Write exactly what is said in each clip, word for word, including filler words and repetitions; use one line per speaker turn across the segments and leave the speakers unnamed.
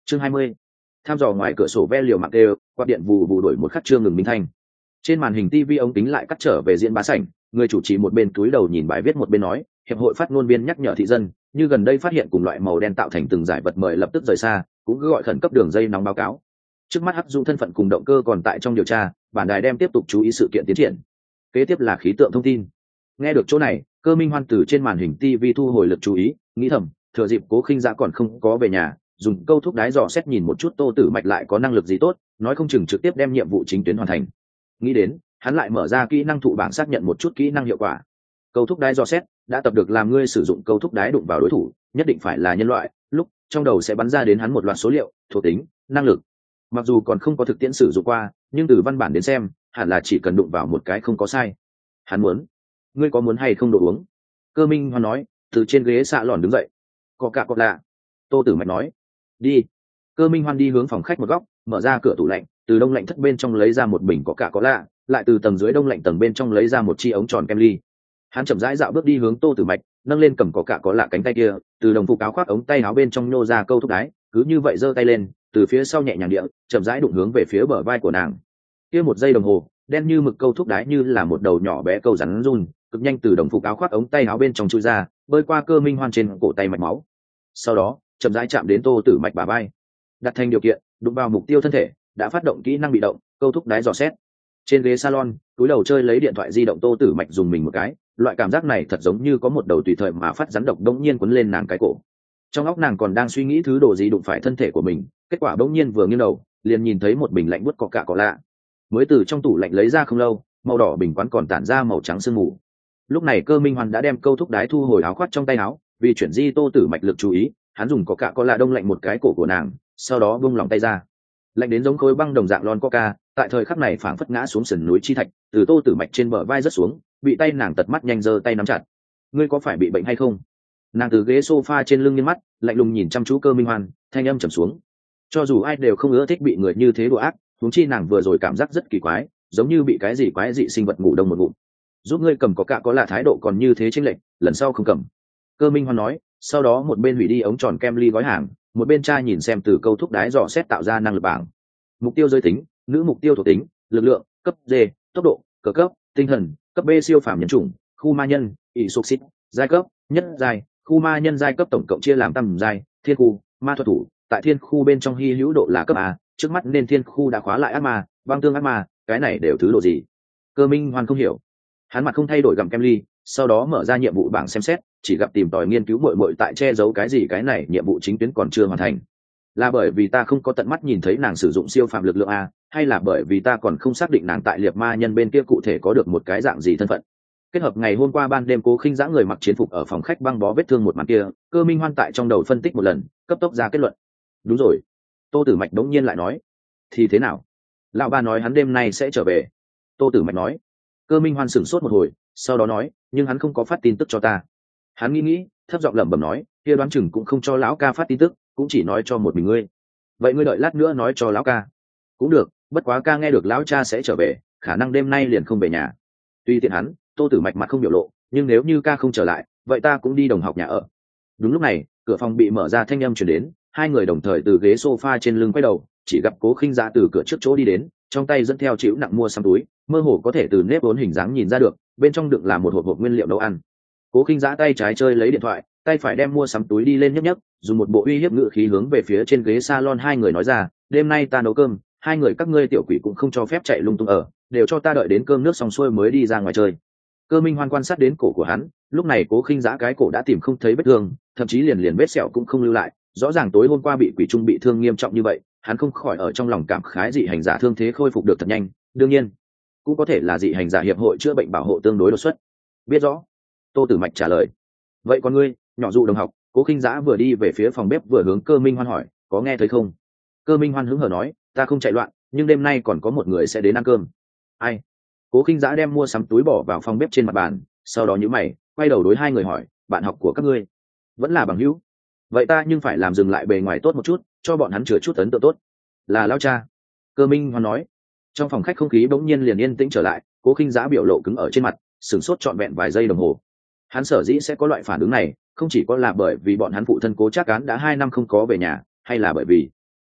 chương hai mươi. Tham dò ngoài cửa sổ ve liều mạng đều, quạt điện vù vù đổi một khắc chưa ngừng minh thanh. Trên màn hình tivi ống kính lại cắt trở về diễn bá sảnh, người chủ trì một bên túi đầu nhìn bài viết một bên nói, hiệp hội phát ngôn viên nhắc nhở thị dân, như gần đây phát hiện cùng loại màu đen tạo thành từng giải vật mời lập tức rời xa, cũng cứ gọi khẩn cấp đường dây nóng báo cáo. Trước mắt hắc dụng thân phận cùng động cơ còn tại trong điều tra, bản đài đem tiếp tục chú ý sự kiện tiến triển. Kế tiếp là khí tượng thông tin. Nghe được chỗ này, Cơ Minh Hoan từ trên màn hình tivi thu hồi lực chú ý, nghĩ thầm, thừa dịp Cố Khinh Dã còn không có về nhà, dùng câu thúc đái dò xét nhìn một chút Tô Tử Mạch lại có năng lực gì tốt, nói không chừng trực tiếp đem nhiệm vụ chính tuyến hoàn thành. Nghĩ đến, hắn lại mở ra kỹ năng thụ bảng xác nhận một chút kỹ năng hiệu quả. Câu thúc đái dò xét đã tập được làm ngươi sử dụng câu thúc đái đụng vào đối thủ, nhất định phải là nhân loại, lúc trong đầu sẽ bắn ra đến hắn một loạt số liệu, thuộc tính, năng lực. Mặc dù còn không có thực tiễn sử dụng qua, nhưng từ văn bản đến xem, hẳn là chỉ cần đụng vào một cái không có sai. Hắn muốn, ngươi có muốn hay không đồ uống? Cơ Minh Hoan nói, từ trên ghế xạ lòn đứng dậy. Có cả có lạ. Tô Tử Mạch nói, đi. Cơ Minh Hoan đi hướng phòng khách một góc, mở ra cửa tủ lạnh, từ đông lạnh thất bên trong lấy ra một bình có cả có lạ, lại từ tầng dưới đông lạnh tầng bên trong lấy ra một chi ống tròn kem ly. Hắn chậm rãi dạo bước đi hướng Tô Tử Mạch, nâng lên cầm có cả có lạ cánh tay kia, từ đồng phục áo khoác ống tay áo bên trong nhô ra câu thúc đái, cứ như vậy giơ tay lên, từ phía sau nhẹ nhàng địa, chậm rãi đụng hướng về phía bờ vai của nàng. Kia một giây đồng hồ, đen như mực câu thúc đái như là một đầu nhỏ bé câu rắn run, cực nhanh từ đồng phục áo khoác ống tay áo bên trong chui ra, bơi qua Cơ Minh Hoan trên cổ tay mạch máu. Sau đó, chậm rãi chạm đến Tô Tử Mạch bả vai. Đặt thành điều kiện, đụng vào mục tiêu thân thể, đã phát động kỹ năng bị động, câu thúc đái dò xét. Trên ghế salon, túi đầu chơi lấy điện thoại di động Tô Tử Mạch dùng mình một cái, loại cảm giác này thật giống như có một đầu tùy thời mà phát rắn độc đống nhiên quấn lên nàng cái cổ. Trong óc nàng còn đang suy nghĩ thứ đồ gì đụng phải thân thể của mình, kết quả bỗng nhiên vừa nghiêng đầu, liền nhìn thấy một bình lạnh buốt có cả có lạ. Mới từ trong tủ lạnh lấy ra không lâu, màu đỏ bình quán còn tản ra màu trắng sương mù. Lúc này Cơ Minh Hoan đã đem câu thúc đái thu hồi áo khoác trong tay áo, vì chuyển di Tô Tử Mạch lực chú ý, hắn dùng có cả có lạ đông lạnh một cái cổ của nàng, sau đó buông lòng tay ra. Lạnh đến giống khối băng đồng dạng lon coca, tại thời khắc này phảng phất ngã xuống sườn núi chi thạch, từ Tô Tử Mạch trên bờ vai rớt xuống, bị tay nàng tật mắt nhanh giơ tay nắm chặt. Ngươi có phải bị bệnh hay không? Nàng từ ghế sofa trên lưng nghiêng mắt, lạnh lùng nhìn chăm chú Cơ Minh Hoan, thanh âm trầm xuống. Cho dù ai đều không ưa thích bị người như thế đùa ác, huống chi nàng vừa rồi cảm giác rất kỳ quái, giống như bị cái gì quái dị sinh vật ngủ đông một ngụm. Giúp ngươi cầm có cả có là thái độ còn như thế chênh lệch, lần sau không cầm. Cơ Minh Hoan nói, sau đó một bên hủy đi ống tròn kem ly gói hàng, một bên tra nhìn xem từ câu thúc đái dò xét tạo ra năng lực bảng. Mục tiêu giới tính, nữ mục tiêu thuộc tính, lực lượng, cấp D, tốc độ, cơ cấp, tinh thần, cấp B siêu phàm nhân chủng, khu ma nhân, ỷ sục xít, giai cấp, nhất giai, khu ma nhân giai cấp tổng cộng chia làm tam giai, thiên khu, ma thuật thủ, tại thiên khu bên trong hy hữu độ là cấp A, trước mắt nên thiên khu đã khóa lại ác ma, băng tương ác ma, cái này đều thứ độ gì? Cơ Minh Hoan không hiểu. Hắn mặt không thay đổi gặm kem ly, sau đó mở ra nhiệm vụ bảng xem xét, chỉ gặp tìm tòi nghiên cứu muội muội tại che giấu cái gì, cái này nhiệm vụ chính tuyến còn chưa hoàn thành. Là bởi vì ta không có tận mắt nhìn thấy nàng sử dụng siêu phàm lực lượng a, hay là bởi vì ta còn không xác định nàng tại liệt ma nhân bên kia cụ thể có được một cái dạng gì thân phận? Kết hợp ngày hôm qua ban đêm Cố Khinh Dã người mặc chiến phục ở phòng khách băng bó vết thương một màn kia, Cơ Minh Hoan tại trong đầu phân tích một lần, cấp tốc ra kết luận. Đúng rồi. Tô Tử Mạch đống nhiên lại nói, thì thế nào? Lão ba nói hắn đêm nay sẽ trở về. Tô Tử Mạch nói. Cơ Minh Hoan sửng sốt một hồi, sau đó nói, nhưng hắn không có phát tin tức cho ta. Hắn nghĩ nghĩ, thấp giọng lẩm bẩm nói, kia đoán chừng cũng không cho lão ca phát tin tức, cũng chỉ nói cho một mình ngươi. Vậy ngươi đợi lát nữa nói cho lão ca. Cũng được, bất quá ca nghe được lão cha sẽ trở về, khả năng đêm nay liền không về nhà. Tuy tiện hắn, Tô Tử Mạch mặt không biểu lộ, nhưng nếu như ca không trở lại, vậy ta cũng đi đồng học nhà ở. Đúng lúc này, cửa phòng bị mở ra, thanh âm truyền đến, hai người đồng thời từ ghế sofa trên lưng quay đầu, chỉ gặp Cố Khinh Dã từ cửa trước chỗ đi đến, trong tay dẫn theo chịu nặng mua sắm túi, mơ hồ có thể từ nếp vốn hình dáng nhìn ra được, bên trong đựng là một hộp hộp nguyên liệu nấu ăn. Cố Khinh Dã tay trái chơi lấy điện thoại, tay phải đem mua sắm túi đi lên nhấc nhấc, dùng một bộ uy hiếp ngữ khí hướng về phía trên ghế salon hai người nói ra, đêm nay ta nấu cơm, hai người các ngươi tiểu quỷ cũng không cho phép chạy lung tung ở, đều cho ta đợi đến cơm nước xong xuôi mới đi ra ngoài chơi. Cơ Minh Hoan quan sát đến cổ của hắn, lúc này Cố Khinh Dã cái cổ đã tìm không thấy vết thương, thậm chí liền liền vết sẹo cũng không lưu lại, rõ ràng tối hôm qua bị quỷ trung bị thương nghiêm trọng như vậy, hắn không khỏi ở trong lòng cảm khái dị hành giả thương thế khôi phục được thật nhanh, đương nhiên, cũng có thể là dị hành giả hiệp hội chữa bệnh bảo hộ tương đối đột xuất. Biết rõ. Tô Tử Mạch trả lời. Vậy còn ngươi, nhỏ dụ đồng học? Cố Khinh Dã vừa đi về phía phòng bếp vừa hướng Cơ Minh Hoan hỏi, có nghe thấy không? Cơ Minh Hoan hứng hở nói, ta không chạy loạn, nhưng đêm nay còn có một người sẽ đến ăn cơm. Ai? Cố Khinh Dã đem mua sắm túi bỏ vào phòng bếp trên mặt bàn, sau đó nhíu mày, quay đầu đối hai người hỏi, bạn học của các ngươi vẫn là bằng hữu? Vậy ta nhưng phải làm dừng lại bề ngoài tốt một chút, cho bọn hắn chừa chút ấn tượng tốt. Là lão cha. Cơ Minh Hoan nói. Trong phòng khách không khí bỗng nhiên liền yên tĩnh trở lại, Cố Khinh Dã biểu lộ cứng ở trên mặt, sửng sốt trọn vẹn vài giây đồng hồ. Hắn sở dĩ sẽ có loại phản ứng này, không chỉ có là bởi vì bọn hắn phụ thân Cố Trác Cán đã hai năm không có về nhà, hay là bởi vì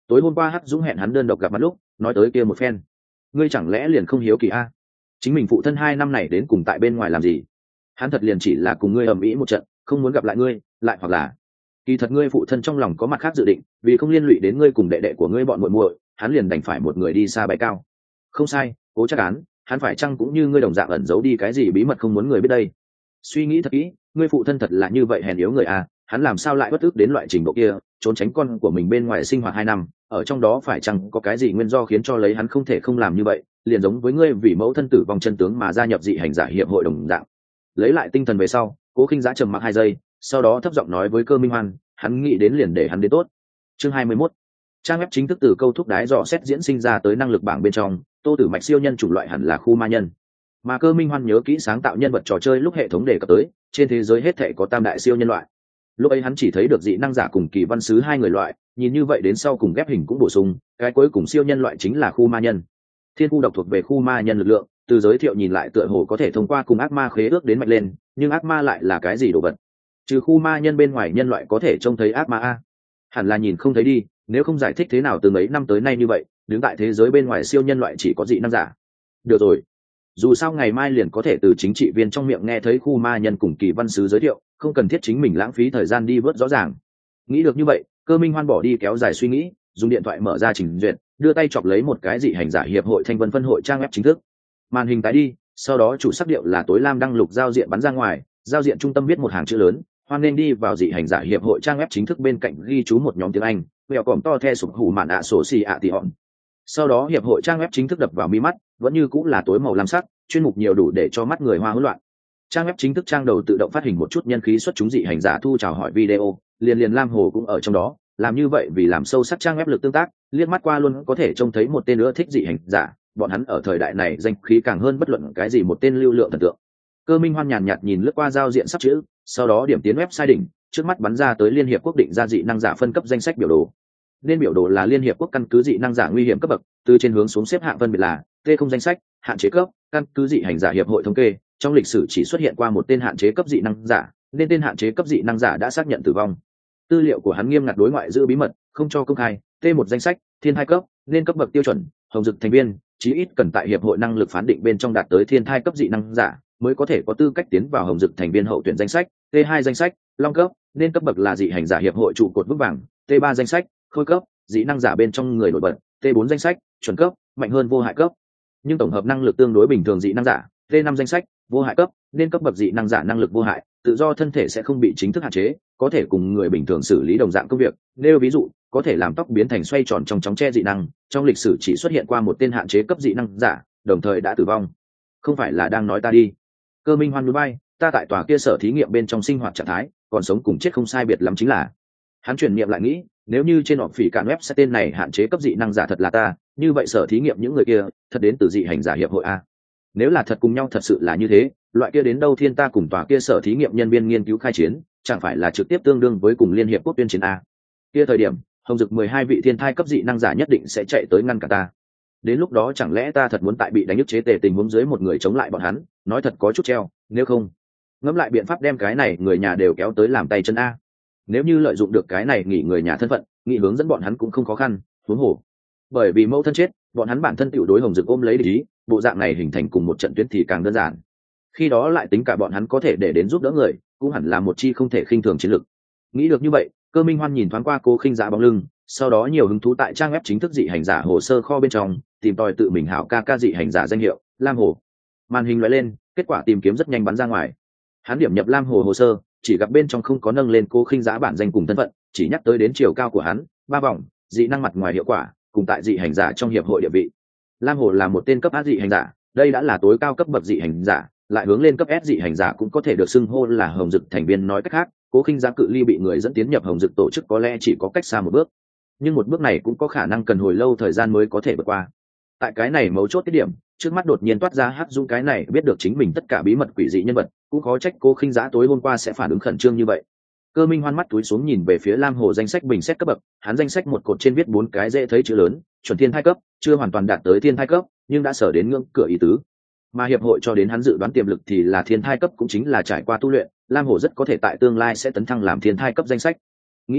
tối hôm qua hắc dũng hẹn hắn đơn độc gặp mặt lúc nói tới kia một phen. Ngươi chẳng lẽ liền không hiếu kỳ a? Chính mình phụ thân hai năm này đến cùng tại bên ngoài làm gì? Hắn thật liền chỉ là cùng ngươi ầm ĩ một trận, không muốn gặp lại ngươi, lại hoặc là kỳ thật ngươi phụ thân trong lòng có mặt khác dự định, vì không liên lụy đến ngươi cùng đệ đệ của ngươi bọn muội muội, hắn liền đành phải một người đi xa bay cao. Không sai, Cố Trác Án, hắn phải chăng cũng như ngươi đồng dạng ẩn giấu đi cái gì bí mật không muốn người biết đây? Suy nghĩ thật kỹ, ngươi phụ thân thật là như vậy hèn yếu người à, hắn làm sao lại bất ức đến loại trình độ kia, trốn tránh con của mình bên ngoài sinh hoạt hai năm, ở trong đó phải chăng có cái gì nguyên do khiến cho lấy hắn không thể không làm như vậy, liền giống với ngươi vì mẫu thân tử vong chân tướng mà gia nhập dị hành giả hiệp hội đồng dạng. Lấy lại tinh thần về sau, Cố Khinh Giá trầm mặc hai giây, sau đó thấp giọng nói với Cơ Minh Hoan, hắn nghĩ đến liền để hắn đến tốt. Chương hai mươi mốt. Trang web chính thức từ câu thúc đái dò xét diễn sinh ra tới năng lực bảng bên trong, Tô Tử Mạch siêu nhân chủng loại hẳn là khu ma nhân. Mà Cơ Minh Hoan nhớ kỹ sáng tạo nhân vật trò chơi lúc hệ thống đề cập tới, trên thế giới hết thảy có tam đại siêu nhân loại. Lúc ấy hắn chỉ thấy được dị năng giả cùng kỳ văn sứ hai người loại, nhìn như vậy đến sau cùng ghép hình cũng bổ sung, cái cuối cùng siêu nhân loại chính là khu ma nhân. Thiên khu độc thuộc về khu ma nhân lực lượng, từ giới thiệu nhìn lại tựa hồ có thể thông qua cùng ác ma khế ước đến mạnh lên, nhưng ác ma lại là cái gì đồ vật? Trừ khu ma nhân bên ngoài nhân loại có thể trông thấy ác ma a? Hẳn là nhìn không thấy đi, nếu không giải thích thế nào từ mấy năm tới nay như vậy, đứng tại thế giới bên ngoài siêu nhân loại chỉ có dị năng giả. Được rồi, dù sao ngày mai liền có thể từ chính trị viên trong miệng nghe thấy khu ma nhân cùng kỳ văn sứ giới thiệu, không cần thiết chính mình lãng phí thời gian đi vớt rõ ràng. Nghĩ được như vậy, Cơ Minh Hoan bỏ đi kéo dài suy nghĩ, dùng điện thoại mở ra trình duyệt, đưa tay chọc lấy một cái dị hành giả hiệp hội Thanh Vân phân hội trang web chính thức. Màn hình tái đi, sau đó chủ sắc điệu là tối lam đăng lục giao diện bắn ra ngoài, giao diện trung tâm viết một hàng chữ lớn, hoan nên đi vào dị hành giả hiệp hội trang web chính thức, bên cạnh ghi chú một nhóm tiếng Anh, mèo còm to the sụp hủ mạn ạ sổ xì ạ tỉ hòn. Sau đó hiệp hội trang web chính thức đập vào mi mắt, vẫn như cũng là tối màu lam sắc, chuyên mục nhiều đủ để cho mắt người hoa hỗn loạn. Trang web chính thức trang đầu tự động phát hình một chút nhân khí xuất chúng dị hành giả thu chào hỏi video, liền liền Lam Hồ cũng ở trong đó, làm như vậy vì làm sâu sắc trang web lực tương tác, liếc mắt qua luôn có thể trông thấy một tên nữa thích dị hành giả, bọn hắn ở thời đại này danh khí càng hơn bất luận cái gì một tên lưu lượng thần tượng. Cơ Minh Hoan nhàn nhạt nhìn lướt qua giao diện sắp chữ, sau đó điểm tiến website đỉnh, trước mắt bắn ra tới Liên hiệp quốc định ra dị năng giả phân cấp danh sách biểu đồ. Nên biểu đồ là Liên hiệp quốc căn cứ dị năng giả nguy hiểm cấp bậc, từ trên hướng xuống xếp hạng phân biệt là T không danh sách, hạn chế cấp, căn cứ dị hành giả hiệp hội thống kê, trong lịch sử chỉ xuất hiện qua một tên hạn chế cấp dị năng giả, nên tên hạn chế cấp dị năng giả đã xác nhận tử vong. Tư liệu của hắn nghiêm ngặt đối ngoại giữ bí mật, không cho công khai. T một danh sách, thiên hai cấp, nên cấp bậc tiêu chuẩn, hồng dực thành viên, chí ít cần tại hiệp hội năng lực phán định bên trong đạt tới thiên thai cấp dị năng giả mới có thể có tư cách tiến vào hồng dực thành viên hậu tuyển danh sách. T hai danh sách, long cấp, nên cấp bậc là dị hành giả hiệp hội trụ cột vững vàng. T ba danh sách, khôi cấp, dị năng giả bên trong người nổi bật. T bốn danh sách, chuẩn cấp, mạnh hơn vô hại cấp, nhưng tổng hợp năng lực tương đối bình thường dị năng giả. T năm danh sách, vô hại cấp, nên cấp bậc dị năng giả năng lực vô hại, tự do thân thể sẽ không bị chính thức hạn chế, có thể cùng người bình thường xử lý đồng dạng công việc. Nêu ví dụ, có thể làm tóc biến thành xoay tròn trong chóng che dị năng, trong lịch sử chỉ xuất hiện qua một tên hạn chế cấp dị năng giả, đồng thời đã tử vong. Không phải là đang nói ta đi? Cơ Minh Hoan núi bay, ta tại tòa kia sở thí nghiệm bên trong sinh hoạt trạng thái, còn sống cùng chết không sai biệt lắm chính là. Hắn chuyển niệm lại nghĩ, nếu như trên họp phỉ cản web sẽ tên này hạn chế cấp dị năng giả thật là ta, như vậy sở thí nghiệm những người kia thật đến từ dị hành giả hiệp hội a. Nếu là thật cùng nhau thật sự là như thế, loại kia đến đâu thiên ta cùng tòa kia sở thí nghiệm nhân viên nghiên cứu khai chiến, chẳng phải là trực tiếp tương đương với cùng liên hiệp quốc tuyên chiến a. Kia thời điểm, hồng dực mười hai vị thiên thai cấp dị năng giả nhất định sẽ chạy tới ngăn cả ta. Đến lúc đó chẳng lẽ ta thật muốn tại bị đánh nhức chế tề tình huống dưới một người chống lại bọn hắn, nói thật có chút treo, nếu không ngẫm lại biện pháp đem cái này người nhà đều kéo tới làm tay chân a. Nếu như lợi dụng được cái này nghỉ người nhà thân phận, nghị hướng dẫn bọn hắn cũng không khó khăn, huống hồ bởi vì mẫu thân chết, bọn hắn bản thân tiểu đối hồng dực ôm lấy lý, bộ dạng này hình thành cùng một trận tuyến thì càng đơn giản. Khi đó lại tính cả bọn hắn có thể để đến giúp đỡ người, cũng hẳn là một chi không thể khinh thường chiến lực. Nghĩ được như vậy, Cơ Minh Hoan nhìn thoáng qua Cố Khinh Giá bóng lưng, sau đó nhiều hứng thú tại trang web chính thức dị hành giả hồ sơ kho bên trong, tìm tòi tự mình hảo ca ca dị hành giả danh hiệu Lam Hồ. Màn hình lóe lên, kết quả tìm kiếm rất nhanh bắn ra ngoài. Hắn điểm nhập Lam Hồ hồ sơ, chỉ gặp bên trong không có nâng lên Cố Khinh Giá bản danh cùng thân phận, chỉ nhắc tới đến chiều cao của hắn, ba vòng, dị năng mặt ngoài hiệu quả, cùng tại dị hành giả trong hiệp hội địa vị. Lam Hồ là một tên cấp A dị hành giả, đây đã là tối cao cấp bậc dị hành giả, lại hướng lên cấp S dị hành giả cũng có thể được xưng hô là hồng dực thành viên. Nói cách khác, Cố Khinh Giá cự ly bị người dẫn tiến nhập hồng dực tổ chức có lẽ chỉ có cách xa một bước, nhưng một bước này cũng có khả năng cần hồi lâu thời gian mới có thể vượt qua. Tại cái này mấu chốt cái điểm, trước mắt đột nhiên toát ra Hắc Dũng cái này biết được chính mình tất cả bí mật quỷ dị nhân vật, cũng khó trách Cố Khinh Giá tối hôm qua sẽ phản ứng khẩn trương như vậy. Cơ Minh Hoan mắt túi xuống nhìn về phía Lam Hồ danh sách bình xét cấp bậc, hắn danh sách một cột trên viết bốn cái dễ thấy chữ lớn, chuẩn thiên thai cấp, chưa hoàn toàn đạt tới thiên thai cấp, nhưng đã sở đến ngưỡng cửa ý tứ. Mà hiệp hội cho đến hắn dự đoán tiềm lực thì là thiên thai cấp, cũng chính là trải qua tu luyện, Lam Hồ rất có thể tại tương lai sẽ tấn thăng làm thiên thai cấp danh sách. Nghĩ nghĩ,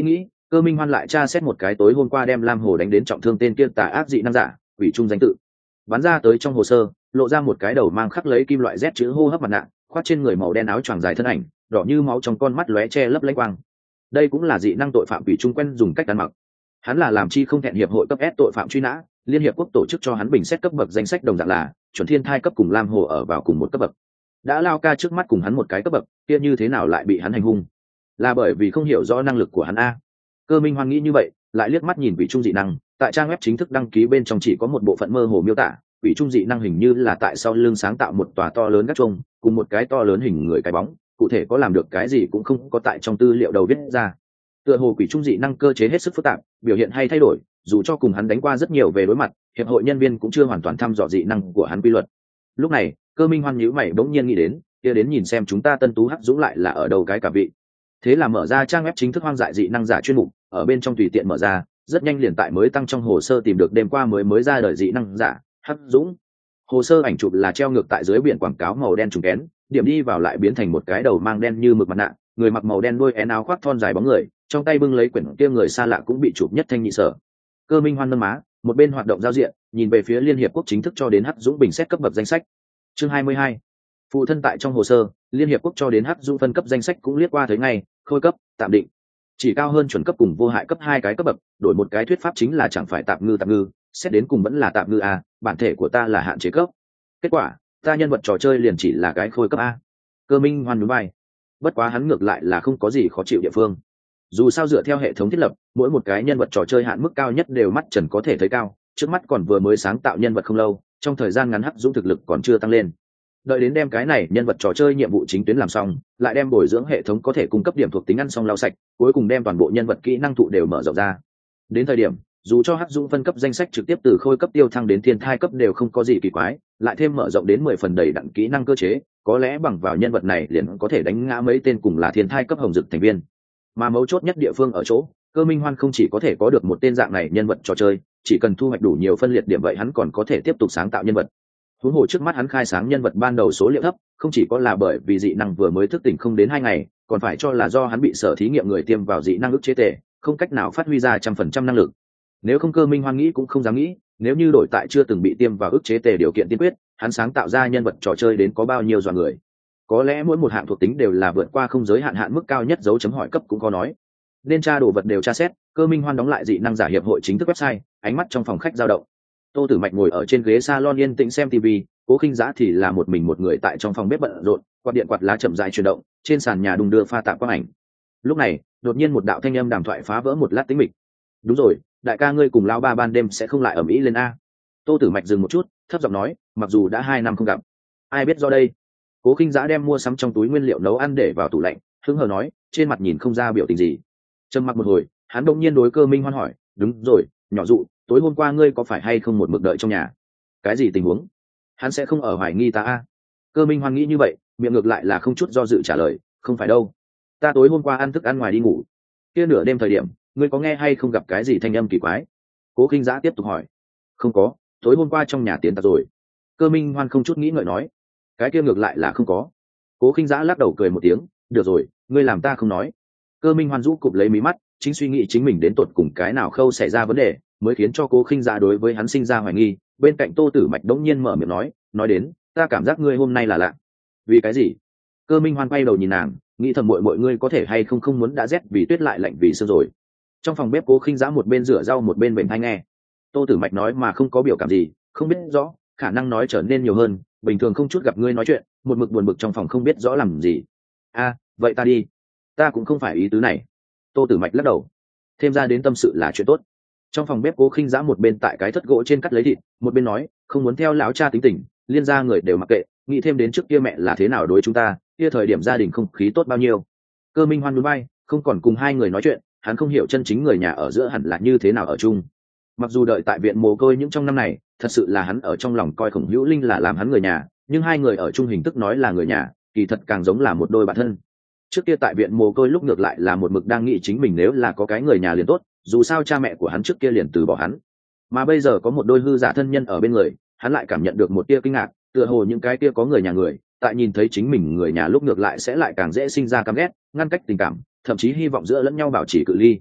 Cơ Minh Hoan lại tra xét một cái tối hôm qua đem Lam Hồ đánh đến trọng thương tên kia tà ác dị năng giả, quỷ trung danh tự. Bắn ra tới trong hồ sơ, lộ ra một cái đầu mang khắc lấy kim loại Z chữ hô hấp mặt nạ, khoác trên người màu đen áo choàng dài thân ảnh, đỏ như máu trong con mắt lóe che lấp lánh quang. Đây cũng là dị năng tội phạm quỷ trung quen dùng cách ăn mặc. Hắn là làm chi không thẹn hiệp hội cấp S tội phạm truy nã, liên hiệp quốc tổ chức cho hắn bình xét cấp bậc danh sách đồng dạng là chuẩn thiên thai cấp cùng Lam Hồ ở vào cùng một cấp bậc. Đã lao ca trước mắt cùng hắn một cái cấp bậc, kia như thế nào lại bị hắn hành hung? Là bởi vì không hiểu rõ năng lực của hắn a. Cơ Minh Hoan nghĩ như vậy, lại liếc mắt nhìn quỷ trung dị năng, tại trang web chính thức đăng ký bên trong chỉ có một bộ phận mơ hồ miêu tả, quỷ trung dị năng hình như là tại sau lưng sáng tạo một tòa to lớn gác chuông, cùng một cái to lớn hình người cái bóng, cụ thể có làm được cái gì cũng không có tại trong tư liệu đầu viết ra. Tựa hồ quỷ trung dị năng cơ chế hết sức phức tạp, biểu hiện hay thay đổi, dù cho cùng hắn đánh qua rất nhiều về đối mặt, hiệp hội nhân viên cũng chưa hoàn toàn thăm dò dị năng của hắn quy luật. Lúc này, Cơ Minh Hoan nhíu mày bỗng nhiên nghĩ đến, kia đến nhìn xem chúng ta Tân Tú Hắc Dũng lại là ở đâu cái cả vị. Thế là mở ra trang web chính thức hoang dại dị năng giả chuyên mục, ở bên trong tùy tiện mở ra, rất nhanh liền tại mới tăng trong hồ sơ tìm được đêm qua mới mới ra đời dị năng giả Hắc Dũng. Hồ sơ ảnh chụp là treo ngược tại dưới biển quảng cáo màu đen trùng kén, điểm đi vào lại biến thành một cái đầu mang đen như mực mặt nạ, người mặc màu đen đuôi én áo khoác thon dài bóng người, trong tay bưng lấy quyển kia người xa lạ cũng bị chụp nhất thanh nhị sở. Cơ Minh Hoan nâng má, một bên hoạt động giao diện, nhìn về phía liên hiệp quốc chính thức cho đến Hắc Dũng bình xét cấp bậc danh sách. Chương hai mươi hai. Phụ thân tại trong hồ sơ, liên hiệp quốc cho đến Hắc Dũng phân cấp danh sách cũng liếc qua thấy ngay, khôi cấp, tạm định. Chỉ cao hơn chuẩn cấp cùng vô hại cấp hai cái cấp bậc, đổi một cái thuyết pháp chính là chẳng phải tạm ngư tạm ngư, xét đến cùng vẫn là tạm ngư a, bản thể của ta là hạn chế cấp. Kết quả, ta nhân vật trò chơi liền chỉ là cái khôi cấp a. Cơ Minh Hoan nhún vai. Bất quá hắn ngược lại là không có gì khó chịu địa phương. Dù sao dựa theo hệ thống thiết lập, mỗi một cái nhân vật trò chơi hạn mức cao nhất đều mắt trần có thể thấy cao, trước mắt còn vừa mới sáng tạo nhân vật không lâu, trong thời gian ngắn Hắc Dũng thực lực còn chưa tăng lên. Đợi đến đem cái này nhân vật trò chơi nhiệm vụ chính tuyến làm xong, lại đem bồi dưỡng hệ thống có thể cung cấp điểm thuộc tính ăn xong lau sạch, cuối cùng đem toàn bộ nhân vật kỹ năng thụ đều mở rộng ra. Đến thời điểm, dù cho Hắc Dũng phân cấp danh sách trực tiếp từ khôi cấp tiêu thăng đến thiên thai cấp đều không có gì kỳ quái, lại thêm mở rộng đến mười phần đầy đặn kỹ năng cơ chế, có lẽ bằng vào nhân vật này liền có thể đánh ngã mấy tên cùng là thiên thai cấp hồng dực thành viên. Mà mấu chốt nhất địa phương ở chỗ, Cơ Minh Hoan không chỉ có thể có được một tên dạng này nhân vật trò chơi, chỉ cần thu hoạch đủ nhiều phân liệt điểm vậy hắn còn có thể tiếp tục sáng tạo nhân vật. Huống hồ trước mắt hắn khai sáng nhân vật ban đầu số liệu thấp, không chỉ có là bởi vì dị năng vừa mới thức tỉnh không đến hai ngày, còn phải cho là do hắn bị sở thí nghiệm người tiêm vào dị năng ức chế tệ, không cách nào phát huy ra trăm phần trăm năng lực. Nếu không Cơ Minh Hoan nghĩ cũng không dám nghĩ, nếu như đổi tại chưa từng bị tiêm vào ức chế tệ điều kiện tiên quyết, hắn sáng tạo ra nhân vật trò chơi đến có bao nhiêu dọa người. Có lẽ mỗi một hạng thuộc tính đều là vượt qua không giới hạn hạn mức cao nhất dấu chấm hỏi cấp cũng có nói. Nên tra đồ vật đều tra xét, Cơ Minh Hoan đóng lại dị năng giả hiệp hội chính thức website, ánh mắt trong phòng khách dao động. Tô Tử Mạch ngồi ở trên ghế salon yên tĩnh xem tivi, Cố Khinh Dã thì là một mình một người tại trong phòng bếp bận rộn, quạt điện quạt lá chậm rãi chuyển động, trên sàn nhà đung đưa pha tạp quang ảnh. Lúc này, đột nhiên một đạo thanh âm đàm thoại phá vỡ một lát tĩnh mịch. "Đúng rồi, đại ca ngươi cùng lão ba ban đêm sẽ không lại ầm ĩ lên a?" Tô Tử Mạch dừng một chút, thấp giọng nói, "Mặc dù đã hai năm không gặp, ai biết do đây." Cố Khinh Dã đem mua sắm trong túi nguyên liệu nấu ăn để vào tủ lạnh, hứng hờ nói, trên mặt nhìn không ra biểu tình gì. Trầm mặc một hồi, hắn đột nhiên đối Cơ Minh Hoan hỏi, "Đúng rồi, nhỏ dụ, tối hôm qua ngươi có phải hay không một mực đợi trong nhà? Cái gì tình huống? Hắn sẽ không ở hoài nghi ta a?" Cơ Minh Hoan nghĩ như vậy, miệng ngược lại là không chút do dự trả lời, "Không phải đâu, ta tối hôm qua ăn thức ăn ngoài đi ngủ. Kia nửa đêm thời điểm, ngươi có nghe hay không gặp cái gì thanh âm kỳ quái?" Cố Khinh Dã tiếp tục hỏi. "Không có, tối hôm qua trong nhà tiến tặc rồi." Cơ Minh Hoan không chút nghĩ ngợi nói. "Cái kia ngược lại là không có." Cố Khinh Dã lắc đầu cười một tiếng, "Được rồi, ngươi làm ta không nói." Cơ Minh Hoan rũ cụp lấy mí mắt, chính suy nghĩ chính mình đến tột cùng cái nào khâu xảy ra vấn đề, mới khiến cho Cố Khinh Dã đối với hắn sinh ra hoài nghi. Bên cạnh Tô Tử Mạch đống nhiên mở miệng nói, "Nói đến, ta cảm giác ngươi hôm nay là lạ." "Vì cái gì?" Cơ Minh Hoan quay đầu nhìn nàng, nghĩ thầm muội muội ngươi có thể hay không không muốn đã rét vì tuyết lại lạnh vì sương rồi. Trong phòng bếp Cố Khinh Dã một bên rửa rau một bên bệnh tai nghe. Tô Tử Mạch nói mà không có biểu cảm gì, không biết rõ, khả năng nói trở nên nhiều hơn, bình thường không chút gặp ngươi nói chuyện, một mực buồn bực trong phòng không biết rõ làm gì. "A, vậy ta đi." "Ta cũng không phải ý tứ này." Tô Tử Mạch lắc đầu. Thêm ra đến tâm sự là chuyện tốt. Trong phòng bếp Cố Khinh Dã một bên tại cái thất gỗ trên cắt lấy thịt, một bên nói, "Không muốn theo lão cha tính tình, liên gia người đều mặc kệ, nghĩ thêm đến trước kia mẹ là thế nào đối chúng ta, kia thời điểm gia đình không khí tốt bao nhiêu." Cơ Minh Hoan nhún vai, không còn cùng hai người nói chuyện, hắn không hiểu chân chính người nhà ở giữa hẳn là như thế nào ở chung. Mặc dù đợi tại viện mồ côi những trong năm này, thật sự là hắn ở trong lòng coi Khổng Hữu Linh là làm hắn người nhà, nhưng hai người ở chung hình thức nói là người nhà, kỳ thật càng giống là một đôi bạn thân. Trước kia tại viện mồ côi lúc ngược lại là một mực đang nghĩ chính mình nếu là có cái người nhà liền tốt, dù sao cha mẹ của hắn trước kia liền từ bỏ hắn, mà bây giờ có một đôi hư giả thân nhân ở bên người, hắn lại cảm nhận được một tia kinh ngạc, tựa hồ những cái kia có người nhà người, tại nhìn thấy chính mình người nhà lúc ngược lại sẽ lại càng dễ sinh ra căm ghét, ngăn cách tình cảm, thậm chí hy vọng giữa lẫn nhau bảo trì cự ly.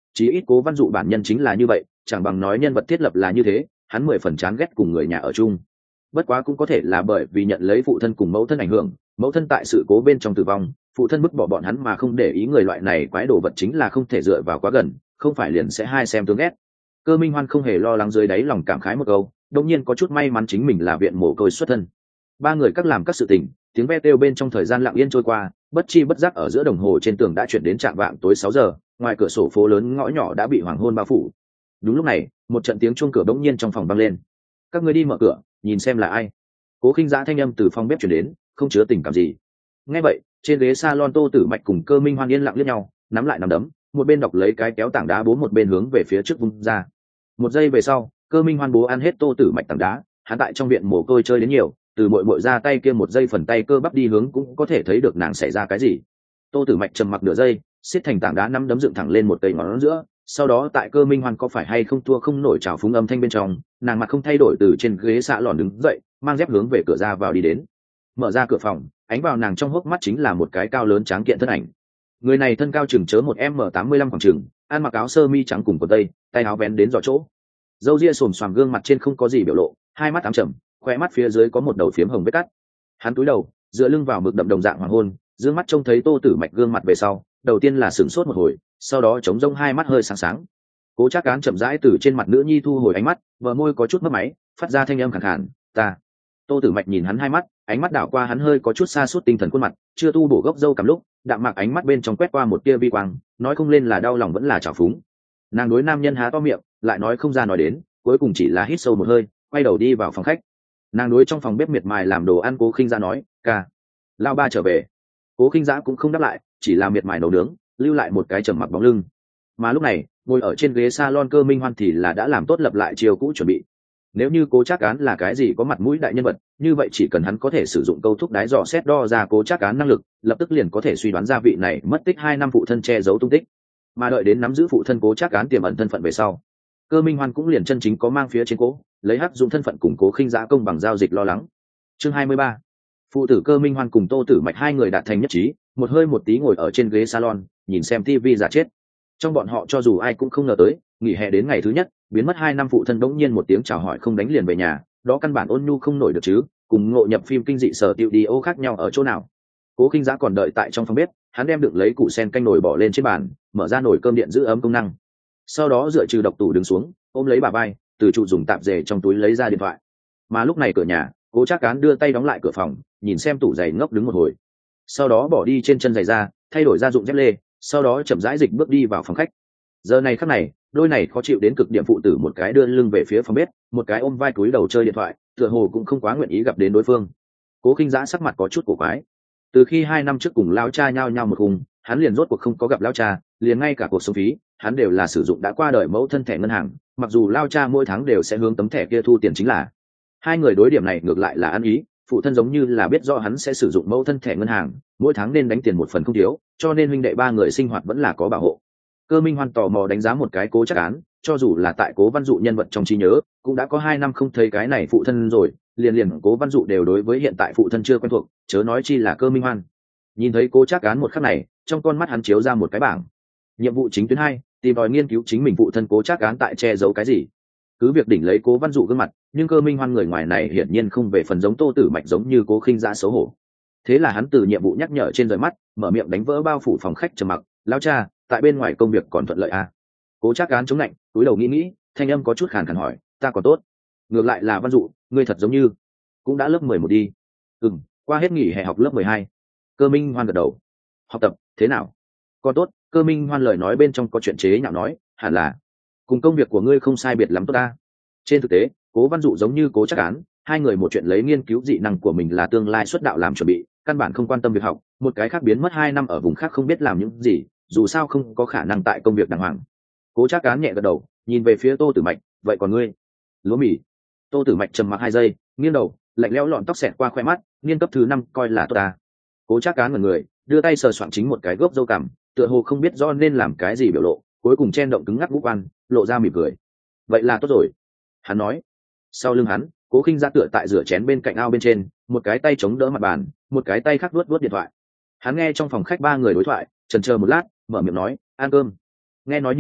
chí ít Cố Văn Dụ bản nhân chính là như vậy, chẳng bằng nói nhân vật thiết lập là như thế, hắn mười phần chán ghét cùng người nhà ở chung. Bất quá cũng có thể là bởi vì nhận lấy phụ thân cùng mẫu thân ảnh hưởng, mẫu thân tại sự cố bên trong tử vong, phụ thân bức bỏ bọn hắn mà không để ý người loại này quái đồ vật chính là không thể dựa vào quá gần, không phải liền sẽ hai xem tướng ghét. Cơ Minh Hoan không hề lo lắng, dưới đáy lòng cảm khái một câu, đột nhiên có chút may mắn chính mình là viện mồ côi xuất thân. Ba người các làm các sự tình, tiếng ve kêu bên trong thời gian lặng yên trôi qua, bất chi bất giác ở giữa đồng hồ trên tường đã chuyển đến trạm vạng tối sáu giờ, ngoài cửa sổ phố lớn ngõ nhỏ đã bị hoàng hôn bao phủ. Đúng lúc này, một trận tiếng chuông cửa bỗng nhiên trong phòng vang lên. Các ngươi đi mở cửa, nhìn xem là ai. Cố Khinh Dã thanh âm từ phòng bếp truyền đến, không chứa tình cảm gì. Nghe vậy, trên ghế salon Tô Tử Mạch cùng Cơ Minh Hoan yên lặng liếc nhau, nắm lại nắm đấm, một bên đọc lấy cái kéo tảng đá bố, một bên hướng về phía trước vung ra. Một giây về sau, Cơ Minh Hoan bố ăn hết Tô Tử Mạch tảng đá, hắn tại trong viện mồ côi chơi đến nhiều, từ muội muội ra tay kia một giây phần tay cơ bắp đi hướng cũng có thể thấy được nàng xảy ra cái gì. Tô Tử Mạch trầm mặc nửa giây, siết thành tảng đá nắm đấm dựng thẳng lên một cây ngón giữa, sau đó tại Cơ Minh Hoan có phải hay không thua không nổi trào phúng âm thanh bên trong, nàng mặt không thay đổi từ trên ghế xạ lòn đứng dậy, mang dép hướng về cửa ra vào đi đến. Mở ra cửa phòng, ánh vào nàng trong hốc mắt chính là một cái cao lớn tráng kiện thân ảnh. Người này thân cao chừng chớ một m tám mươi lăm khoảng chừng, ăn mặc áo sơ mi trắng cùng quần tây, tay áo vén đến giỏ chỗ, râu ria xồm xoàm, gương mặt trên không có gì biểu lộ, hai mắt ám trầm, khoe mắt phía dưới có một đầu phiếm hồng vết cắt. Hắn cúi đầu, dựa lưng vào mực đậm đồng dạng hoàng hôn, dương mắt trông thấy Tô Tử Mạch gương mặt về sau, đầu tiên là sửng sốt một hồi, sau đó trống rỗng hai mắt hơi sáng sáng. Cố Trác Cán chậm rãi từ trên mặt nữ nhi thu hồi ánh mắt, bờ môi có chút mấp máy, phát ra thanh âm khàn khàn, "Ta." Tô Tử Mạch nhìn hắn hai mắt, ánh mắt đảo qua hắn hơi có chút sa sút tinh thần khuôn mặt, chưa tu bổ gốc râu cằm lúc, đạm mạc ánh mắt bên trong quét qua một tia vi quang, nói không lên là đau lòng vẫn là trào phúng. Nàng đối nam nhân há to miệng, lại nói không ra nói đến, cuối cùng chỉ là hít sâu một hơi, quay đầu đi vào phòng khách. Nàng đối trong phòng bếp miệt mài làm đồ ăn Cố Khinh Dã nói, "Ca, lão ba trở về." Cố Khinh Dã cũng không đáp lại, chỉ là miệt mài nấu nướng, lưu lại một cái trầm mặc bóng lưng. Mà lúc này, ngồi ở trên ghế salon Cơ Minh Hoan thì là đã làm tốt lập lại chiều cũ chuẩn bị. Nếu như Cố Trác Cán là cái gì có mặt mũi đại nhân vật, như vậy chỉ cần hắn có thể sử dụng câu thúc đái dò xét đo ra Cố Trác Cán năng lực, lập tức liền có thể suy đoán ra vị này mất tích hai năm phụ thân che giấu tung tích. Mà đợi đến nắm giữ phụ thân Cố Trác Cán tiềm ẩn thân phận về sau, Cơ Minh Hoan cũng liền chân chính có mang phía trên cố, lấy hắc dụng thân phận cùng Cố Khinh Dã công bằng giao dịch lo lắng. Chương hai mươi ba. Phụ tử Cơ Minh Hoan cùng Tô Tử Mạch hai người đạt thành nhất trí, một hơi một tí ngồi ở trên ghế salon, nhìn xem tivi giả chết. Trong bọn họ cho dù ai cũng không ngờ tới, nghỉ hè đến ngày thứ nhất, biến mất hai năm phụ thân đống nhiên một tiếng chào hỏi không đánh liền về nhà, đó căn bản ôn nhu không nổi được chứ, cùng ngộ nhập phim kinh dị sở tiêu đi ô khác nhau ở chỗ nào. Cố Khinh Dã còn đợi tại trong phòng bếp, hắn đem đựng lấy củ sen canh nồi bỏ lên trên bàn, mở ra nồi cơm điện giữ ấm công năng. Sau đó dựa trừ độc tủ đứng xuống, ôm lấy bà vai, từ trụ dùng tạp dề trong túi lấy ra điện thoại. Mà lúc này cửa nhà, Cố Trác Cán đưa tay đóng lại cửa phòng, nhìn xem tủ giày ngốc đứng một hồi, sau đó bỏ đi trên chân giày ra, thay đổi gia dụng dép lê, sau đó chậm rãi dịch bước đi vào phòng khách. Giờ này khắc này, đôi này khó chịu đến cực điểm phụ tử, một cái đưa lưng về phía phòng bếp, một cái ôm vai túi đầu chơi điện thoại, tựa hồ cũng không quá nguyện ý gặp đến đối phương. Cố Khinh Dã sắc mặt có chút cổ quái. Từ khi hai năm trước cùng lao cha nhau nhau một cùng, hắn liền rốt cuộc không có gặp lao cha, liền ngay cả cuộc sống phí, hắn đều là sử dụng đã qua đời mẫu thân thẻ ngân hàng, mặc dù lao cha mỗi tháng đều sẽ hướng tấm thẻ kia thu tiền chính là. Hai người đối điểm này ngược lại là ăn ý, phụ thân giống như là biết rõ hắn sẽ sử dụng mẫu thân thẻ ngân hàng, mỗi tháng nên đánh tiền một phần không thiếu, cho nên huynh đệ ba người sinh hoạt vẫn là có bảo hộ. Cơ Minh Hoan tò mò đánh giá một cái Cố Trác Cán, cho dù là tại Cố Văn Dụ nhân vật trong trí nhớ, cũng đã có hai năm không thấy cái này phụ thân rồi, liền liền Cố Văn Dụ đều đối với hiện tại phụ thân chưa quen thuộc, chớ nói chi là Cơ Minh Hoan. Nhìn thấy Cố Trác Cán một khắc này, trong con mắt hắn chiếu ra một cái bảng. Nhiệm vụ chính tuyến hai, tìm tòi nghiên cứu chính mình phụ thân Cố Trác Cán tại che giấu cái gì. Cứ việc đỉnh lấy Cố Văn Dụ gương mặt, nhưng Cơ Minh Hoan người ngoài này hiển nhiên không về phần giống Tô Tử Mạch giống như Cố Khinh Dã xấu hổ. Thế là hắn từ nhiệm vụ nhắc nhở trên rời mắt, mở miệng đánh vỡ bao phủ phòng khách trầm mặc, "Lão cha, tại bên ngoài công việc còn thuận lợi à?" Cố Trác Cán chống lạnh, túi đầu nghĩ nghĩ, thanh âm có chút khàn khàn hỏi, "Ta còn tốt. Ngược lại là Văn Dụ, ngươi thật giống như cũng đã lớp mười một đi." "Ừm, qua hết nghỉ hè học lớp mười hai." Cơ Minh Hoan gật đầu. "Học tập thế nào?" "Còn tốt." Cơ Minh Hoan lời nói bên trong có chuyện chế nhạo nói, "Hẳn là cùng công việc của ngươi không sai biệt lắm tốt ta." Trên thực tế, Cố Văn Dụ giống như Cố Trác Cán, hai người một chuyện lấy nghiên cứu dị năng của mình là tương lai xuất đạo làm chuẩn bị, căn bản không quan tâm việc học, một cái khác biến mất hai năm ở vùng khác không biết làm những gì, dù sao không có khả năng tại công việc đàng hoàng. Cố Trác Cán nhẹ gật đầu, nhìn về phía Tô Tử Mạch, "Vậy còn ngươi?" "Lúa mì." Tô Tử Mạch trầm mặc hai giây, nghiêng đầu, lạnh lẽo lọn tóc xẹt qua khoe mắt, "Niên cấp thứ năm coi là tốt ta." Cố Trác Cán ngẩn người, đưa tay sờ soạng chính một cái gốc râu cằm, tựa hồ không biết do nên làm cái gì biểu lộ, cuối cùng chen động cứng ngắc ngũ quan, lộ ra mỉm cười. "Vậy là tốt rồi." Hắn nói. Sau lưng hắn, Cố Khinh Dã tựa tại rửa chén bên cạnh ao bên trên, một cái tay chống đỡ mặt bàn, một cái tay khác vuốt vuốt điện thoại. Hắn nghe trong phòng khách ba người đối thoại, chần chờ một lát, mở miệng nói, "Ăn cơm." Nghe nói như thế,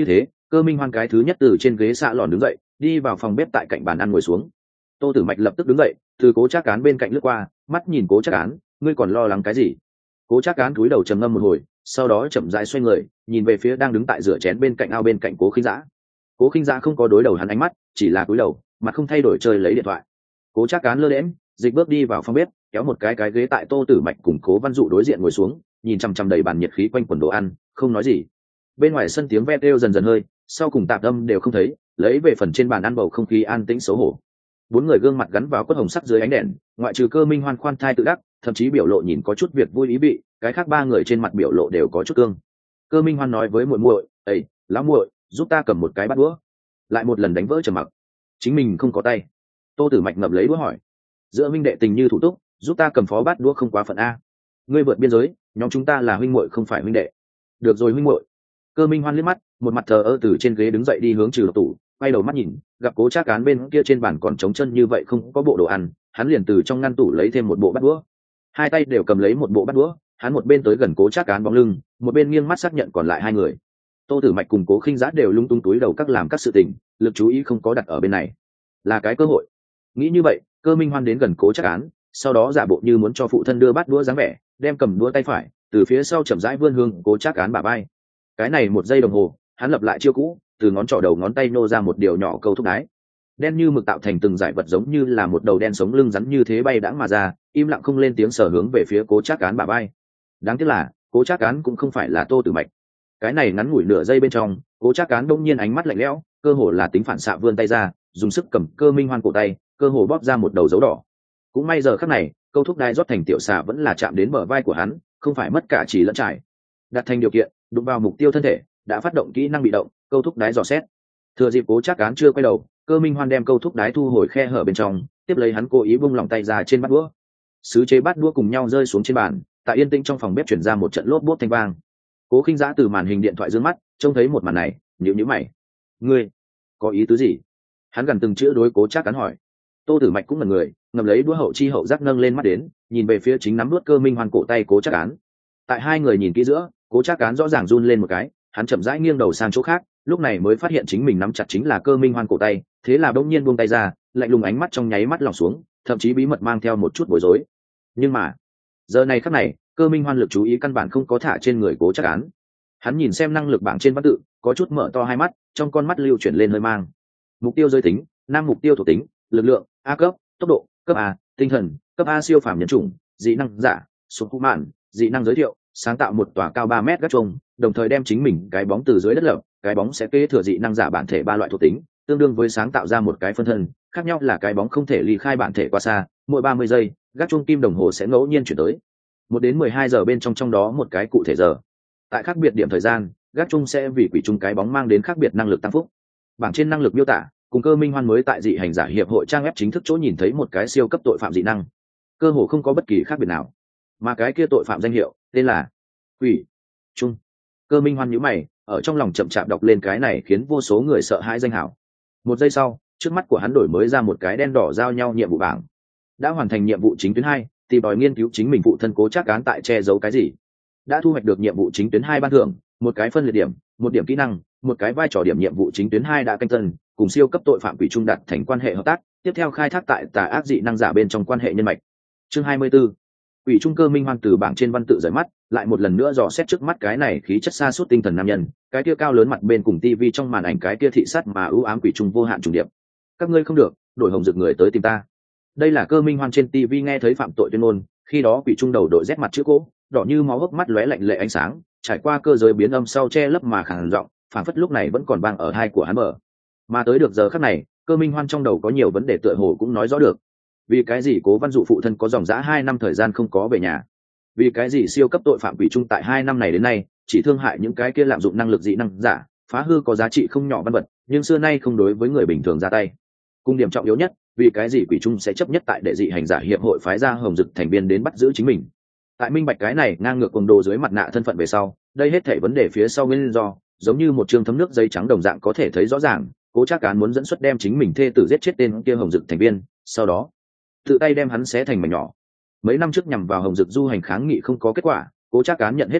Cơ minh hoan cái thứ nhất từ trên ghế xạ lòn đứng dậy, đi vào phòng bếp tại cạnh bàn ăn ngồi xuống. Tô Tử Mạch lập tức đứng dậy, từ Cố Trác Cán bên cạnh lướt qua, mắt nhìn Cố Trác Cán, ngươi còn lo lắng cái gì? Cố Trác Cán cúi đầu trầm ngâm một hồi, sau đó chậm rãi xoay người, nhìn về phía đang đứng tại rửa chén bên cạnh ao bên cạnh Cố Khinh Dã. Cố Khinh Dã không có đối đầu hắn ánh mắt, chỉ là cúi đầu, mặt không thay đổi chơi lấy điện thoại. Cố Trác Cán lơ đễnh, dịch bước đi vào phòng bếp, kéo một cái cái ghế tại Tô Tử Mạch cùng Cố Văn Dụ đối diện ngồi xuống, nhìn chằm chằm đầy bàn nhiệt khí quanh quần đồ ăn, không nói gì. Bên ngoài sân tiếng ve kêu dần dần hơi, sau cùng tạp âm đều không thấy, lấy về phần trên bàn ăn bầu không khí an tĩnh xấu hổ. Bốn người gương mặt gắn vào quất hồng sắc dưới ánh đèn, ngoại trừ Cơ Minh Hoan khoan thai tự đắc, thậm chí biểu lộ nhìn có chút việc vui ý vị, cái khác ba người trên mặt biểu lộ đều có chút cương. Cơ Minh Hoan nói với muội muội, "Ê, lão muội, giúp ta cầm một cái bát đũa." Lại một lần đánh vỡ trầm mặc. Chính mình không có tay. Tô Tử Mạch ngậm lấy đũa hỏi, "Giữa huynh đệ tình như thủ túc, giúp ta cầm phó bát đũa không quá phận a. Ngươi vượt biên giới, nhóm chúng ta là huynh muội không phải huynh đệ." "Được rồi huynh muội." Cơ Minh Hoan liếc mắt, một mặt thờ ơ từ trên ghế đứng dậy đi hướng trừ tủ, quay đầu mắt nhìn, gặp Cố Trác Cán bên kia trên bàn còn trống chân như vậy không có bộ đồ ăn, hắn liền từ trong ngăn tủ lấy thêm một bộ bát đũa. Hai tay đều cầm lấy một bộ bát đũa, hắn một bên tới gần Cố Trác Cán bóng lưng, một bên nghiêng mắt xác nhận còn lại hai người. Tô Tử Mạch cùng Cố Khinh Dã đều lung tung túi đầu các làm các sự tình, lực chú ý không có đặt ở bên này. Là cái cơ hội. Nghĩ như vậy, Cơ Minh Hoan đến gần Cố Trác Cán, sau đó giả bộ như muốn cho phụ thân đưa bát đũa dáng vẻ, đem cầm đũa tay phải, từ phía sau chậm rãi vươn hướng Cố Trác Cán bả vai. Cái này một giây đồng hồ, hắn lập lại chiêu cũ, từ ngón trỏ đầu ngón tay nô ra một điều nhỏ câu thúc đái, đen như mực tạo thành từng dải vật giống như là một đầu đen sống lưng rắn như thế bay đãng mà ra, im lặng không lên tiếng sở hướng về phía Cố Trác Cán bả vai. Đáng tiếc là Cố Trác Cán cũng không phải là Tô Tử Mạch. Cái này ngắn ngủi nửa giây bên trong, Cố Trác Cán đông nhiên ánh mắt lạnh lẽo, cơ hồ là tính phản xạ vươn tay ra, dùng sức cầm Cơ Minh Hoan cổ tay, cơ hồ bóp ra một đầu dấu đỏ. Cũng may giờ khắc này, câu thúc đai rót thành tiểu xà vẫn là chạm đến bờ vai của hắn, không phải mất cả chỉ lẫn trải. Đặt thành điều kiện, đụng vào mục tiêu thân thể, đã phát động kỹ năng bị động, câu thúc đái dò xét. Thừa dịp Cố Trác Cán chưa quay đầu, Cơ Minh Hoan đem câu thúc đái thu hồi khe hở bên trong, tiếp lấy hắn cố ý bung lỏng tay ra trên bát đũa. Sứ chế bát đũa cùng nhau rơi xuống trên bàn, tại yên tĩnh trong phòng bếp truyền ra một trận lốp bốp thanh vang. Cố Khinh Dã từ màn hình điện thoại giương mắt, trông thấy một màn này, nhíu nhíu mày. "Ngươi có ý tứ gì?" Hắn gần từng chữ đối Cố Trác Cán hỏi. Tô Tử Mạch cũng ngẩn người, ngầm lấy đũa hậu chi hậu giác nâng lên mắt đến, nhìn về phía chính nắm đuốt Cơ Minh Hoan cổ tay Cố Trác Cán. Tại hai người nhìn kỹ giữa, Cố Trác Cán rõ ràng run lên một cái, hắn chậm rãi nghiêng đầu sang chỗ khác, lúc này mới phát hiện chính mình nắm chặt chính là Cơ Minh Hoan cổ tay, thế là bỗng nhiên buông tay ra, lạnh lùng ánh mắt trong nháy mắt lỏng xuống, thậm chí bí mật mang theo một chút bối rối. Nhưng mà, giờ này khắc này, Cơ Minh Hoan lực chú ý căn bản không có thả trên người Cố Trác Cán. Hắn nhìn xem năng lực bảng trên văn tự, có chút mở to hai mắt, trong con mắt lưu chuyển lên hơi mang. Mục tiêu giới tính, nam mục tiêu thuộc tính, lực lượng, A cấp, tốc độ, cấp A, tinh thần, cấp A siêu phàm nhân chủng, dị năng giả, số phụ mạn, dị năng giới thiệu, sáng tạo một tòa cao ba mét gác chuông, đồng thời đem chính mình cái bóng từ dưới đất lập, cái bóng sẽ kế thừa dị năng giả bản thể ba loại thuộc tính, tương đương với sáng tạo ra một cái phân thân, khác nhau là cái bóng không thể ly khai bản thể quá xa, mỗi ba mươi giây, gác chuông kim đồng hồ sẽ ngẫu nhiên chuyển tới. một đến mười hai giờ bên trong trong đó một cái cụ thể giờ. Tại khác biệt điểm thời gian, gác chuông sẽ vì quỷ trung cái bóng mang đến khác biệt năng lực tăng phúc. Bảng trên năng lực miêu tả, cùng Cơ Minh Hoan mới tại dị hành giả hiệp hội trang web chính thức chỗ nhìn thấy một cái siêu cấp tội phạm dị năng, cơ hồ không có bất kỳ khác biệt nào. Mà cái kia tội phạm danh hiệu tên là Quỷ Trung. Cơ Minh Hoan nhíu mày, ở trong lòng chậm chạp đọc lên cái này khiến vô số người sợ hãi danh hảo. Một giây sau, trước mắt của hắn đổi mới ra một cái đen đỏ giao nhau nhiệm vụ bảng. Đã hoàn thành nhiệm vụ chính tuyến hai, tìm tòi nghiên cứu chính mình phụ thân Cố Trác Cán tại che giấu cái gì. Đã thu hoạch được nhiệm vụ chính tuyến hai ban thưởng, một cái phân liệt điểm, một điểm kỹ năng, một cái vai trò điểm. Nhiệm vụ chính tuyến hai đã canh tân, cùng siêu cấp tội phạm Quỷ Trung đạt thành quan hệ hợp tác, tiếp theo khai thác tại tà ác dị năng giả bên trong quan hệ nhân mạch. Chương hai mươi 'Tư Quỷ Trung. Cơ Minh Hoan từ bảng trên văn tự rời mắt, lại một lần nữa dò xét trước mắt cái này khí chất xa suốt tinh thần nam nhân, cái kia cao lớn mặt bên cùng tivi trong màn ảnh cái kia thị sát mà ưu ám Quỷ Trung vô hạn trùng điệp. Các ngươi không được, đổi hồng rực người tới tìm ta. Đây là Cơ Minh Hoan trên tivi nghe thấy phạm tội tuyên ngôn, khi đó Quỷ Trung đầu đội rét mặt chữ cố, đỏ như máu hốc mắt lóe lạnh lệ ánh sáng, trải qua cơ giới biến âm sau che lấp mà khàn giọng, phảng phất lúc này vẫn còn vang ở tai của hắn mở. Mà tới được giờ khắc này, Cơ Minh Hoan trong đầu có nhiều vấn đề tựa hồ cũng nói rõ được. Vì cái gì Cố Văn Dụ phụ thân có dòng dã hai năm thời gian không có về nhà? Vì cái gì siêu cấp tội phạm Quỷ Trung tại hai năm này đến nay chỉ thương hại những cái kia lạm dụng năng lực dị năng giả, phá hư có giá trị không nhỏ văn vật, nhưng xưa nay không đối với người bình thường ra tay? Cùng điểm trọng yếu nhất, vì cái gì Quỷ Trung sẽ chấp nhất tại đệ dị hành giả hiệp hội phái ra hồng dực thành viên đến bắt giữ chính mình? Tại minh bạch cái này ngang ngược cuồng đồ dưới mặt nạ thân phận về sau, đây hết thảy vấn đề phía sau nguyên do, giống như một trường thấm nước giấy trắng đồng dạng có thể thấy rõ ràng. Cố Trác Cán muốn dẫn xuất đem chính mình thê tử giết chết tên kia hồng dực thành viên, sau đó tự tay đem hắn xé thành mảnh nhỏ. Mấy năm trước nhằm vào hồng dực du hành kháng nghị không có kết quả, Cố Trác Cán nhận hết khuất đủ,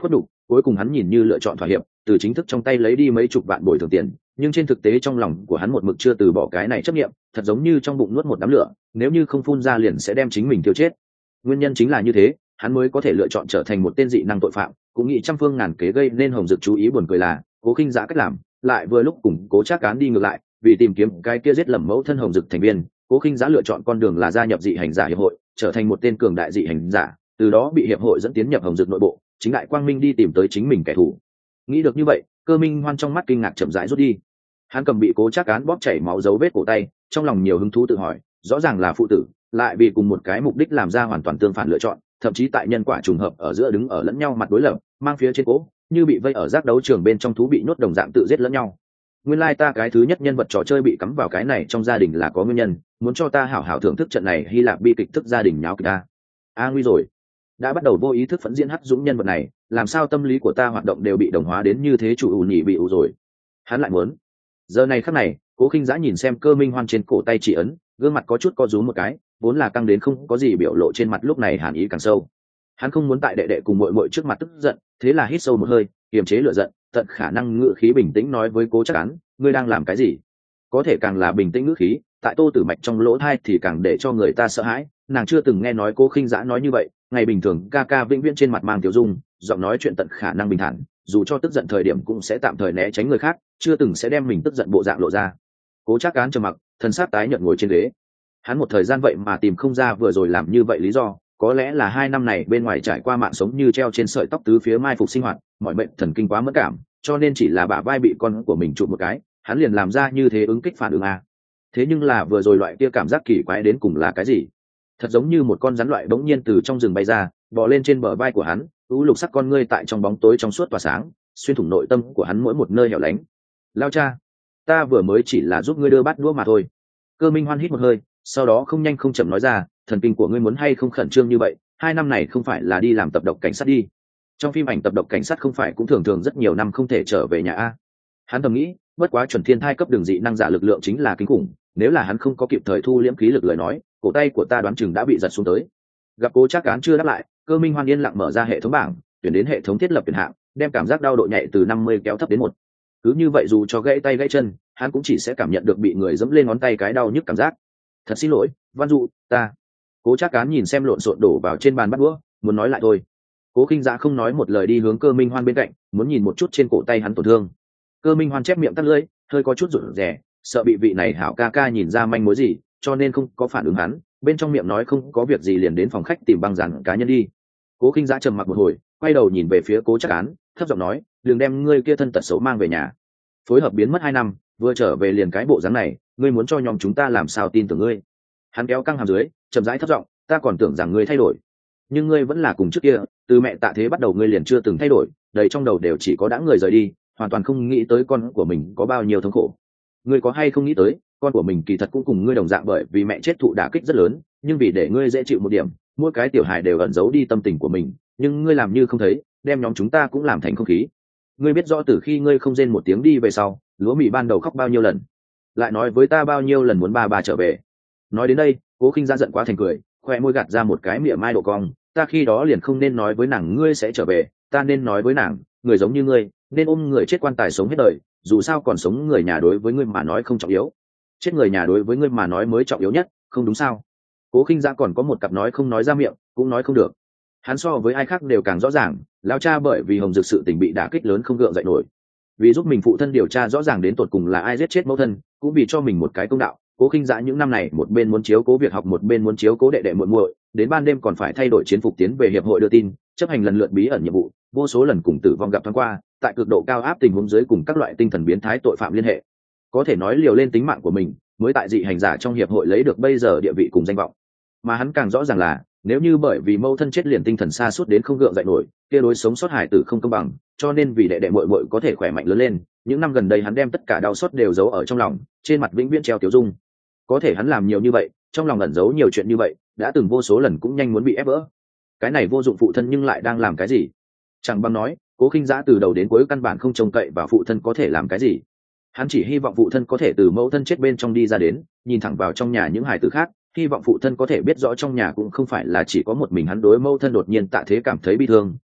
cuối cùng hắn nhìn như lựa chọn thỏa hiệp, từ chính thức trong tay lấy đi mấy chục vạn bồi thường tiền, nhưng trên thực tế trong lòng của hắn một mực chưa từ bỏ cái này chấp niệm, thật giống như trong bụng nuốt một đám lửa, nếu như không phun ra liền sẽ đem chính mình tiêu chết. Nguyên nhân chính là như thế, hắn mới có thể lựa chọn trở thành một tên dị năng tội phạm, cũng nghĩ trăm phương ngàn kế gây nên Hồng Dực chú ý. Buồn cười là Cố Khinh Dã cách làm lại vừa lúc cùng Cố Trác Cán đi ngược lại, vì tìm kiếm cái kia giết lầm mẫu thân Hồng Dực thành viên, Cố Khinh Dã lựa chọn con đường là gia nhập dị hành giả hiệp hội, trở thành một tên cường đại dị hành giả, từ đó bị hiệp hội dẫn tiến nhập Hồng Dực nội bộ, chính đại quang minh đi tìm tới chính mình kẻ thù. Nghĩ được như vậy, Cơ Minh Hoan trong mắt kinh ngạc chậm rãi rút đi. Hắn cầm bị Cố Trác Cán bóp chảy máu dấu vết cổ tay, trong lòng nhiều hứng thú tự hỏi, rõ ràng là phụ tử, lại vì cùng một cái mục đích làm ra hoàn toàn tương phản lựa chọn, thậm chí tại nhân quả trùng hợp ở giữa đứng ở lẫn nhau mặt đối lập, mang phía trên cố, như bị vây ở giác đấu trường bên trong thú bị nhốt đồng dạng tự giết lẫn nhau. Nguyên lai ta cái thứ nhất nhân vật trò chơi bị cắm vào cái này trong gia đình là có nguyên nhân, muốn cho ta hảo hảo thưởng thức trận này Hy Lạp bi kịch thức gia đình nháo kịch ta. A nguy rồi, đã bắt đầu vô ý thức phẫn diễn hắc dũng nhân vật này, làm sao tâm lý của ta hoạt động đều bị đồng hóa đến như thế, chủ ủ nhị bị ủ rồi. Hắn lại muốn. Giờ này khắc này, Cố Khinh Dã nhìn xem Cơ Minh Hoan trên cổ tay chỉ ấn, gương mặt có chút co rúm một cái, vốn là căng đến không có gì biểu lộ trên mặt lúc này hàn ý càng sâu. Hắn không muốn tại đệ đệ cùng muội muội trước mặt tức giận, thế là hít sâu một hơi, kiềm chế lửa giận, tận khả năng ngữ khí bình tĩnh nói với Cố Trác Cán, ngươi đang làm cái gì? Có thể càng là bình tĩnh ngữ khí, tại Tô Tử Mạch trong lỗ tai thì càng để cho người ta sợ hãi, nàng chưa từng nghe nói Cố Khinh Dã nói như vậy, ngày bình thường ca ca vĩnh viễn trên mặt mang tiểu dung, giọng nói chuyện tận khả năng bình thản, dù cho tức giận thời điểm cũng sẽ tạm thời né tránh người khác, chưa từng sẽ đem mình tức giận bộ dạng lộ ra. Cố Trác Cán trầm mặc, thân xác tái nhợt ngồi trên ghế. Hắn một thời gian vậy mà tìm không ra vừa rồi làm như vậy lý do, có lẽ là hai năm này bên ngoài trải qua mạng sống như treo trên sợi tóc tứ phía mai phục sinh hoạt, mọi bệnh thần kinh quá mất cảm, cho nên chỉ là bả vai bị con của mình chụp một cái, hắn liền làm ra như thế ứng kích phản ứng a. Thế nhưng là vừa rồi loại kia cảm giác kỳ quái đến cùng là cái gì? Thật giống như một con rắn loại bỗng nhiên từ trong rừng bay ra, bò lên trên bờ vai của hắn, u lục sắc con ngươi tại trong bóng tối trong suốt tỏa sáng, xuyên thủng nội tâm của hắn mỗi một nơi hẻo lánh. Lao cha, ta vừa mới chỉ là giúp ngươi đưa bát đũa mà thôi. Cơ Minh Hoan hít một hơi, sau đó không nhanh không chậm nói ra, thần kinh của ngươi muốn hay không khẩn trương như vậy, hai năm này không phải là đi làm tập độc cảnh sát đi. Trong phim ảnh tập độc cảnh sát không phải cũng thường thường rất nhiều năm không thể trở về nhà a. Hắn thầm nghĩ, bất quá chuẩn thiên thai cấp đường dị năng giả lực lượng chính là kinh khủng, nếu là hắn không có kịp thời thu liễm khí lực lời nói, cổ tay của ta đoán chừng đã bị giật xuống tới. Gặp Cố Trác Cán chưa đáp lại, Cơ Minh Hoan yên lặng mở ra hệ thống bảng, tuyển đến hệ thống thiết lập tuyển hạng, đem cảm giác đau độ nhạy từ năm mươi kéo thấp đến một. Cứ như vậy dù cho gãy tay gãy chân, hắn cũng chỉ sẽ cảm nhận được bị người giẫm lên ngón tay cái đau nhức cảm giác. Thật xin lỗi, Văn Dụ, ta. Cố Trác Cán nhìn xem lộn xộn đổ vào trên bàn bắt đũa, muốn nói lại thôi. Cố Khinh Dã không nói một lời đi hướng Cơ Minh Hoan bên cạnh, muốn nhìn một chút trên cổ tay hắn tổn thương. Cơ Minh Hoan chép miệng tắt lưỡi, hơi có chút rụt rè, sợ bị vị này hảo ca ca nhìn ra manh mối gì, cho nên không có phản ứng hắn, bên trong miệng nói không có việc gì liền đến phòng khách tìm băng dàn cá nhân đi. Cố Khinh Dã trầm mặc một hồi, quay đầu nhìn về phía Cố Trác Cán, thấp giọng nói, đừng đem ngươi kia thân tật xấu mang về nhà. Phối hợp biến mất hai năm, vừa trở về liền cái bộ dáng này, ngươi muốn cho nhóm chúng ta làm sao tin tưởng ngươi? Hắn kéo căng hàm dưới, chậm rãi thấp giọng, ta còn tưởng rằng ngươi thay đổi, nhưng ngươi vẫn là cùng trước kia, từ mẹ tạ thế bắt đầu ngươi liền chưa từng thay đổi, đầy trong đầu đều chỉ có đã người rời đi, hoàn toàn không nghĩ tới con của mình có bao nhiêu thống khổ. Ngươi có hay không nghĩ tới, con của mình kỳ thật cũng cùng ngươi đồng dạng, bởi vì mẹ chết thụ đả kích rất lớn, nhưng vì để ngươi dễ chịu một điểm, mỗi cái tiểu hài đều ẩn giấu đi tâm tình của mình, nhưng ngươi làm như không thấy, đem nhóm chúng ta cũng làm thành không khí. Ngươi biết rõ từ khi ngươi không rên một tiếng đi về sau, lúa mì ban đầu khóc bao nhiêu lần, lại nói với ta bao nhiêu lần muốn ba ba trở về. Nói đến đây, Cố Khinh Dã giận quá thành cười, khoe môi gạt ra một cái mỉa mai độ cong, ta khi đó liền không nên nói với nàng ngươi sẽ trở về, ta nên nói với nàng, người giống như ngươi nên ôm người chết quan tài sống hết đời, dù sao còn sống người nhà đối với ngươi mà nói không trọng yếu, chết người nhà đối với ngươi mà nói mới trọng yếu nhất, không đúng sao? Cố Khinh Dã còn có một cặp nói không nói ra miệng, cũng nói không được. Hắn so với ai khác đều càng rõ ràng, lão cha bởi vì Hồng Dực sự tình bị đả kích lớn không gượng dậy nổi, vì giúp mình phụ thân điều tra rõ ràng đến tột cùng là ai giết chết mẫu thân, cũng vì cho mình một cái công đạo. Cố Khinh Dã những năm này một bên muốn chiếu cố việc học, một bên muốn chiếu cố đệ đệ muội muội, đến ban đêm còn phải thay đổi chiến phục tiến về hiệp hội đưa tin, chấp hành lần lượt bí ẩn nhiệm vụ, vô số lần cùng tử vong gặp thoáng qua, tại cực độ cao áp tình huống dưới cùng các loại tinh thần biến thái tội phạm liên hệ, có thể nói liều lên tính mạng của mình mới tại dị hành giả trong hiệp hội lấy được bây giờ địa vị cùng danh vọng. Mà hắn càng rõ ràng là, nếu như bởi vì mâu thân chết liền tinh thần sa sút đến không gượng dậy nổi, kia đối sống sót hải tử không công bằng, cho nên vì đệ đệ muội muội có thể khỏe mạnh lớn lên, những năm gần đây hắn đem tất cả đau xót đều giấu ở trong lòng, trên mặt vĩnh viễn treo tiểu dung. Có thể hắn làm nhiều như vậy, trong lòng ẩn giấu nhiều chuyện như vậy, đã từng vô số lần cũng nhanh muốn bị ép vỡ. Cái này vô dụng phụ thân nhưng lại đang làm cái gì? Chẳng bằng nói, Cố Khinh Dã từ đầu đến cuối căn bản không trông cậy vào phụ thân có thể làm cái gì. Hắn chỉ hy vọng phụ thân có thể từ mẫu thân chết bên trong đi ra đến, nhìn thẳng vào trong nhà những hài tử khác, hy vọng phụ thân có thể biết rõ trong nhà cũng không phải là chỉ có một mình hắn. Đối mẫu thân đột nhiên tạ thế cảm thấy bi thương,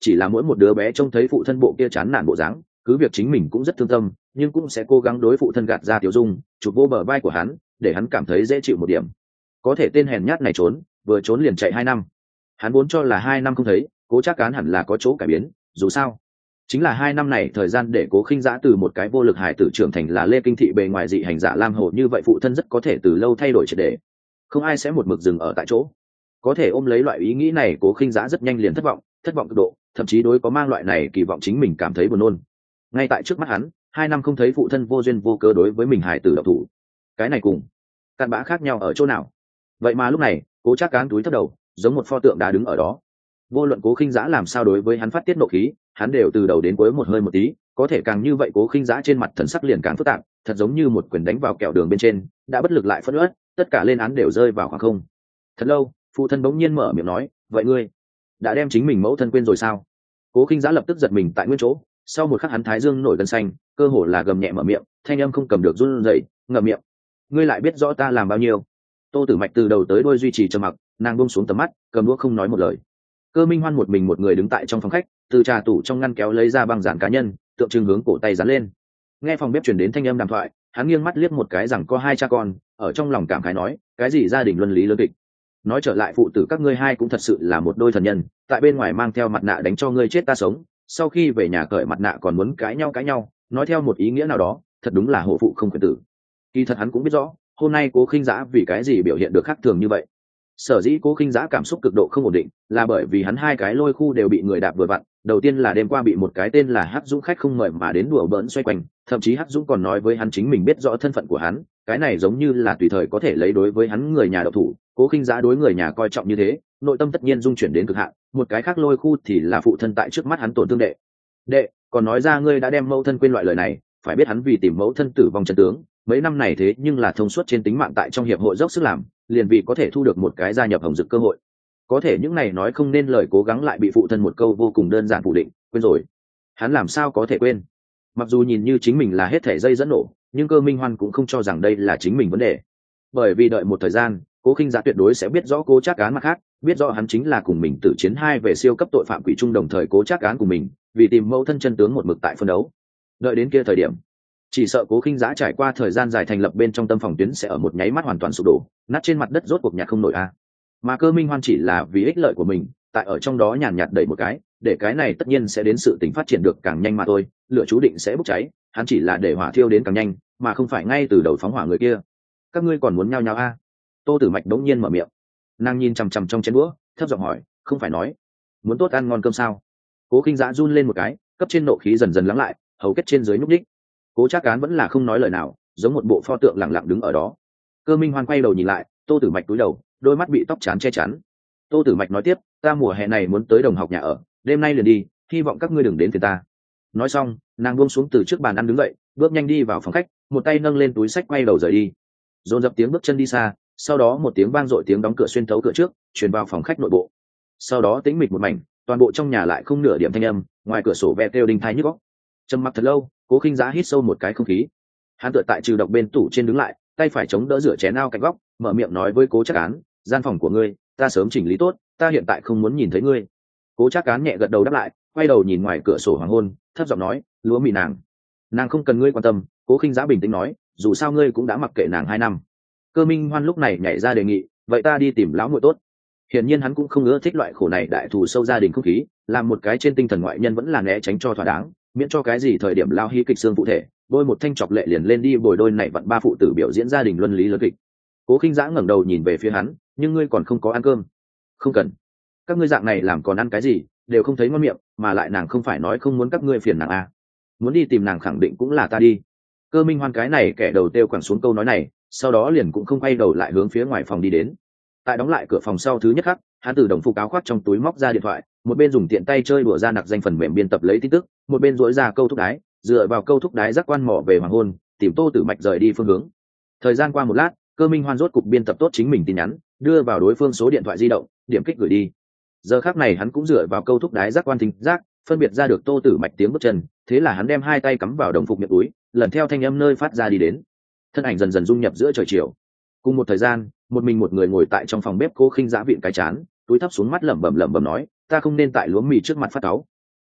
chỉ là mỗi một đứa bé trông thấy phụ thân bộ kia chán nản bộ dáng, cứ việc chính mình cũng rất thương tâm, nhưng cũng sẽ cố gắng đối phụ thân gạt ra tiểu dung, chụp vô bờ vai của hắn, để hắn cảm thấy dễ chịu một điểm. Có thể tên hèn nhát này trốn, vừa trốn liền chạy hai năm. Hắn vốn cho là hai năm không thấy, Cố Trác Cán hẳn là có chỗ cải biến, dù sao chính là hai năm này thời gian để Cố Khinh Dã từ một cái vô lực hài tử trưởng thành là Lê Kinh Thị bề ngoài dị hành giả lam hồ như vậy, phụ thân rất có thể từ lâu thay đổi triệt để, không ai sẽ một mực dừng ở tại chỗ. Có thể ôm lấy loại ý nghĩ này, Cố Khinh Dã rất nhanh liền thất vọng, thất vọng cực độ, thậm chí đối có mang loại này kỳ vọng chính mình cảm thấy buồn nôn. Ngay tại trước mắt hắn, hai năm không thấy phụ thân vô duyên vô cớ đối với mình hài tử độc thủ, cái này cùng cặn bã khác nhau ở chỗ nào? Vậy mà lúc này, Cố Trác Cán túi thấp đầu, giống một pho tượng đá đứng ở đó. Vô luận Cố Khinh Dã làm sao đối với hắn phát tiết nộ khí, hắn đều từ đầu đến cuối một hơi một tí, có thể càng như vậy Cố Khinh Dã trên mặt thần sắc liền càng phức tạp, thật giống như một quyền đánh vào kẹo đường bên trên, đã bất lực lại phẫn uất, tất cả lên án đều rơi vào khoảng không. Thật lâu, phụ thân bỗng nhiên mở miệng nói, "Vậy ngươi đã đem chính mình mẫu thân quên rồi sao?" Cố Khinh Dã lập tức giật mình tại nguyên chỗ, sau một khắc hắn thái dương nổi gân xanh, cơ hồ là gầm nhẹ mở miệng, thanh âm không cầm được run rẩy, ngậm miệng. "Ngươi lại biết rõ ta làm bao nhiêu?" Tô Tử Mạch từ đầu tới đuôi duy trì trầm mặc, nàng buông xuống tầm mắt, cầm đũa không nói một lời. Cơ Minh Hoan một mình một người đứng tại trong phòng khách, từ trà tủ trong ngăn kéo lấy ra băng dán cá nhân, tượng trưng hướng cổ tay dán lên. Nghe phòng bếp truyền đến thanh âm đàm thoại, hắn nghiêng mắt liếc một cái rằng có hai cha con, ở trong lòng cảm khái nói, cái gì gia đình luân lý lớn kịch. Nói trở lại phụ tử các ngươi hai cũng thật sự là một đôi thần nhân, tại bên ngoài mang theo mặt nạ đánh cho ngươi chết ta sống, sau khi về nhà cởi mặt nạ còn muốn cãi nhau cãi nhau, nói theo một ý nghĩa nào đó, thật đúng là hộ phụ không quyền tử. Kỳ thật hắn cũng biết rõ, hôm nay Cố Khinh Dã vì cái gì biểu hiện được khác thường như vậy. Sở dĩ Cố Khinh Dã cảm xúc cực độ không ổn định, là bởi vì hắn hai cái lôi khu đều bị người đạp vừa vặn. Đầu tiên là đêm qua bị một cái tên là Hắc Dũng khách không mời mà đến đùa bỡn xoay quanh, thậm chí Hắc Dũng còn nói với hắn chính mình biết rõ thân phận của hắn, cái này giống như là tùy thời có thể lấy đối với hắn người nhà độc thủ. Cố Khinh Dã đối người nhà coi trọng như thế, nội tâm tất nhiên dung chuyển đến cực hạn. Một cái khác lôi khu thì là phụ thân tại trước mắt hắn tổn thương đệ đệ, còn nói ra ngươi đã đem mẫu thân quên loại lời này, phải biết hắn vì tìm mẫu thân tử vong chân tướng, mấy năm này thế nhưng là thông suốt trên tính mạng tại trong hiệp hội dốc sức làm, liền vì có thể thu được một cái gia nhập Hồng Dực cơ hội. Có thể những này nói không nên lời cố gắng lại bị phụ thân một câu vô cùng đơn giản phủ định, quên rồi. Hắn làm sao có thể quên? Mặc dù nhìn như chính mình là hết thể dây dẫn nổ, nhưng Cơ Minh Hoan cũng không cho rằng đây là chính mình vấn đề. Bởi vì đợi một thời gian, Cố Khinh Dã tuyệt đối sẽ biết rõ Cố Trác Cán mặt khác, biết rõ hắn chính là cùng mình tử chiến hai về siêu cấp tội phạm quỷ trung, đồng thời Cố Trác Cán cùng mình, vì tìm mẫu thân chân tướng một mực tại phân đấu. Đợi đến kia thời điểm, chỉ sợ Cố Khinh Dã trải qua thời gian dài thành lập bên trong tâm phòng tuyến sẽ ở một nháy mắt hoàn toàn sụp đổ, nát trên mặt đất rốt cuộc nhặt không nổi a. Mà Cơ Minh Hoan chỉ là vì ích lợi của mình, tại ở trong đó nhàn nhạt đẩy một cái, để cái này tất nhiên sẽ đến sự tình phát triển được càng nhanh mà thôi, lửa chú định sẽ bốc cháy, hắn chỉ là để hỏa thiêu đến càng nhanh, mà không phải ngay từ đầu phóng hỏa người kia. Các ngươi còn muốn nhao nhao a? Tô Tử Mạch đống nhiên mở miệng, nàng nhìn chằm chằm trong chén đũa, thấp giọng hỏi, không phải nói muốn tốt ăn ngon cơm sao? Cố Khinh Dã run lên một cái, cấp trên nộ khí dần dần lắng lại, hầu kết trên dưới nhúc nhích. Cố Trác Cán vẫn là không nói lời nào, giống một bộ pho tượng lặng lặng đứng ở đó. Cơ Minh Hoan quay đầu nhìn lại, Tô Tử Mạch cúi đầu, đôi mắt bị tóc chán che chắn. Tô Tử Mạch nói tiếp, ta mùa hè này muốn tới đồng học nhà ở, đêm nay liền đi, hy vọng các ngươi đừng đến phiền ta. Nói xong, nàng buông xuống từ trước bàn ăn đứng dậy, bước nhanh đi vào phòng khách, một tay nâng lên túi sách quay đầu rời đi. Dồn dập tiếng bước chân đi xa, sau đó một tiếng vang dội tiếng đóng cửa xuyên thấu cửa trước, truyền vào phòng khách nội bộ. Sau đó tĩnh mịch một mảnh, toàn bộ trong nhà lại không nửa điểm thanh âm, ngoài cửa sổ ve kêu đinh tai nhức óc. Trầm mặc thật lâu, Cố Khinh Dã hít sâu một cái không khí. Hắn tựa tại trừ độc bên tủ trên đứng lại, tay phải chống đỡ rửa chén ao cạnh góc, mở miệng nói với Cố Trác Cán, gian phòng của ngươi ta sớm chỉnh lý tốt, ta hiện tại không muốn nhìn thấy ngươi. Cố Trác Cán nhẹ gật đầu đáp lại, quay đầu nhìn ngoài cửa sổ hoàng hôn, thấp giọng nói, lúa mì nàng nàng không cần ngươi quan tâm. Cố Khinh Dã bình tĩnh nói, dù sao ngươi cũng đã mặc kệ nàng hai năm. Cơ Minh Hoan lúc này nhảy ra đề nghị, vậy ta đi tìm lão muội tốt. Hiển nhiên hắn cũng không ưa thích loại khổ này đại thù sâu gia đình không khí, làm một cái trên tinh thần ngoại nhân vẫn là né tránh cho thỏa đáng, miễn cho cái gì thời điểm lao hí kịch xương phụ thể, đôi một thanh chọc lệ liền lên đi bồi đôi này vặn ba phụ tử biểu diễn gia đình luân lý lớn kịch. Cố Khinh Dã ngẩng đầu nhìn về phía hắn, nhưng ngươi còn không có ăn cơm. Không cần, các ngươi dạng này làm còn ăn cái gì, đều không thấy ngon miệng, mà lại nàng không phải nói không muốn các ngươi phiền nàng à? Muốn đi tìm nàng khẳng định cũng là ta đi. Cơ Minh Hoan cái này kẻ đầu tiêu quẳng xuống câu nói này, sau đó liền cũng không quay đầu lại hướng phía ngoài phòng đi đến. Tại đóng lại cửa phòng sau thứ nhất khắc, hắn từ đồng phục áo khoác trong túi móc ra điện thoại, một bên dùng tiện tay chơi đùa ra nặc danh phần mềm biên tập lấy tin tức, một bên duỗi ra câu thúc đái, dựa vào câu thúc đái giác quan mỏ về hoàng hôn, tìm Tô Tử Mạch rời đi phương hướng. Thời gian qua một lát, Cơ Minh Hoan rốt cục biên tập tốt chính mình tin nhắn, đưa vào đối phương số điện thoại di động, điểm kích gửi đi. Giờ khắc này hắn cũng dựa vào câu thúc đái giác quan thính giác, phân biệt ra được Tô Tử Mạch tiếng bước chân, thế là hắn đem hai tay cắm vào đồng phục miệng túi, lần theo thanh âm nơi phát ra đi đến. Thân ảnh dần dần dung nhập giữa trời chiều. Cùng một thời gian, một mình một người ngồi tại trong phòng bếp, Cố Khinh Dã vịn cái chán, túi thấp xuống mắt lẩm bẩm lẩm bẩm nói, ta không nên tại lúa mì trước mặt phát cáu,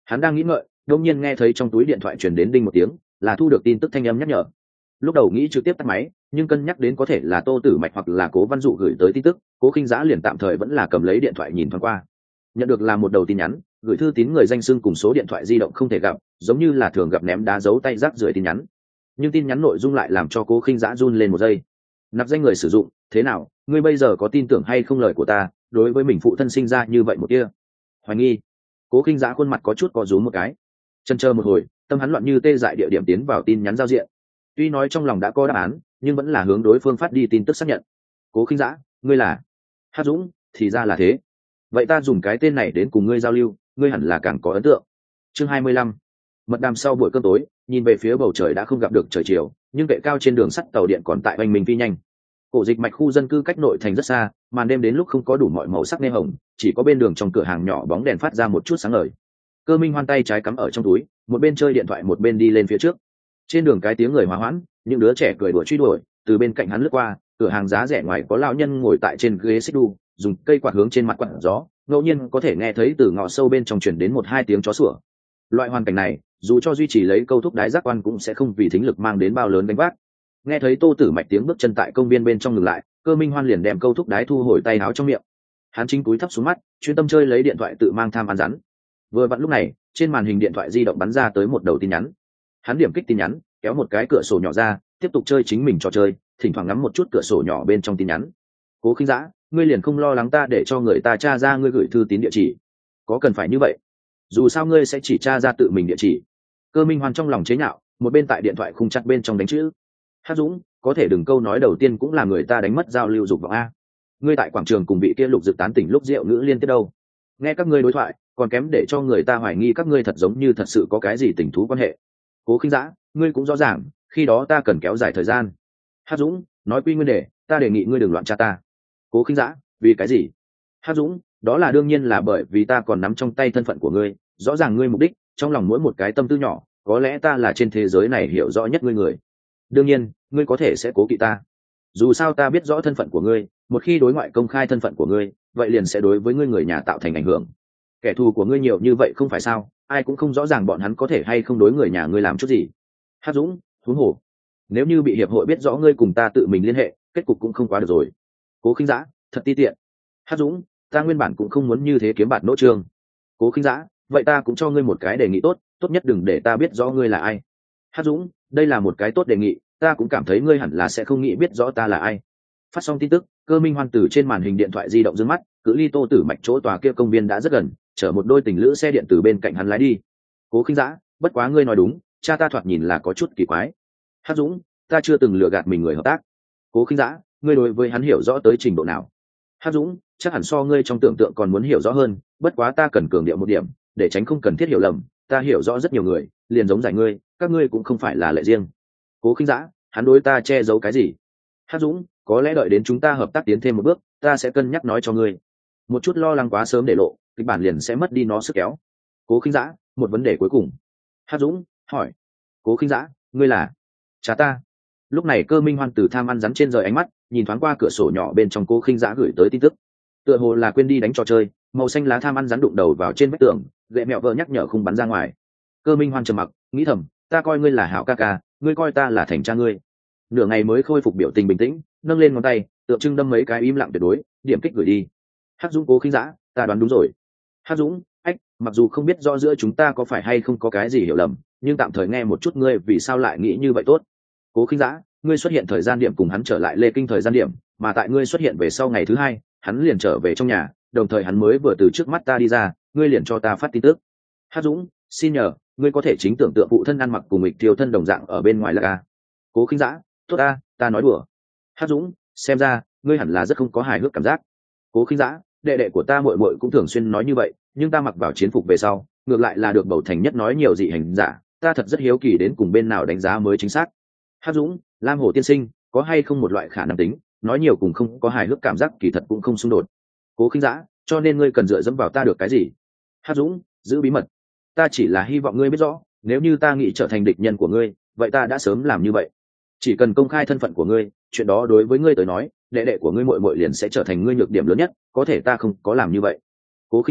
Hắn đang nghĩ ngợi, đột nhiên nghe thấy trong túi điện thoại truyền đến đinh một tiếng, là thu được tin tức thanh âm nhắc nhở. Lúc đầu nghĩ trực tiếp tắt máy, nhưng cân nhắc đến có thể là Tô Tử Mạch hoặc là Cố Văn Dụ gửi tới tin tức, Cố Khinh Dã liền tạm thời vẫn là cầm lấy điện thoại nhìn thoáng qua. Nhận được là một đầu tin nhắn, gửi thư tín người danh xưng cùng số điện thoại di động không thể gặp, giống như là thường gặp ném đá giấu tay rác rưởi tin nhắn. Nhưng tin nhắn nội dung lại làm cho Cố Khinh Dã run lên một giây. Nạp danh người sử dụng, thế nào, ngươi bây giờ có tin tưởng hay không lời của ta, đối với mình phụ thân sinh ra như vậy một kia. Hoài nghi. Cố Khinh Dã khuôn mặt có chút có rúm một cái. Chần chờ một hồi, tâm hắn loạn như tê dại địa điểm tiến vào tin nhắn giao diện. Tuy nói trong lòng đã có đáp án, nhưng vẫn là hướng đối phương phát đi tin tức xác nhận. Cố Khinh Dã, ngươi là Hát Dũng, thì ra là thế. Vậy ta dùng cái tên này đến cùng ngươi giao lưu, ngươi hẳn là càng có ấn tượng. Chương hai mươi lăm. Mật đàm sau buổi cơm tối, nhìn về phía bầu trời đã không gặp được trời chiều, nhưng kệ cao trên đường sắt tàu điện còn tại oanh mình phi nhanh. Cổ dịch mạch khu dân cư cách nội thành rất xa, màn đêm đến lúc không có đủ mọi màu sắc nê hồng, chỉ có bên đường trong cửa hàng nhỏ bóng đèn phát ra một chút sáng ngời. Cơ Minh Hoan tay trái cắm ở trong túi, một bên chơi điện thoại một bên đi lên phía trước. Trên đường cái tiếng người hòa hoãn, những đứa trẻ cười đùa truy đuổi, từ bên cạnh hắn lướt qua, cửa hàng giá rẻ ngoài có lão nhân ngồi tại trên ghế xích đu, dùng cây quạt hướng trên mặt quạt gió, ngẫu nhiên có thể nghe thấy từ ngõ sâu bên trong truyền đến một hai tiếng chó sủa. Loại hoàn cảnh này, dù cho duy trì lấy câu thúc đái giác quan cũng sẽ không vì thính lực mang đến bao lớn đánh vác. Nghe thấy Tô Tử Mạch tiếng bước chân tại công viên bên trong ngừng lại, Cơ Minh Hoan liền đem câu thúc đái thu hồi tay áo trong miệng. Hắn chính cúi thấp xuống mắt, chuyên tâm chơi lấy điện thoại tự mang tham ăn rắn. Vừa vặn lúc này, trên màn hình điện thoại di động bắn ra tới một đầu tin nhắn. Hắn điểm kích tin nhắn, kéo một cái cửa sổ nhỏ ra, tiếp tục chơi chính mình trò chơi, thỉnh thoảng ngắm một chút cửa sổ nhỏ bên trong tin nhắn. Cố Khinh Dã, ngươi liền không lo lắng ta để cho người ta tra ra ngươi gửi thư tín địa chỉ? Có cần phải như vậy? Dù sao ngươi sẽ chỉ tra ra tự mình địa chỉ. Cơ Minh Hoan trong lòng chế nhạo, một bên tại điện thoại khung chặt bên trong đánh chữ. Hát Dũng, có thể đừng câu nói đầu tiên cũng là người ta đánh mất giao lưu dục vọng a. Ngươi tại quảng trường cùng vị kia Lục Dực tán tỉnh lúc rượu ngữ liên tiếp đâu? Nghe các ngươi đối thoại, còn kém để cho người ta hoài nghi các ngươi thật giống như thật sự có cái gì tình thú quan hệ. Cố Khinh Dã, ngươi cũng rõ ràng, khi đó ta cần kéo dài thời gian. Hát Dũng, nói quy nguyên đề, ta đề nghị ngươi đừng loạn tra ta. Cố Khinh Dã, vì cái gì? Hát Dũng, đó là đương nhiên là bởi vì ta còn nắm trong tay thân phận của ngươi, rõ ràng ngươi mục đích, trong lòng mỗi một cái tâm tư nhỏ, có lẽ ta là trên thế giới này hiểu rõ nhất ngươi người. Đương nhiên, ngươi có thể sẽ cố kỵ ta. Dù sao ta biết rõ thân phận của ngươi, một khi đối ngoại công khai thân phận của ngươi, vậy liền sẽ đối với ngươi người nhà tạo thành ảnh hưởng. Kẻ thù của ngươi nhiều như vậy không phải sao, ai cũng không rõ ràng bọn hắn có thể hay không đối người nhà ngươi làm chút gì. Hát Dũng, huống hồ, nếu như bị hiệp hội biết rõ ngươi cùng ta tự mình liên hệ, kết cục cũng không quá được rồi. Cố Khinh Dã, thật ti tiện. Hát Dũng, ta nguyên bản cũng không muốn như thế kiếm bạt nỗ trương. Cố Khinh Dã, vậy ta cũng cho ngươi một cái đề nghị tốt, tốt nhất đừng để ta biết rõ ngươi là ai. Hát Dũng, đây là một cái tốt đề nghị, ta cũng cảm thấy ngươi hẳn là sẽ không nghĩ biết rõ ta là ai. Phát xong tin tức, Cơ Minh Hoan từ trên màn hình điện thoại di động dương mắt, cự ly Tô Tử Mạch chỗ tòa kia công viên đã rất gần, chở một đôi tình lữ xe điện từ bên cạnh hắn lái đi. Cố Khinh Dã, bất quá ngươi nói đúng, cha ta thoạt nhìn là có chút kỳ quái. Hát Dũng, ta chưa từng lừa gạt mình người hợp tác. Cố Khinh Dã, ngươi đối với hắn hiểu rõ tới trình độ nào? Hát Dũng, chắc hẳn so ngươi trong tưởng tượng còn muốn hiểu rõ hơn, bất quá ta cần cường điệu một điểm, để tránh không cần thiết hiểu lầm, ta hiểu rõ rất nhiều người, liền giống giải ngươi, các ngươi cũng không phải là lệ riêng. Cố Khinh Dã, hắn đối ta che giấu cái gì? Hát Dũng, có lẽ đợi đến chúng ta hợp tác tiến thêm một bước, ta sẽ cân nhắc nói cho ngươi. Một chút lo lắng quá sớm để lộ, kịch bản liền sẽ mất đi nó sức kéo. Cố Khinh Dã, một vấn đề cuối cùng. Hát Dũng hỏi. Cố Khinh Dã, ngươi là cha ta? Lúc này Cơ Minh Hoan từ tham ăn rắn trên rời ánh mắt, nhìn thoáng qua cửa sổ nhỏ bên trong Cố Khinh Dã gửi tới tin tức. Tựa hồ là quên đi đánh trò chơi, màu xanh lá tham ăn rắn đụng đầu vào trên vách tường, gậy mẹo vợ nhắc nhở không bắn ra ngoài. Cơ Minh Hoan trầm mặc, nghĩ thầm, ta coi ngươi là hảo ca ca, ngươi coi ta là thành cha ngươi. Nửa ngày mới khôi phục biểu tình bình tĩnh, nâng lên ngón tay, tượng trưng đâm mấy cái im lặng tuyệt đối, điểm kích gửi đi. Hát Dũng, Cố Khinh Dã, ta đoán đúng rồi. Hát Dũng, ách, mặc dù không biết rõ giữa chúng ta có phải hay không có cái gì hiểu lầm, nhưng tạm thời nghe một chút ngươi vì sao lại nghĩ như vậy tốt. Cố Khinh Dã, ngươi xuất hiện thời gian điểm cùng hắn trở lại Lê Kinh thời gian điểm, mà tại ngươi xuất hiện về sau ngày thứ hai, hắn liền trở về trong nhà, đồng thời hắn mới vừa từ trước mắt ta đi ra, ngươi liền cho ta phát tin tức. Hát Dũng, xin nhờ, ngươi có thể chính tưởng tượng phụ thân ăn mặc cùng nghịch thiêu thân đồng dạng ở bên ngoài là ca. Cố Khinh Dã, tốt ta, ta nói đùa. Hát Dũng, xem ra ngươi hẳn là rất không có hài hước cảm giác. Cố Khinh Dã, đệ đệ của ta muội muội cũng thường xuyên nói như vậy, nhưng ta mặc vào chiến phục về sau, ngược lại là được bầu thành nhất nói nhiều dị hành giả, ta thật rất hiếu kỳ đến cùng bên nào đánh giá mới chính xác. Hát Dũng, Lam Hồ tiên sinh, có hay không một loại khả năng tính, nói nhiều cùng không có hài hước cảm giác kỳ thật cũng không xung đột. Cố Khinh Dã, cho nên ngươi cần dựa dẫm vào ta được cái gì? Hát Dũng, giữ bí mật. Ta chỉ là hy vọng ngươi biết rõ, nếu như ta nghĩ trở thành địch nhân của ngươi, vậy ta đã sớm làm như vậy. Chỉ cần công khai thân phận của ngươi, chuyện đó đối với ngươi tới nói, đệ đệ của ngươi muội muội liền sẽ trở thành ngươi nhược điểm lớn nhất, có thể ta không có làm như vậy. Cố Khinh Dã,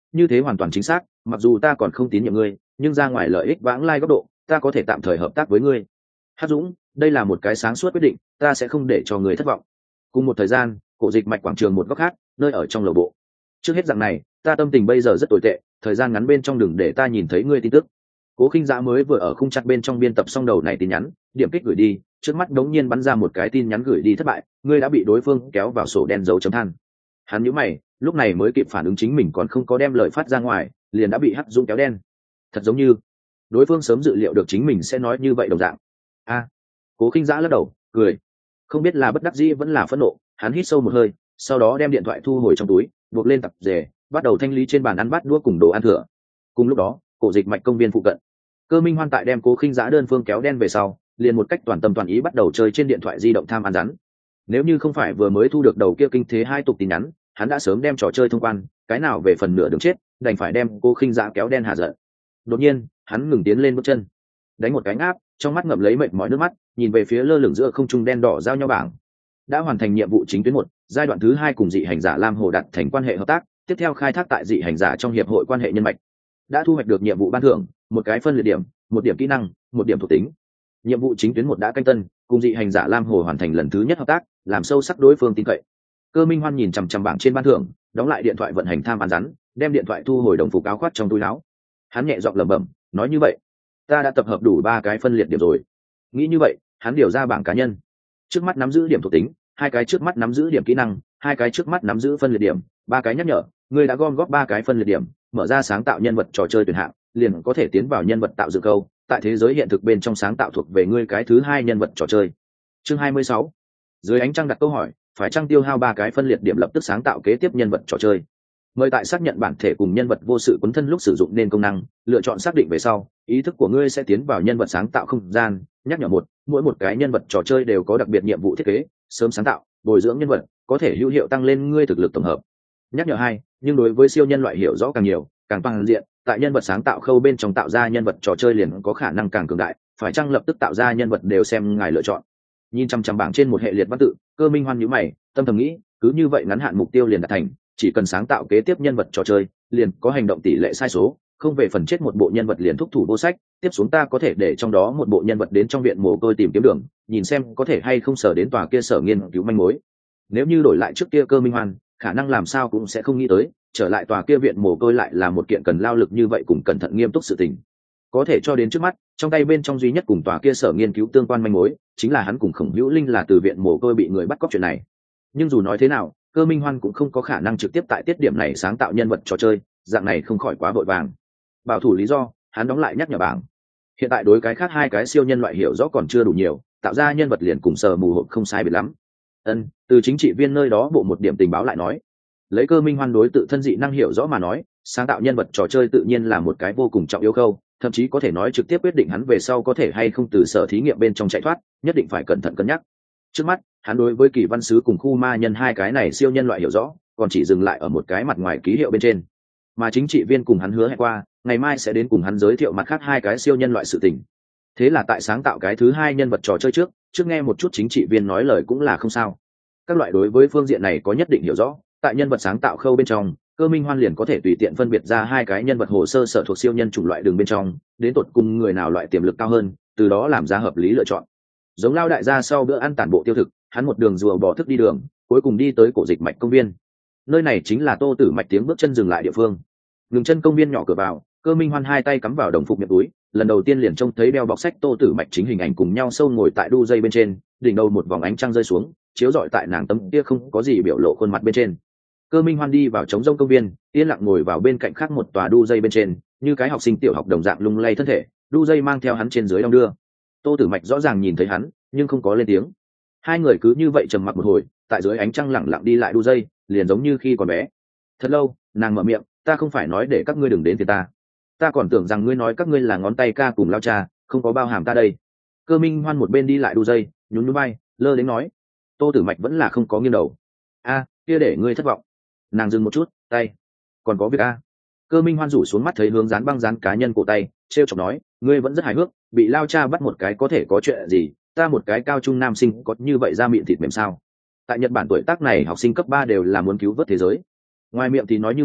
như thế hoàn toàn chính xác, mặc dù ta còn không tín nhiệm ngươi, nhưng ra ngoài lợi ích vãng lai góc độ, ta có thể tạm thời hợp tác với ngươi. Hắc Dũng, đây là một cái sáng suốt quyết định, ta sẽ không để cho ngươi thất vọng. Cùng một thời gian, cổ dịch mạch quảng trường một góc khác, nơi ở trong lầu bộ. Trước hết rằng này, ta tâm tình bây giờ rất tồi tệ, thời gian ngắn bên trong đừng để ta nhìn thấy ngươi tin tức. Cố Khinh Dã mới vừa ở khung chặt bên trong biên tập xong đầu này tin nhắn, điểm kích gửi đi, trước mắt đống nhiên bắn ra một cái tin nhắn gửi đi thất bại, ngươi đã bị đối phương kéo vào sổ đen dấu chấm than. Hắn nhíu mày, lúc này mới kịp phản ứng chính mình còn không có đem lời phát ra ngoài, liền đã bị Hắc Dũng kéo đen. Thật giống như đối phương sớm dự liệu được chính mình sẽ nói như vậy đồng dạng. A, Cố Khinh Dã lắc đầu, cười, không biết là bất đắc dĩ vẫn là phẫn nộ, hắn hít sâu một hơi, sau đó đem điện thoại thu hồi trong túi, buộc lên tập rể, bắt đầu thanh lý trên bàn ăn bát đũa cùng đồ ăn thừa. Cùng lúc đó, cổ dịch mạch công viên phụ cận, Cơ Minh Hoan tại đem Cố Khinh Dã đơn phương kéo đen về sau, liền một cách toàn tâm toàn ý bắt đầu chơi trên điện thoại di động tham ăn rắn. Nếu như không phải vừa mới thu được đầu kia kinh thế hai tục tin nhắn, hắn đã sớm đem trò chơi thông quan, cái nào về phần nửa đường chết, đành phải đem Cố Khinh Dã kéo đen hạ giận. Đột nhiên, hắn ngừng tiến lên bước chân, đánh một cái ngáp, trong mắt ngậm lấy mệt mỏi nước mắt, nhìn về phía lơ lửng giữa không trung đen đỏ giao nhau bảng. Đã hoàn thành nhiệm vụ chính tuyến một, giai đoạn thứ hai cùng dị hành giả Lam Hồ đạt thành quan hệ hợp tác, tiếp theo khai thác tại dị hành giả trong hiệp hội quan hệ nhân mạch. Đã thu hoạch được nhiệm vụ ban thưởng, một cái phân liệt điểm, một điểm kỹ năng, một điểm thuộc tính. Nhiệm vụ chính tuyến một đã canh tân, cùng dị hành giả Lam Hồ hoàn thành lần thứ nhất hợp tác, làm sâu sắc đối phương tin cậy. Cơ Minh Hoan nhìn chằm chằm bảng trên ban thưởng, đóng lại điện thoại vận hành tham ăn rắn, đem điện thoại thu hồi đồng phục áo khoác trong túi áo. Hắn nhẹ giọng lẩm bẩm, nói như vậy, ta đã tập hợp đủ ba cái phân liệt điểm rồi. Nghĩ như vậy, hắn điều ra bảng cá nhân. Trước mắt nắm giữ điểm thuộc tính, hai cái trước mắt nắm giữ điểm kỹ năng, hai cái trước mắt nắm giữ phân liệt điểm, ba cái nhắc nhở, ngươi đã gom góp ba cái phân liệt điểm, mở ra sáng tạo nhân vật trò chơi tuyển hạng, liền có thể tiến vào nhân vật tạo dựng câu, tại thế giới hiện thực bên trong sáng tạo thuộc về ngươi cái thứ hai nhân vật trò chơi. Chương hai mươi sáu. Dưới ánh trăng đặt câu hỏi, phải chăng tiêu hao ba cái phân liệt điểm lập tức sáng tạo kế tiếp nhân vật trò chơi. Mời tại xác nhận bản thể cùng nhân vật vô sự quấn thân lúc sử dụng nên công năng, lựa chọn xác định về sau, ý thức của ngươi sẽ tiến vào nhân vật sáng tạo không gian. Nhắc nhở một, mỗi một cái nhân vật trò chơi đều có đặc biệt nhiệm vụ thiết kế, sớm sáng tạo, bồi dưỡng nhân vật, có thể hữu hiệu tăng lên ngươi thực lực tổng hợp. Nhắc nhở hai, nhưng đối với siêu nhân loại hiểu rõ càng nhiều, càng toàn diện, tại nhân vật sáng tạo khâu bên trong tạo ra nhân vật trò chơi liền có khả năng càng cường đại, phải chăng lập tức tạo ra nhân vật đều xem ngài lựa chọn. Nhìn chăm chăm bảng trên một hệ liệt văn tự, Cơ Minh Hoan nhíu mày, tâm thầm nghĩ, cứ như vậy ngắn hạn mục tiêu liền đạt thành, chỉ cần sáng tạo kế tiếp nhân vật trò chơi, liền có hành động tỷ lệ sai số, không về phần chết một bộ nhân vật liền thúc thủ vô sách, tiếp xuống ta có thể để trong đó một bộ nhân vật đến trong viện mồ côi tìm kiếm đường, nhìn xem có thể hay không sở đến tòa kia sở nghiên cứu manh mối. Nếu như đổi lại trước kia Cơ Minh Hoan, khả năng làm sao cũng sẽ không nghĩ tới, trở lại tòa kia viện mồ côi lại là một kiện cần lao lực như vậy cùng cẩn thận nghiêm túc sự tình. Có thể cho đến trước mắt, trong tay bên trong duy nhất cùng tòa kia sở nghiên cứu tương quan manh mối, chính là hắn cùng Khổng Hữu Linh là từ viện mồ côi bị người bắt cóc chuyện này. Nhưng dù nói thế nào, Cơ Minh Hoan cũng không có khả năng trực tiếp tại tiết điểm này sáng tạo nhân vật trò chơi, dạng này không khỏi quá vội vàng. Bảo thủ lý do, hắn đóng lại nhắc nhở bảng. Hiện tại đối cái khác hai cái siêu nhân loại hiểu rõ còn chưa đủ nhiều, tạo ra nhân vật liền cùng sờ mù hộp không sai biệt lắm. Ân, từ chính trị viên nơi đó bộ một điểm tình báo lại nói, lấy Cơ Minh Hoan đối tự thân dị năng hiểu rõ mà nói, sáng tạo nhân vật trò chơi tự nhiên là một cái vô cùng trọng yếu khâu, thậm chí có thể nói trực tiếp quyết định hắn về sau có thể hay không từ sở thí nghiệm bên trong chạy thoát, nhất định phải cẩn thận cân nhắc. Trước mắt, hắn đối với Kỳ Văn Sứ cùng khu ma nhân hai cái này siêu nhân loại hiểu rõ, còn chỉ dừng lại ở một cái mặt ngoài ký hiệu bên trên. Mà chính trị viên cùng hắn hứa hẹn qua, ngày mai sẽ đến cùng hắn giới thiệu mặt khác hai cái siêu nhân loại sự tình. Thế là tại sáng tạo cái thứ hai nhân vật trò chơi trước, trước nghe một chút chính trị viên nói lời cũng là không sao. Các loại đối với phương diện này có nhất định hiểu rõ, tại nhân vật sáng tạo khâu bên trong, Cơ Minh Hoan liền có thể tùy tiện phân biệt ra hai cái nhân vật hồ sơ sở thuộc siêu nhân chủng loại đường bên trong, đến tột cùng người nào loại tiềm lực cao hơn, từ đó làm ra hợp lý lựa chọn. Giống Lao đại gia sau bữa ăn tản bộ tiêu thực, hắn một đường rùa bò thức đi đường, cuối cùng đi tới cổ dịch mạch công viên. Nơi này chính là Tô Tử Mạch tiếng bước chân dừng lại địa phương. Ngừng chân công viên nhỏ cửa vào, Cơ Minh Hoan hai tay cắm vào đồng phục miệng túi, lần đầu tiên liền trông thấy đeo bọc sách Tô Tử Mạch chính hình ảnh cùng nhau sâu ngồi tại đu dây bên trên, đỉnh đầu một vòng ánh trăng rơi xuống, chiếu rọi tại nàng tấm kia không có gì biểu lộ khuôn mặt bên trên. Cơ Minh Hoan đi vào trống rông công viên, yên lặng ngồi vào bên cạnh khác một tòa đu dây bên trên, như cái học sinh tiểu học đồng dạng lung lay thân thể, đu dây mang theo hắn trên dưới đong đưa. Tô Tử Mạch rõ ràng nhìn thấy hắn, nhưng không có lên tiếng. Hai người cứ như vậy trầm mặc một hồi, tại dưới ánh trăng lặng lặng đi lại đu dây, liền giống như khi còn bé. Thật lâu, nàng mở miệng, ta không phải nói để các ngươi đừng đến thì ta. Ta còn tưởng rằng ngươi nói các ngươi là ngón tay ca cùng Lao cha, không có bao hàm ta đây. Cơ Minh Hoan một bên đi lại đu dây, nhún nhún vai, lơ đến nói. Tô Tử Mạch vẫn là không có nghiêng đầu. A, kia để ngươi thất vọng. Nàng dừng một chút, tay. Còn có việc a. Cơ Minh Hoan rủ xuống mắt thấy hướng dán băng dán cá nhân cổ tay, trêu chọc nói, ngươi vẫn rất hài hước, bị Lao cha bắt một cái có thể có chuyện gì, ta một cái cao trung nam sinh có như vậy ra miệng thịt mềm sao? Tại Nhật Bản tuổi tác này học sinh cấp ba đều là muốn cứu vớt thế giới. Ngoài miệng thì nói như vậy,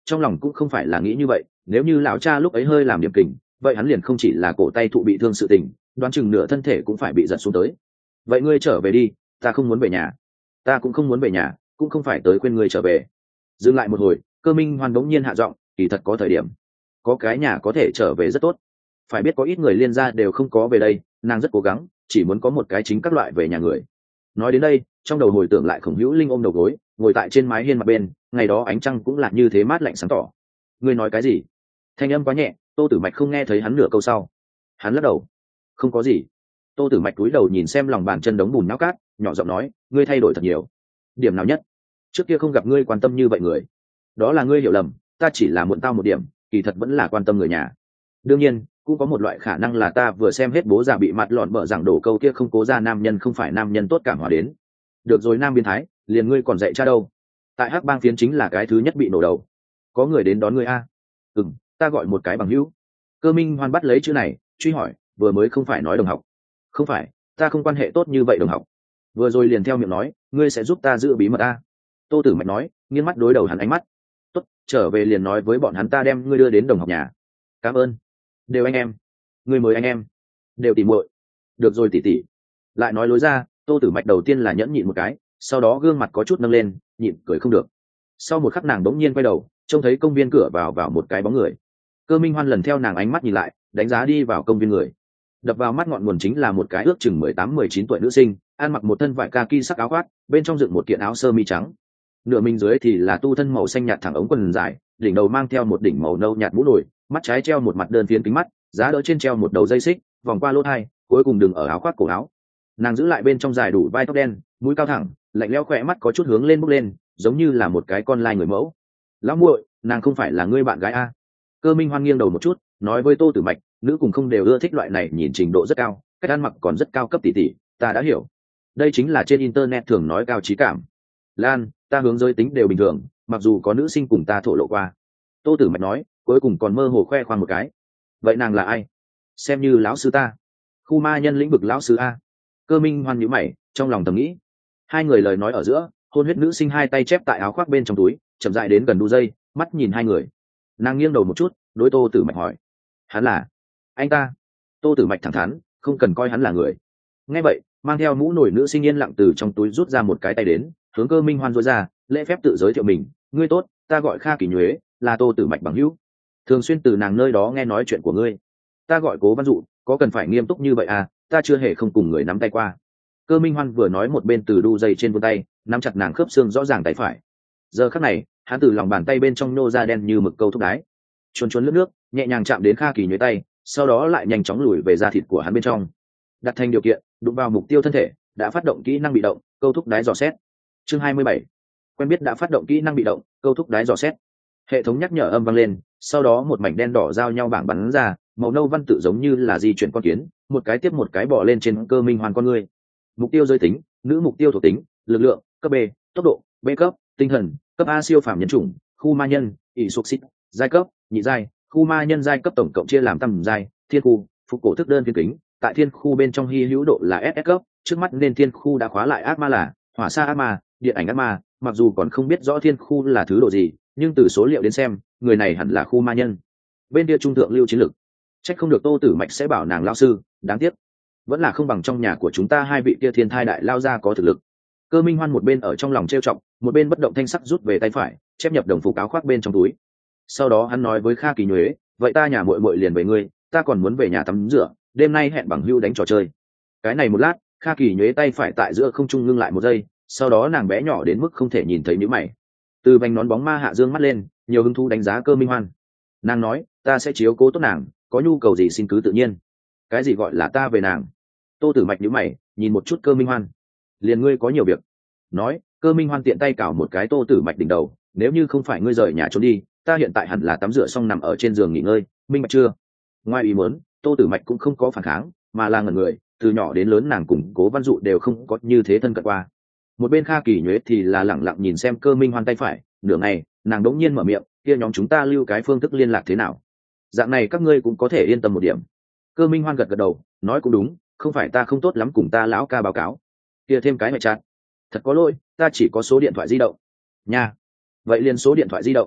trong lòng cũng không phải là nghĩ như vậy, nếu như lão cha lúc ấy hơi làm điểm kình, vậy hắn liền không chỉ là cổ tay thụ bị thương sự tình, đoán chừng nửa thân thể cũng phải bị giật xuống tới. Vậy ngươi trở về đi, ta không muốn về nhà. Ta cũng không muốn về nhà, cũng không phải tới khuyên ngươi trở về. Dừng lại một hồi, Cơ Minh Hoan bỗng nhiên hạ giọng, kỳ thật có thời điểm, có cái nhà có thể trở về rất tốt. Phải biết có ít người liên gia đều không có về đây, nàng rất cố gắng, chỉ muốn có một cái chính các loại về nhà người. Nói đến đây, trong đầu hồi tưởng lại Khổng Hữu Linh ôm đầu gối, ngồi tại trên mái hiên mặt bên, ngày đó ánh trăng cũng là như thế mát lạnh sáng tỏ. Ngươi nói cái gì? Thanh âm quá nhẹ, Tô Tử Mạch không nghe thấy hắn nửa câu sau. Hắn lắc đầu. Không có gì. Tô Tử Mạch cúi đầu nhìn xem lòng bàn chân đống bùn nhão cát, nhỏ giọng nói, ngươi thay đổi thật nhiều. Điểm nào nhất? Trước kia không gặp ngươi quan tâm như vậy người. Đó là ngươi hiểu lầm, ta chỉ là muộn tao một điểm, kỳ thật vẫn là quan tâm người nhà. Đương nhiên, cũng có một loại khả năng là ta vừa xem hết bố già bị mặt lọn bợ rằng đổ câu kia không cố ra nam nhân không phải nam nhân tốt cảm hóa đến. Được rồi nam biến thái, liền ngươi còn dạy cha đâu? Tại Hắc Bang phiến chính là cái thứ nhất bị nổ đầu. Có người đến đón ngươi a? Ừm, ta gọi một cái bằng hữu. Cơ Minh Hoan bắt lấy chữ này, truy hỏi, vừa mới không phải nói đồng học? Không phải, ta không quan hệ tốt như vậy đồng học. Vừa rồi liền theo miệng nói, ngươi sẽ giúp ta giữ bí mật a. Tô Tử Mạch nói, nghiêng mắt đối đầu hắn ánh mắt. Tốt, trở về liền nói với bọn hắn ta đem ngươi đưa đến đồng học nhà. Cảm ơn. Đều anh em. Ngươi mới anh em. Đều tỉ muội. Được rồi tỷ tỷ. Lại nói lối ra, Tô Tử Mạch đầu tiên là nhẫn nhịn một cái, sau đó gương mặt có chút nâng lên, nhịn cười không được. Sau một khắc nàng đống nhiên quay đầu, trông thấy công viên cửa vào vào một cái bóng người. Cơ Minh Hoan lần theo nàng ánh mắt nhìn lại, đánh giá đi vào công viên người. Đập vào mắt ngọn nguồn chính là một cái ước chừng mười tám mười chín tuổi nữ sinh, ăn mặc một thân vải kaki sắc áo khoác, bên trong dựng một kiện áo sơ mi trắng. Nửa mình dưới thì là tu thân màu xanh nhạt thẳng ống quần dài, đỉnh đầu mang theo một đỉnh màu nâu nhạt mũ nổi, mắt trái treo một mặt đơn phiến kính mắt, giá đỡ trên treo một đầu dây xích, vòng qua lỗ tai, cuối cùng đừng ở áo khoác cổ áo. Nàng giữ lại bên trong dài đủ vai tóc đen, mũi cao thẳng, lạnh lẽo khỏe mắt có chút hướng lên bốc lên, giống như là một cái con lai người mẫu. Lão muội, nàng không phải là ngươi bạn gái a? Cơ Minh Hoan nghiêng đầu một chút, nói với Tô Tử Mạch, nữ cùng không đều ưa thích loại này nhìn trình độ rất cao, cách ăn mặc còn rất cao cấp tỷ tỷ, ta đã hiểu. Đây chính là trên internet thường nói cao trí cảm. Lan, ta hướng giới tính đều bình thường, mặc dù có nữ sinh cùng ta thổ lộ qua. Tô Tử Mạch nói, cuối cùng còn mơ hồ khoe khoang một cái. Vậy nàng là ai? Xem như lão sư ta. Khu ma nhân lĩnh vực lão sư a. Cơ Minh Hoan nhíu mày, trong lòng thầm nghĩ. Hai người lời nói ở giữa, hôn huyết nữ sinh hai tay chép tại áo khoác bên trong túi, chậm rãi đến gần đu dây, mắt nhìn hai người. Nàng nghiêng đầu một chút, đối Tô Tử Mạch hỏi, hắn là anh ta? Tô Tử Mạch thẳng thắn, không cần coi hắn là người. Nghe vậy, mang theo mũ nổi nữ sinh yên lặng từ trong túi rút ra một cái tay đến, hướng Cơ Minh Hoan duỗi ra, lễ phép tự giới thiệu mình, ngươi tốt, ta gọi Kha Kỳ Nhuế, là Tô Tử Mạch bằng hữu, thường xuyên từ nàng nơi đó nghe nói chuyện của ngươi. Ta gọi Cố Văn Dụ, có cần phải nghiêm túc như vậy à, ta chưa hề không cùng người nắm tay qua. Cơ Minh Hoan vừa nói một bên từ đu dây trên vươn tay, nắm chặt nàng khớp xương rõ ràng tay phải. Giờ khắc này, hắn từ lòng bàn tay bên trong nô ra đen như mực câu thúc đái, chuồn chuồn lướt nước, nhẹ nhàng chạm đến Kha Kỳ Nhuế tay, sau đó lại nhanh chóng lùi về da thịt của hắn bên trong. Đặt thành điều kiện, đụng vào mục tiêu thân thể, đã phát động kỹ năng bị động, câu thúc đái dò xét. Chương hai mươi bảy, quen biết đã phát động kỹ năng bị động, câu thúc đái dò xét. Hệ thống nhắc nhở âm vang lên, sau đó một mảnh đen đỏ giao nhau bảng bắn ra, màu nâu văn tự giống như là di chuyển con kiến, một cái tiếp một cái bò lên trên Cơ Minh Hoan con người. Mục tiêu giới tính, nữ mục tiêu thuộc tính, lực lượng, cấp B, tốc độ, B cấp, tinh thần, cấp A siêu phàm nhân chủng, khu ma nhân, ỷ sục xít, giai cấp, nhị giai, khu ma nhân giai cấp tổng cộng chia làm tam giai, thiên khu, phục cổ thức đơn phiên kính, tại thiên khu bên trong hy hữu độ là ét ét cấp, trước mắt nên thiên khu đã khóa lại ác ma là hỏa sa ác ma, điện ảnh ác ma, mặc dù còn không biết rõ thiên khu là thứ độ gì, nhưng từ số liệu đến xem, người này hẳn là khu ma nhân. Bên kia trung thượng lưu chiến lực, trách không được Tô Tử Mạch sẽ bảo nàng lao sư, đáng tiếc vẫn là không bằng trong nhà của chúng ta hai vị kia thiên thai đại lao ra có thực lực. Cơ Minh Hoan một bên ở trong lòng trêu chọc, một bên bất động thanh sắc rút về tay phải, chép nhập đồng phục áo khoác bên trong túi. Sau đó hắn nói với Kha Kỳ Nhuế, vậy ta nhà muội muội liền về ngươi, ta còn muốn về nhà tắm rửa, đêm nay hẹn bằng hữu đánh trò chơi. Cái này một lát, Kha Kỳ Nhuế tay phải tại giữa không trung ngưng lại một giây, sau đó nàng bé nhỏ đến mức không thể nhìn thấy nhíu mày. Từ vành nón bóng ma hạ dương mắt lên, nhiều hứng thú đánh giá Cơ Minh Hoan. Nàng nói, ta sẽ chiếu cố tốt nàng, có nhu cầu gì xin cứ tự nhiên. Cái gì gọi là ta về nàng? Tô Tử Mạch nhíu mày, nhìn một chút Cơ Minh Hoan. Liền ngươi có nhiều việc. Nói, Cơ Minh Hoan tiện tay cào một cái Tô Tử Mạch đỉnh đầu, nếu như không phải ngươi rời nhà trốn đi, ta hiện tại hẳn là tắm rửa xong nằm ở trên giường nghỉ ngơi, minh bạch chưa? Ngoài ý muốn, Tô Tử Mạch cũng không có phản kháng, mà là ngẩn người, từ nhỏ đến lớn nàng cùng Cố Văn Dụ đều không có như thế thân cận qua. Một bên Kha Kỳ Nhuế thì là lẳng lặng nhìn xem Cơ Minh Hoan tay phải, nửa ngày, nàng đống nhiên mở miệng, kia nhóm chúng ta lưu cái phương thức liên lạc thế nào? Dạng này các ngươi cũng có thể yên tâm một điểm. Cơ Minh Hoan gật gật đầu, nói cũng đúng, không phải ta không tốt lắm cùng ta lão ca báo cáo. Kia thêm cái mẹ chát. Thật có lỗi, ta chỉ có số điện thoại di động. Nha. Vậy liền số điện thoại di động.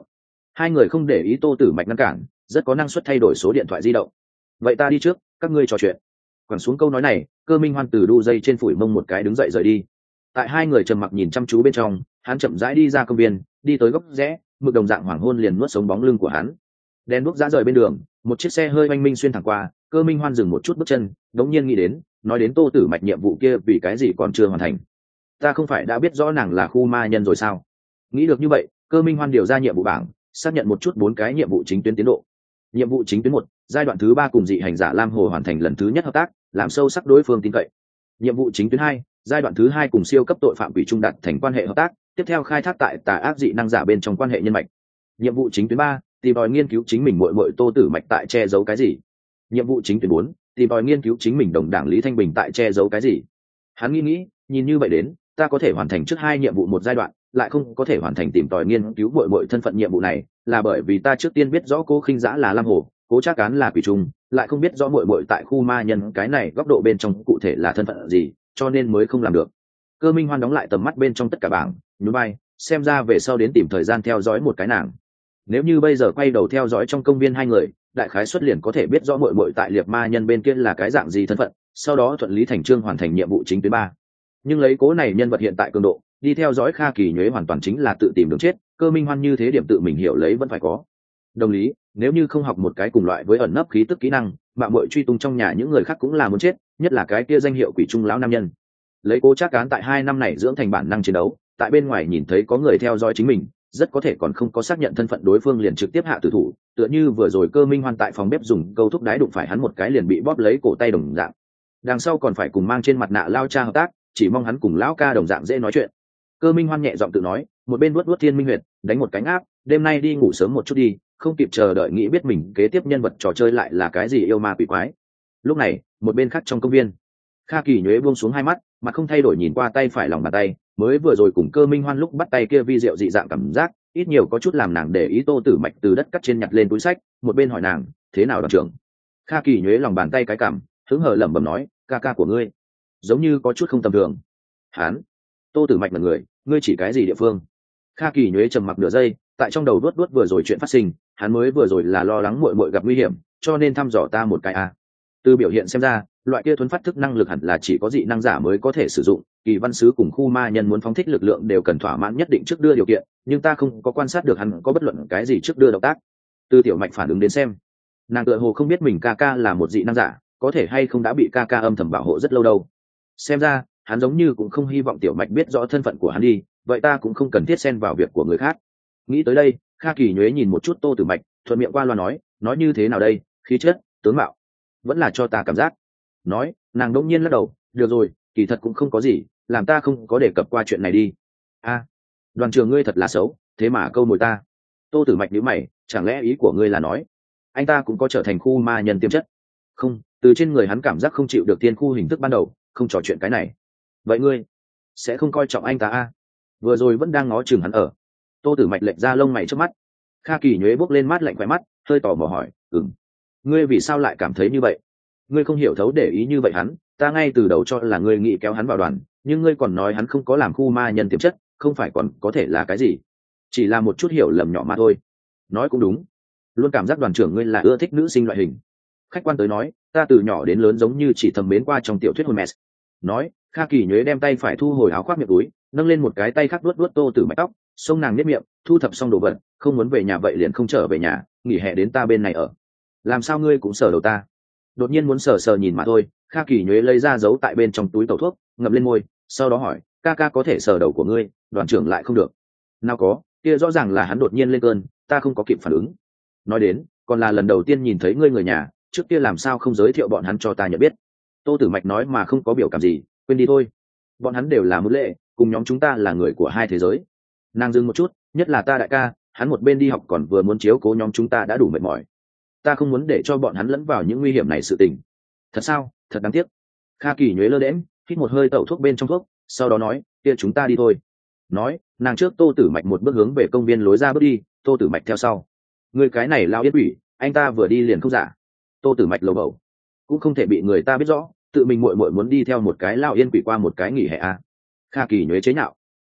Hai người không để ý Tô Tử Mạch ngăn cản, rất có năng suất thay đổi số điện thoại di động. Vậy ta đi trước, các ngươi trò chuyện. Quẳng xuống câu nói này, Cơ Minh Hoan từ đu dây trên phủi mông một cái đứng dậy rời đi. Tại hai người trầm mặc nhìn chăm chú bên trong, hắn chậm rãi đi ra công viên, đi tới góc rẽ, mực đồng dạng hoàng hôn liền nuốt sống bóng lưng của hắn. Đèn đuốc dã rời bên đường, một chiếc xe hơi oanh minh xuyên thẳng qua, Cơ Minh Hoan dừng một chút bước chân, đống nhiên nghĩ đến, nói đến Tô Tử Mạch nhiệm vụ kia vì cái gì còn chưa hoàn thành. Ta không phải đã biết rõ nàng là khu ma nhân rồi sao? Nghĩ được như vậy, Cơ Minh Hoan điều ra nhiệm vụ bảng, xác nhận một chút bốn cái nhiệm vụ chính tuyến tiến độ. Nhiệm vụ chính tuyến một, giai đoạn thứ ba cùng dị hành giả Lam Hồ hoàn thành lần thứ nhất hợp tác, làm sâu sắc đối phương tin cậy. Nhiệm vụ chính tuyến hai, giai đoạn thứ hai cùng siêu cấp tội phạm quỷ trung đạt thành quan hệ hợp tác, tiếp theo khai thác tại tà ác dị năng giả bên trong quan hệ nhân mạch. Nhiệm vụ chính tuyến ba, tìm tòi nghiên cứu chính mình muội muội Tô Tử Mạch tại che giấu cái gì. Nhiệm vụ chính tuyến bốn, tìm tòi nghiên cứu chính mình đồng đảng Lý Thanh Bình tại che giấu cái gì. Hắn nghĩ nghĩ, nhìn như vậy đến, ta có thể hoàn thành trước hai nhiệm vụ một giai đoạn, lại không có thể hoàn thành tìm tòi nghiên cứu muội muội thân phận nhiệm vụ này, là bởi vì ta trước tiên biết rõ Cố Khinh Dã là Lam Hồ, Cố Trác Cán là quỷ trùng, lại không biết rõ muội muội tại khu ma nhân cái này góc độ bên trong cụ thể là thân phận gì, cho nên mới không làm được. Cơ Minh Hoan đóng lại tầm mắt bên trong tất cả bảng, nhún vai, xem ra về sau đến tìm thời gian theo dõi một cái nàng. Nếu như bây giờ quay đầu theo dõi trong công viên hai người, đại khái xuất liền có thể biết rõ muội muội tại liệt ma nhân bên kia là cái dạng gì thân phận, sau đó thuận lý thành chương hoàn thành nhiệm vụ chính tuyến ba. Nhưng lấy cố này nhân vật hiện tại cường độ, đi theo dõi Kha Kỳ Nhuế hoàn toàn chính là tự tìm đường chết, Cơ Minh Hoan như thế điểm tự mình hiểu lấy vẫn phải có. Đồng lý, nếu như không học một cái cùng loại với ẩn nấp khí tức kỹ năng, mạng muội truy tung trong nhà những người khác cũng là muốn chết, nhất là cái kia danh hiệu quỷ trung lão nam nhân. Lấy Cố Trác Cán tại hai năm này dưỡng thành bản năng chiến đấu, tại bên ngoài nhìn thấy có người theo dõi chính mình, rất có thể còn không có xác nhận thân phận đối phương liền trực tiếp hạ tử thủ, tựa như vừa rồi Cơ Minh Hoan tại phòng bếp dùng câu thúc đái đụng phải hắn một cái liền bị bóp lấy cổ tay đồng dạng. Đằng sau còn phải cùng mang trên mặt nạ lao cha hợp tác, chỉ mong hắn cùng lão ca đồng dạng dễ nói chuyện. Cơ Minh Hoan nhẹ giọng tự nói, một bên vuốt vuốt Thiên Minh Huyệt, đánh một cánh áp, đêm nay đi ngủ sớm một chút đi, không kịp chờ đợi nghĩ biết mình kế tiếp nhân vật trò chơi lại là cái gì yêu ma quỷ quái. Lúc này, một bên khác trong công viên, Kha Kỳ Nhuế buông xuống hai mắt, mà không thay đổi nhìn qua tay phải lòng bàn tay, mới vừa rồi cùng Cơ Minh Hoan lúc bắt tay kia vi diệu dị dạng cảm giác, ít nhiều có chút làm nàng để ý Tô Tử Mạch từ đất cắt trên nhặt lên túi sách, một bên hỏi nàng, thế nào đoàn trưởng? Kha Kỳ Nhuế lòng bàn tay cái cằm, hứng hờ lẩm bẩm nói, ca ca của ngươi, giống như có chút không tầm thường. Hán, Tô Tử Mạch là người, ngươi chỉ cái gì địa phương? Kha Kỳ Nhuế trầm mặc nửa giây, tại trong đầu đuốt đuốt vừa rồi chuyện phát sinh, hắn mới vừa rồi là lo lắng muội muội gặp nguy hiểm, cho nên thăm dò ta một cái a. À. Từ biểu hiện xem ra, loại kia thuấn phát thức năng lực hẳn là chỉ có dị năng giả mới có thể sử dụng, Kỳ Văn Sứ cùng khu ma nhân muốn phóng thích lực lượng đều cần thỏa mãn nhất định trước đưa điều kiện, nhưng ta không có quan sát được hắn có bất luận cái gì trước đưa động tác. Từ Tiểu Mạch phản ứng đến xem, nàng tựa hồ không biết mình ca ca là một dị năng giả, có thể hay không đã bị ca ca âm thầm bảo hộ rất lâu đâu. Xem ra, hắn giống như cũng không hy vọng Tiểu Mạch biết rõ thân phận của hắn đi, vậy ta cũng không cần thiết xen vào việc của người khác. Nghĩ tới đây, Kha Kỳ Nhuế nhìn một chút Tô Tử Mạch, thuận miệng qua loa nói, nói như thế nào đây, khí chất, tướng mạo, vẫn là cho ta cảm giác. Nói, nàng đỗng nhiên lắc đầu, được rồi, kỳ thật cũng không có gì, làm ta không có đề cập qua chuyện này đi. A, à, đoàn trưởng ngươi thật là xấu, thế mà câu mồi ta. Tô Tử Mạch nhíu mày, chẳng lẽ ý của ngươi là nói, anh ta cũng có trở thành khu ma nhân tiềm chất? Không, từ trên người hắn cảm giác không chịu được tiên khu hình thức ban đầu, không trò chuyện cái này. Vậy ngươi sẽ không coi trọng anh ta a? Vừa rồi vẫn đang ngó chừng hắn ở. Tô Tử Mạch lệch ra lông mày trước mắt. Kha Kỳ Nhuế bốc lên mát lạnh khóe mắt, hơi tò mò hỏi, ừm, ngươi vì sao lại cảm thấy như vậy? Ngươi không hiểu thấu để ý như vậy hắn, ta ngay từ đầu cho là ngươi nghĩ kéo hắn vào đoàn, nhưng ngươi còn nói hắn không có làm khu ma nhân tiềm chất, không phải còn có thể là cái gì? Chỉ là một chút hiểu lầm nhỏ mà thôi. Nói cũng đúng, luôn cảm giác đoàn trưởng ngươi là ưa thích nữ sinh loại hình. Khách quan tới nói, ta từ nhỏ đến lớn giống như chỉ thầm mến qua trong tiểu thuyết Hermes. Nói, Kha Kỳ Nhuế đem tay phải thu hồi áo khoác miệng túi, nâng lên một cái tay khác vuốt vuốt Tô Tử Mạch tóc, xông nàng nhếch miệng, thu thập xong đồ vật, không muốn về nhà vậy liền không trở về nhà, nghỉ hè đến ta bên này ở. Làm sao ngươi cũng sờ đầu ta? Đột nhiên muốn sờ sờ nhìn mà thôi. Kha Kỳ Nhuế lấy ra giấu tại bên trong túi tẩu thuốc, ngậm lên môi, sau đó hỏi, ca ca có thể sờ đầu của ngươi, đoàn trưởng lại không được? Nào có, kia rõ ràng là hắn đột nhiên lên cơn, ta không có kịp phản ứng. Nói đến, còn là lần đầu tiên nhìn thấy ngươi người nhà, trước kia làm sao không giới thiệu bọn hắn cho ta nhận biết? Tô Tử Mạch nói mà không có biểu cảm gì, quên đi thôi. Bọn hắn đều là mưu lệ, cùng nhóm chúng ta là người của hai thế giới. Nàng dừng một chút, nhất là ta đại ca, hắn một bên đi học còn vừa muốn chiếu cố nhóm chúng ta đã đủ mệt mỏi. Ta không muốn để cho bọn hắn lẫn vào những nguy hiểm này sự tình. Thật sao? Thật đáng tiếc. Kha Kỳ Nhuế lơ đễnh, hít một hơi tẩu thuốc bên trong thuốc, sau đó nói, kia chúng ta đi thôi. Nói, nàng trước Tô Tử Mạch một bước hướng về công viên lối ra bước đi, Tô Tử Mạch theo sau. Người cái này lao yết quỷ, anh ta vừa đi liền không giả. Tô Tử Mạch lầu bầu, cũng không thể bị người ta biết rõ, tự mình muội muội muốn đi theo một cái lao yên quỷ qua một cái nghỉ hè à? Kha Kỳ Nhuế chế nhạo.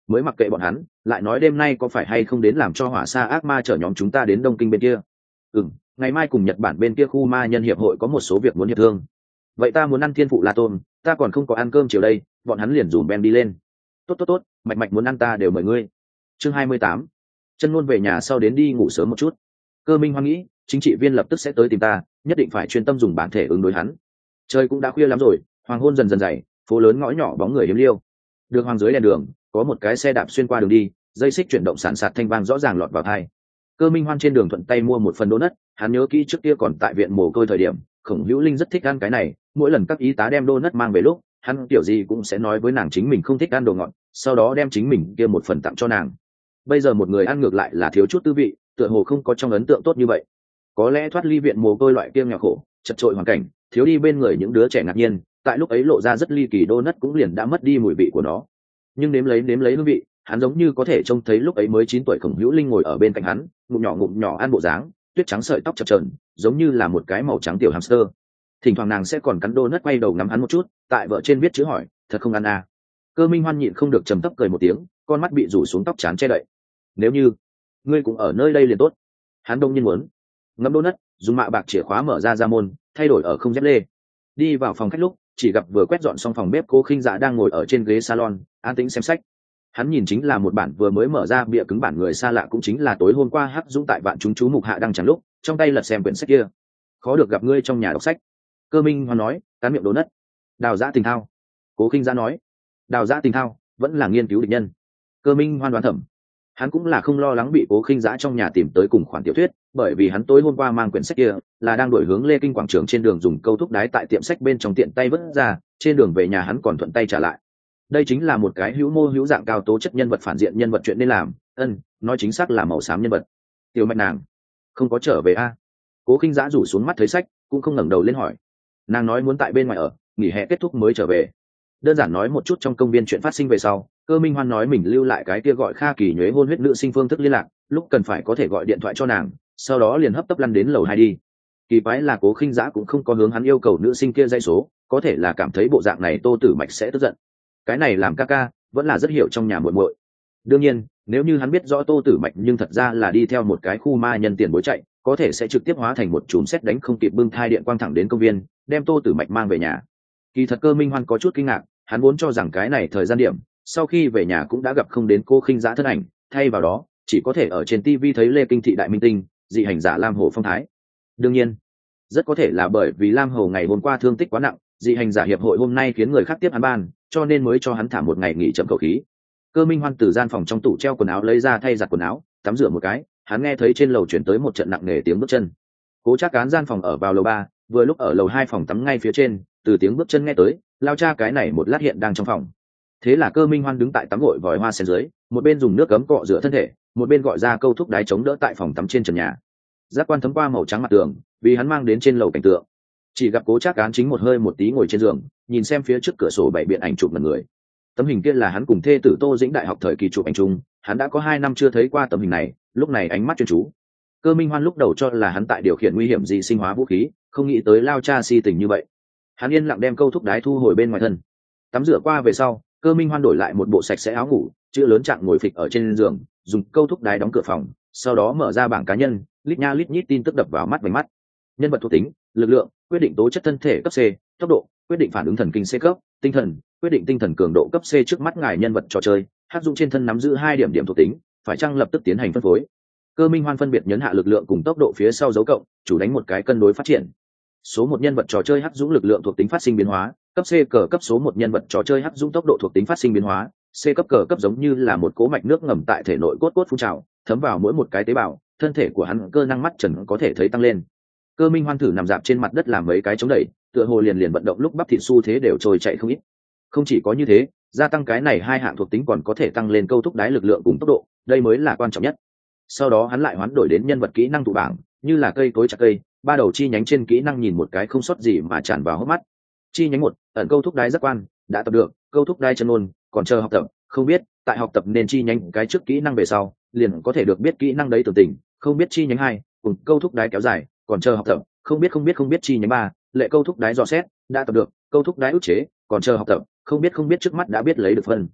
mới mặc kệ bọn hắn, lại nói đêm nay có phải hay không đến làm cho hỏa sa ác ma chở nhóm chúng ta đến Đông Kinh bên kia. Ừ, ngày mai cùng Nhật Bản bên kia khu ma nhân hiệp hội có một số việc muốn hiệp thương. Vậy ta muốn ăn thiên phụ la tôm, ta còn không có ăn cơm chiều đây, bọn hắn liền dùm Ben đi lên. Tốt tốt tốt, mạch mạch muốn ăn ta đều mời ngươi. Chương hai mươi tám. Chân Nôn về nhà sau đến đi ngủ sớm một chút. Cơ Minh Hoan nghĩ, chính trị viên lập tức sẽ tới tìm ta, nhất định phải chuyên tâm dùng bản thể ứng đối hắn. Trời cũng đã khuya lắm rồi, hoàng hôn dần dần dày, phố lớn ngõ nhỏ bóng người hiếm liêu. Đường hoàng dưới đèn đường, có một cái xe đạp xuyên qua đường đi, dây xích chuyển động sàn sạt thanh vang rõ ràng lọt vào tai. Cơ Minh Hoan trên đường thuận tay mua một phần đô nất, hắn nhớ kỹ trước kia còn tại viện mồ côi thời điểm, Khổng Hữu Linh rất thích ăn cái này, mỗi lần các y tá đem đô nất mang về lúc, hắn kiểu gì cũng sẽ nói với nàng chính mình không thích ăn đồ ngọt, sau đó đem chính mình kia một phần tặng cho nàng. Bây giờ một người ăn ngược lại là thiếu chút tư vị, tựa hồ không có trong ấn tượng tốt như vậy. Có lẽ thoát ly viện mồ côi loại kia nghèo khổ, chật chội hoàn cảnh, thiếu đi bên người những đứa trẻ ngạc nhiên, tại lúc ấy lộ ra rất ly kỳ đô nất cũng liền đã mất đi mùi vị của nó. Nhưng nếm lấy nếm lấy hương vị, hắn giống như có thể trông thấy lúc ấy mới chín tuổi Khổng Hữu Linh ngồi ở bên cạnh hắn, ngụm nhỏ ngụm nhỏ ăn bộ dáng, tuyết trắng sợi tóc chập chờn, giống như là một cái màu trắng tiểu hamster. Thỉnh thoảng nàng sẽ còn cắn đô nất quay đầu ngắm hắn một chút, tại vợ trên viết chữ hỏi, thật không ăn à? Cơ Minh Hoan nhịn không được trầm thấp cười một tiếng, con mắt bị rủ xuống tóc chán che đậy. Nếu như ngươi cũng ở nơi đây liền tốt. Hắn đông nhiên muốn ngâm đô nất, dùng mạ bạc chìa khóa mở ra ra môn, thay đổi ở không dép lê. Đi vào phòng khách lúc, chỉ gặp vừa quét dọn xong phòng bếp Cố Khinh Dạ đang ngồi ở trên ghế salon, an tĩnh xem sách. Hắn nhìn chính là một bản vừa mới mở ra bìa cứng bản người xa lạ, cũng chính là tối hôm qua Hắc Dũng tại vạn chúng chú mục hạ đang chẳng lúc, trong tay lật xem quyển sách kia. Khó được gặp ngươi trong nhà đọc sách. Cơ Minh Hoan nói, cán miệng đố nất. Đào Giã Tình Thao. Cố Khinh Dạ nói, Đào Giã Tình Thao vẫn là nghiên cứu địch nhân. Cơ Minh Hoan đoán thầm, hắn cũng là không lo lắng bị Cố Khinh Dạ trong nhà tìm tới cùng khoản tiểu thuyết, bởi vì hắn tối hôm qua mang quyển sách kia là đang đổi hướng Lê Kinh quảng trường trên đường dùng câu thúc đái tại tiệm sách bên trong tiện tay vứt ra, trên đường về nhà hắn còn thuận tay trả lại. Đây chính là một cái hữu mô hữu dạng cao tố chất nhân vật phản diện nhân vật chuyện nên làm, ân nói chính xác là màu xám nhân vật. Tiểu Mạch nàng không có trở về a? À? Cố Khinh Dạ rủ xuống mắt thấy sách, cũng không ngẩng đầu lên hỏi. Nàng nói muốn tại bên ngoài ở, nghỉ hè kết thúc mới trở về. Đơn giản nói một chút trong công viên chuyện phát sinh về sau, Cơ Minh Hoan nói mình lưu lại cái kia gọi Kha Kỳ nhuế hôn huyết nữ sinh phương thức liên lạc, lúc cần phải có thể gọi điện thoại cho nàng, sau đó liền hấp tấp lăn đến lầu hai đi. Kỳ quái là Cố Khinh Dạ cũng không có hướng hắn yêu cầu nữ sinh kia dây số, có thể là cảm thấy bộ dạng này Tô Tử Mạch sẽ tức giận. Cái này làm ca ca vẫn là rất hiểu trong nhà muội muội. Đương nhiên, nếu như hắn biết rõ Tô Tử Mạch nhưng thật ra là đi theo một cái khu ma nhân tiền bối chạy, có thể sẽ trực tiếp hóa thành một chùm sét đánh không kịp bưng thai điện quang thẳng đến công viên, đem Tô Tử Mạch mang về nhà. Kỳ thật Cơ Minh Hoan có chút kinh ngạc, hắn vốn cho rằng cái này thời gian điểm, sau khi về nhà cũng đã gặp không đến Cố Khinh Dạ thân ảnh, thay vào đó, chỉ có thể ở trên ti vi thấy Lê Kinh thị đại minh tinh, dị hành giả Lam Hồ Phong Thái. Đương nhiên, rất có thể là bởi vì Lam Hồ ngày hôm qua thương tích quá nặng, dị hành giả hiệp hội hôm nay khiến người khác tiếp hắn ban, cho nên mới cho hắn thả một ngày nghỉ chậm khẩu khí. Cơ Minh Hoan từ gian phòng trong tủ treo quần áo lấy ra thay giặt quần áo, tắm rửa một cái, hắn nghe thấy trên lầu chuyển tới một trận nặng nề tiếng bước chân. Cố Trác Cán gian phòng ở vào lầu ba, vừa lúc ở lầu hai phòng tắm ngay phía trên, từ tiếng bước chân nghe tới, lao cha cái này một lát hiện đang trong phòng. Thế là Cơ Minh Hoan đứng tại tắm gội vòi hoa sen dưới, một bên dùng nước cấm cọ rửa thân thể, một bên gọi ra câu thúc đái chống đỡ tại phòng tắm trên trần nhà. Giác quan thấm qua màu trắng mặt tường, vì hắn mang đến trên lầu cảnh tượng. Chỉ gặp Cố Trác Cán chính một hơi một tí ngồi trên giường, nhìn xem phía trước cửa sổ bảy biện ảnh chụp mặt người. Tấm hình kia là hắn cùng thê tử Tô Dĩnh đại học thời kỳ chụp ảnh chung, hắn đã có hai năm chưa thấy qua tấm hình này, lúc này ánh mắt chuyên chú. Cơ Minh Hoan lúc đầu cho là hắn tại điều khiển nguy hiểm gì sinh hóa vũ khí, không nghĩ tới lao cha si tình như vậy. Hắn yên lặng đem câu thúc đái thu hồi bên ngoài thân. Tắm rửa qua về sau, Cơ Minh Hoan đổi lại một bộ sạch sẽ áo ngủ, chữ lớn trạng ngồi phịch ở trên giường, dùng câu thúc đái đóng cửa phòng, sau đó mở ra bảng cá nhân, lít nha lít nhít tin tức đập vào mắt vành mắt. Nhân vật thuộc tính, lực lượng, quyết định tố chất thân thể cấp C, tốc độ, quyết định phản ứng thần kinh C cấp, tinh thần, quyết định tinh thần cường độ cấp C. Trước mắt ngài nhân vật trò chơi, Hắc Dũng trên thân nắm giữ hai điểm điểm thuộc tính, phải chăng lập tức tiến hành phân phối. Cơ Minh Hoan phân biệt nhấn hạ lực lượng cùng tốc độ phía sau dấu cộng, chủ đánh một cái cân đối phát triển. Số một nhân vật trò chơi Hắc Dũng lực lượng thuộc tính phát sinh biến hóa, cấp C cờ cấp. Số một nhân vật trò chơi Hắc Dũng tốc độ thuộc tính phát sinh biến hóa, C cấp cờ cấp, giống như là một cỗ mạch nước ngầm tại thể nội cốt cốt phun trào, thấm vào mỗi một cái tế bào, thân thể của hắn cơ năng mắt trần có thể thấy tăng lên. Cơ Minh Hoan thử nằm dạp trên mặt đất làm mấy cái chống đẩy, tựa hồ liền liền vận động lúc bắp thịt xu thế đều trôi chạy không ít. Không chỉ có như thế, gia tăng cái này hai hạng thuộc tính còn có thể tăng lên câu thúc đái lực lượng cùng tốc độ, đây mới là quan trọng nhất. Sau đó hắn lại hoán đổi đến nhân vật kỹ năng tụ bảng, như là cây cối chặt cây, ba đầu chi nhánh trên kỹ năng nhìn một cái không sót gì mà tràn vào hốc mắt. Chi nhánh một, ẩn câu thúc đái giác quan, đã tập được, câu thúc đái chân môn, còn chờ học tập, không biết, tại học tập nên chi nhánh cái trước kỹ năng về sau, liền có thể được biết kỹ năng đấy tưởng tình, không biết chi nhánh hai, cùng câu thúc đái kéo dài, còn chờ học tập, không biết không biết không biết chi nhánh ba, lệ câu thúc đái dò xét, đã tập được, câu thúc đái ức chế, còn chờ học tập, không biết không biết trước mắt đã biết lấy được phân.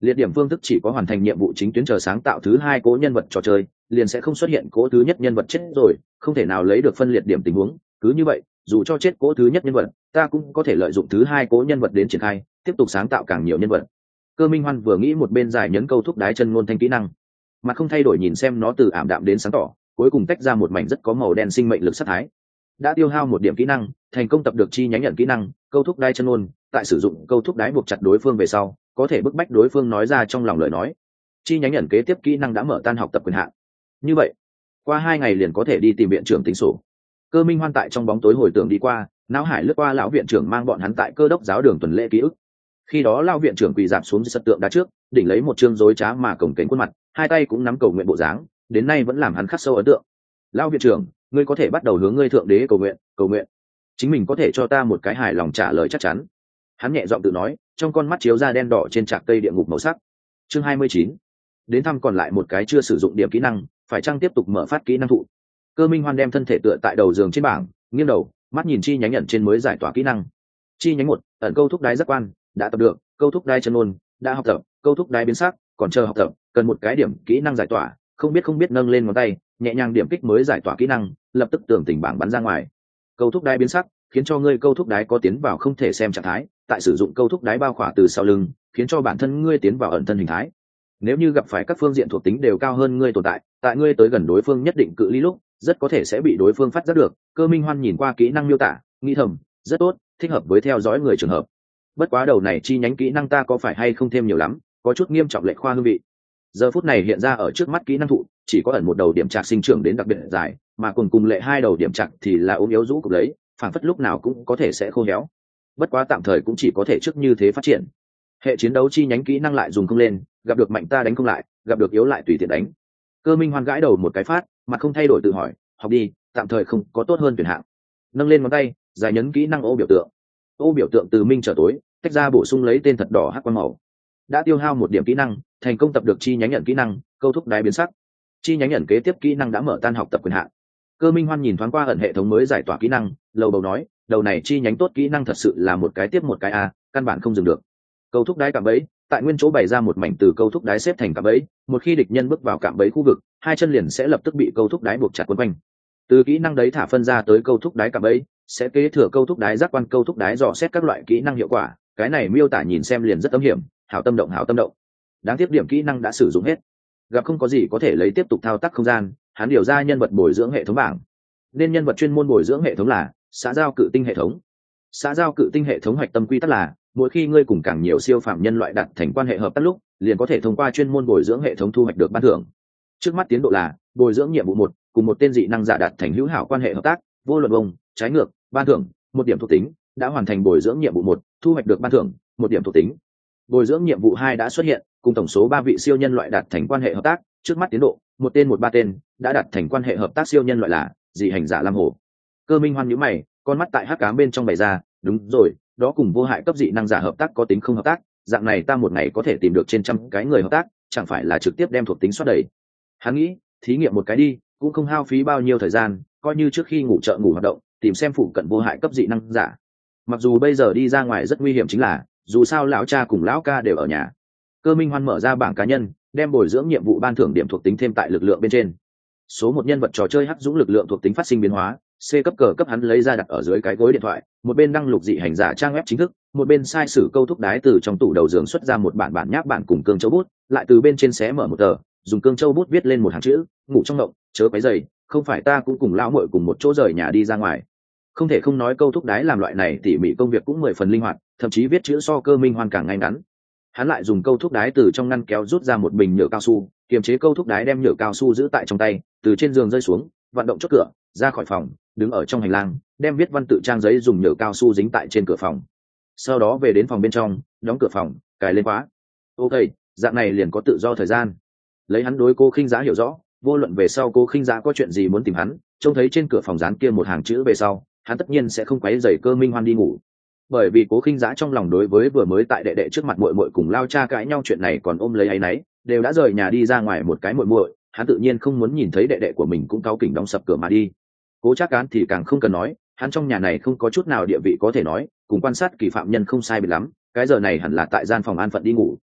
Liệt điểm phương thức chỉ có hoàn thành nhiệm vụ chính tuyến chờ sáng tạo thứ hai cố nhân vật trò chơi, liền sẽ không xuất hiện cố thứ nhất nhân vật chết rồi, không thể nào lấy được phân liệt điểm tình huống. Cứ như vậy, dù cho chết cố thứ nhất nhân vật, ta cũng có thể lợi dụng thứ hai cố nhân vật đến triển khai, tiếp tục sáng tạo càng nhiều nhân vật. Cơ Minh Hoan vừa nghĩ một bên giải nhấn câu thúc đái chân ngôn thanh kỹ năng, mà không thay đổi nhìn xem nó từ ảm đạm đến sáng tỏ, cuối cùng tách ra một mảnh rất có màu đen sinh mệnh lực sát thái. Đã tiêu hao một điểm kỹ năng, thành công tập được chi nhánh nhận kỹ năng câu thúc đái chân ngôn. Tại sử dụng câu thúc đái buộc chặt đối phương về sau, có thể bức bách đối phương nói ra trong lòng lời nói. Chi nhánh nhận kế tiếp kỹ năng đã mở tan học tập quyền hạn. Như vậy, qua hai ngày liền có thể đi tìm viện trưởng tính sổ. Cơ Minh Hoan tại trong bóng tối hồi tưởng đi qua, não hải lướt qua lão viện trưởng mang bọn hắn tại Cơ đốc giáo đường tuần lễ ký ức. Khi đó lão viện trưởng quỳ dạp xuống sân tượng đá trước, đỉnh lấy một chương rối trá mà cổng kềnh khuôn mặt, hai tay cũng nắm cầu nguyện bộ dáng, đến nay vẫn làm hắn khắc sâu ấn tượng. Lão viện trưởng, ngươi có thể bắt đầu hướng ngươi thượng đế cầu nguyện, cầu nguyện. Chính mình có thể cho ta một cái hài lòng trả lời chắc chắn. Hắn nhẹ giọng tự nói, trong con mắt chiếu ra đen đỏ trên trạc cây địa ngục màu sắc. Chương hai mươi chín. Đến thăm còn lại một cái chưa sử dụng điểm kỹ năng, phải chăng tiếp tục mở phát kỹ năng thụ. Cơ Minh Hoan đem thân thể tựa tại đầu giường trên bảng, nghiêng đầu, mắt nhìn chi nhánh nhận trên mới giải tỏa kỹ năng. Chi nhánh một, ẩn câu thúc đái giác quan, đã tập được, câu thúc đái chân ngôn, đã học tập, câu thúc đái biến sắc, còn chờ học tập, cần một cái điểm kỹ năng giải tỏa, không biết không biết nâng lên ngón tay, nhẹ nhàng điểm kích mới giải tỏa kỹ năng, lập tức tưởng tình bảng bắn ra ngoài. Câu thúc đái biến sắc, khiến cho ngươi câu thúc đái có tiến vào không thể xem trạng thái, tại sử dụng câu thúc đái bao khỏa từ sau lưng, khiến cho bản thân ngươi tiến vào ẩn thân hình thái. Nếu như gặp phải các phương diện thuộc tính đều cao hơn ngươi tồn tại, tại ngươi tới gần đối phương nhất định cự ly lúc, rất có thể sẽ bị đối phương phát giác được. Cơ Minh Hoan nhìn qua kỹ năng miêu tả, nghĩ thầm, rất tốt, thích hợp với theo dõi người trường hợp. Bất quá đầu này chi nhánh kỹ năng ta có phải hay không thêm nhiều lắm, có chút nghiêm trọng lệch khoa hương vị. Giờ phút này hiện ra ở trước mắt kỹ năng thụ, chỉ có ẩn một đầu điểm trạc sinh trưởng đến đặc biệt dài, mà cùng cùng lệ hai đầu điểm trạc thì là ốm yếu rũ cục lấy, phản phất lúc nào cũng có thể sẽ khô héo. Bất quá tạm thời cũng chỉ có thể trước như thế phát triển. Hệ chiến đấu chi nhánh kỹ năng lại dùng không lên, gặp được mạnh ta đánh không lại, gặp được yếu lại tùy tiện đánh. Cơ Minh Hoan gãi đầu một cái phát, mặt không thay đổi tự hỏi, học đi, tạm thời không có tốt hơn tuyển hạng. Nâng lên ngón tay, giải nhấn kỹ năng ô biểu tượng. Ô biểu tượng từ minh trở tối, tách ra bổ sung lấy tên thật đỏ hắc quang màu. Đã tiêu hao một điểm kỹ năng, thành công tập được chi nhánh nhận kỹ năng câu thúc đái biến sắc. Chi nhánh nhận kế tiếp kỹ năng đã mở tan học tập quyền hạn. Cơ Minh Hoan nhìn thoáng qua ẩn hệ thống mới giải tỏa kỹ năng, lầu bầu nói, đầu này chi nhánh tốt kỹ năng thật sự là một cái tiếp một cái a, căn bản không dừng được. Câu thúc đái cạm bẫy, tại nguyên chỗ bày ra một mảnh từ câu thúc đái xếp thành cạm bẫy, một khi địch nhân bước vào cạm bẫy khu vực, hai chân liền sẽ lập tức bị câu thúc đái buộc chặt quấn quanh. Từ kỹ năng đấy thả phân ra tới câu thúc đái cạm bẫy, sẽ kế thừa câu thúc đái giác quan câu thúc đái dò xét các loại kỹ năng hiệu quả, cái này miêu tả nhìn xem liền rất âm hiểm, hảo tâm động hảo tâm động. Đáng tiếc điểm kỹ năng đã sử dụng hết, gặp không có gì có thể lấy tiếp tục thao tác không gian, hắn điều ra nhân vật bồi dưỡng hệ thống bảng. Nên nhân vật chuyên môn bồi dưỡng hệ thống là xã giao cự tinh hệ thống. Xã giao cự tinh hệ thống hoạch tâm quy tắc là mỗi khi ngươi cùng càng nhiều siêu phàm nhân loại đặt thành quan hệ hợp tác lúc, liền có thể thông qua chuyên môn bồi dưỡng hệ thống thu hoạch được ban thưởng. Trước mắt tiến độ là bồi dưỡng nhiệm vụ một, cùng một tên dị năng giả đạt thành hữu hảo quan hệ hợp tác, vô luận bông, trái ngược, ban thưởng một điểm thuộc tính, đã hoàn thành bồi dưỡng nhiệm vụ một, thu hoạch được ban thưởng một điểm thuộc tính. Bồi dưỡng nhiệm vụ hai đã xuất hiện, cùng tổng số ba vị siêu nhân loại đạt thành quan hệ hợp tác, trước mắt tiến độ một tên một ba tên, đã đạt thành quan hệ hợp tác siêu nhân loại là dị hành giả lam hổ. Cơ Minh Hoan nhíu mày, con mắt tại hắc ám bên trong bày ra, đúng rồi, đó cùng vô hại cấp dị năng giả hợp tác có tính không hợp tác, dạng này ta một ngày có thể tìm được trên trăm cái người hợp tác, chẳng phải là trực tiếp đem thuộc tính soát đầy. Hắn nghĩ, thí nghiệm một cái đi, cũng không hao phí bao nhiêu thời gian, coi như trước khi ngủ chợ ngủ hoạt động, tìm xem phụ cận vô hại cấp dị năng giả. Mặc dù bây giờ đi ra ngoài rất nguy hiểm chính là, dù sao lão cha cùng lão ca đều ở nhà. Cơ Minh Hoan mở ra bảng cá nhân, đem bồi dưỡng nhiệm vụ ban thưởng điểm thuộc tính thêm tại lực lượng bên trên. Số một nhân vật trò chơi hắc dũng lực lượng thuộc tính phát sinh biến hóa, C cấp cờ cấp hắn lấy ra đặt ở dưới cái gối điện thoại, một bên đăng lục dị hành giả trang web chính thức, một bên sai sử câu thúc đái từ trong tủ đầu giường xuất ra một bản bản nháp bản cùng cương châu bút, lại từ bên trên xé mở một tờ, dùng cương châu bút viết lên một hàng chữ, ngủ trong động, chớ quấy rầy, không phải ta cũng cùng lão muội cùng một chỗ rời nhà đi ra ngoài. Không thể không nói câu thúc đái làm loại này tỉ mỉ công việc cũng mười phần linh hoạt, thậm chí viết chữ so Cơ Minh Hoan càng ngay ngắn. Hắn lại dùng câu thúc đái từ trong ngăn kéo rút ra một bình nhựa cao su, kiềm chế câu thúc đái đem nhựa cao su giữ tại trong tay, từ trên giường rơi xuống, vận động chốt cửa, ra khỏi phòng, đứng ở trong hành lang, đem viết văn tự trang giấy dùng nhựa cao su dính tại trên cửa phòng. Sau đó về đến phòng bên trong, đóng cửa phòng, cài lên khóa. Ok, dạng này liền có tự do thời gian. Lấy hắn đối cô Khinh Giá hiểu rõ, vô luận về sau cô Khinh Giá có chuyện gì muốn tìm hắn, trông thấy trên cửa phòng dán kia một hàng chữ về sau, hắn tất nhiên sẽ không quấy rầy Cơ Minh Hoan đi ngủ. Bởi vì Cố Khinh Giá trong lòng đối với vừa mới tại đệ đệ trước mặt muội muội cùng lao cha cãi nhau chuyện này còn ôm lấy áy náy, đều đã rời nhà đi ra ngoài một cái muội muội, hắn tự nhiên không muốn nhìn thấy đệ đệ của mình cũng cáu kỉnh đóng sập cửa mà đi. Cố Trác Cán thì càng không cần nói, hắn trong nhà này không có chút nào địa vị có thể nói, cùng quan sát kỳ phạm nhân không sai biệt lắm, cái giờ này hẳn là tại gian phòng an phận đi ngủ.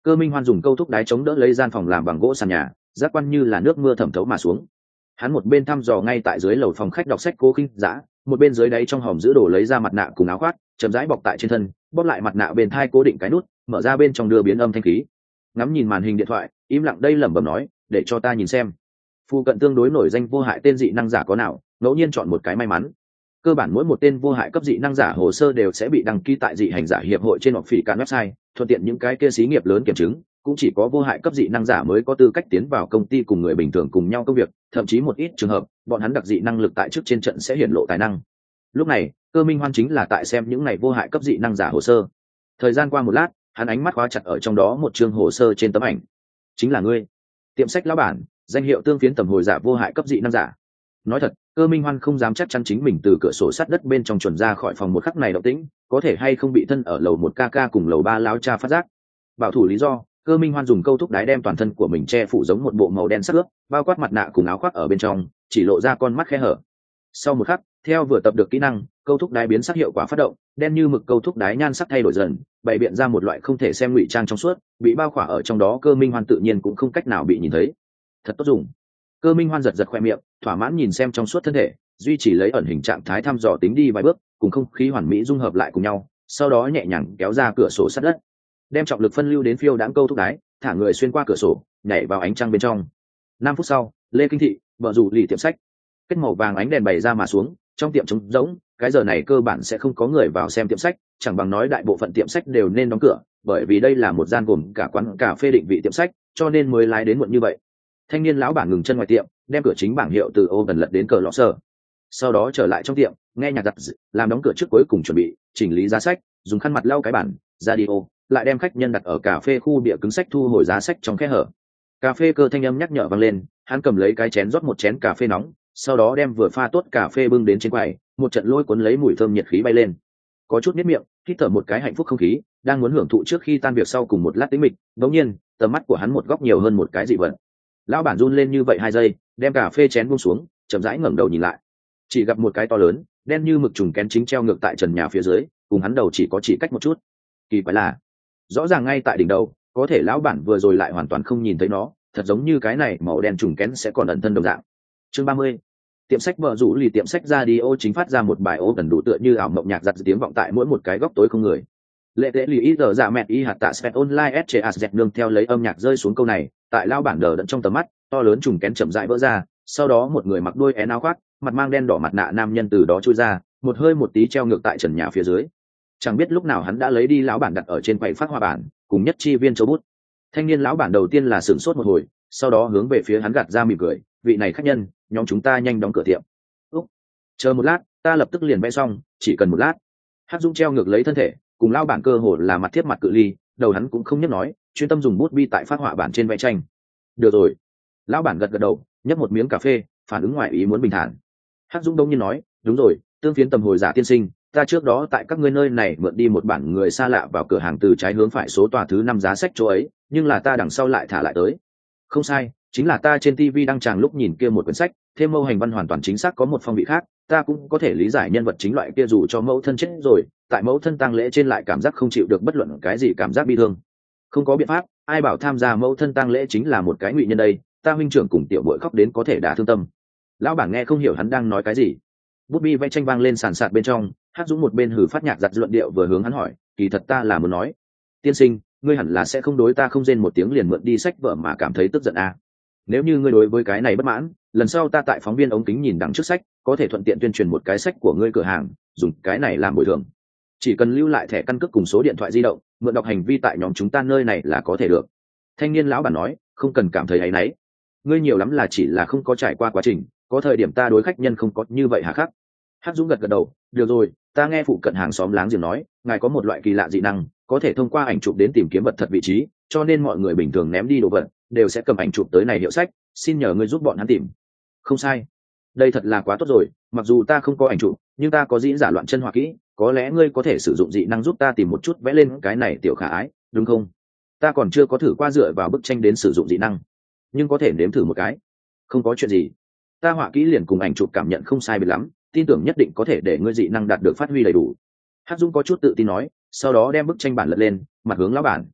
Cơ Minh Hoan dùng câu thúc đái chống đỡ lấy gian phòng làm bằng gỗ sàn nhà, giác quan như là nước mưa thẩm thấu mà xuống. Hắn một bên thăm dò ngay tại dưới lầu phòng khách đọc sách Cố Khinh Dã, một bên dưới đáy trong hòm giữ đồ lấy ra mặt nạ cùng áo khoác, chậm rãi bọc tại trên thân, bóp lại mặt nạ bên thai cố định cái nút, mở ra bên trong đưa biến âm thanh khí. Ngắm nhìn màn hình điện thoại, im lặng đây lẩm bẩm nói, để cho ta nhìn xem. Phu cận tương đối nổi danh vô hại tên dị năng giả có nào, ngẫu nhiên chọn một cái may mắn. Cơ bản mỗi một tên vô hại cấp dị năng giả hồ sơ đều sẽ bị đăng ký tại dị hành giả hiệp hội trên họp phỉ cạn website, thuận tiện những cái kia xí nghiệp lớn kiểm chứng, cũng chỉ có vô hại cấp dị năng giả mới có tư cách tiến vào công ty cùng người bình thường cùng nhau công việc, thậm chí một ít trường hợp, bọn hắn đặc dị năng lực tại trước trên trận sẽ hiển lộ tài năng. Lúc này, Cơ Minh Hoan chính là tại xem những này vô hại cấp dị năng giả hồ sơ. Thời gian qua một lát, hắn ánh mắt khóa chặt ở trong đó một chương hồ sơ trên tấm ảnh. Chính là ngươi. Tiệm sách lão bản, danh hiệu tương phiến tầm hồi giả vô hại cấp dị năng giả. Nói thật, Cơ Minh Hoan không dám chắc chắn chính mình từ cửa sổ sát đất bên trong chuẩn ra khỏi phòng một khắc này động tĩnh, có thể hay không bị thân ở lầu một ca ca cùng lầu ba láo cha phát giác. Bảo thủ lý do, Cơ Minh Hoan dùng câu thúc đái đem toàn thân của mình che phủ giống một bộ màu đen sắc ướp, bao quát mặt nạ cùng áo khoác ở bên trong, chỉ lộ ra con mắt khe hở. Sau một khắc, theo vừa tập được kỹ năng, câu thúc đái biến sắc hiệu quả phát động, đen như mực câu thúc đái nhan sắc thay đổi dần, bày biện ra một loại không thể xem ngụy trang trong suốt, bị bao khỏa ở trong đó Cơ Minh Hoan tự nhiên cũng không cách nào bị nhìn thấy. Thật tốt dùng. Cơ Minh Hoan giật giật khoe miệng, thỏa mãn nhìn xem trong suốt thân thể, duy trì lấy ẩn hình trạng thái thăm dò tính đi vài bước, cùng không khí hoàn mỹ dung hợp lại cùng nhau, sau đó nhẹ nhàng kéo ra cửa sổ sát đất, đem trọng lực phân lưu đến phiêu đãng câu thúc đái, thả người xuyên qua cửa sổ, nhảy vào ánh trăng bên trong. Năm phút sau, Lê Kinh Thị, vợ rủ lì tiệm sách, kết màu vàng ánh đèn bày ra mà xuống, trong tiệm trống rỗng, cái giờ này cơ bản sẽ không có người vào xem tiệm sách, chẳng bằng nói đại bộ phận tiệm sách đều nên đóng cửa, bởi vì đây là một gian gồm cả quán cà phê định vị tiệm sách, cho nên mới lái đến muộn như vậy. Thanh niên lão bản ngừng chân ngoài tiệm, đem cửa chính bảng hiệu từ ô gần lật đến cờ lọ sở, sau đó trở lại trong tiệm, nghe nhạc giặt, làm đóng cửa trước cuối cùng chuẩn bị chỉnh lý giá sách, dùng khăn mặt lau cái bản radio, lại đem khách nhân đặt ở cà phê khu địa cứng sách thu hồi giá sách trong khe hở. Cà phê cơ thanh âm nhắc nhở vang lên, hắn cầm lấy cái chén rót một chén cà phê nóng, sau đó đem vừa pha tốt cà phê bưng đến trên quầy, một trận lôi cuốn lấy mùi thơm nhiệt khí bay lên. Có chút nhếch miệng, hít thở một cái hạnh phúc không khí, đang muốn hưởng thụ trước khi tan việc sau cùng một lát tĩnh mịch, đột nhiên, tầm mắt của hắn một góc nhiều hơn một cái dị vật. Lão bản run lên như vậy hai giây, đem cà phê chén buông xuống, chậm rãi ngẩng đầu nhìn lại, chỉ gặp một cái to lớn, đen như mực trùng kén chính treo ngược tại trần nhà phía dưới, cùng hắn đầu chỉ có chỉ cách một chút. Kỳ quái là, rõ ràng ngay tại đỉnh đầu, có thể lão bản vừa rồi lại hoàn toàn không nhìn thấy nó, thật giống như cái này màu đen trùng kén sẽ còn ẩn thân đồng dạng. Chương ba mươi, tiệm sách vợ rủ lì tiệm sách radio chính phát ra một bài ô gần đủ tựa như ảo mộng nhạc giật tiếng vọng tại mỗi một cái góc tối không người. Lệ tệ lì ý giờ dạ mẹ y hạt tạ spet online sas nương theo lấy âm nhạc rơi xuống câu này, tại lão bản đờ đẫn trong tầm mắt, to lớn trùng kén chậm rãi vỡ ra, sau đó một người mặc đuôi én áo khoác, mặt mang đen đỏ mặt nạ nam nhân từ đó chui ra, một hơi một tí treo ngược tại trần nhà phía dưới. Chẳng biết lúc nào hắn đã lấy đi lão bản đặt ở trên quầy phát hoa bản, cùng nhất chi viên châu bút. Thanh niên lão bản đầu tiên là sửng sốt một hồi, sau đó hướng về phía hắn gạt ra mỉm cười, vị này khách nhân, nhóm chúng ta nhanh đóng cửa tiệm. Úc, chờ một lát, ta lập tức liền vẽ xong, chỉ cần một lát. Hắc Dung treo ngược lấy thân thể, cùng lão bản cơ hồ là mặt thiết mặt cự ly, đầu hắn cũng không nhấc nói, chuyên tâm dùng bút bi tại phát họa bản trên vẽ tranh. Được rồi. Lão bản gật gật đầu, nhấp một miếng cà phê, phản ứng ngoại ý muốn bình thản. Hắc Dung đông nhiên nói, đúng rồi, tương phiến tầm hồi giả tiên sinh, ta trước đó tại các ngươi nơi này mượn đi một bản người xa lạ vào cửa hàng từ trái hướng phải số tòa thứ năm giá sách chỗ ấy, nhưng là ta đằng sau lại thả lại tới. Không sai, chính là ta trên ti vi đăng tràng lúc nhìn kia một quyển sách, thêm mâu hành văn hoàn toàn chính xác có một phong vị khác, ta cũng có thể lý giải nhân vật chính loại kia dù cho mẫu thân chết rồi, tại mẫu thân tang lễ trên lại cảm giác không chịu được bất luận cái gì cảm giác bi thương. Không có biện pháp, ai bảo tham gia mẫu thân tang lễ chính là một cái ngụy nhân đây, ta huynh trưởng cùng tiểu bội khóc đến có thể đả thương tâm. Lão bản nghe không hiểu hắn đang nói cái gì. Bút bi vẽ tranh vang lên sàn sạt bên trong, Hát Dũng một bên hử phát nhạc giật luận điệu vừa hướng hắn hỏi, kỳ thật ta là muốn nói, tiên sinh, ngươi hẳn là sẽ không đối ta không rên một tiếng liền mượn đi sách vở mà cảm thấy tức giận à. Nếu như ngươi đối với cái này bất mãn, lần sau ta tại phóng viên ống kính nhìn đằng trước sách, có thể thuận tiện tuyên truyền một cái sách của ngươi cửa hàng, dùng cái này làm bồi thường. Chỉ cần lưu lại thẻ căn cước cùng số điện thoại di động, mượn đọc hành vi tại nhóm chúng ta nơi này là có thể được. Thanh niên lão bản nói, không cần cảm thấy áy náy. Ngươi nhiều lắm là chỉ là không có trải qua quá trình, có thời điểm ta đối khách nhân không có như vậy hà khắc. Hắc Dũng gật gật đầu, được rồi, ta nghe phụ cận hàng xóm láng giềng nói, ngài có một loại kỳ lạ dị năng, có thể thông qua ảnh chụp đến tìm kiếm vật thật vị trí, cho nên mọi người bình thường ném đi đồ vật đều sẽ cầm ảnh chụp tới này hiệu sách, xin nhờ ngươi giúp bọn hắn tìm. Không sai, đây thật là quá tốt rồi, mặc dù ta không có ảnh chụp, nhưng ta có diễn giả loạn chân họa kỹ, có lẽ ngươi có thể sử dụng dị năng giúp ta tìm một chút vẽ lên cái này tiểu khả ái, đúng không? Ta còn chưa có thử qua dựa vào bức tranh đến sử dụng dị năng, nhưng có thể nếm thử một cái. Không có chuyện gì, ta họa kỹ liền cùng ảnh chụp cảm nhận không sai biệt lắm, tin tưởng nhất định có thể để ngươi dị năng đạt được phát huy đầy đủ. Hắc Dung có chút tự tin nói, sau đó đem bức tranh bản lật lên, mặt hướng lão bản.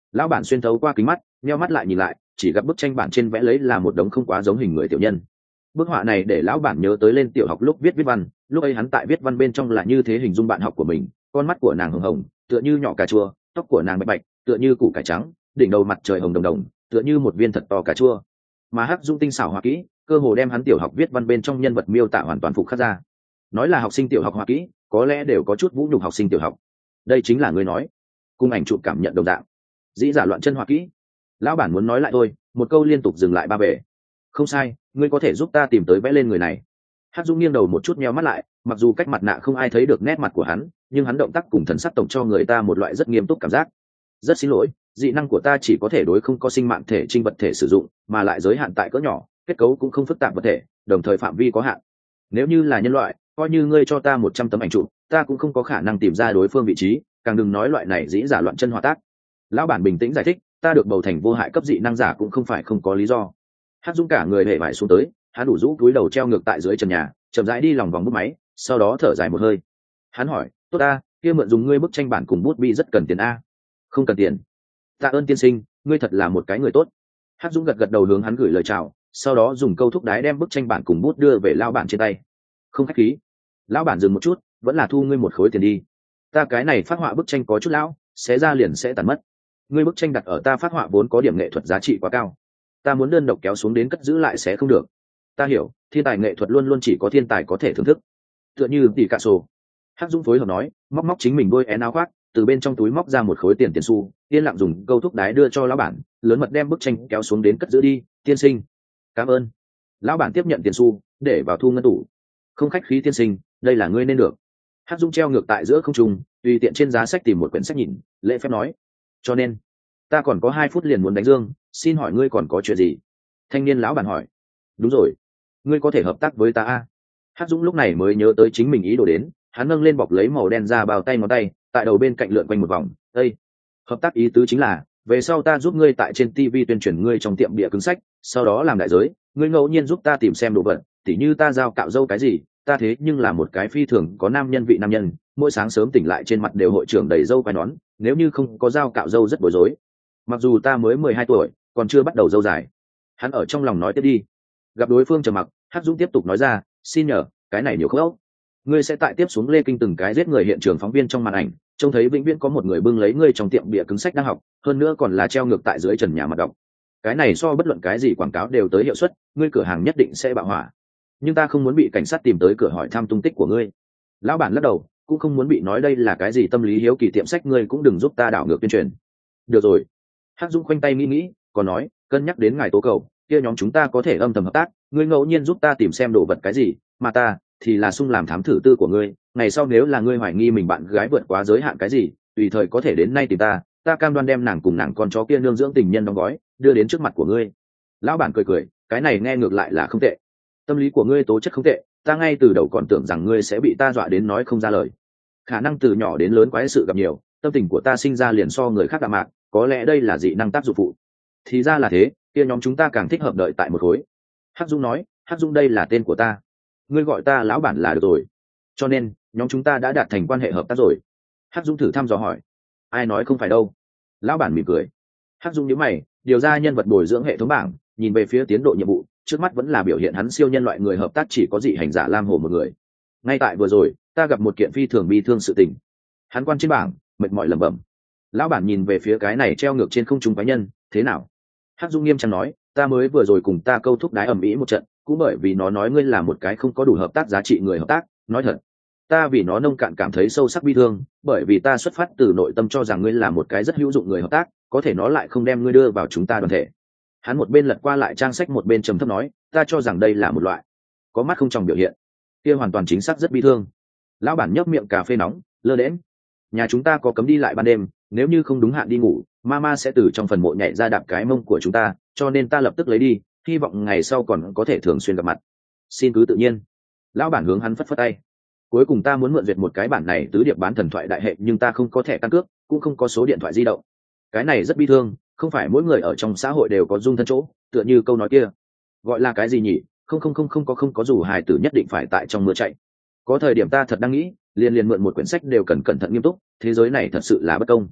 Lão bản xuyên thấu qua kính mắt, nheo mắt lại nhìn lại, chỉ gặp bức tranh bản trên vẽ lấy là một đống không quá giống hình người tiểu nhân. Bức họa này để lão bản nhớ tới lên tiểu học lúc viết viết văn, lúc ấy hắn tại viết văn bên trong là như thế hình dung bạn học của mình, con mắt của nàng hồng hồng tựa như nhỏ cà chua, tóc của nàng bạch bạch tựa như củ cải trắng, đỉnh đầu mặt trời hồng đồng đồng tựa như một viên thật to cà chua. Mà Hắc Dung tinh xảo họa kỹ, cơ hồ đem hắn tiểu học viết văn bên trong nhân vật miêu tả hoàn toàn phục khắc ra. Nói là học sinh tiểu học họa kỹ, có lẽ đều có chút vũ nhục học sinh tiểu học. Đây chính là ngươi nói. Cung ảnh chụp cảm nhận đồng dạng. Dĩ giả loạn chân họa kỹ. Lão bản muốn nói lại thôi, một câu liên tục dừng lại ba bể. Không sai, ngươi có thể giúp ta tìm tới vẽ lên người này. Hắc Dung nghiêng đầu một chút nheo mắt lại, mặc dù cách mặt nạ không ai thấy được nét mặt của hắn, nhưng hắn động tác cùng thần sắc tổng cho người ta một loại rất nghiêm túc cảm giác. Rất xin lỗi, dị năng của ta chỉ có thể đối không có sinh mạng thể trinh vật thể sử dụng, mà lại giới hạn tại cỡ nhỏ, kết cấu cũng không phức tạp vật thể, đồng thời phạm vi có hạn. Nếu như là nhân loại, coi như ngươi cho ta một trăm tấm ảnh chụp, ta cũng không có khả năng tìm ra đối phương vị trí, càng đừng nói loại này dĩ giả loạn chân họa tác. Lão bản bình tĩnh giải thích, ta được bầu thành vô hại cấp dị năng giả cũng không phải không có lý do. Hắc Dung cả người hề vải xuống tới, hắn đủ rũ cúi đầu treo ngược tại dưới trần nhà, chậm rãi đi lòng vòng bút máy, sau đó thở dài một hơi. Hắn hỏi, tốt ta, kia mượn dùng ngươi bức tranh bản cùng bút bi rất cần tiền a? Không cần tiền. Tạ ơn tiên sinh, ngươi thật là một cái người tốt. Hắc Dung gật gật đầu hướng hắn gửi lời chào, sau đó dùng câu thúc đái đem bức tranh bản cùng bút đưa về lão bản trên tay. Không khách khí. Lão bản dừng một chút, vẫn là thu ngươi một khối tiền đi. Ta cái này phát họa bức tranh có chút lão, xé ra liền sẽ tàn mất. Ngươi bức tranh đặt ở ta phát họa vốn có điểm nghệ thuật giá trị quá cao, ta muốn đơn độc kéo xuống đến cất giữ lại sẽ không được. Ta hiểu, thiên tài nghệ thuật luôn luôn chỉ có thiên tài có thể thưởng thức, tựa như tỷ cạ sổ. Hắc Dung phối hợp nói, móc móc chính mình đôi én áo khoác, từ bên trong túi móc ra một khối tiền tiền xu, yên lặng dùng câu thúc đái đưa cho lão bản, lớn mật đem bức tranh kéo xuống đến cất giữ đi, tiên sinh. Cảm ơn. Lão bản tiếp nhận tiền xu, để vào thu ngân tủ. Không khách khí tiên sinh, đây là ngươi nên được. Hắc Dung treo ngược tại giữa không trung, tùy tiện trên giá sách tìm một quyển sách nhìn, lễ phép nói, cho nên ta còn có hai phút liền muốn đánh dương, xin hỏi ngươi còn có chuyện gì? Thanh niên lão bản hỏi. Đúng rồi, ngươi có thể hợp tác với ta a? Hắc Dũng lúc này mới nhớ tới chính mình ý đồ đến, hắn nâng lên bọc lấy màu đen ra bao tay ngón tay, tại đầu bên cạnh lượn quanh một vòng. Đây, hợp tác ý tứ chính là về sau ta giúp ngươi tại trên ti vi tuyên truyền ngươi trong tiệm bìa cứng sách, sau đó làm đại giới, ngươi ngẫu nhiên giúp ta tìm xem đồ vật, tỉ như ta giao cạo dâu cái gì, ta thế nhưng là một cái phi thường có nam nhân vị nam nhân, mỗi sáng sớm tỉnh lại trên mặt đều hội trưởng đầy dâu quai nón, nếu như không có giao cạo dâu rất bối rối. Mặc dù ta mới mười hai tuổi, còn chưa bắt đầu dâu dài. Hắn ở trong lòng nói tiếp đi. Gặp đối phương trầm mặc, Hắc Dũng tiếp tục nói ra, xin nhờ, cái này nhiều khẩu. Ngươi sẽ tại tiếp xuống lê kinh từng cái giết người hiện trường phóng viên trong màn ảnh, trông thấy vĩnh viễn có một người bưng lấy ngươi trong tiệm bìa cứng sách đang học, hơn nữa còn là treo ngược tại dưới trần nhà mặt đọc. Cái này so bất luận cái gì quảng cáo đều tới hiệu suất, ngươi cửa hàng nhất định sẽ bạo hỏa. Nhưng ta không muốn bị cảnh sát tìm tới cửa hỏi thăm tung tích của ngươi. Lão bản lắc đầu, cũng không muốn bị nói đây là cái gì tâm lý hiếu kỳ tiệm sách, ngươi cũng đừng giúp ta đảo ngược tuyên truyền. Được rồi. Hắc Dung khoanh tay nghĩ nghĩ, còn nói, cân nhắc đến ngài tố cầu, kia nhóm chúng ta có thể âm thầm hợp tác, ngươi ngẫu nhiên giúp ta tìm xem đồ vật cái gì, mà ta thì là sung làm thám thử tư của ngươi, ngày sau nếu là ngươi hoài nghi mình bạn gái vượt quá giới hạn cái gì, tùy thời có thể đến nay tìm ta, ta cam đoan đem nàng cùng nàng con chó kia nương dưỡng tình nhân đóng gói, đưa đến trước mặt của ngươi. Lão bản cười cười, cái này nghe ngược lại là không tệ. Tâm lý của ngươi tố chất không tệ, ta ngay từ đầu còn tưởng rằng ngươi sẽ bị ta dọa đến nói không ra lời. Khả năng từ nhỏ đến lớn quái sự gặp nhiều, tâm tình của ta sinh ra liền so người khác đạm mạc, có lẽ đây là dị năng tác dụng phụ. Thì ra là thế, kia nhóm chúng ta càng thích hợp đợi tại một khối. Hắc Dung nói, Hắc Dung đây là tên của ta, ngươi gọi ta lão bản là được rồi. Cho nên nhóm chúng ta đã đạt thành quan hệ hợp tác rồi. Hắc Dung thử thăm dò hỏi, ai nói không phải đâu. Lão bản mỉm cười. Hắc Dung nhíu mày, điều ra nhân vật bồi dưỡng hệ thống bảng, nhìn về phía tiến độ nhiệm vụ, trước mắt vẫn là biểu hiện hắn siêu nhân loại người hợp tác chỉ có dị hành giả Lam Hồ một người. Ngay tại vừa rồi, ta gặp một kiện phi thường bi thương sự tình. Hắn quan trên bảng, mệt mỏi lẩm bẩm. Lão bản nhìn về phía cái này treo ngược trên không trung quái nhân, thế nào? Hắc Dung nghiêm trang nói, ta mới vừa rồi cùng ta câu thúc đái ầm ĩ một trận, cũng bởi vì nó nói ngươi là một cái không có đủ hợp tác giá trị người hợp tác, nói thật, ta vì nó nông cạn cảm thấy sâu sắc bi thương, bởi vì ta xuất phát từ nội tâm cho rằng ngươi là một cái rất hữu dụng người hợp tác, có thể nó lại không đem ngươi đưa vào chúng ta đoàn thể. Hắn một bên lật qua lại trang sách một bên trầm thấp nói, ta cho rằng đây là một loại có mắt không tròng biểu hiện, kia hoàn toàn chính xác rất bi thương. Lão bản nhấp miệng cà phê nóng, lơ đễnh. Nhà chúng ta có cấm đi lại ban đêm, nếu như không đúng hạn đi ngủ, mama sẽ từ trong phần mộ nhảy ra đạp cái mông của chúng ta, cho nên ta lập tức lấy đi, hy vọng ngày sau còn có thể thường xuyên gặp mặt. Xin cứ tự nhiên. Lão bản hướng hắn phất phất tay. Cuối cùng ta muốn mượn duyệt một cái bản này tứ điệp bán thần thoại đại hệ, nhưng ta không có thẻ căn cước, cũng không có số điện thoại di động. Cái này rất bi thương, không phải mỗi người ở trong xã hội đều có dung thân chỗ, tựa như câu nói kia, gọi là cái gì nhỉ, không không không không có không có dù hài tử nhất định phải tại trong mưa chạy. Có thời điểm ta thật đang nghĩ, liền liền mượn một quyển sách đều cần cẩn thận nghiêm túc, thế giới này thật sự là bất công.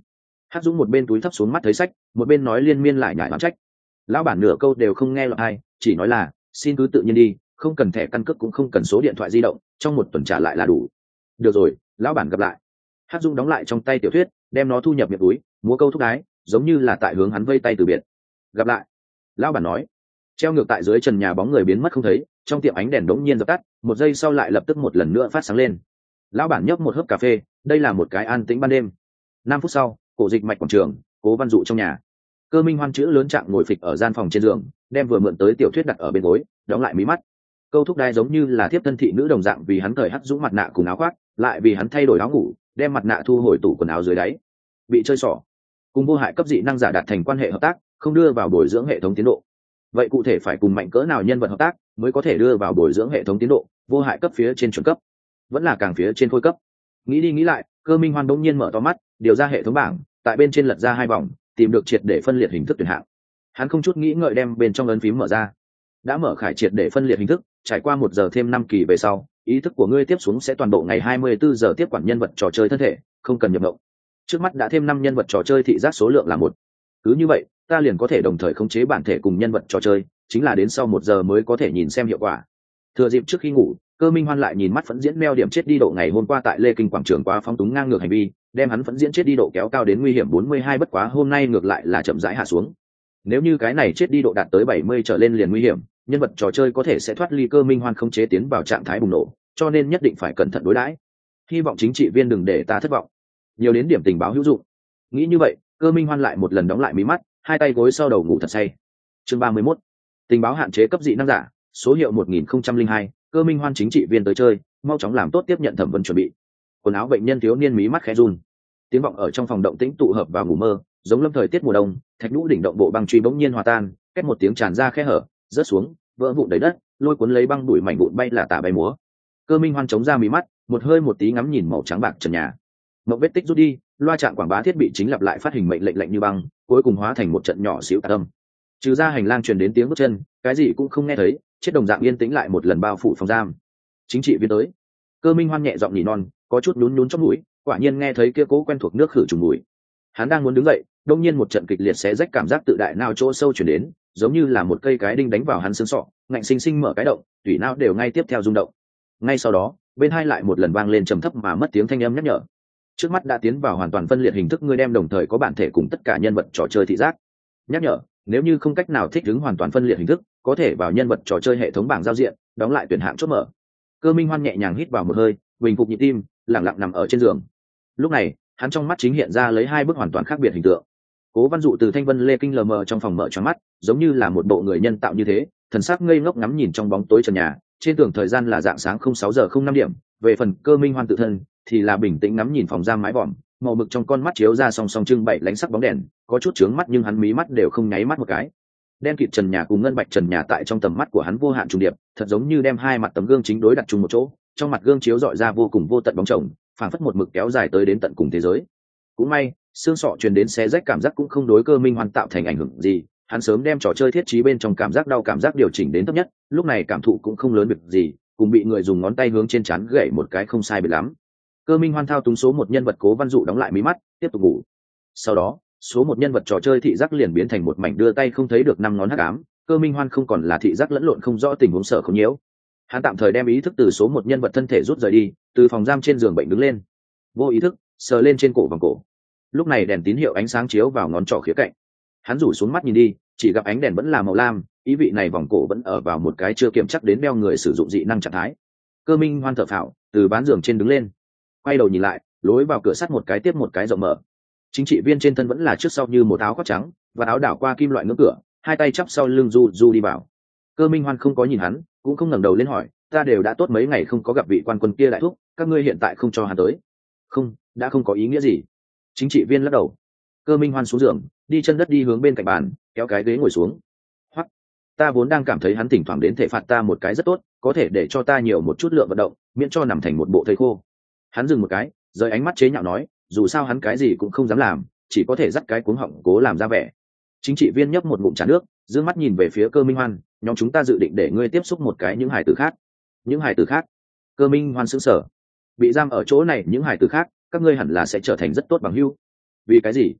Hắc Dũng một bên túi thấp xuống mắt thấy sách, một bên nói liên miên lại nhải oán trách. Lão bản nửa câu đều không nghe lọt ai, chỉ nói là xin cứ tự nhiên đi, không cần thẻ căn cước cũng không cần số điện thoại di động, trong một tuần trả lại là đủ. Được rồi, lão bản gặp lại. Hắc Dũng đóng lại trong tay tiểu thuyết, đem nó thu nhập miệng túi, múa câu thúc đái, giống như là tại hướng hắn vây tay từ biệt. Gặp lại. Lão bản nói. Treo ngược tại dưới trần nhà bóng người biến mất không thấy, trong tiệm ánh đèn đống nhiên dập tắt, một giây sau lại lập tức một lần nữa phát sáng lên. Lão bản nhấp một hớp cà phê, đây là một cái an tĩnh ban đêm. Năm phút sau, cổ dịch mạch quảng trường, Cố Văn Dụ trong nhà. Cơ Minh Hoan chữ lớn trạng ngồi phịch ở gian phòng trên giường, đem vừa mượn tới tiểu thuyết đặt ở bên gối, đóng lại mí mắt. Câu thúc đai giống như là thiếp thân thị nữ đồng dạng, vì hắn cởi Hắc Dũng mặt nạ cùng áo khoác, lại vì hắn thay đổi áo ngủ, đem mặt nạ thu hồi tủ quần áo dưới đáy. Bị chơi xỏ, cùng vô hại cấp dị năng giả đạt thành quan hệ hợp tác, không đưa vào bồi dưỡng hệ thống tiến độ. Vậy cụ thể phải cùng mạnh cỡ nào nhân vật hợp tác mới có thể đưa vào bồi dưỡng hệ thống tiến độ? Vô hại cấp phía trên chuẩn cấp, vẫn là càng phía trên khôi cấp? Nghĩ đi nghĩ lại, Cơ Minh Hoan đống nhiên mở to mắt, điều ra hệ thống bảng, tại bên trên lật ra hai vòng, tìm được triệt để phân liệt hình thức tuyển hạng. Hắn không chút nghĩ ngợi đem bên trong ấn phím mở ra. Đã mở khải triệt để phân liệt hình thức, trải qua một giờ thêm năm kỳ về sau, ý thức của ngươi tiếp xuống sẽ toàn bộ ngày hai mươi bốn giờ tiếp quản nhân vật trò chơi thân thể, không cần nhập mộng. Trước mắt đã thêm năm nhân vật trò chơi thị giác số lượng là một. Cứ như vậy, ta liền có thể đồng thời khống chế bản thể cùng nhân vật trò chơi, chính là đến sau một giờ mới có thể nhìn xem hiệu quả. Thừa dịp trước khi ngủ, Cơ Minh Hoan lại nhìn mắt phẫn diễn meo điểm chết đi độ ngày hôm qua tại Lê Kinh quảng trường quá phóng túng ngang ngược hành vi, đem hắn phẫn diễn chết đi độ kéo cao đến nguy hiểm bốn mươi hai, bất quá hôm nay ngược lại là chậm rãi hạ xuống. Nếu như cái này chết đi độ đạt tới bảy mươi trở lên liền nguy hiểm, nhân vật trò chơi có thể sẽ thoát ly Cơ Minh Hoan khống chế tiến vào trạng thái bùng nổ, cho nên nhất định phải cẩn thận đối đãi. Hy vọng chính trị viên đừng để ta thất vọng. Nhiều đến điểm tình báo hữu dụng. Nghĩ như vậy, Cơ Minh Hoan lại một lần đóng lại mí mắt, hai tay gối sau đầu ngủ thật say. Chương ba mươi mốt. Tình báo hạn chế cấp dị năng giả, số hiệu một nghìn không trăm lẻ hai, Cơ Minh Hoan chính trị viên tới chơi, mau chóng làm tốt tiếp nhận thẩm vấn chuẩn bị. Quần áo bệnh nhân thiếu niên mí mắt khẽ run. Tiếng vọng ở trong phòng động tĩnh tụ hợp vào ngủ mơ, giống lâm thời tiết mùa đông, thạch nhũ đỉnh động bộ băng truy bỗng nhiên hòa tan, két một tiếng tràn ra khe hở, rớt xuống, vỡ vụn đầy đất, lôi cuốn lấy băng đuổi mảnh vụn bay là tả bay múa. Cơ Minh Hoan chống ra mí mắt, một hơi một tí ngắm nhìn màu trắng bạc trần nhà. Mộng vết tích rút đi, loa trạng quảng bá thiết bị chính lặp lại phát hình mệnh lệnh lạnh như băng, cuối cùng hóa thành một trận nhỏ xíu tạc âm. Trừ ra hành lang truyền đến tiếng bước chân, cái gì cũng không nghe thấy, chết đồng dạng yên tĩnh lại một lần bao phủ phòng giam. Chính trị viên tới. Cơ Minh Hoan nhẹ giọng nhỉ non, có chút nhún nhún trong mũi, quả nhiên nghe thấy kia cố quen thuộc nước khử trùng mùi. Hắn đang muốn đứng dậy, đột nhiên một trận kịch liệt xé rách cảm giác tự đại não chỗ sâu truyền đến, giống như là một cây cái đinh đánh vào hắn xương sọ, ngạnh sinh sinh mở cái động, tủy não đều ngay tiếp theo rung động. Ngay sau đó, bên hai lại một lần vang lên trầm thấp mà mất tiếng thanh âm nhắc nhở. Trước mắt đã tiến vào hoàn toàn phân liệt hình thức, ngươi đem đồng thời có bản thể cùng tất cả nhân vật trò chơi thị giác. Nhắc nhở, nếu như không cách nào thích ứng hoàn toàn phân liệt hình thức, có thể vào nhân vật trò chơi hệ thống bảng giao diện, đóng lại tuyển hạng chốt mở. Cơ Minh Hoan nhẹ nhàng hít vào một hơi, bình phục nhịp tim, lặng lặng nằm ở trên giường. Lúc này, hắn trong mắt chính hiện ra lấy hai bức hoàn toàn khác biệt hình tượng. Cố Văn Dụ từ Thanh Vân Lê Kinh lờ mờ trong phòng mở choáng mắt, giống như là một bộ người nhân tạo như thế, thần sắc ngây ngốc ngắm nhìn trong bóng tối trần nhà, trên tường thời gian là dạng sáng không sáu giờ không năm điểm, về phần Cơ Minh Hoan tự thân thì là bình tĩnh ngắm nhìn phòng giam mái vòm, màu mực trong con mắt chiếu ra song song trưng bày lánh sắc bóng đèn, có chút chướng mắt nhưng hắn mí mắt đều không nháy mắt một cái. Đen kịt trần nhà cùng ngân bạch trần nhà tại trong tầm mắt của hắn vô hạn trùng điệp, thật giống như đem hai mặt tấm gương chính đối đặt chung một chỗ, trong mặt gương chiếu dọi ra vô cùng vô tận bóng chồng, phảng phất một mực kéo dài tới đến tận cùng thế giới. Cũng may, xương sọ truyền đến xé rách cảm giác cũng không đối Cơ Minh Hoan tạo thành ảnh hưởng gì, hắn sớm đem trò chơi thiết trí bên trong cảm giác đau cảm giác điều chỉnh đến thấp nhất, lúc này cảm thụ cũng không lớn việc gì, cùng bị người dùng ngón tay hướng trên trán gậy một cái không sai biệt lắm. Cơ Minh Hoan thao túng số một nhân vật Cố Văn Dụ đóng lại mí mắt, tiếp tục ngủ. Sau đó, số một nhân vật trò chơi thị giác liền biến thành một mảnh đưa tay không thấy được năm ngón hắc ám, Cơ Minh Hoan không còn là thị giác lẫn lộn không rõ tình huống sợ không nhiễu. Hắn tạm thời đem ý thức từ số một nhân vật thân thể rút rời đi, từ phòng giam trên giường bệnh đứng lên, vô ý thức sờ lên trên cổ vòng cổ. Lúc này đèn tín hiệu ánh sáng chiếu vào ngón trỏ khía cạnh, hắn rủ xuống mắt nhìn đi, chỉ gặp ánh đèn vẫn là màu lam, ý vị này vòng cổ vẫn ở vào một cái chưa kiểm chắc đến đeo người sử dụng dị năng trạng thái. Cơ Minh Hoan thở phào, từ bán giường trên đứng lên, quay đầu nhìn lại, lối vào cửa sắt một cái tiếp một cái rộng mở. Chính trị viên trên thân vẫn là trước sau như một áo khoác trắng và áo đảo qua kim loại ngưỡng cửa, hai tay chắp sau lưng du du đi vào. Cơ Minh Hoan không có nhìn hắn, cũng không ngẩng đầu lên hỏi, ta đều đã tốt mấy ngày không có gặp vị quan quân kia đại thúc, các ngươi hiện tại không cho hắn tới? Không, đã không có ý nghĩa gì. Chính trị viên lắc đầu. Cơ Minh Hoan xuống giường, đi chân đất đi hướng bên cạnh bàn, kéo cái ghế ngồi xuống. Hoặc, ta vốn đang cảm thấy hắn thỉnh thoảng đến thể phạt ta một cái rất tốt, có thể để cho ta nhiều một chút lượng vận động, miễn cho nằm thành một bộ thây khô. Hắn dừng một cái, rời ánh mắt chế nhạo nói, dù sao hắn cái gì cũng không dám làm, chỉ có thể dắt cái cuống họng cố làm ra vẻ. Chính trị viên nhấp một ngụm trà nước, dương mắt nhìn về phía Cơ Minh Hoan, nhóm chúng ta dự định để ngươi tiếp xúc một cái những hài tử khác. Những hài tử khác? Cơ Minh Hoan sững sờ. Bị giam ở chỗ này những hài tử khác, các ngươi hẳn là sẽ trở thành rất tốt bằng hữu. Vì cái gì?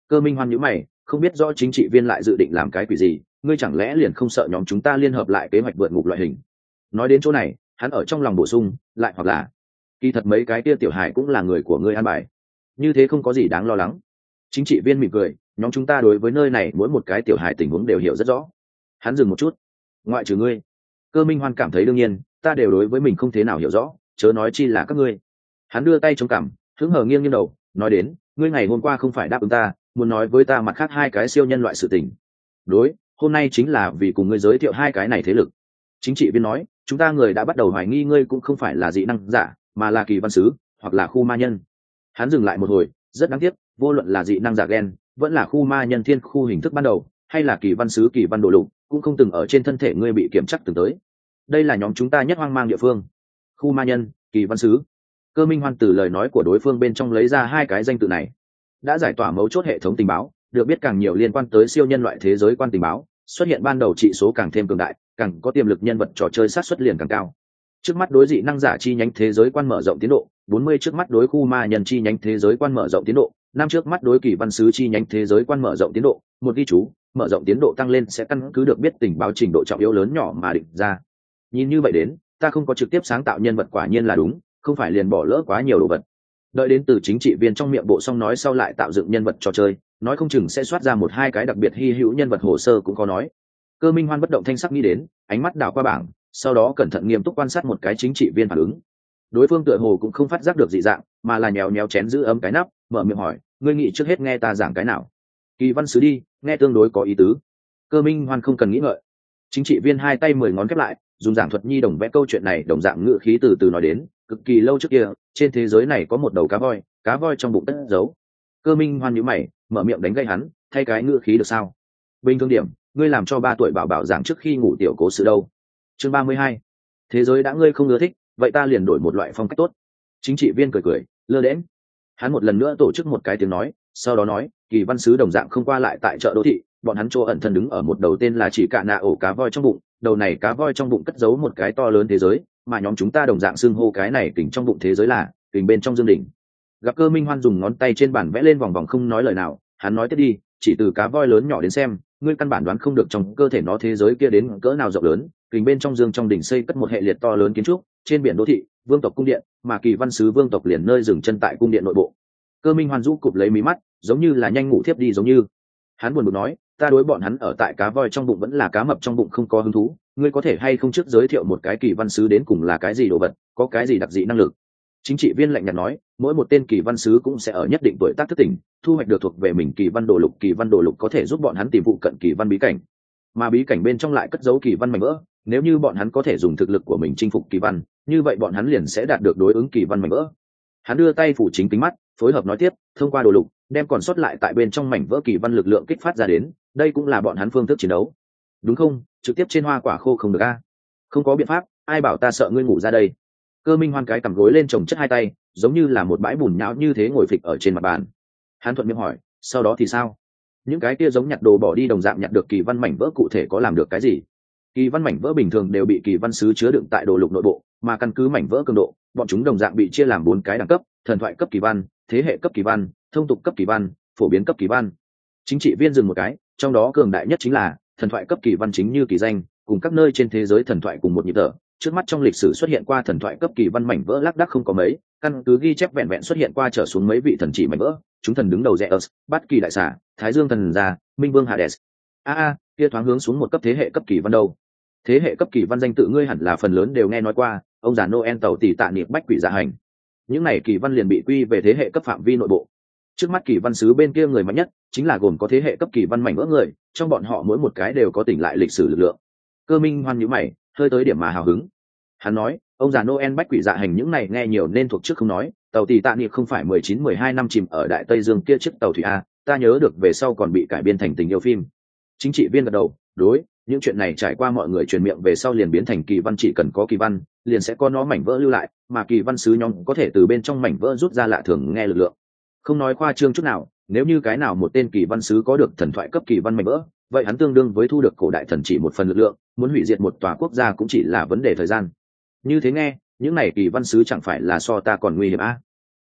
Cơ Minh Hoan nhíu mày, không biết rõ chính trị viên lại dự định làm cái quỷ gì, ngươi chẳng lẽ liền không sợ nhóm chúng ta liên hợp lại kế hoạch vượt ngục loại hình? Nói đến chỗ này, hắn ở trong lòng bổ sung, lại hoặc là kỳ thật mấy cái kia tiểu hài cũng là người của ngươi an bài, như thế không có gì đáng lo lắng. Chính trị viên mỉm cười, nhóm chúng ta đối với nơi này mỗi một cái tiểu hài tình huống đều hiểu rất rõ. Hắn dừng một chút, ngoại trừ ngươi. Cơ Minh Hoan cảm thấy đương nhiên, ta đều đối với mình không thế nào hiểu rõ, chớ nói chi là các ngươi. Hắn đưa tay chống cằm, hứng hờ nghiêng nghiêng đầu, nói đến, ngươi ngày hôm qua không phải đáp ứng ta, muốn nói với ta mặt khác hai cái siêu nhân loại sự tình. Đối, hôm nay chính là vì cùng ngươi giới thiệu hai cái này thế lực. Chính trị viên nói, chúng ta người đã bắt đầu hoài nghi ngươi cũng không phải là dị năng giả, mà là kỳ văn sứ hoặc là khu ma nhân. Hắn dừng lại một hồi, rất đáng tiếc, vô luận là dị năng giả gen vẫn là khu ma nhân thiên khu hình thức ban đầu, hay là kỳ văn sứ kỳ văn đồ lục, cũng không từng ở trên thân thể ngươi bị kiểm chắc từng tới. Đây là nhóm chúng ta nhất hoang mang địa phương. Khu ma nhân, kỳ văn sứ. Cơ Minh Hoan từ lời nói của đối phương bên trong lấy ra hai cái danh tự này, đã giải tỏa mấu chốt hệ thống tình báo, được biết càng nhiều liên quan tới siêu nhân loại thế giới quan tình báo, xuất hiện ban đầu trị số càng thêm cường đại, càng có tiềm lực nhân vật trò chơi sát xuất liền càng cao. Trước mắt đối dị năng giả chi nhánh thế giới quan mở rộng tiến độ bốn mươi, trước mắt đối khu ma nhân chi nhánh thế giới quan mở rộng tiến độ năm, trước mắt đối kỳ văn sứ chi nhánh thế giới quan mở rộng tiến độ một. Ghi chú, mở rộng tiến độ tăng lên sẽ căn cứ được biết tình báo trình độ trọng yếu lớn nhỏ mà định ra. Nhìn như vậy đến, ta không có trực tiếp sáng tạo nhân vật quả nhiên là đúng, không phải liền bỏ lỡ quá nhiều đồ vật. Đợi đến từ chính trị viên trong miệng bộ xong nói sau lại tạo dựng nhân vật trò chơi, nói không chừng sẽ soát ra một hai cái đặc biệt hy hữu nhân vật hồ sơ cũng có nói. Cơ Minh Hoan bất động thanh sắc nghĩ đến, ánh mắt đảo qua bảng, sau đó cẩn thận nghiêm túc quan sát một cái chính trị viên phản ứng. Đối phương tựa hồ cũng không phát giác được dị dạng, mà là nhéo nhéo chén giữ ấm cái nắp, mở miệng hỏi, ngươi nghĩ trước hết nghe ta giảng cái nào? Kỳ văn sứ đi, nghe tương đối có ý tứ. Cơ Minh Hoan không cần nghĩ ngợi. Chính trị viên hai tay mười ngón khép lại, dùng giảng thuật nhi đồng vẽ câu chuyện này đồng dạng ngữ khí từ từ nói đến, cực kỳ lâu trước kia, trên thế giới này có một đầu cá voi, cá voi trong bụng cất giấu. Cơ Minh Hoan nhíu mày, mở miệng đánh gây hắn, thay cái ngữ khí được sao? Bình thường điểm, ngươi làm cho ba tuổi bảo bảo giảng trước khi ngủ tiểu cố sự đâu? Chương ba mươi hai, thế giới đã ngươi không ưa thích, vậy ta liền đổi một loại phong cách tốt. Chính trị viên cười cười, lơ đễnh. Hắn một lần nữa tổ chức một cái tiếng nói, sau đó nói, kỳ văn sứ đồng dạng không qua lại tại chợ đô thị, bọn hắn chỗ ẩn thân đứng ở một đầu tên là chỉ cạ nạ ổ cá voi trong bụng, đầu này cá voi trong bụng cất giấu một cái to lớn thế giới, mà nhóm chúng ta đồng dạng xưng hô cái này kình trong bụng thế giới là kình bên trong dương đỉnh. Gặp Cơ Minh Hoan dùng ngón tay trên bàn vẽ lên vòng vòng không nói lời nào, hắn nói tiếp đi, chỉ từ cá voi lớn nhỏ đến xem, ngươi căn bản đoán không được trong cơ thể nó thế giới kia đến cỡ nào rộng lớn. Kình bên trong dương trong đỉnh xây cất một hệ liệt to lớn kiến trúc, trên biển đô thị, vương tộc cung điện, mà kỳ văn sứ vương tộc liền nơi dừng chân tại cung điện nội bộ. Cơ Minh Hoan rũ cụp lấy mí mắt, giống như là nhanh ngủ thiếp đi giống như. Hắn buồn bực nói, ta đối bọn hắn ở tại cá voi trong bụng vẫn là cá mập trong bụng không có hứng thú, ngươi có thể hay không trước giới thiệu một cái kỳ văn sứ đến cùng là cái gì đồ vật, có cái gì đặc dị năng lực? Chính trị viên lạnh nhạt nói, mỗi một tên kỳ văn sứ cũng sẽ ở nhất định tuổi tác thức tỉnh, thu hoạch được thuộc về mình kỳ văn đồ lục, kỳ văn đồ lục có thể giúp bọn hắn tìm vụ cận kỳ văn bí cảnh, mà bí cảnh bên trong lại cất giấu kỳ văn mảnh vỡ. Nếu như bọn hắn có thể dùng thực lực của mình chinh phục kỳ văn, như vậy bọn hắn liền sẽ đạt được đối ứng kỳ văn mảnh vỡ. Hắn đưa tay phủ chính kính mắt, phối hợp nói tiếp, thông qua đồ lục đem còn sót lại tại bên trong mảnh vỡ kỳ văn lực lượng kích phát ra đến, đây cũng là bọn hắn phương thức chiến đấu, đúng không? Trực tiếp trên hoa quả khô không được a? Không có biện pháp, ai bảo ta sợ ngươi ngủ ra đây. Cơ Minh Hoan cái cằm gối lên chồng chất hai tay, giống như là một bãi bùn nhão như thế ngồi phịch ở trên mặt bàn. Hắn thuận miệng hỏi, sau đó thì sao? Những cái kia giống nhặt đồ bỏ đi đồng dạng nhặt được kỳ văn mảnh vỡ cụ thể có làm được cái gì? Kỳ văn mảnh vỡ bình thường đều bị kỳ văn sứ chứa đựng tại đồ lục nội bộ, mà căn cứ mảnh vỡ cường độ, bọn chúng đồng dạng bị chia làm bốn cái đẳng cấp: thần thoại cấp kỳ văn, thế hệ cấp kỳ văn, thông tục cấp kỳ văn, phổ biến cấp kỳ văn. Chính trị viên dừng một cái, trong đó cường đại nhất chính là thần thoại cấp kỳ văn, chính như kỳ danh, cùng các nơi trên thế giới thần thoại cùng một nhịp thở. Trước mắt trong lịch sử xuất hiện qua thần thoại cấp kỳ văn mảnh vỡ lác đác không có mấy, căn cứ ghi chép vẹn vẹn xuất hiện qua trở xuống mấy vị thần chỉ mảnh vỡ, chúng thần đứng đầu Zeus, Bát Kỳ đại xà, Thái Dương thần gia, Minh Vương Hades. A a, kia thoáng hướng xuống một cấp thế hệ cấp kỳ văn đâu? Thế hệ cấp kỳ văn danh tự ngươi hẳn là phần lớn đều nghe nói qua, ông già Noel tàu tỷ tạ niệm bách quỷ dạ hành. Những này kỳ văn liền bị quy về thế hệ cấp phạm vi nội bộ. Trước mắt kỳ văn sứ bên kia người mạnh nhất chính là gồm có thế hệ cấp kỳ văn mảnh vỡ người, trong bọn họ mỗi một cái đều có tỉnh lại lịch sử lực lượng. Cơ Minh Hoan nhíu mày, hơi tới điểm mà hào hứng. Hắn nói, ông già Noel bách quỷ dạ hành những này nghe nhiều nên thuộc trước không nói, tàu tỷ tạ niệm không phải mười chín mười hai năm chìm ở đại tây dương kia chiếc tàu thủy a, ta nhớ được về sau còn bị cải biên thành tình yêu phim. Chính trị viên gật đầu, đối, những chuyện này trải qua mọi người truyền miệng về sau liền biến thành kỳ văn, chỉ cần có kỳ văn liền sẽ có nó mảnh vỡ lưu lại, mà kỳ văn sứ nhóm có thể từ bên trong mảnh vỡ rút ra lạ thường nghe lực lượng. Không nói khoa trương chút nào, nếu như cái nào một tên kỳ văn sứ có được thần thoại cấp kỳ văn mảnh vỡ, vậy hắn tương đương với thu được cổ đại thần chỉ một phần lực lượng, muốn hủy diệt một tòa quốc gia cũng chỉ là vấn đề thời gian. Như thế nghe, những này kỳ văn sứ chẳng phải là so ta còn nguy hiểm a?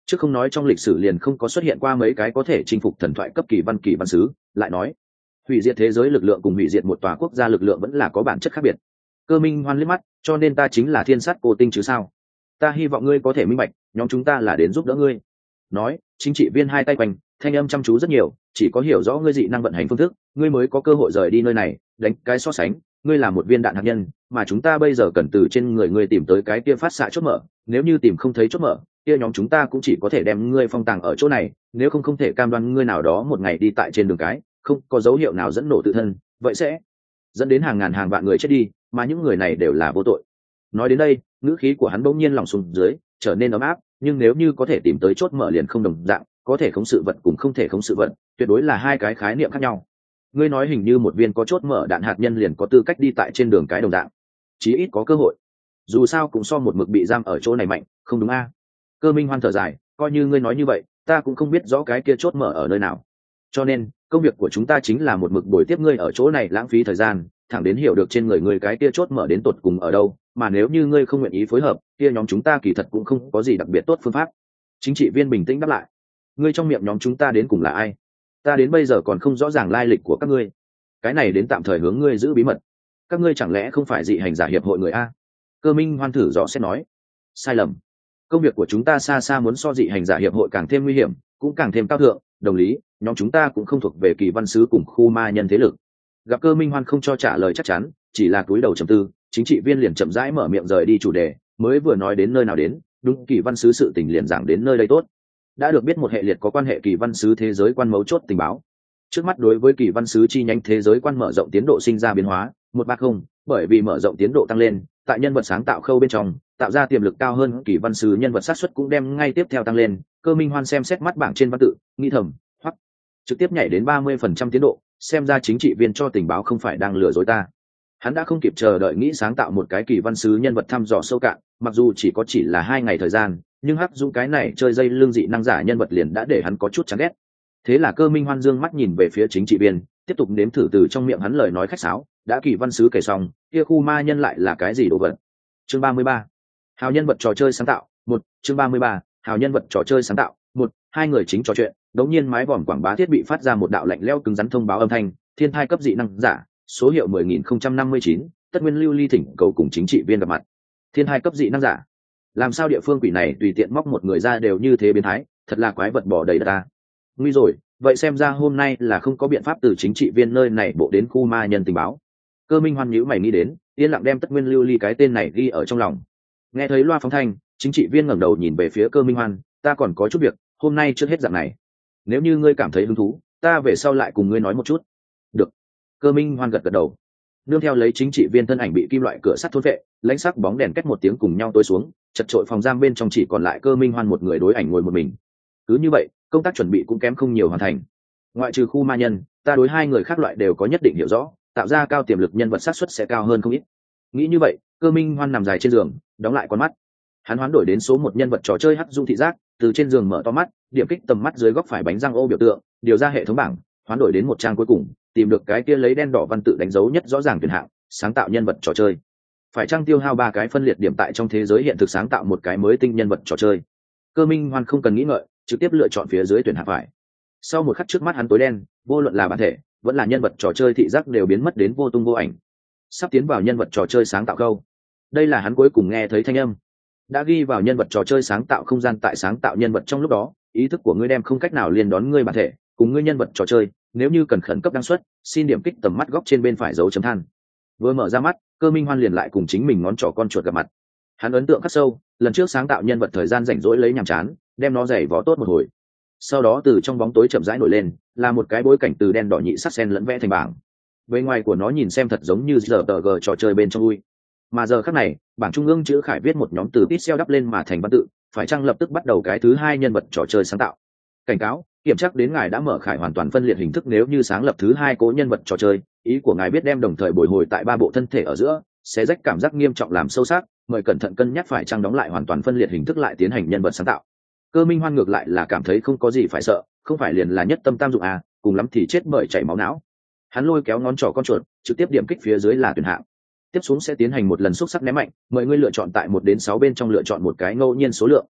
chứ không nói trong lịch sử liền không có xuất hiện qua mấy cái có thể chinh phục thần thoại cấp kỳ văn kỳ văn sứ. Lại nói hủy diệt thế giới lực lượng cùng hủy diệt một tòa quốc gia lực lượng vẫn là có bản chất khác biệt. Cơ Minh Hoan liếc mắt, cho nên ta chính là thiên sát cô tinh chứ sao? Ta hy vọng ngươi có thể minh bạch, nhóm chúng ta là đến giúp đỡ ngươi. Nói, chính trị viên hai tay quanh, thanh âm chăm chú rất nhiều, chỉ có hiểu rõ ngươi dị năng vận hành phương thức, ngươi mới có cơ hội rời đi nơi này. Đánh cái so sánh, ngươi là một viên đạn hạt nhân, mà chúng ta bây giờ cần từ trên người ngươi tìm tới cái kia phát xạ chốt mở. Nếu như tìm không thấy chốt mở, kia nhóm chúng ta cũng chỉ có thể đem ngươi phong tàng ở chỗ này. Nếu không không thể cam đoan ngươi nào đó một ngày đi tại trên đường cái, không có dấu hiệu nào dẫn nổ tự thân, vậy sẽ dẫn đến hàng ngàn hàng vạn người chết đi, mà những người này đều là vô tội. Nói đến đây, ngữ khí của hắn bỗng nhiên lòng xuống dưới, trở nên ấm áp. Nhưng nếu như có thể tìm tới chốt mở liền không đồng dạng, có thể khống sự vật cùng không thể khống sự vật, tuyệt đối là hai cái khái niệm khác nhau. Ngươi nói hình như một viên có chốt mở đạn hạt nhân liền có tư cách đi tại trên đường cái đồng dạng, chí ít có cơ hội. Dù sao cũng so một mực bị giam ở chỗ này mạnh, không đúng a? Cơ Minh Hoan thở dài, coi như ngươi nói như vậy, ta cũng không biết rõ cái kia chốt mở ở nơi nào. Cho nên, công việc của chúng ta chính là một mực bồi tiếp ngươi ở chỗ này lãng phí thời gian, thẳng đến hiểu được trên người ngươi cái kia chốt mở đến tột cùng ở đâu. Mà nếu như ngươi không nguyện ý phối hợp, kia nhóm chúng ta kỳ thật cũng không có gì đặc biệt tốt phương pháp. Chính trị viên bình tĩnh đáp lại, ngươi trong miệng nhóm chúng ta đến cùng là ai? Ta đến bây giờ còn không rõ ràng lai lịch của các ngươi, cái này đến tạm thời hướng ngươi giữ bí mật. Các ngươi chẳng lẽ không phải dị hành giả hiệp hội người a? Cơ Minh Hoan thử dò xét nói, sai lầm. Công việc của chúng ta xa xa muốn so dị hành giả hiệp hội càng thêm nguy hiểm, cũng càng thêm cao thượng. Đồng lý, nhóm chúng ta cũng không thuộc về kỳ văn sứ cùng khu ma nhân thế lực. Gặp Cơ Minh Hoan không cho trả lời chắc chắn, chỉ là cúi đầu trầm tư, chính trị viên liền chậm rãi mở miệng rời đi chủ đề. Mới vừa nói đến nơi nào đến, đúng kỳ văn sứ sự tình liền giảng đến nơi đây tốt. Đã được biết một hệ liệt có quan hệ kỳ văn sứ thế giới quan mấu chốt tình báo. Trước mắt đối với kỳ văn sứ chi nhánh thế giới quan mở rộng tiến độ sinh ra biến hóa, một ba không, bởi vì mở rộng tiến độ tăng lên, tại nhân vật sáng tạo khâu bên trong, tạo ra tiềm lực cao hơn kỳ văn sứ nhân vật sát xuất cũng đem ngay tiếp theo tăng lên. Cơ Minh Hoan xem xét mắt bảng trên văn tự, nghĩ thầm, hoặc trực tiếp nhảy đến ba mươi phần trăm tiến độ, xem ra chính trị viên cho tình báo không phải đang lừa dối ta. Hắn đã không kịp chờ đợi nghĩ sáng tạo một cái kỳ văn sứ nhân vật thăm dò sâu cạn, mặc dù chỉ có chỉ là hai ngày thời gian, nhưng Hắc Dũng cái này chơi dây lưng dị năng giả nhân vật liền đã để hắn có chút chán ghét. Thế là Cơ Minh Hoan dương mắt nhìn về phía chính trị viên, tiếp tục nếm thử từ trong miệng hắn lời nói khách sáo, đã kỳ văn sứ kể xong, kia khu ma nhân lại là cái gì đồ vật. Chương ba mươi ba, hào nhân vật trò chơi sáng tạo một. Chương ba mươi ba, hào nhân vật trò chơi sáng tạo một. Hai người chính trò chuyện, đống nhiên mái vòm quảng bá thiết bị phát ra một đạo lạnh lẽo cứng rắn thông báo âm thanh, thiên thai cấp dị năng giả, số hiệu mười nghìn không trăm năm mươi chín, Tất Nguyên Lưu Ly thỉnh cầu cùng chính trị viên gặp mặt. Thiên thai cấp dị năng giả, làm sao địa phương quỷ này tùy tiện móc một người ra đều như thế biến thái, thật là quái vật bỏ đầy đất ta. Nguy rồi, vậy xem ra hôm nay là không có biện pháp từ chính trị viên nơi này bộ đến khu ma nhân tình báo. Cơ Minh Hoan nhíu mày nghĩ đến, yên lặng đem Tất Nguyên Lưu Ly cái tên này ghi ở trong lòng. Nghe thấy loa phóng thanh, chính trị viên ngẩng đầu nhìn về phía Cơ Minh Hoan, ta còn có chút việc, hôm nay trước hết dạng này. Nếu như ngươi cảm thấy hứng thú, ta về sau lại cùng ngươi nói một chút. Được. Cơ Minh Hoan gật gật đầu. Nương theo lấy chính trị viên thân ảnh bị kim loại cửa sắt thôn vệ, lãnh sắc bóng đèn két một tiếng cùng nhau tối xuống, chật trội phòng giam bên trong chỉ còn lại Cơ Minh Hoan một người đối ảnh ngồi một mình. Cứ như vậy, công tác chuẩn bị cũng kém không nhiều hoàn thành. Ngoại trừ khu ma nhân, ta đối hai người khác loại đều có nhất định hiểu rõ, tạo ra cao tiềm lực nhân vật xác suất sẽ cao hơn không ít. Nghĩ như vậy, Cơ Minh Hoan nằm dài trên giường, đóng lại con mắt. Hắn hoán đổi đến số một nhân vật trò chơi Hắc Dung thị giác, từ trên giường mở to mắt, điểm kích tầm mắt dưới góc phải bánh răng ô biểu tượng, điều ra hệ thống bảng, hoán đổi đến một trang cuối cùng, tìm được cái kia lấy đen đỏ văn tự đánh dấu nhất rõ ràng tuyển hạng, sáng tạo nhân vật trò chơi. Phải chăng tiêu hao ba cái phân liệt điểm tại trong thế giới hiện thực sáng tạo một cái mới tinh nhân vật trò chơi. Cơ Minh Hoan không cần nghĩ ngợi, trực tiếp lựa chọn phía dưới tuyển hạng phải. Sau một khắc trước mắt hắn tối đen, vô luận là bản thể, vẫn là nhân vật trò chơi thị giác đều biến mất đến vô tung vô ảnh. Sắp tiến vào nhân vật trò chơi sáng tạo câu. Đây là hắn cuối cùng nghe thấy thanh âm. Đã ghi vào nhân vật trò chơi sáng tạo không gian tại sáng tạo nhân vật trong lúc đó, ý thức của ngươi đem không cách nào liên đón ngươi bản thể cùng ngươi nhân vật trò chơi, nếu như cần khẩn cấp đăng xuất, xin điểm kích tầm mắt góc trên bên phải dấu chấm than. Vừa mở ra mắt, Cơ Minh Hoan liền lại cùng chính mình ngón trỏ con chuột gặp mặt. Hắn ấn tượng khắc sâu, lần trước sáng tạo nhân vật thời gian rảnh rỗi lấy nhàm chán, đem nó giày vó tốt một hồi. Sau đó từ trong bóng tối chậm rãi nổi lên, là một cái bối cảnh từ đen đỏ nhị sắc sen lẫn vẽ thành bảng. Bề ngoài của nó nhìn xem thật giống như giờ tờ gờ trò chơi bên trong vui. Mà giờ khắc này, bảng trung ương chữ khải viết một nhóm từ pixel đắp lên mà thành văn tự, phải chăng lập tức bắt đầu cái thứ hai nhân vật trò chơi sáng tạo. Cảnh cáo, kiểm tra đến ngài đã mở khải hoàn toàn phân liệt hình thức, nếu như sáng lập thứ hai cố nhân vật trò chơi, ý của ngài biết đem đồng thời bồi hồi tại ba bộ thân thể ở giữa, sẽ rách cảm giác nghiêm trọng làm sâu sắc, mời cẩn thận cân nhắc phải chăng đóng lại hoàn toàn phân liệt hình thức lại tiến hành nhân vật sáng tạo. Cơ Minh Hoan ngược lại là cảm thấy không có gì phải sợ, không phải liền là nhất tâm tam dụng à, cùng lắm thì chết bởi chảy máu não. Hắn lôi kéo ngón trỏ con chuột, trực tiếp điểm kích phía dưới là tuyển hạng. Tiếp xuống sẽ tiến hành một lần xúc sắc ném mạnh, mời ngươi lựa chọn tại một đến sáu bên trong lựa chọn một cái ngẫu nhiên số lượng.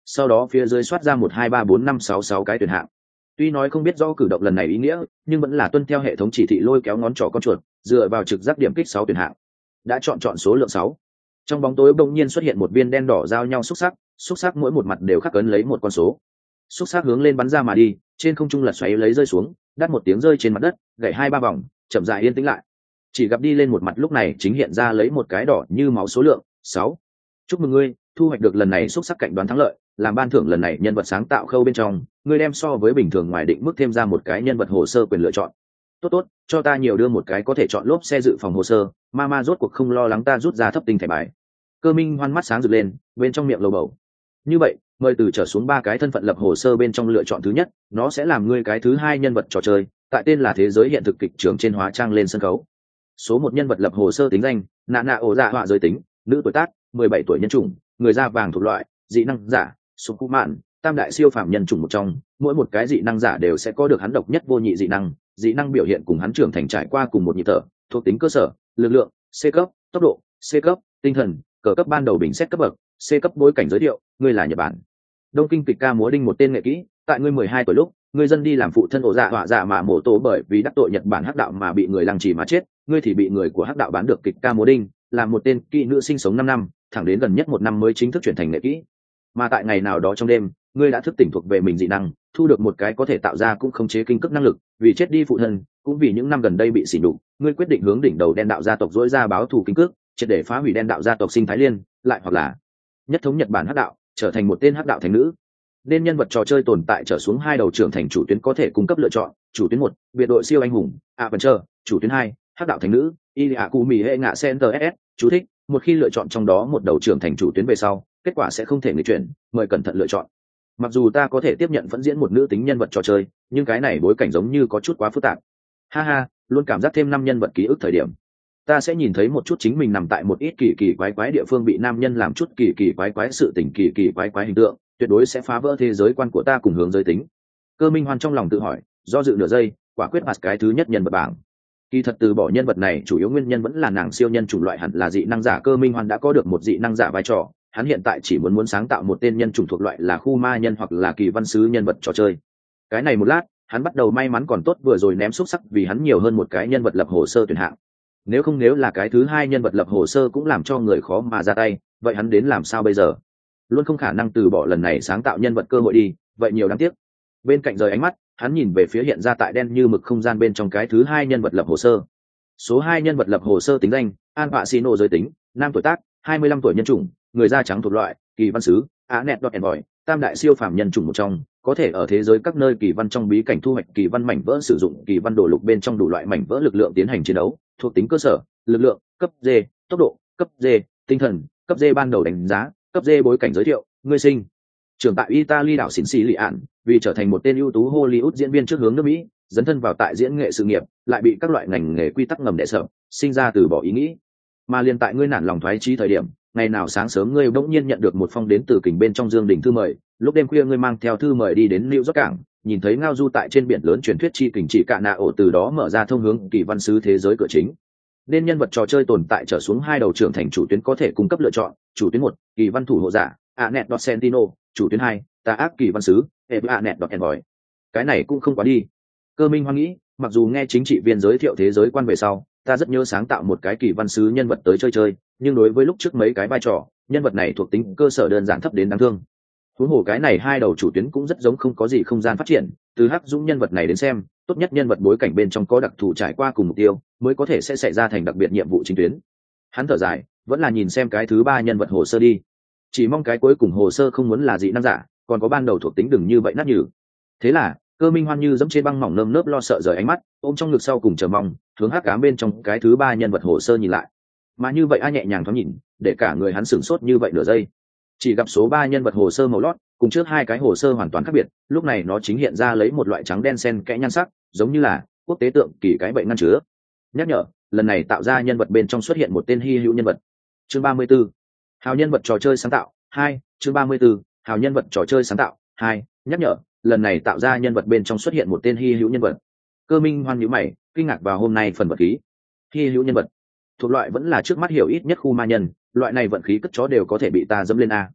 sau đó phía dưới soát ra một hai ba bốn năm sáu sáu cái tuyển hạng. Tuy nói không biết rõ cử động lần này ý nghĩa, nhưng vẫn là tuân theo hệ thống chỉ thị lôi kéo ngón trỏ con chuột, dựa vào trực giác điểm kích sáu tuyển hạng. Đã chọn chọn số lượng sáu. Trong bóng tối bỗng nhiên xuất hiện một viên đen đỏ giao nhau xúc sắc, xúc sắc mỗi một mặt đều khắc ấn lấy một con số. Xúc sắc hướng lên bắn ra mà đi, trên không trung lật xoáy lấy rơi xuống, đắt một tiếng rơi trên mặt đất, gãy hai ba vòng, chậm rãi yên tĩnh lại. Chỉ gặp đi lên một mặt lúc này chính hiện ra lấy một cái đỏ như máu số lượng sáu. Chúc mừng ngươi, thu hoạch được lần này xúc sắc cạnh đoán thắng lợi, làm ban thưởng lần này nhân vật sáng tạo khâu bên trong, ngươi đem so với bình thường ngoài định mức thêm ra một cái nhân vật hồ sơ quyền lựa chọn. Tốt tốt, cho ta nhiều đưa một cái có thể chọn lốp xe dự phòng hồ sơ, Mama rốt cuộc không lo lắng ta rút ra thấp tinh thẻ bài. Cơ Minh Hoan mắt sáng rực lên, bên trong miệng lầu bầu. Như vậy, mời từ trở xuống ba cái thân phận lập hồ sơ bên trong lựa chọn thứ nhất, nó sẽ làm ngươi cái thứ hai nhân vật trò chơi, tại tên là thế giới hiện thực kịch trường trên hóa trang lên sân khấu. Số một nhân vật lập hồ sơ tính danh, nạ nạ ổ dạ họa giới tính, nữ tuổi tác, mười bảy tuổi nhân chủng, người da vàng thuộc loại, dị năng giả, sục cụ mạn, tam đại siêu phàm nhân chủng một trong, mỗi một cái dị năng giả đều sẽ có được hắn độc nhất vô nhị dị năng, dị năng biểu hiện cùng hắn trưởng thành trải qua cùng một nhịp thở, thuộc tính cơ sở, lực lượng, C cấp, tốc độ, C cấp, tinh thần, cờ cấp ban đầu bình xét cấp bậc, C cấp bối cảnh giới thiệu, ngươi là Nhật Bản. Đông Kinh kịch ca múa đinh một tên nghệ kỹ, tại ngươi mười hai tuổi lúc, ngươi dân đi làm phụ thân ổ dạ họa dạ mà mổ tổ bởi vì đắc tội Nhật Bản hắc đạo mà bị người lăng trì mà chết, ngươi thì bị người của hắc đạo bán được kịch ca múa đinh, làm một tên kỹ nữ sinh sống năm năm, thẳng đến gần nhất một năm mới chính thức chuyển thành nghệ kỹ. Mà tại ngày nào đó trong đêm, ngươi đã thức tỉnh thuộc về mình dị năng, thu được một cái có thể tạo ra cũng khống chế kinh cấp năng lực, vì chết đi phụ thân, cũng vì những năm gần đây bị sỉ nhục, ngươi quyết định hướng đỉnh đầu đen đạo gia tộc dỗi ra báo thù kinh cước, triệt để phá hủy đen đạo gia tộc sinh thái liên, lại hoặc là nhất thống Nhật Bản hắc đạo, trở thành một tên hắc đạo thành nữ. Nên nhân vật trò chơi tồn tại trở xuống hai đầu trưởng thành chủ tuyến có thể cung cấp lựa chọn, chủ tuyến một, biệt đội siêu anh hùng, Adventure, chủ tuyến hai, hắc đạo thành nữ, Iliaku hệ ngạ Center ét ét, chú thích, một khi lựa chọn trong đó một đầu trưởng thành chủ tuyến về sau, kết quả sẽ không thể nghịch chuyển, mời cẩn thận lựa chọn. Mặc dù ta có thể tiếp nhận vẫn diễn một nữ tính nhân vật trò chơi, nhưng cái này bối cảnh giống như có chút quá phức tạp. Ha ha, luôn cảm giác thêm năm nhân vật ký ức thời điểm, ta sẽ nhìn thấy một chút chính mình nằm tại một ít kỳ kỳ quái quái địa phương bị nam nhân làm chút kỳ kỳ quái quái sự tình kỳ kỳ quái quái hình tượng, tuyệt đối sẽ phá vỡ thế giới quan của ta cùng hướng giới tính. Cơ Minh Hoan trong lòng tự hỏi, do dự nửa giây, quả quyết bạt cái thứ nhất nhân vật bảng. Kỳ thật từ bỏ nhân vật này chủ yếu nguyên nhân vẫn là nàng siêu nhân chủng loại hẳn là dị năng giả. Cơ Minh Hoan đã có được một dị năng giả vai trò, hắn hiện tại chỉ muốn muốn sáng tạo một tên nhân chủng thuộc loại là khu ma nhân hoặc là kỳ văn sứ nhân vật trò chơi. Cái này một lát, hắn bắt đầu may mắn còn tốt vừa rồi ném xúc sắc vì hắn nhiều hơn một cái nhân vật lập hồ sơ tuyển hạng. Nếu không nếu là cái thứ hai nhân vật lập hồ sơ cũng làm cho người khó mà ra tay, vậy hắn đến làm sao bây giờ? Luôn không khả năng từ bỏ lần này sáng tạo nhân vật cơ hội đi, vậy nhiều đáng tiếc. Bên cạnh rời ánh mắt, hắn nhìn về phía hiện ra tại đen như mực không gian bên trong cái thứ hai nhân vật lập hồ sơ. Số hai nhân vật lập hồ sơ tính danh, An Pacino giới tính, nam tuổi tác, hai mươi lăm tuổi nhân chủng, người da trắng thuộc loại, kỳ văn sứ, Anet Dot Envoy, tam đại siêu phàm nhân chủng một trong, có thể ở thế giới các nơi kỳ văn trong bí cảnh thu hoạch kỳ văn mảnh vỡ, sử dụng kỳ văn đồ lục bên trong đủ loại mảnh vỡ lực lượng tiến hành chiến đấu, thuộc tính cơ sở, lực lượng, cấp D, tốc độ, cấp D, tinh thần, cấp D ban đầu đánh giá, cấp D bối cảnh giới thiệu, ngươi sinh trưởng tại Italy đảo xỉn xì lì ạn, vì trở thành một tên ưu tú Hollywood diễn viên trước hướng nước Mỹ, dấn thân vào tại diễn nghệ sự nghiệp, lại bị các loại ngành nghề quy tắc ngầm đè sợ, sinh ra từ bỏ ý nghĩ. Mà liên tại ngươi nản lòng thoái chí thời điểm, ngày nào sáng sớm ngươi bỗng nhiên nhận được một phong đến từ kình bên trong Dương Đình thư mời, lúc đêm khuya ngươi mang theo thư mời đi đến New York cảng, nhìn thấy ngao du tại trên biển lớn truyền thuyết chi kình chỉ cả nạ ổ, từ đó mở ra thông hướng kỳ văn sứ thế giới cửa chính. Nên nhân vật trò chơi tồn tại trở xuống hai đầu trưởng thành chủ tuyến có thể cung cấp lựa chọn, chủ tuyến một, kỳ văn thủ hộ giả, Anet Dot Sentino, chủ tuyến hai, tà ác kỳ văn sứ, Anet Dot Envoy. Cái này cũng không quá đi. Cơ Minh Hoan nghĩ, mặc dù nghe chính trị viên giới thiệu thế giới quan về sau, ta rất nhớ sáng tạo một cái kỳ văn sứ nhân vật tới chơi chơi, nhưng đối với lúc trước mấy cái vai trò, nhân vật này thuộc tính cơ sở đơn giản thấp đến đáng thương. Huống hồ cái này hai đầu chủ tuyến cũng rất giống không có gì không gian phát triển, từ Hắc Dũng nhân vật này đến xem, tốt nhất nhân vật bối cảnh bên trong có đặc thù trải qua cùng mục tiêu, mới có thể sẽ xảy ra thành đặc biệt nhiệm vụ chính tuyến. Hắn thở dài, vẫn là nhìn xem cái thứ ba nhân vật hồ sơ đi. Chỉ mong cái cuối cùng hồ sơ không muốn là dị năng giả, còn có ban đầu thuộc tính đừng như vậy nát nhừ. Thế là, Cơ Minh Hoan như dẫm trên băng mỏng nơm nớp lo sợ rời ánh mắt, ôm trong ngực sau cùng chờ mong, hướng hắc ám bên trong cái thứ ba nhân vật hồ sơ nhìn lại. Mà như vậy ai nhẹ nhàng thoáng nhìn, để cả người hắn sửng sốt như vậy nửa giây. Chỉ gặp số ba nhân vật hồ sơ màu lót, cùng trước hai cái hồ sơ hoàn toàn khác biệt, lúc này nó chính hiện ra lấy một loại trắng đen xen kẽ nhan sắc, giống như là quốc tế tượng kỳ cái bệnh ngăn chứa. Nhắc nhở, lần này tạo ra nhân vật bên trong xuất hiện một tên hy hữu nhân vật. Chương ba mươi 34. Hào nhân vật trò chơi sáng tạo hai. Chương ba mươi 34. Hào nhân vật trò chơi sáng tạo hai. Nhắc nhở, lần này tạo ra nhân vật bên trong xuất hiện một tên hy hữu nhân vật. Cơ Minh Hoan nhíu mày, kinh ngạc vào hôm nay phần vật khí. Hy hữu nhân vật thuộc loại vẫn là trước mắt hiểu ít nhất khu ma nhân, loại này vận khí cất chó đều có thể bị ta dẫm lên a.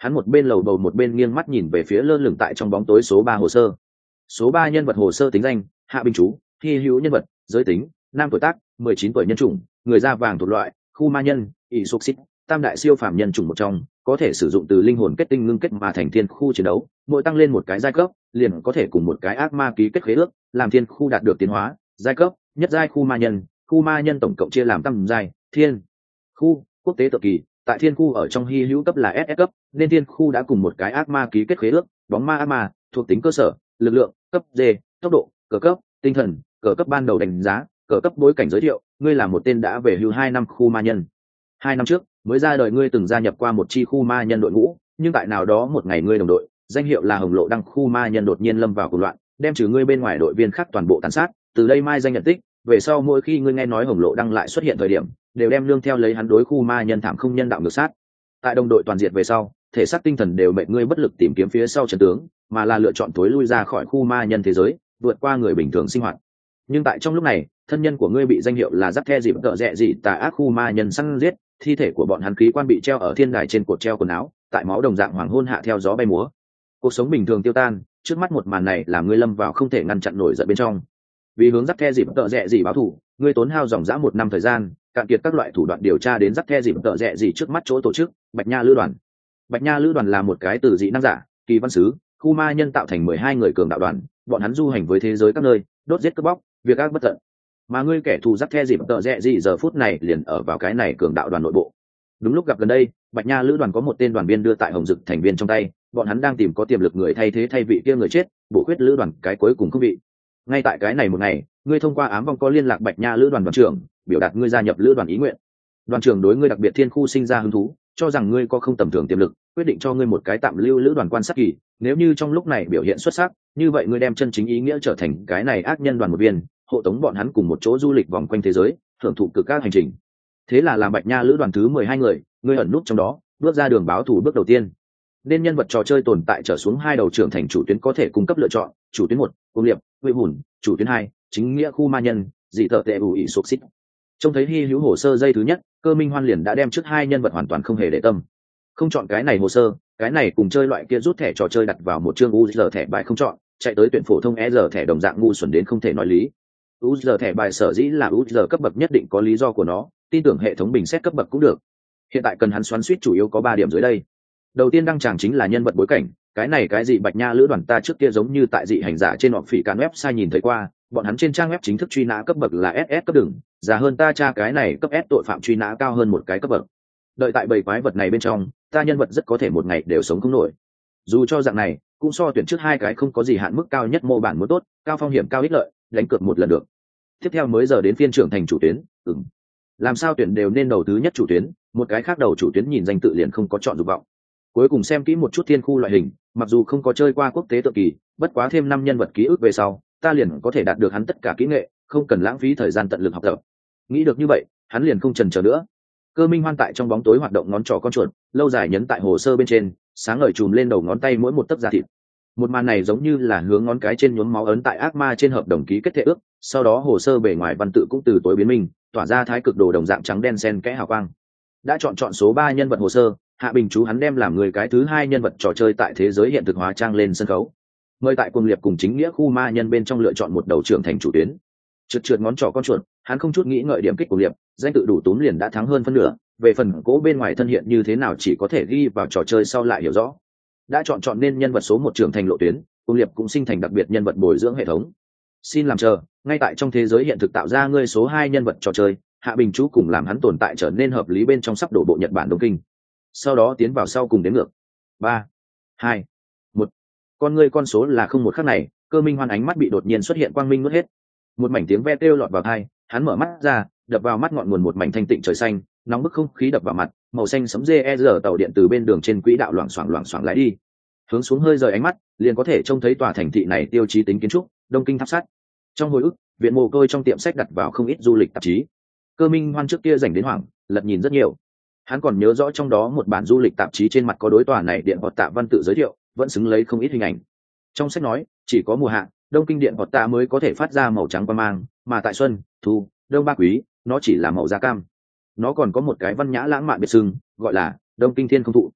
Hắn một bên lầu bầu một bên nghiêng mắt nhìn về phía lơ lửng tại trong bóng tối số ba hồ sơ. Số ba nhân vật hồ sơ tính danh: Hạ Bình Chú, hy hữu nhân vật, giới tính: nam, tuổi tác: mười chín tuổi, nhân chủng: người da vàng, thuộc loại: khu ma nhân, ỷ xúc xích, tam đại siêu phàm nhân chủng một trong, có thể sử dụng từ linh hồn kết tinh ngưng kết mà thành thiên khu chiến đấu, mỗi tăng lên một cái giai cấp liền có thể cùng một cái ác ma ký kết khế ước, làm thiên khu đạt được tiến hóa giai cấp: nhất giai khu ma nhân. Khu ma nhân tổng cộng chia làm tam giai: thiên khu, quốc tế tự kỳ, tại thiên khu ở trong hy hữu cấp là ét ét cấp, nên thiên khu đã cùng một cái ác ma ký kết khế ước. Bóng ma ác ma, thuộc tính cơ sở: lực lượng, cấp D, tốc độ, cờ cấp, tinh thần, cờ cấp. Ban đầu đánh giá, cờ cấp. Bối cảnh giới thiệu: ngươi là một tên đã về hưu hai năm khu ma nhân. Hai năm trước mới ra đời ngươi từng gia nhập qua một chi khu ma nhân đội ngũ, nhưng tại nào đó một ngày ngươi đồng đội, danh hiệu là Hồng Lộ Đăng khu ma nhân đột nhiên lâm vào cuộc loạn, đem trừ ngươi bên ngoài đội viên khác toàn bộ tàn sát. Từ đây mai danh nhận tích, về sau mỗi khi ngươi nghe nói Hồng Lộ Đăng lại xuất hiện thời điểm, đều đem nương theo lấy hắn đối khu ma nhân thảm không nhân đạo ngược sát. Tại đồng đội toàn diệt về sau, thể xác tinh thần đều mệnh ngươi bất lực tìm kiếm phía sau trận tướng, mà là lựa chọn tối lui ra khỏi khu ma nhân thế giới, vượt qua người bình thường sinh hoạt. Nhưng tại trong lúc này, thân nhân của ngươi bị danh hiệu là Dắt The dịp tợ rẽ dị tà ác khu ma nhân săn giết, thi thể của bọn hắn khí quan bị treo ở thiên đài trên cột treo quần áo, tại máu đồng dạng hoàng hôn hạ theo gió bay múa. Cuộc sống bình thường tiêu tan, trước mắt một màn này làm ngươi lâm vào không thể ngăn chặn nổi giận bên trong. Vì hướng Dắt The dịp tợ rẽ dị báo thù, ngươi tốn hao dòng dã một năm thời gian, cạn kiệt các loại thủ đoạn điều tra đến Dắt The dịp tợ rẽ dị trước mắt chỗ tổ chức Bạch Nha Lữ đoàn. Bạch Nha Lữ đoàn là một cái từ dị năng giả, kỳ văn sứ, khu ma nhân tạo thành mười hai người cường đạo đoàn, bọn hắn du hành với thế giới các nơi, đốt giết cướp bóc, việc ác bất tận. Mà ngươi kẻ thù Dắt The dịp tợ rẽ dị giờ phút này liền ở vào cái này cường đạo đoàn nội bộ. Đúng lúc gặp gần đây, Bạch Nha Lữ đoàn có một tên đoàn viên đưa tại Hồng Dực thành viên trong tay, bọn hắn đang tìm có tiềm lực người thay thế thay vị kia người chết, bổ khuyết lữ đoàn cái cuối cùng không bị. Ngay tại cái này một ngày, ngươi thông qua ám vong có liên lạc Bạch Nha Lữ đoàn đoàn trưởng, biểu đạt ngươi gia nhập lữ đoàn ý nguyện. Đoàn trưởng đối ngươi đặc biệt thiên khu sinh ra hứng thú, cho rằng ngươi có không tầm thường tiềm lực, quyết định cho ngươi một cái tạm lưu lữ đoàn quan sát kỳ, nếu như trong lúc này biểu hiện xuất sắc, như vậy ngươi đem chân chính ý nghĩa trở thành cái này ác nhân đoàn một viên, hộ tống bọn hắn cùng một chỗ du lịch vòng quanh thế giới, hưởng thụ cực các hành trình. Thế là làm Bạch Nha Lữ đoàn thứ mười hai người, ngươi ẩn nút trong đó, bước ra đường báo thù bước đầu tiên. Nên nhân vật trò chơi tồn tại trở xuống hai đầu trưởng thành chủ tuyến có thể cung cấp lựa chọn: chủ tuyến một, Cung Liệp, Huệ Hùn; chủ tuyến hai, chính nghĩa khu ma nhân, dị thợ tệ ủ ỉ sụp xích. Trông thấy hy hữu hồ sơ dây thứ nhất, Cơ Minh Hoan liền đã đem trước hai nhân vật hoàn toàn không hề để tâm. Không chọn cái này hồ sơ, cái này cùng chơi loại kia rút thẻ trò chơi đặt vào một chương u rờ thẻ bài không chọn, chạy tới tuyển phổ thông e rờ thẻ đồng dạng ngu xuẩn đến không thể nói lý. u rờ thẻ bài sở dĩ là u rờ cấp bậc nhất định có lý do của nó, tin tưởng hệ thống bình xét cấp bậc cũng được. Hiện tại cần hắn xoắn suýt chủ yếu có ba điểm dưới đây. Đầu tiên đăng tràng chính là nhân vật bối cảnh, cái này cái gì Bạch Nha Lữ đoàn ta trước kia giống như tại dị hành giả trên họp phỉ cán website nhìn thấy qua, bọn hắn trên trang web chính thức truy nã cấp bậc là ét ét cấp đừng, già hơn ta tra cái này cấp S tội phạm truy nã cao hơn một cái cấp bậc. Đợi tại bầy quái vật này bên trong, ta nhân vật rất có thể một ngày đều sống không nổi. Dù cho dạng này, cũng so tuyển trước hai cái không có gì hạn mức cao nhất mô bản muốn tốt, cao phong hiểm cao ích lợi, đánh cược một lần được. Tiếp theo mới giờ đến phiên trưởng thành chủ tuyến, ừm. Làm sao tuyển đều nên đầu thứ nhất chủ tuyến, một cái khác đầu chủ tuyến nhìn danh tự liền không có chọn dục vọng. Cuối cùng xem kỹ một chút thiên khu loại hình, mặc dù không có chơi qua quốc tế tự kỳ, bất quá thêm năm nhân vật ký ức về sau, ta liền có thể đạt được hắn tất cả kỹ nghệ, không cần lãng phí thời gian tận lực học tập. Nghĩ được như vậy, hắn liền không chần chờ nữa. Cơ Minh Hoan tại trong bóng tối hoạt động ngón trỏ con chuột, lâu dài nhấn tại hồ sơ bên trên, sáng ngời chùm lên đầu ngón tay mỗi một tấc da thịt. Một màn này giống như là hướng ngón cái trên nhuốm máu ấn tại ác ma trên hợp đồng ký kết thể ước, sau đó hồ sơ bề ngoài văn tự cũng từ tối biến minh, tỏa ra thái cực đồ đồng dạng trắng đen xen kẽ hào quang. Đã chọn chọn số ba nhân vật hồ sơ, Hạ Bình Chú hắn đem làm người cái thứ hai nhân vật trò chơi tại thế giới hiện thực hóa trang lên sân khấu. Mời tại Cuồng Liệp cùng chính nghĩa khu ma nhân bên trong lựa chọn một đầu trưởng thành chủ tuyến. Trượt trượt ngón trỏ con chuột, hắn không chút nghĩ ngợi điểm kích Cuồng Liệp, danh tự đủ túm liền đã thắng hơn phân nửa, về phần cố bên ngoài thân hiện như thế nào chỉ có thể ghi vào trò chơi sau lại hiểu rõ. Đã chọn chọn nên nhân vật số một trưởng thành lộ tuyến, Cuồng Liệp cũng sinh thành đặc biệt nhân vật bồi dưỡng hệ thống. Xin làm chờ, ngay tại trong thế giới hiện thực tạo ra ngươi số hai nhân vật trò chơi, Hạ Bình Chú cùng làm hắn tồn tại trở nên hợp lý bên trong sắp đổ bộ Nhật Bản Đông Kinh. Sau đó tiến vào sau cùng đến ngược. ba, hai, một. Con ngươi con số là không một khắc này, Cơ Minh Hoan ánh mắt bị đột nhiên xuất hiện quang minh nuốt hết. Một mảnh tiếng ve kêu lọt vào tai, hắn mở mắt ra, đập vào mắt ngọn nguồn một mảnh thanh tịnh trời xanh, nóng bức không khí đập vào mặt, màu xanh sẫm e rờ tàu điện từ bên đường trên quỹ đạo loảng xoảng loảng xoảng lái đi. Hướng xuống hơi rời ánh mắt, liền có thể trông thấy tòa thành thị này tiêu chí tính kiến trúc, Đông Kinh tháp sắt. Trong hồi ức, viện mồ côi trong tiệm sách đặt vào không ít du lịch tạp chí. Cơ Minh Hoan trước kia dành đến hoảng, lật nhìn rất nhiều. Hắn còn nhớ rõ trong đó một bản du lịch tạp chí trên mặt có đối tòa này điện hoạt tạ văn tự giới thiệu, vẫn xứng lấy không ít hình ảnh. Trong sách nói, chỉ có mùa hạ, Đông Kinh điện hoạt tạ mới có thể phát ra màu trắng quang mang, mà tại xuân, thu, đông ba quý, nó chỉ là màu da cam. Nó còn có một cái văn nhã lãng mạn biệt xưng, gọi là Đông Kinh Thiên Không Thụ.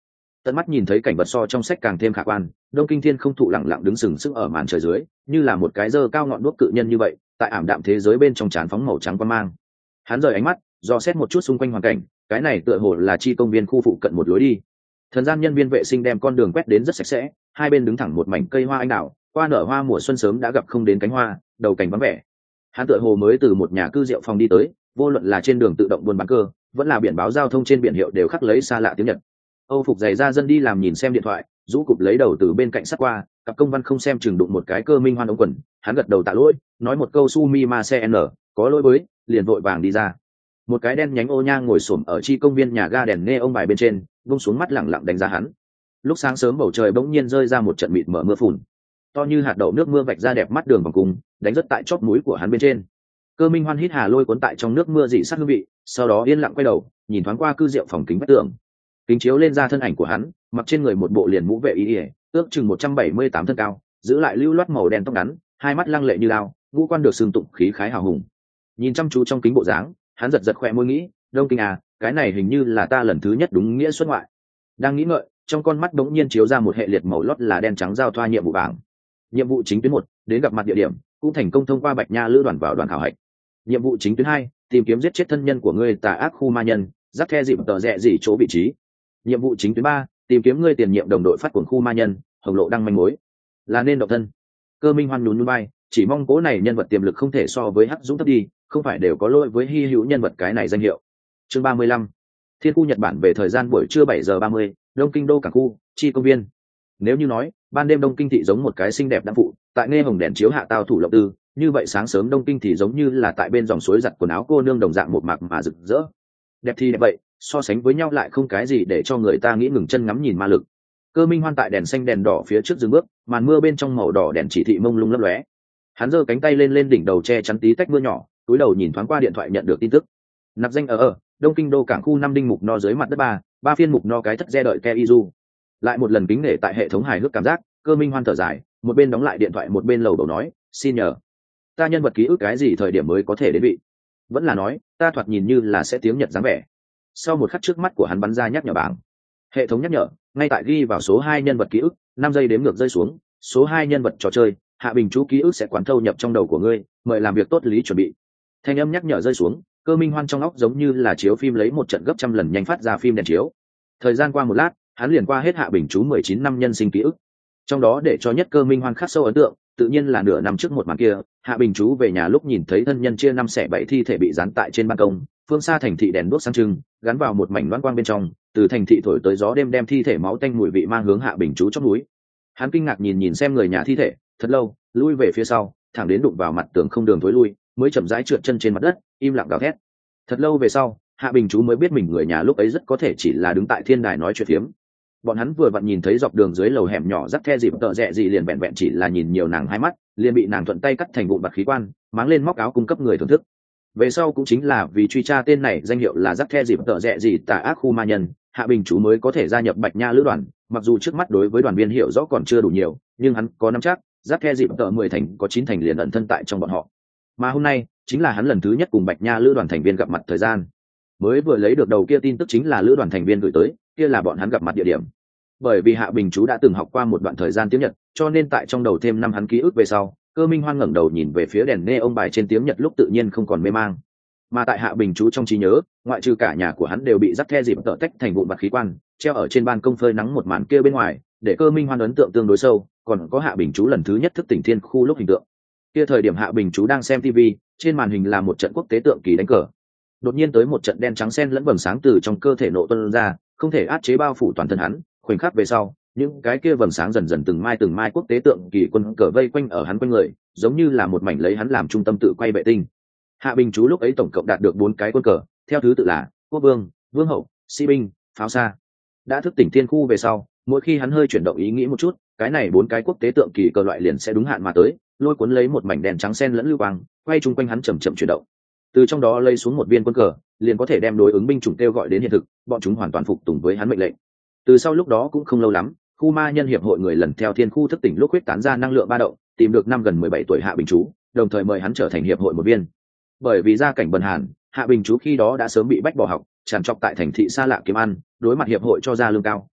Tận mắt nhìn thấy cảnh vật so trong sách càng thêm khả quan, Đông Kinh Thiên không thụ lặng lặng đứng sừng sững ở màn trời dưới, như là một cái dơ cao ngọn đuốc cự nhân như vậy, tại ảm đạm thế giới bên trong tràn phóng màu trắng quang mang. Hắn rời ánh mắt, dò xét một chút xung quanh hoàn cảnh, cái này tựa hồ là chi công viên khu phụ cận một lối đi. Thần gian nhân viên vệ sinh đem con đường quét đến rất sạch sẽ, hai bên đứng thẳng một mảnh cây hoa anh đào, qua nở hoa mùa xuân sớm đã gặp không đến cánh hoa, đầu cảnh vắng vẻ. Hắn tựa hồ mới từ một nhà cư rượu phòng đi tới, vô luận là trên đường tự động buôn bán cơ, vẫn là biển báo giao thông trên biển hiệu đều khắc lấy xa lạ tiếng Nhật. Âu phục giày ra dân đi làm nhìn xem điện thoại, rũ cụp lấy đầu từ bên cạnh sát qua, cặp công văn không xem chừng đụng một cái Cơ Minh Hoan ống quần, hắn gật đầu tạ lỗi, nói một câu sumi ma se n, có lỗi với, liền vội vàng đi ra. Một cái đen nhánh ô nhang ngồi xổm ở chi công viên nhà ga đèn nghe ông bài bên trên, vung xuống mắt lẳng lặng đánh giá hắn. Lúc sáng sớm bầu trời bỗng nhiên rơi ra một trận mịt mờ mưa phùn, to như hạt đậu nước mưa vạch ra đẹp mắt đường vòng cung, đánh rất tại chóp mũi của hắn bên trên. Cơ Minh Hoan hít hà lôi cuốn tại trong nước mưa dị sát hương vị, sau đó yên lặng quay đầu, nhìn thoáng qua cư rượu phòng kính vách tường. Kính chiếu lên ra thân ảnh của hắn, mặc trên người một bộ liền mũ vệ y ỉa, ước chừng một trăm bảy mươi tám thân cao, giữ lại lưu loát màu đen tóc ngắn, hai mắt lăng lệ như lao, ngũ quan được xương tụng khí khái hào hùng. Nhìn chăm chú trong kính bộ dáng, hắn giật giật khỏe môi nghĩ, Đông Kinh à, cái này hình như là ta lần thứ nhất đúng nghĩa xuất ngoại. Đang nghĩ ngợi, trong con mắt đống nhiên chiếu ra một hệ liệt màu lót là đen trắng giao thoa nhiệm vụ bảng. Nhiệm vụ chính tuyến một, đến gặp mặt địa điểm, cũng thành công thông qua Bạch Nha lữ đoàn vào đoàn khảo hạch. Nhiệm vụ chính tuyến hai, tìm kiếm giết chết thân nhân của ngươi tà ác khu ma nhân, dắt the dịp tờ rẽ gì chỗ vị trí. Nhiệm vụ chính tuyến ba, tìm kiếm ngươi tiền nhiệm đồng đội phát cuồng khu ma nhân, hồng lộ đăng manh mối, là nên độc thân. Cơ Minh Hoan nhún nhún vai, chỉ mong cố này nhân vật tiềm lực không thể so với Hắc Dũng thấp đi, không phải đều có lỗi với hy hữu nhân vật cái này danh hiệu. Chương ba mươi lăm, Thiên khu Nhật Bản về thời gian buổi trưa bảy giờ ba mươi, Đông Kinh đô cảng khu, chi công viên. Nếu như nói, ban đêm Đông Kinh thị giống một cái xinh đẹp đăng phụ, tại nghe hồng đèn chiếu hạ tao thủ lộng tư, như vậy sáng sớm Đông Kinh thì giống như là tại bên dòng suối giặt quần áo cô nương đồng dạng một mạc mà rực rỡ. Đẹp thì đẹp vậy, so sánh với nhau lại không cái gì để cho người ta nghĩ ngừng chân ngắm nhìn ma lực. Cơ Minh Hoan tại đèn xanh đèn đỏ phía trước dừng bước, màn mưa bên trong màu đỏ đèn chỉ thị mông lung lấp lóe. Hắn giơ cánh tay lên lên đỉnh đầu che chắn tí tách mưa nhỏ, túi đầu nhìn thoáng qua điện thoại nhận được tin tức. Nạp danh ở ở Đông Kinh đô cảng khu năm đinh mục no dưới mặt đất ba, ba phiên mục no cái thất re đợi ke izu. Lại một lần kính nể tại hệ thống hài hước cảm giác, Cơ Minh Hoan thở dài, một bên đóng lại điện thoại một bên lầu đầu nói, xin nhờ, ta nhân vật ký ức cái gì thời điểm mới có thể đến vị? Vẫn là nói, ta thoạt nhìn như là sẽ tiếng Nhật dáng vẻ. Sau một khắc trước mắt của hắn bắn ra nhắc nhở bảng. Hệ thống nhắc nhở, ngay tại ghi vào số hai nhân vật ký ức, năm giây đếm ngược rơi xuống, số hai nhân vật trò chơi, Hạ Bình chú ký ức sẽ quán thâu nhập trong đầu của ngươi, mời làm việc tốt lý chuẩn bị. Thanh âm nhắc nhở rơi xuống, Cơ Minh Hoan trong óc giống như là chiếu phim lấy một trận gấp trăm lần nhanh phát ra phim đèn chiếu. Thời gian qua một lát, hắn liền qua hết Hạ Bình chú mười chín năm nhân sinh ký ức. Trong đó để cho nhất Cơ Minh Hoan khắc sâu ấn tượng, tự nhiên là nửa năm trước một màn kia, Hạ Bình chú về nhà lúc nhìn thấy thân nhân chia năm xẻ bảy thi thể bị dán tại trên ban công, phương xa thành thị đèn đuốc sáng trưng, gắn vào một mảnh loan quang bên trong, từ thành thị thổi tới gió đêm đem thi thể máu tanh mùi vị mang hướng Hạ Bình chú trong núi. Hắn kinh ngạc nhìn nhìn xem người nhà thi thể, thật lâu, lui về phía sau, thẳng đến đụng vào mặt tường không đường thối lui, mới chậm rãi trượt chân trên mặt đất, im lặng gào thét. Thật lâu về sau, Hạ Bình chú mới biết mình người nhà lúc ấy rất có thể chỉ là đứng tại thiên đài nói chuyện phiếm. Bọn hắn vừa vặn nhìn thấy dọc đường dưới lầu hẻm nhỏ dắt the dịp tợ rẽ gì liền vẹn vẹn chỉ là nhìn nhiều nàng hai mắt, liền bị nàng thuận tay cắt thành vụn bạc khí quan, máng lên móc áo cung cấp người thưởng thức. Về sau cũng chính là vì truy tra tên này danh hiệu là dắt the dịp tợ rẽ gì tà ác khu ma nhân, Hạ Bình chú mới có thể gia nhập Bạch Nha lữ đoàn. Mặc dù trước mắt đối với đoàn viên hiểu rõ còn chưa đủ nhiều, nhưng hắn có nắm chắc, dắt the dịp tợ mười thành có chín thành liền ẩn thân tại trong bọn họ. Mà hôm nay chính là hắn lần thứ nhất cùng Bạch Nha lữ đoàn thành viên gặp mặt thời gian. Mới vừa lấy được đầu kia tin tức chính là lữ đoàn thành viên gửi tới, kia là bọn hắn gặp mặt địa điểm. Bởi vì Hạ Bình chú đã từng học qua một đoạn thời gian tiếng Nhật, cho nên tại trong đầu thêm năm hắn ký ức về sau, Cơ Minh Hoan ngẩng đầu nhìn về phía đèn nghe ông bài trên tiếng Nhật lúc tự nhiên không còn mê mang. Mà tại Hạ Bình chú trong trí nhớ, ngoại trừ cả nhà của hắn đều bị dắt the dịp tợ tách thành vụn bạc khí quan, treo ở trên ban công phơi nắng một màn kia bên ngoài, để Cơ Minh Hoan ấn tượng tương đối sâu, còn có Hạ Bình chú lần thứ nhất thức tỉnh thiên khu lúc hình tượng. Kia thời điểm Hạ Bình chú đang xem ti vi, trên màn hình là một trận quốc tế tượng kỳ đánh cờ. Đột nhiên tới một trận đen trắng xen lẫn vầng sáng từ trong cơ thể nổ tuôn ra, không thể áp chế bao phủ toàn thân hắn. Khoảnh khắc về sau, những cái kia vầng sáng dần dần từng mai từng mai quốc tế tượng kỳ quân cờ vây quanh ở hắn quanh người, giống như là một mảnh lấy hắn làm trung tâm tự quay vệ tinh. Hạ Bình chú lúc ấy tổng cộng đạt được bốn cái quân cờ, theo thứ tự là quốc vương, vương hậu, sĩ binh, pháo xa. Đã thức tỉnh thiên khu về sau, mỗi khi hắn hơi chuyển động ý nghĩ một chút, cái này bốn cái quốc tế tượng kỳ cờ loại liền sẽ đúng hạn mà tới, lôi cuốn lấy một mảnh đèn trắng xen lẫn lưu quang, quay chung quanh hắn chậm chậm chuyển động. Từ trong đó lấy xuống một viên quân cờ, liền có thể đem đối ứng binh chủng kêu gọi đến hiện thực, bọn chúng hoàn toàn phục tùng với hắn mệnh lệnh. Từ sau lúc đó cũng không lâu lắm, khu ma nhân hiệp hội người lần theo thiên khu thức tỉnh lúc huyết tán ra năng lượng ba động, tìm được năm gần mười bảy tuổi Hạ Bình chú, đồng thời mời hắn trở thành hiệp hội một viên. Bởi vì gia cảnh bần hàn, Hạ Bình chú khi đó đã sớm bị bách bỏ học, tràn trọc tại thành thị xa lạ kiếm ăn, đối mặt hiệp hội cho ra lương cao,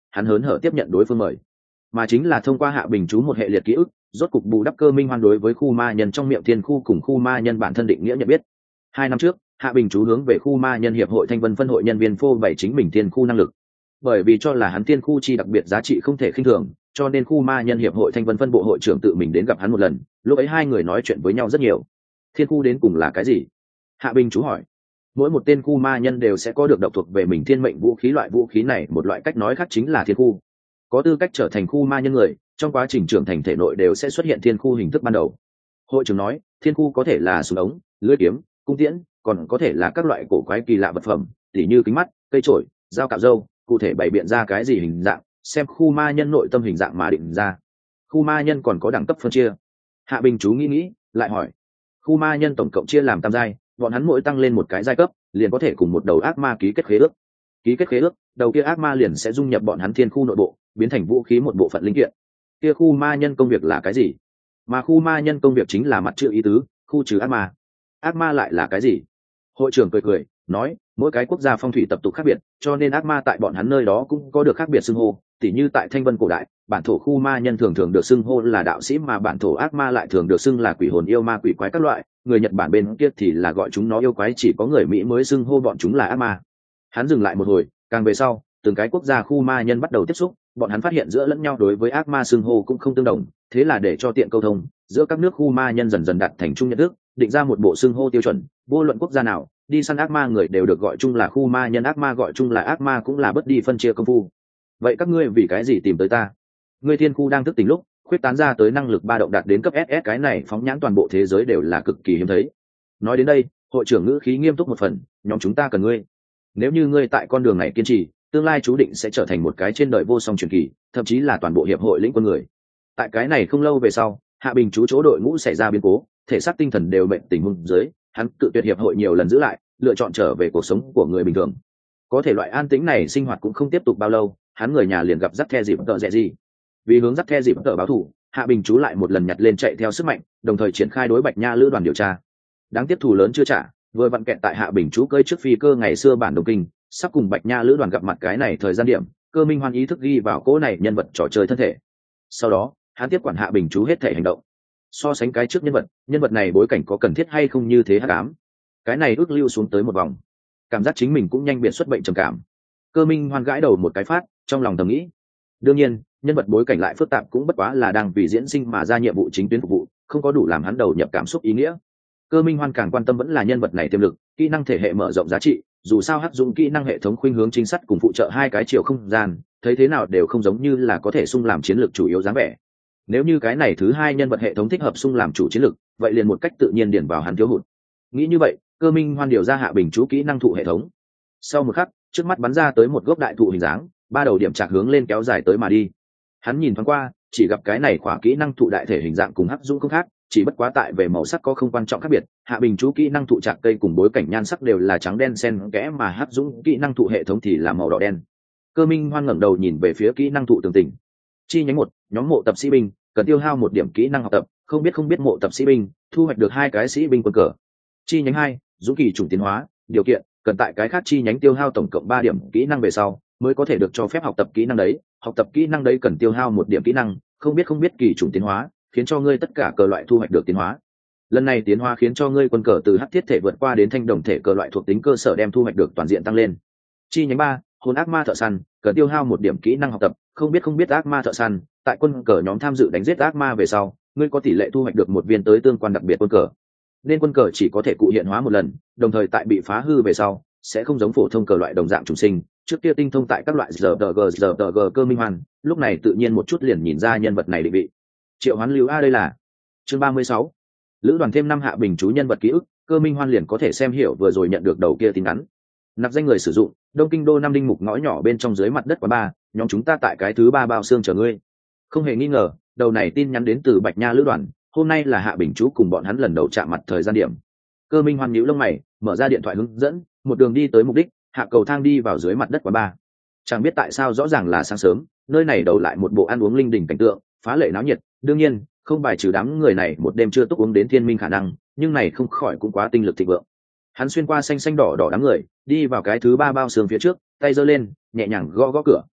hắn hớn hở tiếp nhận đối phương mời, mà chính là thông qua Hạ Bình chú một hệ liệt ký ức, rốt cục bù đắp Cơ Minh Hoan đối với khu ma nhân trong miệng thiên khu cùng khu ma nhân bản thân định nghĩa nhận biết. Hai năm trước, Hạ Bình chú hướng về khu ma nhân hiệp hội Thanh Vân phân hội nhân viên phô bày chính mình thiên khu năng lực, bởi vì cho là hắn thiên khu chi đặc biệt giá trị không thể khinh thường, cho nên khu ma nhân hiệp hội Thanh Vân phân bộ hội trưởng tự mình đến gặp hắn một lần, lúc ấy hai người nói chuyện với nhau rất nhiều. Thiên khu đến cùng là cái gì? Hạ Bình chú hỏi. Mỗi một tên khu ma nhân đều sẽ có được độc thuộc về mình thiên mệnh vũ khí, loại vũ khí này một loại cách nói khác chính là thiên khu. Có tư cách trở thành khu ma nhân người, trong quá trình trưởng thành thể nội đều sẽ xuất hiện thiên khu hình thức ban đầu. Hội trưởng nói, thiên khu có thể là súng ống, lưỡi kiếm, cung tiễn, còn có thể là các loại cổ quái kỳ lạ vật phẩm, tỉ như kính mắt, cây chổi, dao cạo râu, cụ thể bày biện ra cái gì hình dạng, xem khu ma nhân nội tâm hình dạng mà định ra. Khu ma nhân còn có đẳng cấp phân chia. Hạ Bình chú nghĩ nghĩ, lại hỏi, khu ma nhân tổng cộng chia làm tam giai, bọn hắn mỗi tăng lên một cái giai cấp, liền có thể cùng một đầu ác ma ký kết khế ước. Ký kết khế ước, đầu kia ác ma liền sẽ dung nhập bọn hắn thiên khu nội bộ, biến thành vũ khí một bộ phận linh kiện. Kia khu ma nhân công việc là cái gì? Mà khu ma nhân công việc chính là mặt chữ ý tứ, khu trừ ác ma. Ác ma lại là cái gì? Hội trưởng cười cười nói, mỗi cái quốc gia phong thủy tập tục khác biệt, cho nên ác ma tại bọn hắn nơi đó cũng có được khác biệt xưng hô. Tỉ như tại Thanh Vân cổ đại, bản thổ khu ma nhân thường thường được xưng hô là đạo sĩ, mà bản thổ ác ma lại thường được xưng là quỷ hồn, yêu ma, quỷ quái các loại. Người Nhật Bản bên kia thì là gọi chúng nó yêu quái, chỉ có người Mỹ mới xưng hô bọn chúng là ác ma. Hắn dừng lại một hồi, càng về sau, từng cái quốc gia khu ma nhân bắt đầu tiếp xúc, bọn hắn phát hiện giữa lẫn nhau đối với ác ma xưng hô cũng không tương đồng, thế là để cho tiện câu thông, giữa các nước khu ma nhân dần dần đạt thành chung nhận thức, định ra một bộ xưng hô tiêu chuẩn, vô luận quốc gia nào đi săn ác ma người đều được gọi chung là khu ma nhân, ác ma gọi chung là ác ma, cũng là bất đi phân chia công phu. Vậy các ngươi vì cái gì tìm tới ta? Ngươi thiên khu đang thức tỉnh lúc khuyết tán ra tới năng lực ba động đạt đến cấp ét ét, cái này phóng nhãn toàn bộ thế giới đều là cực kỳ hiếm thấy. Nói đến đây, hội trưởng ngữ khí nghiêm túc một phần, nhóm chúng ta cần ngươi. Nếu như ngươi tại con đường này kiên trì, tương lai chú định sẽ trở thành một cái trên đời vô song truyền kỳ, thậm chí là toàn bộ hiệp hội lĩnh quân người. Tại cái này không lâu về sau, Hạ Bình chú chỗ đội ngũ xảy ra biến cố, thể xác tinh thần đều bệnh tình huống dưới, hắn cự tuyệt hiệp hội nhiều lần giữ lại, lựa chọn trở về cuộc sống của người bình thường. Có thể loại an tĩnh này sinh hoạt cũng không tiếp tục bao lâu, hắn người nhà liền gặp dắt the dịp tợ rẻ gì. Vì hướng dắt the dịp tợ báo thù, Hạ Bình chú lại một lần nhặt lên chạy theo sức mạnh, đồng thời triển khai đối Bạch Nha lữ đoàn điều tra. Đáng tiếc thù lớn chưa trả, vừa vặn kẹt tại Hạ Bình chú cơi trước phi cơ ngày xưa bản Đông Kinh, sắp cùng Bạch Nha lữ đoàn gặp mặt cái này thời gian điểm, Cơ Minh Hoan ý thức ghi vào cỗ này nhân vật trò chơi thân thể. Sau đó, hắn tiếp quản Hạ Bình chú hết thể hành động. So sánh cái trước nhân vật, nhân vật này bối cảnh có cần thiết hay không như thế hắc ám. Cái này ước lưu xuống tới một vòng, cảm giác chính mình cũng nhanh biến xuất bệnh trầm cảm. Cơ Minh Hoan gãi đầu một cái phát, trong lòng thầm nghĩ, đương nhiên, nhân vật bối cảnh lại phức tạp cũng bất quá là đang vì diễn sinh mà ra nhiệm vụ chính tuyến phục vụ, không có đủ làm hắn đầu nhập cảm xúc ý nghĩa. Cơ Minh Hoan càng quan tâm vẫn là nhân vật này tiềm lực, kỹ năng thể hệ mở rộng giá trị, dù sao hắc dụng kỹ năng hệ thống khuynh hướng chính sách cùng phụ trợ hai cái chiều không gian, thấy thế nào đều không giống như là có thể xung làm chiến lược chủ yếu dáng vẻ. Nếu như cái này thứ hai nhân vật hệ thống thích hợp xung làm chủ chiến lược, vậy liền một cách tự nhiên điền vào hắn thiếu hụt. Nghĩ như vậy, Cơ Minh Hoan điều ra Hạ Bình chú kỹ năng thụ hệ thống. Sau một khắc, trước mắt bắn ra tới một gốc đại thụ hình dáng, ba đầu điểm chạc hướng lên kéo dài tới mà đi. Hắn nhìn thoáng qua, chỉ gặp cái này khỏa kỹ năng thụ đại thể hình dạng cùng hắc dũng không khác, chỉ bất quá tại về màu sắc có không quan trọng khác biệt. Hạ Bình chú kỹ năng thụ chạc cây cùng bối cảnh nhan sắc đều là trắng đen xen kẽ, mà hắc dũng kỹ năng thụ hệ thống thì là màu đỏ đen. Cơ Minh Hoan ngẩng đầu nhìn về phía kỹ năng thụ tường tình. Chi nhánh một, nhóm mộ tập sĩ binh, cần tiêu hao một điểm kỹ năng học tập, không biết không biết mộ tập sĩ binh, thu hoạch được hai cái sĩ binh quân cờ. Chi nhánh hai, dũng kỳ chủng tiến hóa, điều kiện, cần tại cái khác chi nhánh tiêu hao tổng cộng ba điểm kỹ năng về sau mới có thể được cho phép học tập kỹ năng đấy. Học tập kỹ năng đấy cần tiêu hao một điểm kỹ năng, không biết không biết kỳ chủng tiến hóa, khiến cho ngươi tất cả cờ loại thu hoạch được tiến hóa. Lần này tiến hóa khiến cho ngươi quân cờ từ hắc thiết thể vượt qua đến thanh đồng thể cờ loại thuộc tính cơ sở đem thu hoạch được toàn diện tăng lên. Chi nhánh ba, hồn ác ma thợ săn, cần tiêu hao một điểm kỹ năng học tập, không biết không biết ác ma thợ săn, tại quân cờ nhóm tham dự đánh giết ác ma về sau, ngươi có tỷ lệ thu hoạch được một viên tới tương quan đặc biệt quân cờ. Nên quân cờ chỉ có thể cụ hiện hóa một lần, đồng thời tại bị phá hư về sau sẽ không giống phổ thông cờ loại đồng dạng trùng sinh. Trước kia tinh thông tại các loại giờ tờ gờ giờ tờ gờ Cơ Minh Hoan lúc này tự nhiên một chút liền nhìn ra nhân vật này định vị. Triệu Hoán Lưu a, đây là chương ba mươi sáu, lữ đoàn thêm năm Hạ Bình chú nhân vật ký ức. Cơ Minh Hoan liền có thể xem hiểu vừa rồi nhận được đầu kia tin ngắn. Nạp danh người sử dụng, Đông Kinh đô Nam Đinh mục ngõ nhỏ bên trong dưới mặt đất quán ba, nhóm chúng ta tại cái thứ ba bao xương chờ ngươi. Không hề nghi ngờ, đầu này tin nhắn đến từ Bạch Nha lữ đoàn, hôm nay là Hạ Bình chú cùng bọn hắn lần đầu chạm mặt thời gian điểm. Cơ Minh Hoan nhíu lông mày, mở ra điện thoại hướng dẫn, một đường đi tới mục đích, hạ cầu thang đi vào dưới mặt đất quán ba. Chẳng biết tại sao rõ ràng là sáng sớm, nơi này đầu lại một bộ ăn uống linh đình cảnh tượng, phá lệ náo nhiệt. Đương nhiên, không bài trừ đám người này một đêm chưa túc uống đến thiên minh khả năng, nhưng này không khỏi cũng quá tinh lực thịnh vượng. Hắn xuyên qua xanh xanh đỏ đỏ đám người, đi vào cái thứ ba bao xương phía trước, tay giơ lên, nhẹ nhàng gõ gõ cửa.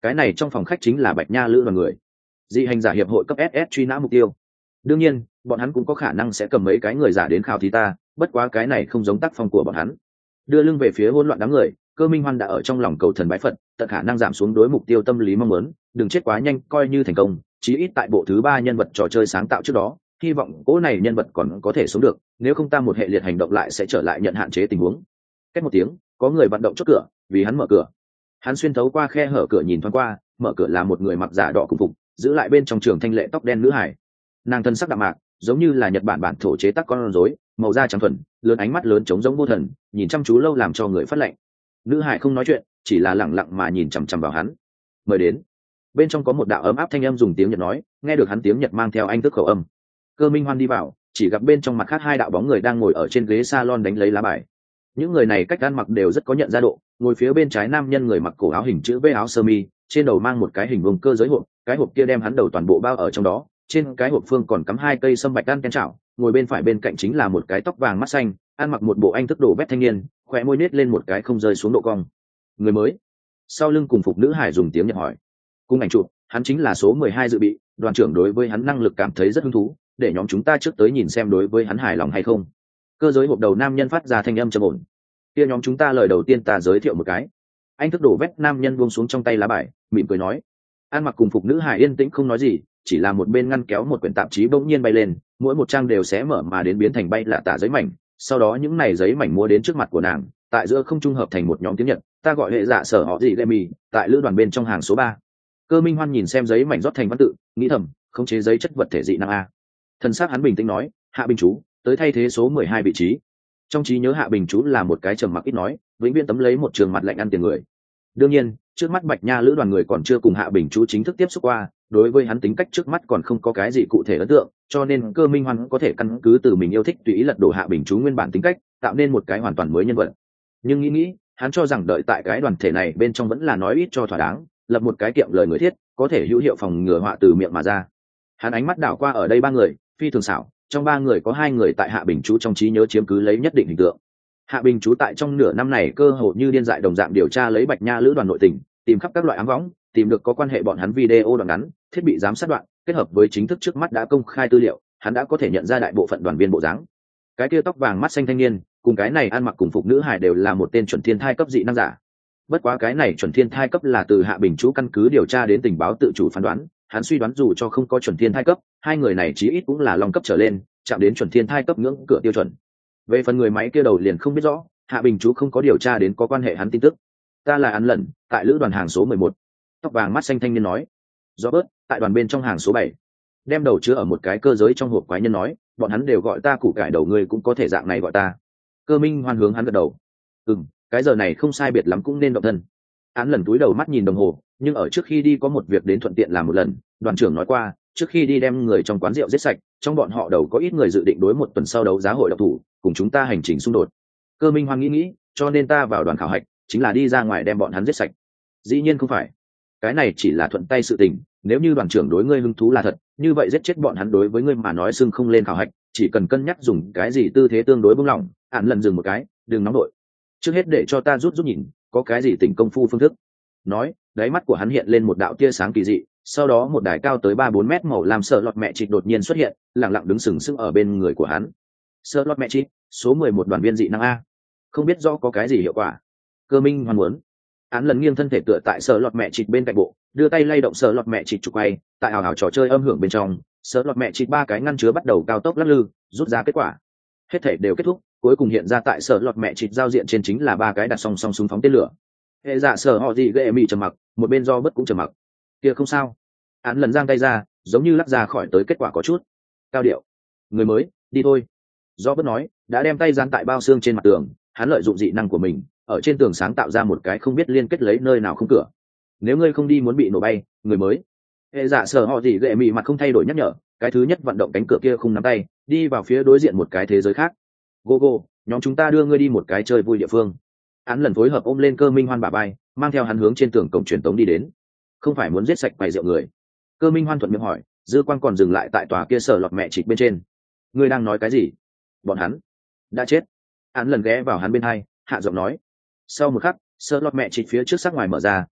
cái này trong phòng khách chính là Bạch Nha Lữ đoàn người, dị hành giả hiệp hội cấp ét ét truy nã mục tiêu. Đương nhiên bọn hắn cũng có khả năng sẽ cầm mấy cái người giả đến khảo thí ta, bất quá cái này không giống tác phong của bọn hắn. Đưa lưng về phía hỗn loạn đám người, Cơ Minh Hoan đã ở trong lòng cầu thần bái Phật, tận khả năng giảm xuống đối mục tiêu tâm lý mong muốn, đừng chết quá nhanh coi như thành công, chí ít tại bộ thứ ba nhân vật trò chơi sáng tạo trước đó, hy vọng cỗ này nhân vật còn có thể sống được, nếu không ta một hệ liệt hành động lại sẽ trở lại nhận hạn chế tình huống. Cách một tiếng, có người vận động chốt cửa, vì hắn mở cửa. Hắn xuyên thấu qua khe hở cửa nhìn thoáng qua, mở cửa là một người mặc giả đỏ cùng phục, giữ lại bên trong trường thanh lệ tóc đen nữ hải. Nàng thân sắc đạm mạc, giống như là Nhật Bản bản thổ chế tác con rối, màu da trắng thuần, lớn ánh mắt lớn trống giống vô thần, nhìn chăm chú lâu làm cho người phát lạnh. Nữ hải không nói chuyện, chỉ là lẳng lặng mà nhìn chằm chằm vào hắn. Mời đến. Bên trong có một đạo ấm áp thanh âm dùng tiếng Nhật nói, nghe được hắn tiếng Nhật mang theo anh tức khẩu âm. Cơ Minh Hoan đi vào, chỉ gặp bên trong mặt khác hai đạo bóng người đang ngồi ở trên ghế salon đánh lấy lá bài. Những người này cách ăn mặc đều rất có nhận ra độ, ngồi phía bên trái nam nhân người mặc cổ áo hình chữ V áo sơ mi, trên đầu mang một cái hình vuông cơ giới hộp, cái hộp kia đem hắn đầu toàn bộ bao ở trong đó, trên cái hộp phương còn cắm hai cây sâm bạch đan ken chảo. Ngồi bên phải bên cạnh chính là một cái tóc vàng mắt xanh, ăn mặc một bộ anh thức đồ vét thanh niên, khóe môi nết lên một cái không rơi xuống độ cong. Người mới. Sau lưng cùng phục nữ hải dùng tiếng Nhật hỏi. Cùng ảnh chụp, hắn chính là số mười hai dự bị, đoàn trưởng đối với hắn năng lực cảm thấy rất hứng thú, để nhóm chúng ta trước tới nhìn xem đối với hắn hài lòng hay không. Cơ giới hộp đầu nam nhân phát ra thanh âm trầm ổn. Kia nhóm chúng ta lời đầu tiên ta giới thiệu một cái. Anh thức đổ vét nam nhân buông xuống trong tay lá bài, mỉm cười nói. An mặc cùng phục nữ hài yên tĩnh không nói gì, chỉ là một bên ngăn kéo một quyển tạp chí bỗng nhiên bay lên, mỗi một trang đều xé mở mà đến biến thành bay lạ tả giấy mảnh, sau đó những này giấy mảnh mua đến trước mặt của nàng, tại giữa không trung hợp thành một nhóm tiếng Nhật, ta gọi hệ dạ sở họ gì lệ mì, tại lữ đoàn bên trong hàng số ba. Cơ Minh Hoan nhìn xem giấy mảnh rót thành văn tự, nghĩ thầm, khống chế giấy chất vật thể dị năng a. Thần sắc hắn bình tĩnh nói, Hạ Bình chú, tới thay thế số mười hai vị trí. Trong trí nhớ Hạ Bình chú là một cái trầm mặc ít nói, vĩnh viễn tấm lấy một trường mặt lạnh ăn tiền người. Đương nhiên, trước mắt Bạch Nha Lữ đoàn người còn chưa cùng Hạ Bình chú chính thức tiếp xúc qua, đối với hắn tính cách trước mắt còn không có cái gì cụ thể ấn tượng, cho nên Cơ Minh Hoan có thể căn cứ từ mình yêu thích tùy ý lật đổ Hạ Bình chú nguyên bản tính cách, tạo nên một cái hoàn toàn mới nhân vật. Nhưng nghĩ nghĩ, hắn cho rằng đợi tại cái đoàn thể này bên trong vẫn là nói ít cho thỏa đáng, lập một cái kiệm lời người thiết, có thể hữu hiệu phòng ngừa họa từ miệng mà ra. Hắn ánh mắt đảo qua ở đây ba người, phi thường xảo, trong ba người có hai người tại Hạ Bình chú trong trí nhớ chiếm cứ lấy nhất định hình tượng. Hạ Bình chú tại trong nửa năm này cơ hội như điên dại đồng dạng điều tra lấy Bạch Nha Lữ đoàn nội tình, tìm khắp các loại ám võng, tìm được có quan hệ bọn hắn video đoạn ngắn, thiết bị giám sát đoạn, kết hợp với chính thức trước mắt đã công khai tư liệu, hắn đã có thể nhận ra đại bộ phận đoàn viên bộ dáng. Cái kia tóc vàng mắt xanh thanh niên, cùng cái này ăn mặc cùng phục nữ hài đều là một tên chuẩn thiên thai cấp dị năng giả. Bất quá cái này chuẩn thiên thai cấp là từ Hạ Bình chú căn cứ điều tra đến tình báo tự chủ phán đoán, hắn suy đoán dù cho không có chuẩn thiên thai cấp, hai người này chí ít cũng là long cấp trở lên, chạm đến chuẩn thiên thai cấp ngưỡng cửa tiêu chuẩn. Về phần người máy kia đầu liền không biết rõ, Hạ Bình chú không có điều tra đến có quan hệ hắn tin tức. Ta là Án Lần, tại lữ đoàn hàng số mười một. Tóc vàng mắt xanh thanh niên nói. Do bớt, tại đoàn bên trong hàng số bảy. Đem đầu chứa ở một cái cơ giới trong hộp quái nhân nói, bọn hắn đều gọi ta củ cải đầu, người cũng có thể dạng này gọi ta. Cơ Minh Hoan hướng hắn gật đầu. Ừm, cái giờ này không sai biệt lắm cũng nên động thân. Án Lần túi đầu mắt nhìn đồng hồ, nhưng ở trước khi đi có một việc đến thuận tiện làm một lần, đoàn trưởng nói qua, trước khi đi đem người trong quán rượu giết sạch, trong bọn họ đầu có ít người dự định đối một tuần sau đấu giá hội độc thủ, cùng chúng ta hành trình xung đột. Cơ Minh Hoan nghĩ nghĩ, cho nên ta vào đoàn khảo hạch, chính là đi ra ngoài đem bọn hắn giết sạch. Dĩ nhiên không phải, cái này chỉ là thuận tay sự tình, nếu như đoàn trưởng đối ngươi hứng thú là thật, như vậy giết chết bọn hắn đối với ngươi mà nói xưng không lên khảo hạch, chỉ cần cân nhắc dùng cái gì tư thế tương đối bông lỏng. Án Lần dừng một cái, đừng nóng đội. Trước hết để cho ta rút rút nhìn, có cái gì tỉnh công phu phương thức. Nói, đáy mắt của hắn hiện lên một đạo tia sáng kỳ dị, sau đó một đài cao tới ba bốn mét màu làm sợ lọt mẹ trịch đột nhiên xuất hiện, lẳng lặng đứng sừng sững ở bên người của hắn. Sợ lọt mẹ trịch, số mười một đoàn viên dị năng a. Không biết rõ có cái gì hiệu quả. Cơ Minh Hoan muốn. Án Lần nghiêng thân thể tựa tại sợ lọt mẹ trịch bên cạnh bộ, đưa tay lay động sợ lọt mẹ trịch trục quay, tại hào hào trò chơi âm hưởng bên trong, sợ lọt mẹ trịch ba cái ngăn chứa bắt đầu cao tốc lắc lư, rút ra kết quả. Hết thể đều kết thúc, cuối cùng hiện ra tại sợ lọt mẹ trịch giao diện trên chính là ba cái đặt song song súng phóng tên lửa. Hệ dạ sở họ gì ghệ mị trầm mặc, một bên do bất cũng trầm mặc. Kia không sao. Án Lần giang tay ra, giống như lắc ra khỏi tới kết quả có chút cao điệu. Người mới, đi thôi. Do bất nói, đã đem tay dán tại bao xương trên mặt tường, hắn lợi dụng dị năng của mình, ở trên tường sáng tạo ra một cái không biết liên kết lấy nơi nào không cửa. Nếu ngươi không đi muốn bị nổ bay, người mới. Hệ dạ sở họ gì ghệ mị mặt không thay đổi nhắc nhở, cái thứ nhất vận động cánh cửa kia không nắm tay, đi vào phía đối diện một cái thế giới khác. Go go, nhóm chúng ta đưa ngươi đi một cái chơi vui địa phương. Án Lần phối hợp ôm lên Cơ Minh Hoan bả vai, mang theo hắn hướng trên tường cổng truyền tống đi đến. Không phải muốn giết sạch quầy rượu người. Cơ Minh Hoan thuận miệng hỏi, dư quang còn dừng lại tại tòa kia sở lọt mẹ trịch bên trên. Ngươi đang nói cái gì? Bọn hắn đã chết. Án Lần ghé vào hắn bên hai, hạ giọng nói. Sau một khắc, sở lọt mẹ trịch phía trước sắc ngoài mở ra,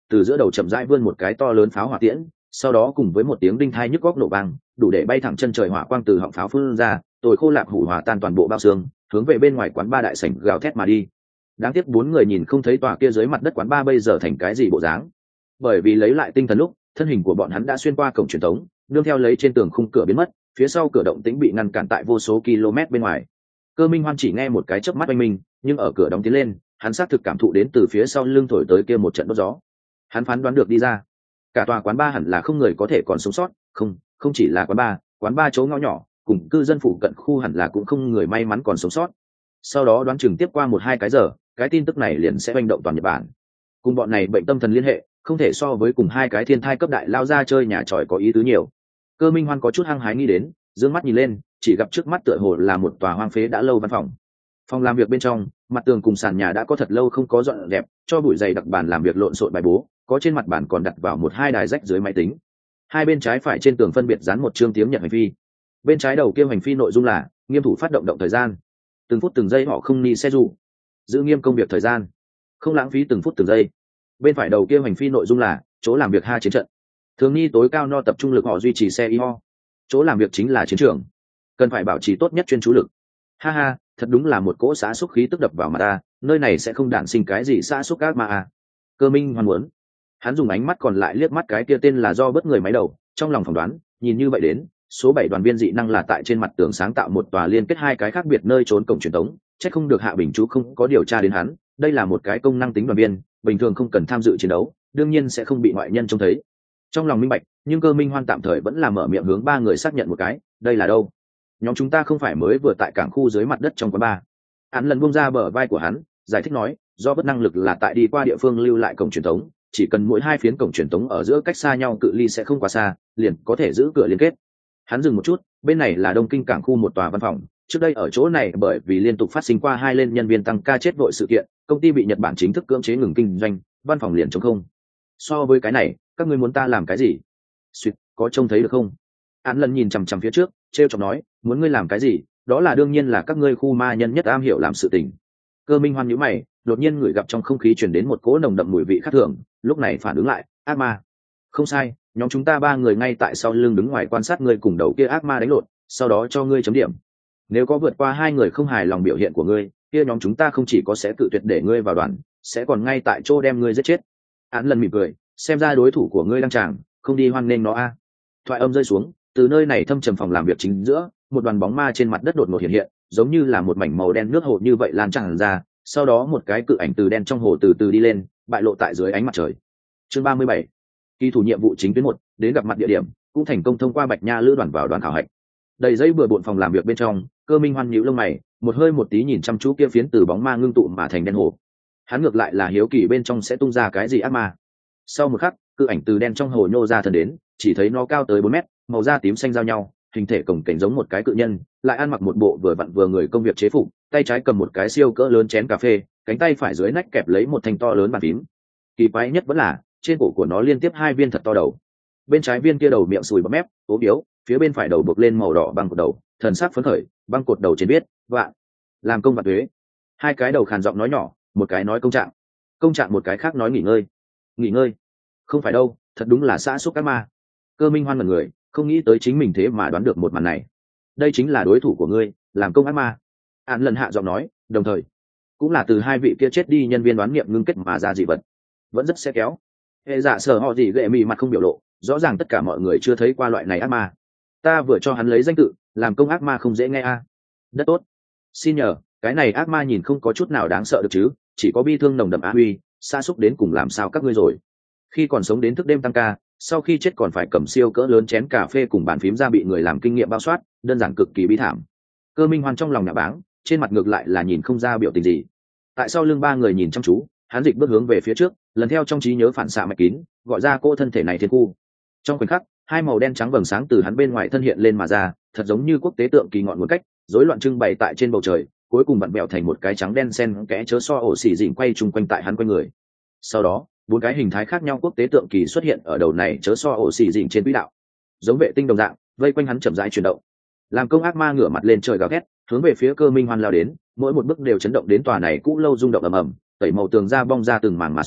từ giữa đầu chậm rãi vươn một cái to lớn pháo hỏa tiễn, sau đó cùng với một tiếng đinh thai nhức góc nổ vang, đủ để bay thẳng chân trời hỏa quang từ họng pháo phun ra, tôi khô lạp hủ hòa tan toàn bộ bao xương, hướng về bên ngoài quán ba đại sảnh gào thét mà đi. Đáng tiếc bốn người nhìn không thấy tòa kia dưới mặt đất quán ba bây giờ thành cái gì bộ dáng, bởi vì lấy lại tinh thần lúc thân hình của bọn hắn đã xuyên qua cổng truyền thống, nương theo lấy trên tường khung cửa biến mất, phía sau cửa động tĩnh bị ngăn cản tại vô số km bên ngoài. Cơ Minh Hoan chỉ nghe một cái chớp mắt oanh minh, nhưng ở cửa đóng tiến lên, hắn xác thực cảm thụ đến từ phía sau lưng thổi tới kia một trận đốt gió. Hắn phán đoán được đi ra, cả tòa quán ba hẳn là không người có thể còn sống sót, không, không chỉ là quán ba, quán ba chỗ ngõ nhỏ, cùng cư dân phụ cận khu hẳn là cũng không người may mắn còn sống sót. Sau đó đoán chừng tiếp qua một hai cái giờ, cái tin tức này liền sẽ hành động toàn Nhật Bản. Cùng bọn này bệnh tâm thần liên hệ, không thể so với cùng hai cái thiên thai cấp đại lao ra chơi nhà tròi có ý tứ nhiều. Cơ Minh Hoan có chút hăng hái nghĩ đến, dương mắt nhìn lên, chỉ gặp trước mắt tựa hồ là một tòa hoang phế đã lâu văn phòng. Phòng làm việc bên trong, mặt tường cùng sàn nhà đã có thật lâu không có dọn dẹp, cho bụi dày đặc bàn làm việc lộn xộn bài bố, có trên mặt bàn còn đặt vào một hai đài rách dưới máy tính. Hai bên trái phải trên tường phân biệt dán một chương tiếng Nhật hành phi. Bên trái đầu kia hành phi nội dung là nghiêm thủ phát động động thời gian, từng phút từng giây họ không ni xe dù, giữ nghiêm công việc thời gian, không lãng phí từng phút từng giây. Bên phải đầu kia hành phi nội dung là chỗ làm việc ha chiến trận, thường ni tối cao no tập trung lực họ duy trì xe y ho, chỗ làm việc chính là chiến trường, cần phải bảo trì tốt nhất chuyên chú lực. Ha ha, thật đúng là một cỗ xã xúc khí tức đập vào mặt ta, nơi này sẽ không đản sinh cái gì xã xúc ác mà à. Cơ Minh Hoan muốn, hắn dùng ánh mắt còn lại liếc mắt cái kia tên là do bất người máy đầu, trong lòng phỏng đoán, nhìn như vậy đến, số bảy đoàn viên dị năng là tại trên mặt tường sáng tạo một tòa liên kết hai cái khác biệt nơi trốn cổng truyền tống, chắc không được Hạ Bình chú không có điều tra đến hắn, đây là một cái công năng tính đoàn viên, bình thường không cần tham dự chiến đấu, đương nhiên sẽ không bị ngoại nhân trông thấy. Trong lòng minh bạch, nhưng Cơ Minh Hoan tạm thời vẫn là mở miệng hướng ba người xác nhận một cái, đây là đâu? Nhóm chúng ta không phải mới vừa tại cảng khu dưới mặt đất trong quán bar. Hắn lần buông ra bờ vai của hắn, giải thích nói, do bất năng lực là tại đi qua địa phương lưu lại cổng truyền thống, chỉ cần mỗi hai phiến cổng truyền thống ở giữa cách xa nhau cự ly sẽ không quá xa, liền có thể giữ cửa liên kết. Hắn dừng một chút, bên này là Đông Kinh cảng khu một tòa văn phòng, trước đây ở chỗ này bởi vì liên tục phát sinh qua hai lên nhân viên tăng ca chết vội sự kiện, công ty bị Nhật Bản chính thức cưỡng chế ngừng kinh doanh, văn phòng liền trống không. So với cái này, các ngươi muốn ta làm cái gì? Xuyệt, có trông thấy được không? Hắn lần nhìn chằm chằm phía trước, trêu chọc nói, muốn ngươi làm cái gì? Đó là đương nhiên là các ngươi khu ma nhân nhất am hiểu làm sự tình. Cơ Minh Hoan nhíu mày, đột nhiên ngửi gặp trong không khí truyền đến một cỗ nồng đậm mùi vị khác thường, lúc này phản ứng lại, ác ma. Không sai, nhóm chúng ta ba người ngay tại sau lưng đứng ngoài quan sát ngươi cùng đầu kia ác ma đánh lộn, sau đó cho ngươi chấm điểm. Nếu có vượt qua hai người không hài lòng biểu hiện của ngươi, kia nhóm chúng ta không chỉ có sẽ cự tuyệt để ngươi vào đoàn, sẽ còn ngay tại chỗ đem ngươi giết chết. Hắn lần mỉm cười, xem ra đối thủ của ngươi đang tràng, không đi hoan nghênh nó a. Thoại âm rơi xuống, từ nơi này thâm trầm phòng làm việc chính giữa, một đoàn bóng ma trên mặt đất đột ngột hiện hiện, giống như là một mảnh màu đen nước hồ như vậy lan tràn ra, sau đó một cái cự ảnh từ đen trong hồ từ từ đi lên, bại lộ tại dưới ánh mặt trời. Chương ba mươi bảy, kỳ thủ nhiệm vụ chính tuyến một, đến gặp mặt địa điểm, cũng thành công thông qua Bạch Nha lữ đoàn vào đoàn khảo hạch. Đầy dây bừa bộn phòng làm việc bên trong, Cơ Minh Hoan nhíu lông mày, một hơi một tí nhìn chăm chú kia phiến từ bóng ma ngưng tụ mà thành đen hồ. Hắn ngược lại là hiếu kỳ bên trong sẽ tung ra cái gì ác ma. Sau một khắc, cự ảnh từ đen trong hồ nhô ra thân đến, chỉ thấy nó cao tới bốn mét, màu da tím xanh giao nhau, hình thể cổng cảnh giống một cái cự nhân, lại ăn mặc một bộ vừa vặn vừa người công việc chế phục, tay trái cầm một cái siêu cỡ lớn chén cà phê, cánh tay phải dưới nách kẹp lấy một thanh to lớn bàn phím. Kỳ quái nhất vẫn là, trên cổ của nó liên tiếp hai viên thật to đầu. Bên trái viên kia đầu miệng sùi bọt mép, ốm yếu, phía bên phải đầu buộc lên màu đỏ băng cột đầu, thần sắc phấn khởi, băng cột đầu trên viết, vạn, làm công vạn thuế. Hai cái đầu khàn giọng nói nhỏ, một cái nói công trạng, công trạng một cái khác nói nghỉ ngơi. Nghỉ ngơi? Không phải đâu, thật đúng là xã xúc các ma. Cơ Minh Hoan ngẩn người, không nghĩ tới chính mình thế mà đoán được một màn này. Đây chính là đối thủ của ngươi, làm công ác ma. Án lần hạ giọng nói, đồng thời cũng là từ hai vị kia chết đi nhân viên đoán nghiệm ngưng kết mà ra dị vật, vẫn rất xe kéo. Hệ giả sở họ gì gệ mị mặt không biểu lộ, rõ ràng tất cả mọi người chưa thấy qua loại này ác ma. Ta vừa cho hắn lấy danh tự, làm công ác ma không dễ nghe a. À. Đất tốt. Xin nhờ, cái này ác ma nhìn không có chút nào đáng sợ được chứ, chỉ có bi thương nồng đậm á huy, xa xúc đến cùng làm sao các ngươi rồi. Khi còn sống đến thức đêm tăng ca, sau khi chết còn phải cầm siêu cỡ lớn chén cà phê cùng bàn phím ra bị người làm kinh nghiệm bao soát, đơn giản cực kỳ bi thảm. Cơ Minh Hoan trong lòng nhà báng, trên mặt ngược lại là nhìn không ra biểu tình gì. Tại sao lưng ba người nhìn chăm chú, hắn dịch bước hướng về phía trước, lần theo trong trí nhớ phản xạ mạch kín, gọi ra cô thân thể này thiên khu. Trong khoảnh khắc, hai màu đen trắng vầng sáng từ hắn bên ngoài thân hiện lên mà ra, thật giống như quốc tế tượng kỳ ngọn nguồn cách, rối loạn trưng bày tại trên bầu trời, cuối cùng vặn bèo thành một cái trắng đen xen kẽ chớ so ổ xỉ dịnh quay chung quanh tại hắn quanh người. Sau đó, bốn cái hình thái khác nhau quốc tế tượng kỳ xuất hiện ở đầu này chớ so ổ xỉ dịnh trên quỹ đạo, giống vệ tinh đồng dạng, vây quanh hắn chậm rãi chuyển động. Làm công ác ma ngửa mặt lên trời gào thét, hướng về phía Cơ Minh Hoan lao đến, mỗi một bước đều chấn động đến tòa này cũ lâu rung động ầm ầm, tẩy màu tường ra bong ra từng mảng mà xuống,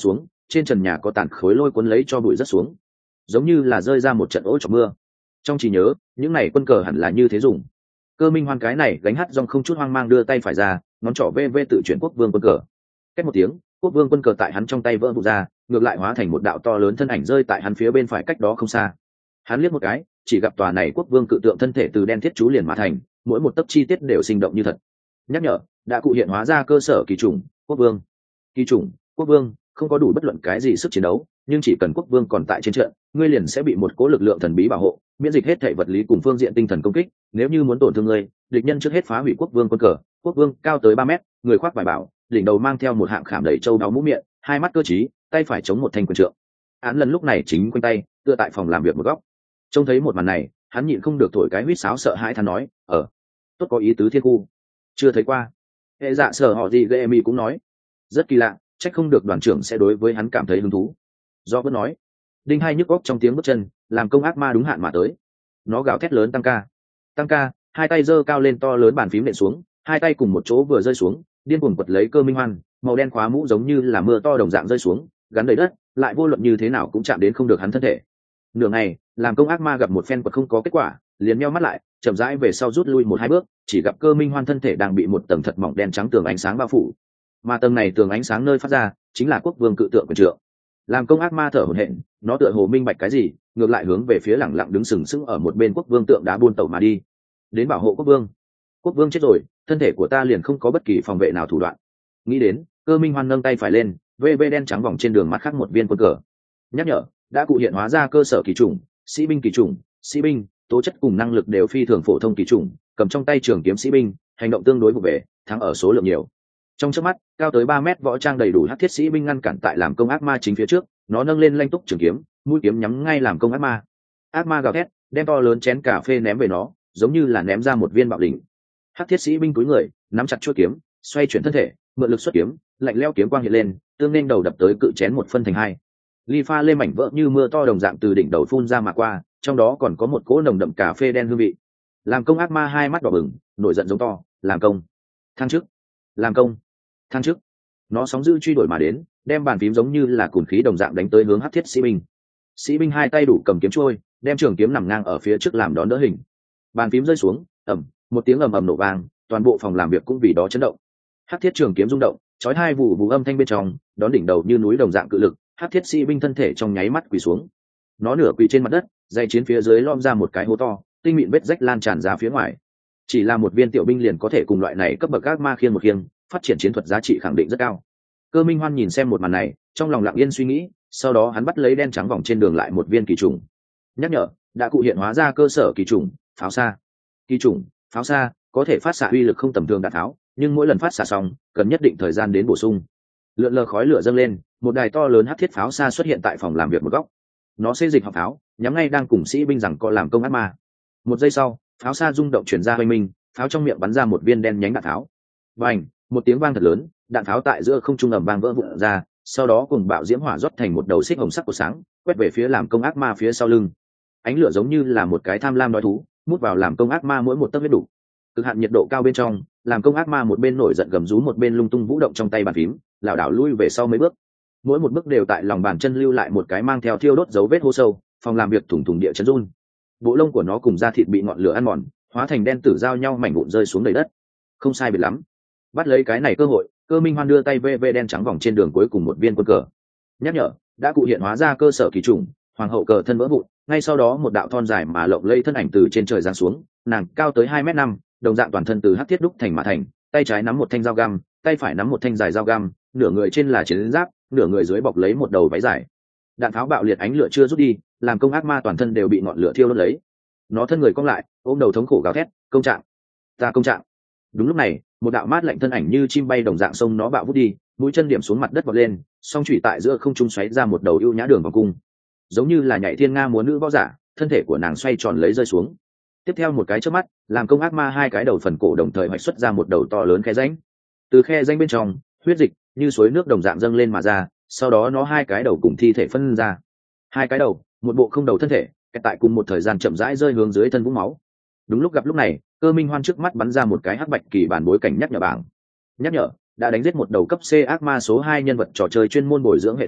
trên trần nhà có tàn khối lôi cuốn lấy cho bụi rất xuống, giống như là rơi ra một trận ố chọc mưa. Trong trí nhớ những này quân cờ hẳn là như thế dùng. Cơ Minh Hoan cái này gánh hát dòng không chút hoang mang đưa tay phải ra, ngón trỏ vê vê tự chuyển quốc vương quân cờ. Cách một tiếng, quốc vương quân cờ tại hắn trong tay vỡ vụn ra, ngược lại hóa thành một đạo to lớn thân ảnh rơi tại hắn phía bên phải cách đó không xa. Hắn liếc một cái, chỉ gặp tòa này quốc vương cự tượng thân thể từ đen thiết chú liền mà thành, mỗi một tấc chi tiết đều sinh động như thật. Nhắc nhở, đã cụ hiện hóa ra cơ sở kỳ chủng quốc vương. Kỳ chủng quốc vương không có đủ bất luận cái gì sức chiến đấu, nhưng chỉ cần quốc vương còn tại trên trận, ngươi liền sẽ bị một cố lực lượng thần bí bảo hộ, miễn dịch hết thảy vật lý cùng phương diện tinh thần công kích. Nếu như muốn tổn thương ngươi, địch nhân trước hết phá hủy quốc vương quân cờ. Quốc vương cao tới ba mét, người khoác vải bảo, đỉnh đầu mang theo một hạng khảm đầy châu đáo mũ miệng, hai mắt cơ trí, tay phải chống một thanh quyền trượng. Án lần lúc này chính quanh tay tựa tại phòng làm việc một góc, trông thấy một màn này, hắn nhịn không được thổi cái huýt sáo sợ hãi than nói, ở tốt có ý tứ thiên khu, chưa thấy qua. Hệ dạ sở họ gì gây mi cũng nói, rất kỳ lạ, chắc không được đoàn trưởng sẽ đối với hắn cảm thấy hứng thú. Do vẫn nói, đinh hai nhức óc trong tiếng bước chân, làm công ác ma đúng hạn mà tới. Nó gào thét lớn tăng ca, tăng ca, hai tay giơ cao lên to lớn bàn phím nện xuống, hai tay cùng một chỗ vừa rơi xuống, điên cuồng quật lấy Cơ Minh Hoan, màu đen khóa mũ giống như là mưa to đồng dạng rơi xuống, gắn đầy đất, lại vô luận như thế nào cũng chạm đến không được hắn thân thể. Nửa ngày, làm công ác ma gặp một phen quật không có kết quả, liền meo mắt lại, chậm rãi về sau rút lui một hai bước, chỉ gặp Cơ Minh Hoan thân thể đang bị một tầng thật mỏng đen trắng tường ánh sáng bao phủ, mà tầng này tường ánh sáng nơi phát ra chính là quốc vương cự tượng quyền trượng. Làm công ác ma thở hổn hển, nó tựa hồ minh bạch cái gì, ngược lại hướng về phía lẳng lặng đứng sừng sững ở một bên quốc vương tượng đá buôn tẩu mà đi, đến bảo hộ quốc vương. Quốc vương chết rồi, thân thể của ta liền không có bất kỳ phòng vệ nào thủ đoạn. Nghĩ đến, Cơ Minh Hoan nâng tay phải lên, vê vê đen trắng vòng trên đường mắt khắc một viên quân cờ. Nhắc nhở, đã cụ hiện hóa ra cơ sở kỳ chủng, sĩ binh kỳ chủng, sĩ binh tố chất cùng năng lực đều phi thường phổ thông kỳ chủng, cầm trong tay trường kiếm sĩ binh, hành động tương đối vụ về, thắng ở số lượng nhiều. Trong chớp mắt, cao tới ba mét võ trang đầy đủ hắc thiết sĩ binh ngăn cản tại làm công ác ma chính phía trước, nó nâng lên lanh túc trường kiếm, mũi kiếm nhắm ngay làm công ác ma. Ác ma gào thét, đem to lớn chén cà phê ném về nó, giống như là ném ra một viên bạo đỉnh. Hắc thiết sĩ binh cúi người, nắm chặt chuôi kiếm, xoay chuyển thân thể, mượn lực xuất kiếm, lạnh lẽo kiếm quang hiện lên, tương nên đầu đập tới cự chén một phân thành hai. Ly pha lê mảnh vỡ như mưa to đồng dạng từ đỉnh đầu phun ra mà qua, trong đó còn có một cỗ nồng đậm cà phê đen hương vị. Làm công ác ma hai mắt đỏ bừng, nổi giận giống to, làm công, thăng chức, làm công, thăng chức. Nó sóng dữ truy đuổi mà đến, đem bàn phím giống như là cùn khí đồng dạng đánh tới hướng hắc thiết sĩ binh. Sĩ binh hai tay đủ cầm kiếm trôi, đem trường kiếm nằm ngang ở phía trước làm đón đỡ hình. Bàn phím rơi xuống, ầm, một tiếng ầm ầm nổ vang, toàn bộ phòng làm việc cũng vì đó chấn động. Hắc thiết trường kiếm rung động, chói hai vụ vụ âm thanh bên trong, đón đỉnh đầu như núi đồng dạng cự lực, hắc thiết sĩ binh thân thể trong nháy mắt quỳ xuống. Nó nửa quỳ trên mặt đất, dây chiến phía dưới lom ra một cái hố to, tinh mịn vết rách lan tràn ra phía ngoài. Chỉ là một viên tiểu binh liền có thể cùng loại này cấp bậc ác ma khiêng một khiêng, phát triển chiến thuật giá trị khẳng định rất cao. Cơ Minh Hoan nhìn xem một màn này, trong lòng lặng yên suy nghĩ, sau đó hắn bắt lấy đen trắng vòng trên đường lại một viên kỳ trùng. Nhắc nhở, đã cụ hiện hóa ra cơ sở kỳ trùng, pháo xa. Kỳ trùng, pháo xa có thể phát xạ uy lực không tầm thường đạn tháo, nhưng mỗi lần phát xạ xong, cần nhất định thời gian đến bổ sung. Lượn lờ khói lửa dâng lên, một đài to lớn hắc thiết pháo xa xuất hiện tại phòng làm việc một góc. Nó xê dịch họng pháo, nhắm ngay đang cùng sĩ binh rằng co làm công ác ma. Một giây sau, pháo xa rung động chuyển ra hoành minh, pháo trong miệng bắn ra một viên đen nhánh đạn tháo. Bành, một tiếng vang thật lớn, đạn pháo tại giữa không trung ầm vang vỡ vụn ra, sau đó cùng bạo diễm hỏa rót thành một đầu xích hồng sắc của sáng, quét về phía làm công ác ma phía sau lưng. Ánh lửa giống như là một cái tham lam đói thú, mút vào làm công ác ma mỗi một tấc huyết đủ. Cực hạn nhiệt độ cao bên trong, làm công ác ma một bên nổi giận gầm rú một bên lung tung vũ động trong tay bàn phím, lảo đảo lui về sau mấy bước. Mỗi một bước đều tại lòng bàn chân lưu lại một cái mang theo thiêu đốt dấu vết hố sâu, phòng làm việc thủng thủng địa chấn run. Bộ lông của nó cùng da thịt bị ngọn lửa ăn mòn, hóa thành đen tử giao nhau mảnh vụn rơi xuống đầy đất. Không sai biệt lắm. Bắt lấy cái này cơ hội, Cơ Minh Hoan đưa tay vê vê đen trắng vòng trên đường cuối cùng một viên quân cờ. Nhắc nhở, đã cụ hiện hóa ra cơ sở kỳ trùng, hoàng hậu cờ thân vỡ vụn, ngay sau đó một đạo thon dài mà lộng lẫy thân ảnh từ trên trời giáng xuống, nàng cao tới hai mét năm, đồng dạng toàn thân từ hắc thiết đúc thành mà thành, tay trái nắm một thanh dao găm, tay phải nắm một thanh dài dao găm, nửa người trên là chiến giáp, nửa người dưới bọc lấy một đầu váy dài. Đạn tháo bạo liệt ánh lửa chưa rút đi, làm công ác ma toàn thân đều bị ngọn lửa thiêu đốt lấy. Nó thân người cong lại, ôm đầu thống khổ gào thét, công trạng, ta công trạng. Đúng lúc này, một đạo mát lạnh thân ảnh như chim bay đồng dạng sông nó bạo vút đi, mũi chân điểm xuống mặt đất vọt lên, song chủy tại giữa không trung xoáy ra một đầu ưu nhã đường vòng cung, giống như là nhảy thiên nga múa nữ võ giả, thân thể của nàng xoay tròn lấy rơi xuống. Tiếp theo một cái chớp mắt, làm công ác ma hai cái đầu phần cổ đồng thời hoạch xuất ra một đầu to lớn khe rãnh. Từ khe rãnh bên trong, huyết dịch như suối nước đồng dạng dâng lên mà ra, sau đó nó hai cái đầu cùng thi thể phân ra. Hai cái đầu, một bộ không đầu thân thể, tại cùng một thời gian chậm rãi rơi hướng dưới thân vũng máu. Đúng lúc gặp lúc này, Cơ Minh Hoan trước mắt bắn ra một cái hắc bạch kỳ bản bối cảnh nhắc nhở bảng. Nhắc nhở, đã đánh giết một đầu cấp C ác ma số hai nhân vật trò chơi chuyên môn bồi dưỡng hệ thống,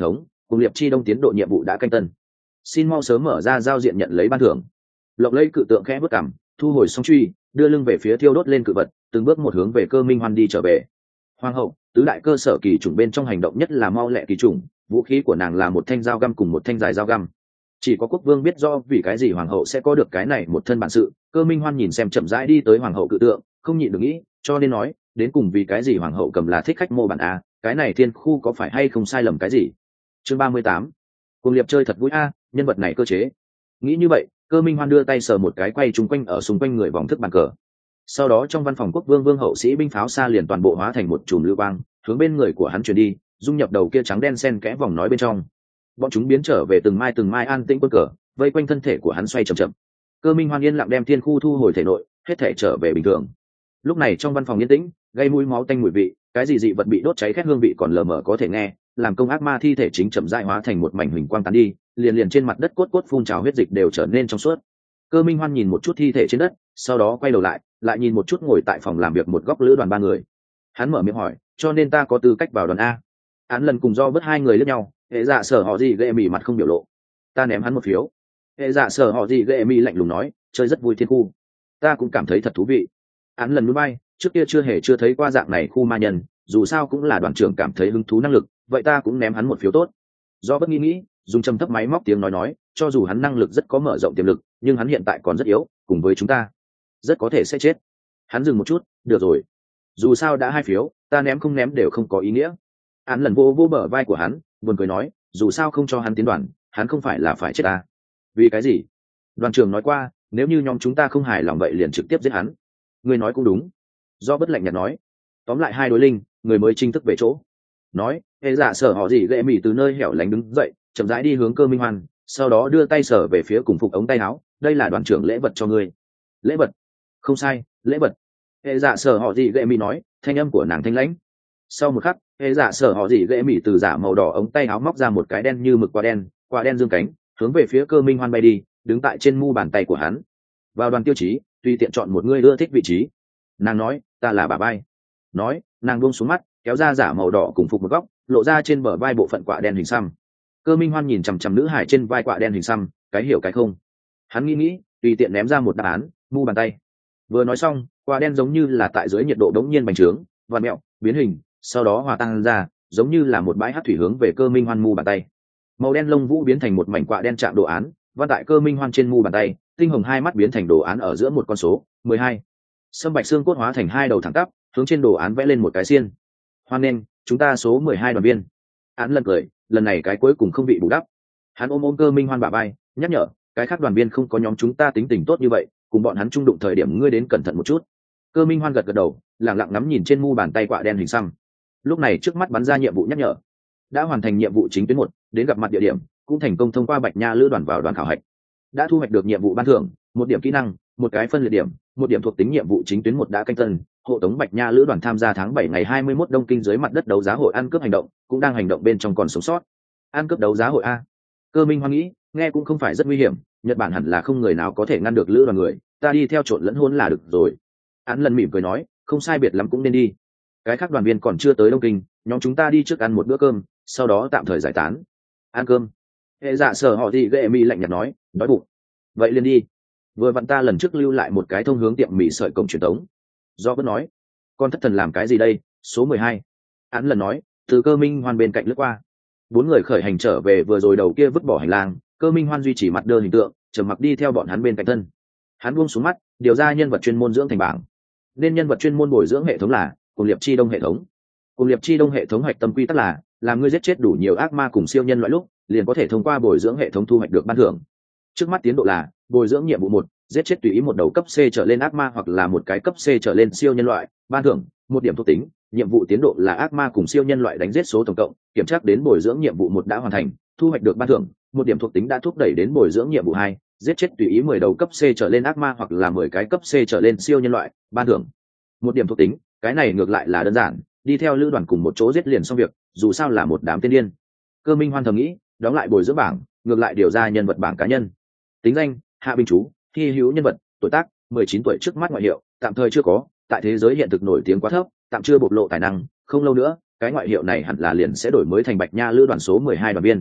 cùng liệp chi đông tiến độ nhiệm vụ đã canh tân, xin mau sớm mở ra giao diện nhận lấy ban thưởng. Lộng lẫy cự tượng khẽ bước cằm, thu hồi song truy, đưa lưng về phía thiêu đốt lên cự vật, từng bước một hướng về Cơ Minh Hoan đi trở về. Hoàng hậu, tứ đại cơ sở kỳ chủng bên trong hành động nhất là mau lẹ kỳ chủng, vũ khí của nàng là một thanh dao găm cùng một thanh dài dao găm. Chỉ có quốc vương biết do vì cái gì hoàng hậu sẽ có được cái này một thân bản sự. Cơ Minh Hoan nhìn xem chậm rãi đi tới hoàng hậu cự tượng, không nhịn được nghĩ, cho nên nói, đến cùng vì cái gì hoàng hậu cầm là thích khách mô bản a, cái này thiên khu có phải hay không sai lầm cái gì. Chương ba mươi tám, cùng liệp chơi thật vui a, nhân vật này cơ chế. Nghĩ như vậy, Cơ Minh Hoan đưa tay sờ một cái quay chung quanh ở xung quanh người vòng thức bàn cờ. Sau đó trong văn phòng quốc vương vương hậu sĩ binh pháo xa liền toàn bộ hóa thành một chùm lưu quang, hướng bên người của hắn chuyển đi, dung nhập đầu kia trắng đen xen kẽ vòng nói bên trong. Bọn chúng biến trở về từng mai từng mai an tĩnh quân cờ, vây quanh thân thể của hắn xoay chậm chậm. Cơ Minh Hoan yên lặng đem thiên khu thu hồi thể nội, hết thể trở về bình thường. Lúc này trong văn phòng yên tĩnh, gây mũi máu tanh mùi vị, cái gì dị vật bị đốt cháy khét hương vị còn lờ mờ có thể nghe, làm công ác ma thi thể chính chậm rãi hóa thành một mảnh huỳnh quang tán đi, liền liền trên mặt đất cốt cốt phun trào huyết dịch đều trở nên trong suốt. Cơ Minh Hoan nhìn một chút thi thể trên đất, sau đó quay đầu lại, lại nhìn một chút ngồi tại phòng làm việc một góc lữ đoàn ba người. Hắn mở miệng hỏi, cho nên ta có tư cách vào đoàn a? Hắn lần cùng do bớt hai người lẫn nhau, hệ dạ sở họ gì ghệ mỉ mặt không biểu lộ. Ta ném hắn một phiếu. Hệ dạ sở họ gì ghệ mỉ lạnh lùng nói, chơi rất vui thiên khu. Ta cũng cảm thấy thật thú vị. Hắn lần núi bay, trước kia chưa hề chưa thấy qua dạng này khu ma nhân, dù sao cũng là đoàn trưởng cảm thấy hứng thú năng lực, vậy ta cũng ném hắn một phiếu tốt. Do bất nghĩ nghĩ, dùng trầm thấp máy móc tiếng nói nói, cho dù hắn năng lực rất có mở rộng tiềm lực, nhưng hắn hiện tại còn rất yếu, cùng với chúng ta rất có thể sẽ chết. Hắn dừng một chút, được rồi, dù sao đã hai phiếu, ta ném không ném đều không có ý nghĩa. Hắn lần vô vô bờ vai của hắn, buồn cười nói, dù sao không cho hắn tiến đoàn, hắn không phải là phải chết ta. Vì cái gì? Đoàn trưởng nói qua, nếu như nhóm chúng ta không hài lòng vậy liền trực tiếp giết hắn. Người nói cũng đúng. Do bất lạnh nhạt nói. Tóm lại hai đối linh, người mới chính thức về chỗ. Nói, hệ giả sở họ gì ghệ mỉ từ nơi hẻo lánh đứng dậy, chậm rãi đi hướng Cơ Minh Hoan, sau đó đưa tay sở về phía cùng phục ống tay áo, đây là đoàn trưởng lễ vật cho ngươi. Lễ vật? Không sai, lễ vật. Hệ giả sở họ gì ghệ mỉ nói, thanh âm của nàng thanh lãnh. Sau một khắc, hệ giả sở họ gì ghệ mỉ từ giả màu đỏ ống tay áo móc ra một cái đen như mực quả đen, quả đen dương cánh, hướng về phía Cơ Minh Hoan bay đi, đứng tại trên mu bàn tay của hắn. Vào đoàn tiêu chí, tùy tiện chọn một người ưa thích vị trí. Nàng nói, ta là bà bay. Nói, nàng buông xuống mắt, kéo ra giả màu đỏ cùng phục một góc, lộ ra trên bờ vai bộ phận quả đen hình xăm. Cơ Minh Hoan nhìn chằm chằm nữ hải trên vai quả đen hình xăm, cái hiểu cái không. Hắn nghĩ nghĩ, tùy tiện ném ra một đáp án, mu bàn tay. Vừa nói xong, quả đen giống như là tại dưới nhiệt độ đống nhiên bành trướng, vặn mẹo, biến hình, sau đó hòa tan ra, giống như là một bãi hắc thủy hướng về Cơ Minh Hoan mu bàn tay. Màu đen lông vũ biến thành một mảnh quả đen chạm đồ án, văn tại Cơ Minh Hoan trên mu bàn tay, tinh hồng hai mắt biến thành đồ án ở giữa một con số mười hai. Sâm bạch xương cốt hóa thành hai đầu thẳng tắp, hướng trên đồ án vẽ lên một cái xiên. Hoan nên, chúng ta số mười hai đoàn viên. Án lần cười, lần này cái cuối cùng không bị bù đắp. Hắn ôm ôm Cơ Minh Hoan bả vai, nhắc nhở, cái khác đoàn viên không có nhóm chúng ta tính tình tốt như vậy, cùng bọn hắn chung đụng thời điểm ngươi đến cẩn thận một chút. Cơ Minh Hoan gật gật đầu, lặng lặng ngắm nhìn trên mu bàn tay quạ đen hình xăm. Lúc này trước mắt bắn ra nhiệm vụ nhắc nhở. Đã hoàn thành nhiệm vụ chính tuyến một, đến gặp mặt địa điểm, cũng thành công thông qua Bạch Nha lữ đoàn vào đoàn khảo hạch. Đã thu hoạch được nhiệm vụ ban thưởng, một điểm kỹ năng, một cái phân liệt điểm, một điểm thuộc tính nhiệm vụ chính tuyến một đã canh tân, hộ tống Bạch Nha lữ đoàn tham gia tháng bảy ngày hai mươi mốt Đông Kinh dưới mặt đất đấu giá hội ăn cướp hành động, cũng đang hành động bên trong còn sống sót. Ăn cướp đấu giá hội a. Cơ Minh Hoan nghĩ, nghe cũng không phải rất nguy hiểm, Nhật Bản hẳn là không người nào có thể ngăn được lữ đoàn người, ta đi theo trộn lẫn hôn là được rồi. Án lần mỉm cười nói, không sai biệt lắm cũng nên đi. Cái khác đoàn viên còn chưa tới Đông Kinh, nhóm chúng ta đi trước ăn một bữa cơm, sau đó tạm thời giải tán. Ăn cơm? Hệ dạ sở họ gì ghệ mi lạnh nhạt nói, đói bụng. Vậy liền đi. Vừa vặn ta lần trước lưu lại một cái thông hướng tiệm mì sợi cổng truyền tống. Do bất nói, con thất thần làm cái gì đây? Số mười hai. Án lần nói, từ Cơ Minh Hoan bên cạnh lướt qua. Bốn người khởi hành trở về vừa rồi đầu kia vứt bỏ hành lang, Cơ Minh Hoan duy trì mặt đơ hình tượng, trầm mặc đi theo bọn hắn bên cạnh thân. Hắn buông xuống mắt, điều ra nhân vật chuyên môn dưỡng thành bảng. Nên nhân vật chuyên môn bồi dưỡng hệ thống là cùng liệp chi đông hệ thống. Cùng liệp chi đông hệ thống hoạch tâm quy tắc là làm ngươi giết chết đủ nhiều ác ma cùng siêu nhân loại lúc, liền có thể thông qua bồi dưỡng hệ thống thu hoạch được ban thưởng. Trước mắt tiến độ là bồi dưỡng nhiệm vụ một, giết chết tùy ý một đầu cấp C trở lên ác ma hoặc là một cái cấp C trở lên siêu nhân loại, ban thưởng một điểm thuộc tính. Nhiệm vụ tiến độ là ác ma cùng siêu nhân loại đánh giết số tổng cộng, kiểm tra đến bồi dưỡng nhiệm vụ một đã hoàn thành, thu hoạch được ban thưởng một điểm thuộc tính đã thúc đẩy đến bồi dưỡng nhiệm vụ hai, giết chết tùy ý mười đầu cấp C trở lên ác ma hoặc là mười cái cấp C trở lên siêu nhân loại, ban thưởng một điểm thuộc tính. Cái này ngược lại là đơn giản, đi theo lữ đoàn cùng một chỗ giết liền xong việc, dù sao là một đám tiên điên. Cơ Minh Hoan thầm nghĩ, đóng lại bồi dưỡng bảng, ngược lại điều ra nhân vật bảng cá nhân. Tính danh: Hạ Binh Chú, hy hữu nhân vật, tuổi tác mười chín tuổi, trước mắt ngoại hiệu tạm thời chưa có, tại thế giới hiện thực nổi tiếng quá thấp, tạm chưa bộc lộ tài năng, không lâu nữa cái ngoại hiệu này hẳn là liền sẽ đổi mới thành Bạch Nha lữ đoàn số mười hai đoàn viên.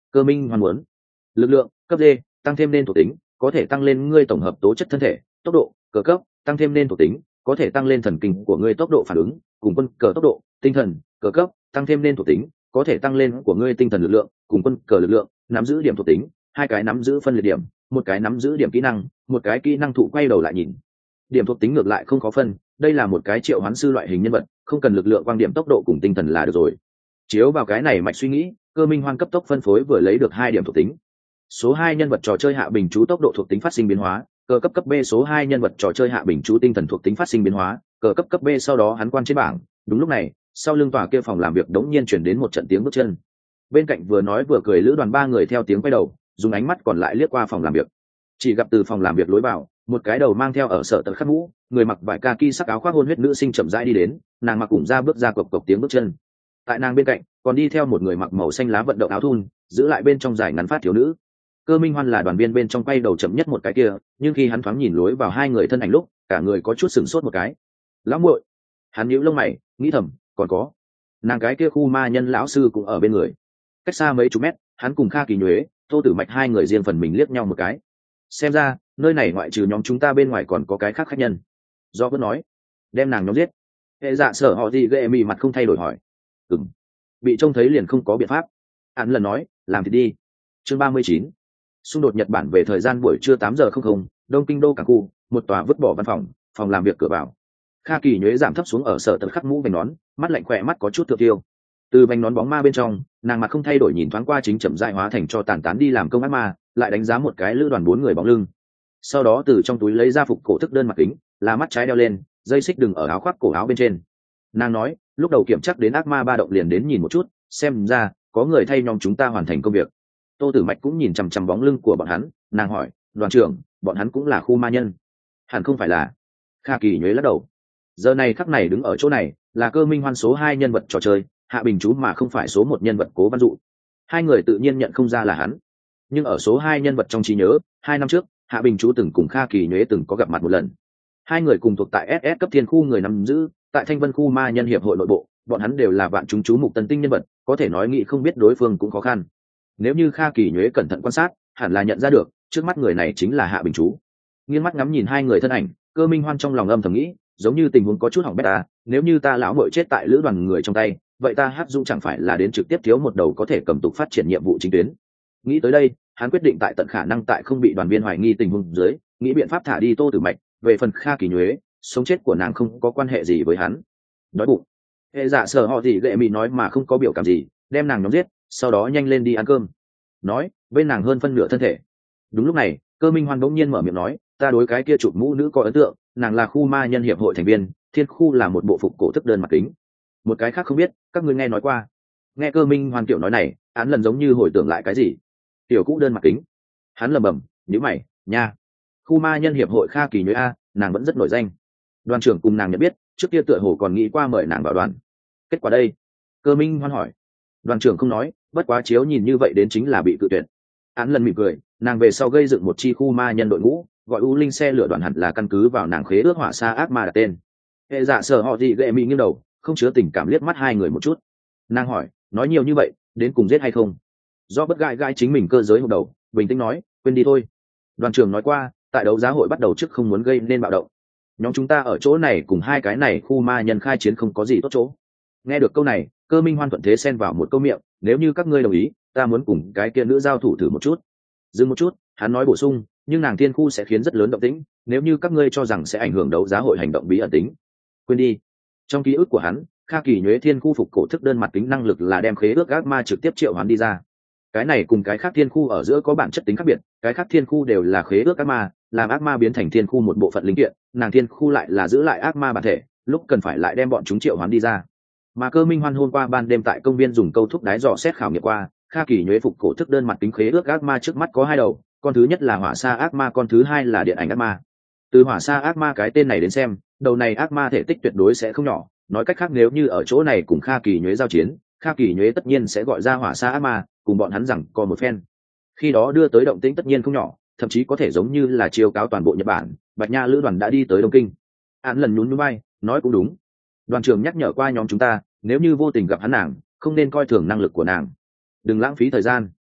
Cơ minh hoan muốn lực lượng cấp D, tăng thêm nên thuộc tính có thể tăng lên ngươi tổng hợp tố chất thân thể, tốc độ, cờ cấp, tăng thêm nên thuộc tính có thể tăng lên thần kinh của ngươi tốc độ phản ứng, cùng quân cờ tốc độ, tinh thần, cờ cấp, tăng thêm nên thuộc tính có thể tăng lên của ngươi tinh thần lực lượng, cùng quân cờ lực lượng, nắm giữ điểm thuộc tính, hai cái nắm giữ phân liệt điểm, một cái nắm giữ điểm kỹ năng, một cái kỹ năng thụ quay đầu lại nhìn. Điểm thuộc tính ngược lại không khó phân, đây là một cái triệu hoán sư loại hình nhân vật, không cần lực lượng quang điểm tốc độ cùng tinh thần là được rồi. Chiếu vào cái này mạch suy nghĩ, Cơ minh hoan cấp tốc phân phối vừa lấy được hai điểm thuộc tính. Số hai nhân vật trò chơi hạ bình chú tốc độ thuộc tính phát sinh biến hóa, cờ cấp cấp B số hai nhân vật trò chơi hạ bình chú tinh thần thuộc tính phát sinh biến hóa, cờ cấp cấp B sau đó hắn quan trên bảng. Đúng lúc này, sau lưng tòa kia phòng làm việc đống nhiên chuyển đến một trận tiếng bước chân. Bên cạnh vừa nói vừa cười lữ đoàn ba người theo tiếng quay đầu, dùng ánh mắt còn lại liếc qua phòng làm việc. Chỉ gặp từ phòng làm việc lối vào, một cái đầu mang theo ở sở tật khắc mũ, người mặc vải kaki sắc áo khoác hôn huyết nữ sinh chậm rãi đi đến, nàng mặc cùng ra bước ra cộc cộc tiếng bước chân. Tại nàng bên cạnh, còn đi theo một người mặc màu xanh lá vận động áo thun, giữ lại bên trong dài ngắn phát thiếu nữ. Cơ minh hoan là đoàn viên bên trong quay đầu chậm nhất một cái kia, nhưng khi hắn thoáng nhìn lối vào hai người thân ảnh lúc, cả người có chút sửng sốt một cái. Lão muội, hắn nhíu lông mày, nghĩ thầm, còn có nàng cái kia khu ma nhân lão sư cũng ở bên người. Cách xa mấy chục mét, hắn cùng Kha Kỳ Nhuế, Tô Tử Mạch hai người riêng phần mình liếc nhau một cái. Xem ra nơi này ngoại trừ nhóm chúng ta bên ngoài còn có cái khác khách nhân. Do vẫn nói, đem nàng nhóm giết. Hệ dạ sở họ gì ghệ mì mặt không thay đổi hỏi. Ừm, bị trông thấy liền không có biện pháp. Hắn lần nói, làm thì đi. Chương ba mươi chín, xung đột Nhật Bản về thời gian buổi trưa tám giờ không không, Đông Kinh đô cảng khu, một tòa vứt bỏ văn phòng, phòng làm việc cửa vào. Kha Kỳ Nhuế giảm thấp xuống ở sở tật khắc mũ vành nón, mắt lạnh khỏe mắt có chút thượng tiêu. Từ vành nón bóng ma bên trong, nàng mặt không thay đổi nhìn thoáng qua chính chậm rãi hóa thành cho tàn tán đi làm công ác ma, lại đánh giá một cái lữ đoàn bốn người bóng lưng. Sau đó từ trong túi lấy ra phục cổ thức đơn mặt kính, là mắt trái đeo lên, dây xích đừng ở áo khoác cổ áo bên trên. Nàng nói, lúc đầu kiểm chắc đến ác ma ba động liền đến nhìn một chút, xem ra có người thay nhóm chúng ta hoàn thành công việc. Tô Tử Mạch cũng nhìn chằm chằm bóng lưng của bọn hắn, nàng hỏi, đoàn trưởng, bọn hắn cũng là khu ma nhân? Hẳn không phải là. Kha Kỳ Nhuế lắc đầu. Giờ này khắc này đứng ở chỗ này là Cơ minh hoan số hai nhân vật trò chơi hạ bình chú, mà không phải số một nhân vật Cố Văn Dụ. Hai người tự nhiên nhận không ra là hắn, nhưng ở số hai nhân vật trong trí nhớ, hai năm trước hạ bình chú từng cùng Kha Kỳ Nhuế từng có gặp mặt một lần. Hai người cùng thuộc tại ét ét cấp thiên khu người nắm giữ tại Thanh Vân khu ma nhân hiệp hội nội bộ, bọn hắn đều là vạn chúng chú mục tân tinh nhân vật, có thể nói nghĩ không biết đối phương cũng khó khăn. Nếu như Kha Kỳ Nhuế cẩn thận quan sát, hẳn là nhận ra được trước mắt người này chính là hạ bình chú. Nghiêng mắt ngắm nhìn hai người thân ảnh, Cơ minh hoan trong lòng âm thầm nghĩ, giống như tình huống có chút hỏng bét ta, nếu như ta lão muội chết tại lữ đoàn người trong tay, vậy ta hát dung chẳng phải là đến trực tiếp thiếu một đầu có thể cầm tục phát triển nhiệm vụ chính tuyến. Nghĩ tới đây, hắn quyết định tại tận khả năng tại không bị đoàn viên hoài nghi tình huống dưới, nghĩ biện pháp thả đi Tô Tử Mạch. Về phần Kha Kỳ Nhuế, sống chết của nàng không có quan hệ gì với hắn. Đói bụng. Hệ dạ sở họ gì ghệ mị nói mà không có biểu cảm gì, đem nàng nhóm giết, sau đó nhanh lên đi ăn cơm. Nói, bên nàng hơn phân nửa thân thể. Đúng lúc này, Cơ minh hoan bỗng nhiên mở miệng nói, ta đối cái kia chụp mũ nữ có ấn tượng, nàng là khu ma nhân hiệp hội thành viên, thiên khu là một bộ phục cổ thức đơn mặt kính. Một cái khác không biết, các ngươi nghe nói qua? Nghe Cơ minh hoan kiểu nói này, hắn lần giống như hồi tưởng lại cái gì. Tiểu cũ đơn mặt kính. Hắn lầm bầm, nhíu mày, nha. Khu ma nhân hiệp hội Kha Kỳ Nhuế a, nàng vẫn rất nổi danh. Đoàn trưởng cùng nàng nhận biết, trước kia tựa hồ còn nghĩ qua mời nàng vào đoàn. Kết quả đây? Cơ minh hoan hỏi. Đoàn trưởng không nói, bất quá chiếu nhìn như vậy đến chính là bị cự tuyệt. Hắn lần mỉm cười, nàng về sau gây dựng một chi khu ma nhân đội ngũ, gọi U Linh xe lửa đoàn hẳn là căn cứ vào nàng khế ước hỏa xa ác ma đặt tên. Hệ dạ sở họ gì ghệ mị nghiêng đầu, không chứa tình cảm liếc mắt hai người một chút. Nàng hỏi, nói nhiều như vậy, đến cùng giết hay không? Do bất gai gai chính mình cơ giới hộp đầu, bình tĩnh nói, quên đi thôi. Đoàn trưởng nói qua, tại đấu giá hội bắt đầu trước không muốn gây nên bạo động. Nhóm chúng ta ở chỗ này cùng hai cái này khu ma nhân khai chiến không có gì tốt chỗ. Nghe được câu này, Cơ minh hoan thuận thế xen vào một câu miệng, nếu như các ngươi đồng ý, ta muốn cùng cái kia nữ giao thủ thử một chút. Dừng một chút, hắn nói bổ sung, nhưng nàng thiên khu sẽ khiến rất lớn động tĩnh, nếu như các ngươi cho rằng sẽ ảnh hưởng đấu giá hội hành động bí ẩn tính, quên đi. Trong ký ức của hắn, Kha Kỳ Nhuế thiên khu phục cổ thức đơn mặt kính năng lực là đem khế ước ác ma trực tiếp triệu hoán đi ra. Cái này cùng cái khác thiên khu ở giữa có bản chất tính khác biệt, cái khác thiên khu đều là khế ước ác ma, làm ác ma biến thành thiên khu một bộ phận linh kiện, nàng thiên khu lại là giữ lại ác ma bản thể, lúc cần phải lại đem bọn chúng triệu hoán đi ra. Mà Cơ minh hoan hôm qua ban đêm tại công viên dùng câu thúc đái dò xét khảo nghiệm qua, Kha Kỳ Nhuế phục cổ thức đơn mặt kính khế ước ác ma trước mắt có hai đầu, con thứ nhất là hỏa sa ác ma, con thứ hai là điện ảnh ác ma. Từ hỏa sa ác ma cái tên này đến xem, đầu này ác ma thể tích tuyệt đối sẽ không nhỏ, nói cách khác nếu như ở chỗ này cùng Kha Kỳ Nhuế giao chiến, Kha Kỳ Nhuế tất nhiên sẽ gọi ra hỏa sa ác ma, cùng bọn hắn rằng còn một phen. Khi đó đưa tới động tĩnh tất nhiên không nhỏ, thậm chí có thể giống như là chiêu cáo toàn bộ Nhật Bản, Bạch Nha lữ đoàn đã đi tới Đông Kinh. Án lần nhún nhún vai, nói cũng đúng. Đoàn trưởng nhắc nhở qua nhóm chúng ta, nếu như vô tình gặp hắn nàng, không nên coi thường năng lực của nàng. Đừng lãng phí thời gian.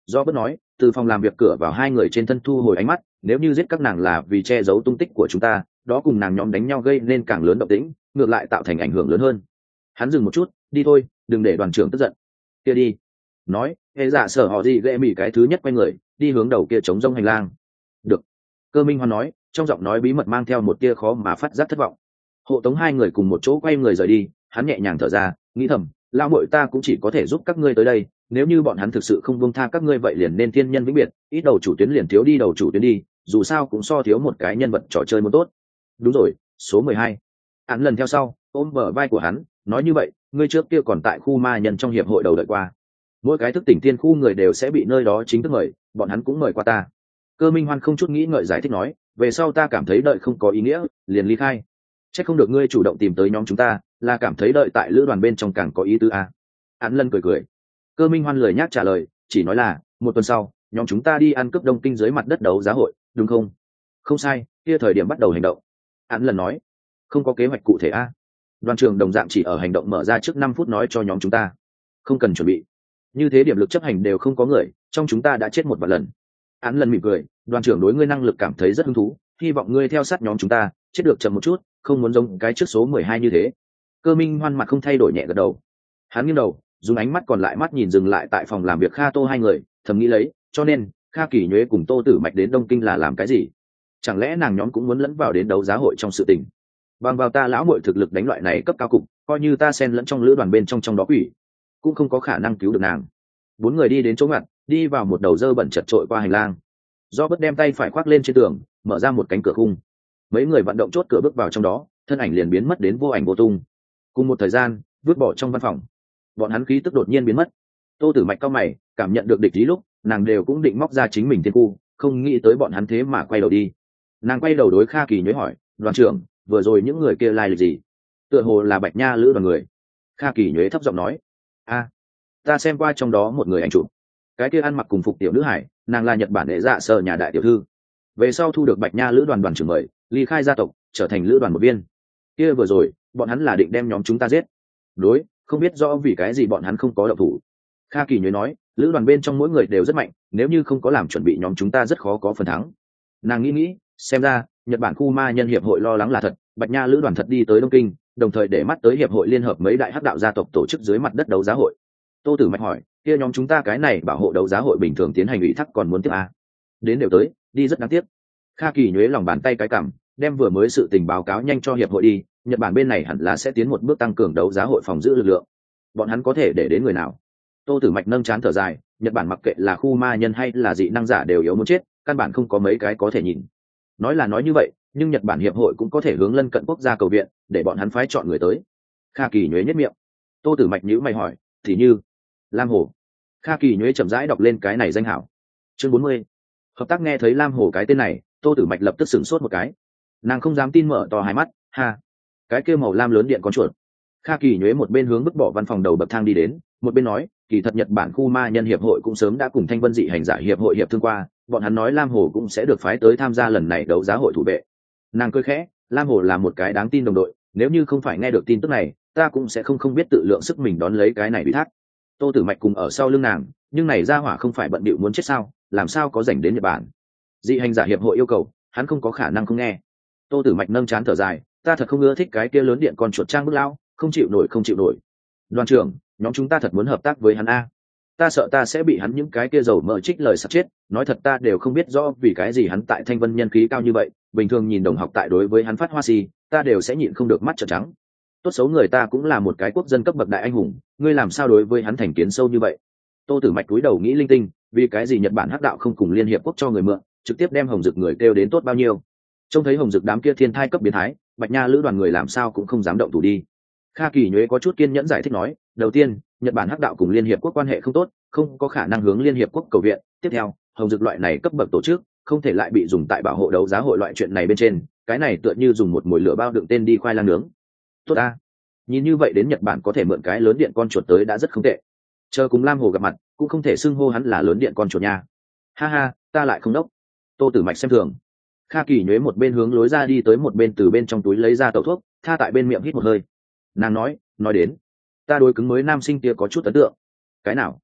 Do bất nói, từ phòng làm việc cửa vào hai người trên thân thu hồi ánh mắt, nếu như giết các nàng là vì che giấu tung tích của chúng ta, đó cùng nàng nhóm đánh nhau gây nên càng lớn động tĩnh, ngược lại tạo thành ảnh hưởng lớn hơn. Hắn dừng một chút, đi thôi, đừng để đoàn trưởng tức giận. Kia đi. Nói, hệ giả sở họ gì ghệ mỉ cái thứ nhất quay người, đi hướng đầu kia trống rông hành lang. Được. Cơ Minh Hoan nói, trong giọng nói bí mật mang theo một tia khó mà phát giác thất vọng. Hộ tống hai người cùng một chỗ quay người rời đi, hắn nhẹ nhàng thở ra, nghĩ thầm, lão muội ta cũng chỉ có thể giúp các ngươi tới đây, nếu như bọn hắn thực sự không buông tha các ngươi vậy liền nên thiên nhân vĩnh biệt, ít đầu chủ tuyến liền thiếu đi đầu chủ tuyến đi, dù sao cũng so thiếu một cái nhân vật trò chơi muốn tốt. Đúng rồi, số mười hai. Hắn lần theo sau, ôm bờ vai của hắn, nói như vậy, ngươi trước kia còn tại khu ma nhân trong hiệp hội đầu đợi qua. Mỗi cái thức tỉnh tiên khu người đều sẽ bị nơi đó chính thức mời, bọn hắn cũng mời qua ta. Cơ Minh Hoan không chút nghĩ ngợi giải thích nói, về sau ta cảm thấy đợi không có ý nghĩa, liền ly khai. Chắc không được ngươi chủ động tìm tới nhóm chúng ta, là cảm thấy đợi tại lữ đoàn bên trong càng có ý tứ à. Hắn lần cười cười. Cơ Minh Hoan lười nhác trả lời, chỉ nói là, một tuần sau, nhóm chúng ta đi ăn cướp Đông Kinh dưới mặt đất đấu giá hội, đúng không? Không sai, kia thời điểm bắt đầu hành động. Hắn lần nói, không có kế hoạch cụ thể à. Đoàn trưởng đồng dạng chỉ ở hành động mở ra trước năm phút nói cho nhóm chúng ta. Không cần chuẩn bị. Như thế điểm lực chấp hành đều không có người, trong chúng ta đã chết một vài lần. Hắn lần mỉm cười, đoàn trưởng đối ngươi năng lực cảm thấy rất hứng thú, hy vọng ngươi theo sát nhóm chúng ta, chết được chậm một chút, không muốn giống cái trước số mười hai như thế. Cơ Minh Hoan mặt không thay đổi nhẹ gật đầu. Hắn nghiêng đầu, dùng ánh mắt còn lại mắt nhìn dừng lại tại phòng làm việc Kha Tô hai người, thầm nghĩ lấy, cho nên Kha Kỳ Nhuế cùng Tô Tử Mạch đến Đông Kinh là làm cái gì? Chẳng lẽ nàng nhóm cũng muốn lẫn vào đến đấu giá hội trong sự tình? Bằng vào ta lão muội thực lực đánh loại này cấp cao cục, coi như ta xen lẫn trong lữ đoàn bên trong trong đó quỷ, cũng không có khả năng cứu được nàng. Bốn người đi đến chỗ ngặt, đi vào một đầu dơ bẩn chật trội qua hành lang. Do bất đem tay phải khoác lên trên tường, mở ra một cánh cửa khung. Mấy người vận động chốt cửa bước vào trong đó, thân ảnh liền biến mất đến vô ảnh vô tung. Cùng một thời gian, vứt bỏ trong văn phòng, bọn hắn khí tức đột nhiên biến mất. Tô Tử Mạch cao mày, cảm nhận được địch ý lúc, nàng đều cũng định móc ra chính mình thiên khu, không nghĩ tới bọn hắn thế mà quay đầu đi. Nàng quay đầu đối Kha Kỳ Nhuế hỏi, đoàn trưởng, vừa rồi những người kia lai lịch gì? Tựa hồ là Bạch Nha lữ đoàn người. Kha Kỳ Nhuế thấp giọng nói, a, ta xem qua trong đó một người ảnh chụp, cái kia ăn mặc cùng phục tiểu nữ hải, nàng là Nhật Bản đệ dạ sở nhà đại tiểu thư, về sau thu được Bạch Nha lữ đoàn đoàn trưởng mời, ly khai gia tộc, trở thành lữ đoàn một viên. Kia vừa rồi, bọn hắn là định đem nhóm chúng ta giết. Đối, không biết rõ vì cái gì bọn hắn không có động thủ. Kha Kỳ Nhuế nói, lữ đoàn bên trong mỗi người đều rất mạnh, nếu như không có làm chuẩn bị nhóm chúng ta rất khó có phần thắng. Nàng nghĩ nghĩ, xem ra Nhật Bản khu ma nhân hiệp hội lo lắng là thật, Bạch Nha lữ đoàn thật đi tới Đông Kinh, đồng thời để mắt tới hiệp hội liên hợp mấy đại hắc đạo gia tộc tổ chức dưới mặt đất đấu giá hội. Tô Tử Mạch hỏi, kia nhóm chúng ta cái này bảo hộ đấu giá hội bình thường tiến hành ủy thác còn muốn tiếp à? Đến đều tới, đi rất đáng tiếc. Kha Kỳ Nhuế lòng bàn tay cái cằm, đem vừa mới sự tình báo cáo nhanh cho hiệp hội đi, Nhật Bản bên này hẳn là sẽ tiến một bước tăng cường đấu giá hội phòng giữ lực lượng. Bọn hắn có thể để đến người nào? Tô Tử Mạch nâng trán thở dài, Nhật Bản mặc kệ là khu ma nhân hay là dị năng giả đều yếu muốn chết, căn bản không có mấy cái có thể nhìn. Nói là nói như vậy, nhưng Nhật Bản hiệp hội cũng có thể hướng lân cận quốc gia cầu viện, để bọn hắn phái chọn người tới. Kha Kỳ Nhuế nhếch miệng. Tô Tử Mạch nhíu mày hỏi, thì như Lam Hồ. Kha Kỳ Nhuế chậm rãi đọc lên cái này danh hảo. Chương bốn mươi. Hợp tác. Nghe thấy Lam Hồ cái tên này, Tô Tử Mạch lập tức sửng sốt một cái. Nàng không dám tin, mở to hai mắt, ha, cái kia màu lam lớn điện con chuột. Kha Kỳ Nhuế một bên hướng vứt bỏ văn phòng đầu bậc thang đi đến, một bên nói, kỳ thật Nhật Bản khu ma nhân hiệp hội cũng sớm đã cùng Thanh Vân dị hành giả hiệp hội hiệp thương qua, bọn hắn nói Lam Hồ cũng sẽ được phái tới tham gia lần này đấu giá hội thủ vệ. Nàng cười khẽ, Lam Hồ là một cái đáng tin đồng đội, nếu như không phải nghe được tin tức này, ta cũng sẽ không không biết tự lượng sức mình đón lấy cái này ủy thác. Tô Tử Mạch cùng ở sau lưng nàng, nhưng này ra hỏa không phải bận bịu muốn chết sao, làm sao có rảnh đến Nhật Bản. Dị hành giả hiệp hội yêu cầu, hắn không có khả năng không nghe. Tô Tử Mạch nâng trán thở dài, ta thật không ưa thích cái kia lớn điện con chuột trang bức lao, không chịu nổi không chịu nổi. Đoàn trưởng, nhóm chúng ta thật muốn hợp tác với hắn a. Ta sợ ta sẽ bị hắn những cái kia dầu mỡ trích lời sắp chết, nói thật ta đều không biết rõ vì cái gì hắn tại Thanh Vân nhân khí cao như vậy, bình thường nhìn đồng học tại đối với hắn phát hoa xì, ta đều sẽ nhịn không được mắt trợn trắng. Tốt xấu người ta cũng là một cái quốc dân cấp bậc đại anh hùng, ngươi làm sao đối với hắn thành kiến sâu như vậy? Tô Tử Mạch cúi đầu nghĩ linh tinh, vì cái gì Nhật Bản hắc đạo không cùng liên hiệp quốc cho người mượn, trực tiếp đem Hồng Dực người kêu đến tốt bao nhiêu? Trông thấy Hồng Dực đám kia thiên thai cấp biến thái, Bạch Nha lữ đoàn người làm sao cũng không dám động thủ đi. Kha Kỳ Nhuế có chút kiên nhẫn giải thích nói, đầu tiên, Nhật Bản hắc đạo cùng liên hiệp quốc quan hệ không tốt, không có khả năng hướng liên hiệp quốc cầu viện. Tiếp theo, Hồng Dực loại này cấp bậc tổ chức, không thể lại bị dùng tại bảo hộ đấu giá hội loại chuyện này bên trên, cái này tựa như dùng một mồi lửa bao đựng tên đi khoai lang nướng. Tốt a. Nhìn như vậy đến Nhật Bản có thể mượn cái lớn điện con chuột tới đã rất không tệ. Chờ cùng Lam Hồ gặp mặt, cũng không thể xưng hô hắn là lớn điện con chuột nha. Ha ha, ta lại không đốc. Tô Tử Mạch xem thường. Kha Kỳ Nhuế một bên hướng lối ra đi tới, một bên từ bên trong túi lấy ra tẩu thuốc, tha tại bên miệng hít một hơi. Nàng nói, nói đến, ta đối cứng mới nam sinh kia có chút ấn tượng. Cái nào?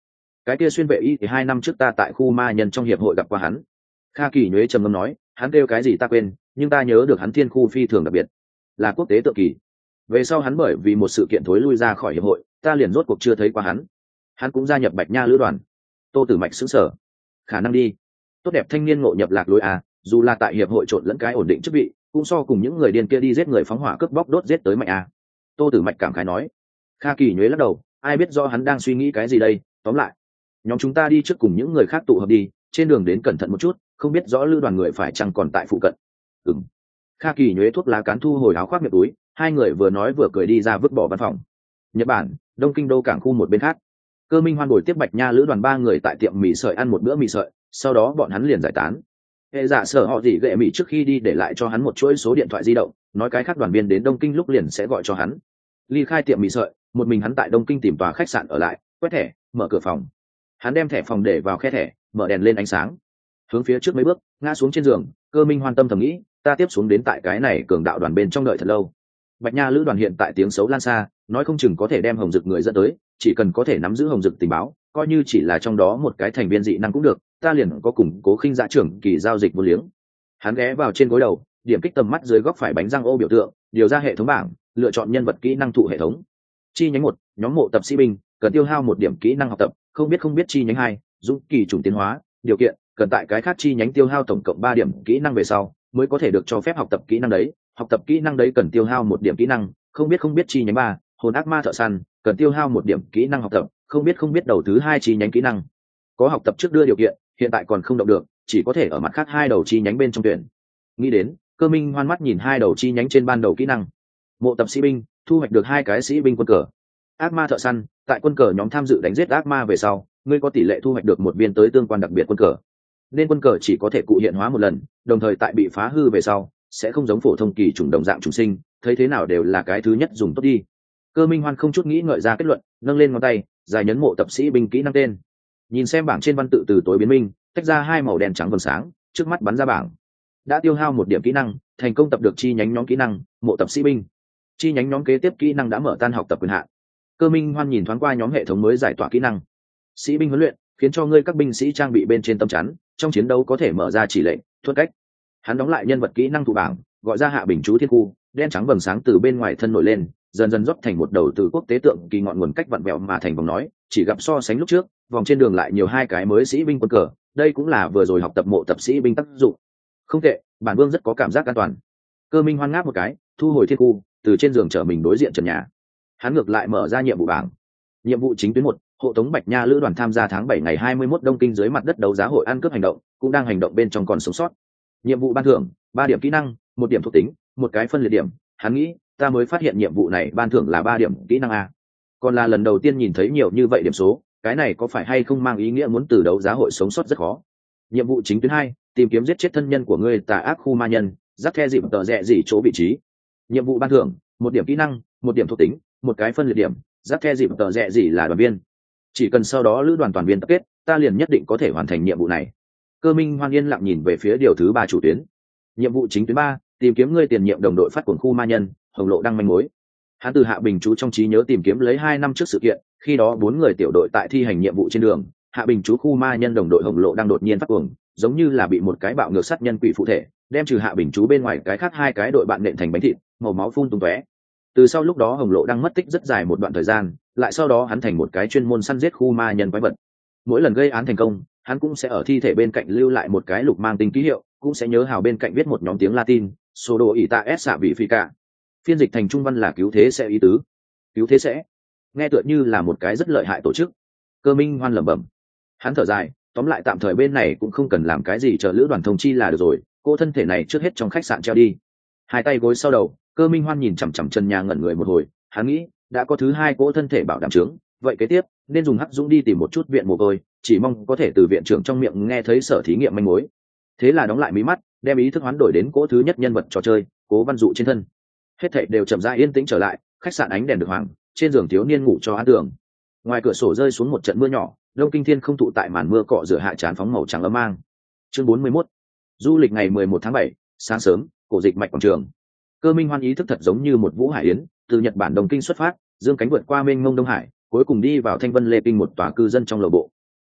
cái kia xuyên vệ y thì hai năm trước ta tại khu ma nhân trong hiệp hội gặp qua hắn. Kha Kỳ Nhuế trầm ngâm nói, hắn kêu cái gì ta quên, nhưng ta nhớ được hắn thiên khu phi thường đặc biệt, là quốc tế tượng kỳ. Về sau hắn bởi vì một sự kiện thối lui ra khỏi hiệp hội, ta liền rốt cuộc chưa thấy qua hắn. Hắn cũng gia nhập Bạch Nha lữ đoàn. Tô Tử Mạch sững sờ. Khả năng đi. Tốt đẹp thanh niên ngộ nhập lạc lối à, dù là tại hiệp hội trộn lẫn cái ổn định chức vị, cũng so cùng những người điên kia đi giết người phóng hỏa cướp bóc đốt giết tới mạnh à. Tô Tử Mạch cảm khái nói. Kha Kỳ Nhuế lắc đầu, ai biết do hắn đang suy nghĩ cái gì đây, tóm lại, nhóm chúng ta đi trước cùng những người khác tụ hợp đi, trên đường đến cẩn thận một chút, không biết rõ lữ đoàn người phải chăng còn tại phụ cận. Ừm. Kha Kỳ Nhuế thuốc lá cán thu hồi áo khoác miệng túi, hai người vừa nói vừa cười đi ra vứt bỏ văn phòng. Nhật Bản, Đông Kinh đô cảng khu một bên khác. Cơ Minh Hoan ngồi tiếp Bạch Nha lữ đoàn ba người tại tiệm mì sợi ăn một bữa mì sợi, sau đó bọn hắn liền giải tán. Hệ giả sở họ gì gệ mì trước khi đi để lại cho hắn một chuỗi số điện thoại di động, nói cái khác đoàn viên đến Đông Kinh lúc liền sẽ gọi cho hắn. Ly khai tiệm mì sợi, một mình hắn tại Đông Kinh tìm tòa khách sạn ở lại, quét thẻ, mở cửa phòng. Hắn đem thẻ phòng để vào khe thẻ, mở đèn lên ánh sáng, hướng phía trước mấy bước, ngã xuống trên giường. Cơ Minh Hoan tâm thầm nghĩ, ta tiếp xuống đến tại cái này cường đạo đoàn bên trong đợi thật lâu. Bạch Nha lữ đoàn hiện tại tiếng xấu lan xa, nói không chừng có thể đem Hồng Dực người dẫn tới, chỉ cần có thể nắm giữ Hồng Dực tình báo, coi như chỉ là trong đó một cái thành viên dị năng cũng được, ta liền có củng cố khinh dạ trưởng kỳ giao dịch vô liếng. Hắn ghé vào trên gối đầu, điểm kích tầm mắt dưới góc phải bánh răng ô biểu tượng, điều ra hệ thống bảng, lựa chọn nhân vật kỹ năng thụ hệ thống. Chi nhánh một, nhóm mộ tập sĩ binh, cần tiêu hao một điểm kỹ năng học tập, không biết không biết. Chi nhánh hai, dũng kỳ chủng tiến hóa, điều kiện, cần tại cái khác chi nhánh tiêu hao tổng cộng ba điểm kỹ năng về sau mới có thể được cho phép học tập kỹ năng đấy, học tập kỹ năng đấy cần tiêu hao một điểm kỹ năng, không biết không biết. Chi nhánh ba, hồn ác ma thợ săn, cần tiêu hao một điểm kỹ năng học tập, không biết không biết. Đầu thứ hai chi nhánh kỹ năng có học tập trước đưa điều kiện, hiện tại còn không động được, chỉ có thể ở mặt khác hai đầu chi nhánh bên trong tuyển. Nghĩ đến, Cơ Minh Hoan mắt nhìn hai đầu chi nhánh trên ban đầu kỹ năng. Mộ tập sĩ binh, thu hoạch được hai cái sĩ binh quân cờ. Ác ma thợ săn, tại quân cờ nhóm tham dự đánh giết ác ma về sau, ngươi có tỷ lệ thu hoạch được một viên tới tương quan đặc biệt quân cờ. Nên quân cờ chỉ có thể cụ hiện hóa một lần, đồng thời tại bị phá hư về sau sẽ không giống phổ thông kỳ chủng đồng dạng chủng sinh, thấy thế nào đều là cái thứ nhất dùng tốt đi. Cơ Minh Hoan không chút nghĩ ngợi ra kết luận, nâng lên ngón tay dài nhấn mộ tập sĩ binh kỹ năng tên, nhìn xem bảng trên văn tự từ tối biến minh, tách ra hai màu đen trắng vầng sáng, trước mắt bắn ra bảng. Đã tiêu hao một điểm kỹ năng, thành công tập được chi nhánh nhóm kỹ năng mộ tập sĩ binh. Chi nhánh nhóm kế tiếp kỹ năng đã mở tan học tập quyền hạn. Cơ Minh Hoan nhìn thoáng qua nhóm hệ thống mới giải tỏa kỹ năng. Sĩ binh huấn luyện, khiến cho ngươi các binh sĩ trang bị bên trên tâm chắn, trong chiến đấu có thể mở ra chỉ lệnh thuận cách. Hắn đóng lại nhân vật kỹ năng thụ bảng, gọi ra Hạ Bình chú thiên khu, đen trắng vầng sáng từ bên ngoài thân nổi lên, dần dần rót thành một đầu từ quốc tế tượng kỳ ngọn nguồn cách vặn vẹo mà thành vòng nói, chỉ gặp so sánh lúc trước, vòng trên đường lại nhiều hai cái mới sĩ binh quân cờ, đây cũng là vừa rồi học tập mộ tập sĩ binh tác dụng. Không tệ, bản vương rất có cảm giác an toàn. Cơ Minh Hoan ngáp một cái, thu hồi thiên khu, từ trên giường trở mình đối diện trần nhà. Hắn ngược lại mở ra nhiệm vụ bảng. Nhiệm vụ chính tuyến một, hộ tống Bạch Nha lữ đoàn tham gia tháng bảy ngày hai mươi mốt Đông Kinh dưới mặt đất đấu giá hội ăn cướp hành động, cũng đang hành động bên trong còn sống sót. Nhiệm vụ ban thưởng, ba điểm kỹ năng, một điểm thuộc tính, một cái phân liệt điểm. Hắn nghĩ, ta mới phát hiện nhiệm vụ này ban thưởng là ba điểm kỹ năng a. Còn là lần đầu tiên nhìn thấy nhiều như vậy điểm số, cái này có phải hay không mang ý nghĩa muốn từ đấu giá hội sống sót rất khó. Nhiệm vụ chính tuyến hai, tìm kiếm giết chết thân nhân của ngươi tà ác khu ma nhân, dắt the dịp tờ rẽ gì chỗ vị trí. Nhiệm vụ ban thưởng, một điểm kỹ năng, một điểm thuộc tính, một cái phân liệt điểm, dắt the dịp tờ rẽ gì là đoàn viên. Chỉ cần sau đó lữ đoàn toàn viên tập kết, ta liền nhất định có thể hoàn thành nhiệm vụ này. Cơ Minh Hoan yên lặng nhìn về phía điều thứ ba chủ tuyến. Nhiệm vụ chính tuyến ba, tìm kiếm ngươi tiền nhiệm đồng đội phát cuồng khu ma nhân, Hồng Lộ đăng manh mối. Hắn từ Hạ Bình chú trong trí nhớ tìm kiếm lấy hai năm trước sự kiện, khi đó bốn người tiểu đội tại thi hành nhiệm vụ trên đường, Hạ Bình chú khu ma nhân đồng đội Hồng Lộ đang đột nhiên phát cuồng, giống như là bị một cái bạo ngược sát nhân quỷ phụ thể, đem trừ Hạ Bình chú bên ngoài cái khác hai cái đội bạn nện thành bánh thịt, màu máu phun tung tóe. Từ sau lúc đó Hồng Lộ đang mất tích rất dài một đoạn thời gian, lại sau đó hắn thành một cái chuyên môn săn giết khu ma nhân quái vật. Mỗi lần gây án thành công, hắn cũng sẽ ở thi thể bên cạnh lưu lại một cái lục mang tinh ký hiệu, cũng sẽ nhớ hào bên cạnh viết một nhóm tiếng Latin, Sodo ita s xạ vị phi cả. Phiên dịch thành trung văn là cứu thế sẽ ý tứ. Cứu thế sẽ, nghe tựa như là một cái rất lợi hại tổ chức. Cơ Minh Hoan lẩm bẩm. Hắn thở dài, tóm lại tạm thời bên này cũng không cần làm cái gì, chờ lữ đoàn thông chi là được rồi, cô thân thể này trước hết trong khách sạn treo đi. Hai tay gối sau đầu, Cơ Minh Hoan nhìn chằm chằm chân nhà ngẩn người một hồi, hắn nghĩ, đã có thứ hai cỗ thân thể bảo đảm trướng, vậy kế tiếp nên dùng Hắc Dũng đi tìm một chút viện mồ côi, chỉ mong có thể từ viện trưởng trong miệng nghe thấy sở thí nghiệm manh mối. Thế là đóng lại mí mắt, đem ý thức hoán đổi đến cỗ thứ nhất nhân vật trò chơi, Cố Văn Dụ trên thân. Hết thảy đều chậm rãi yên tĩnh trở lại, khách sạn ánh đèn được hoàng, trên giường thiếu niên ngủ cho an tường. Ngoài cửa sổ rơi xuống một trận mưa nhỏ, Đông Kinh thiên không tụ tại màn mưa cọ rửa hạ trán phóng màu trắng ấm mang. Chương bốn mươi mốt. Du lịch ngày mười một tháng bảy, sáng sớm, cổ dịch mạch quảng trường. Cơ Minh Hoan ý thức thật giống như một vũ hải yến, từ Nhật Bản Đông Kinh xuất phát, dương cánh vượt qua mênh mông Đông Hải, cuối cùng đi vào Thanh Vân Lê Kinh một tòa cư dân trong lầu bộ.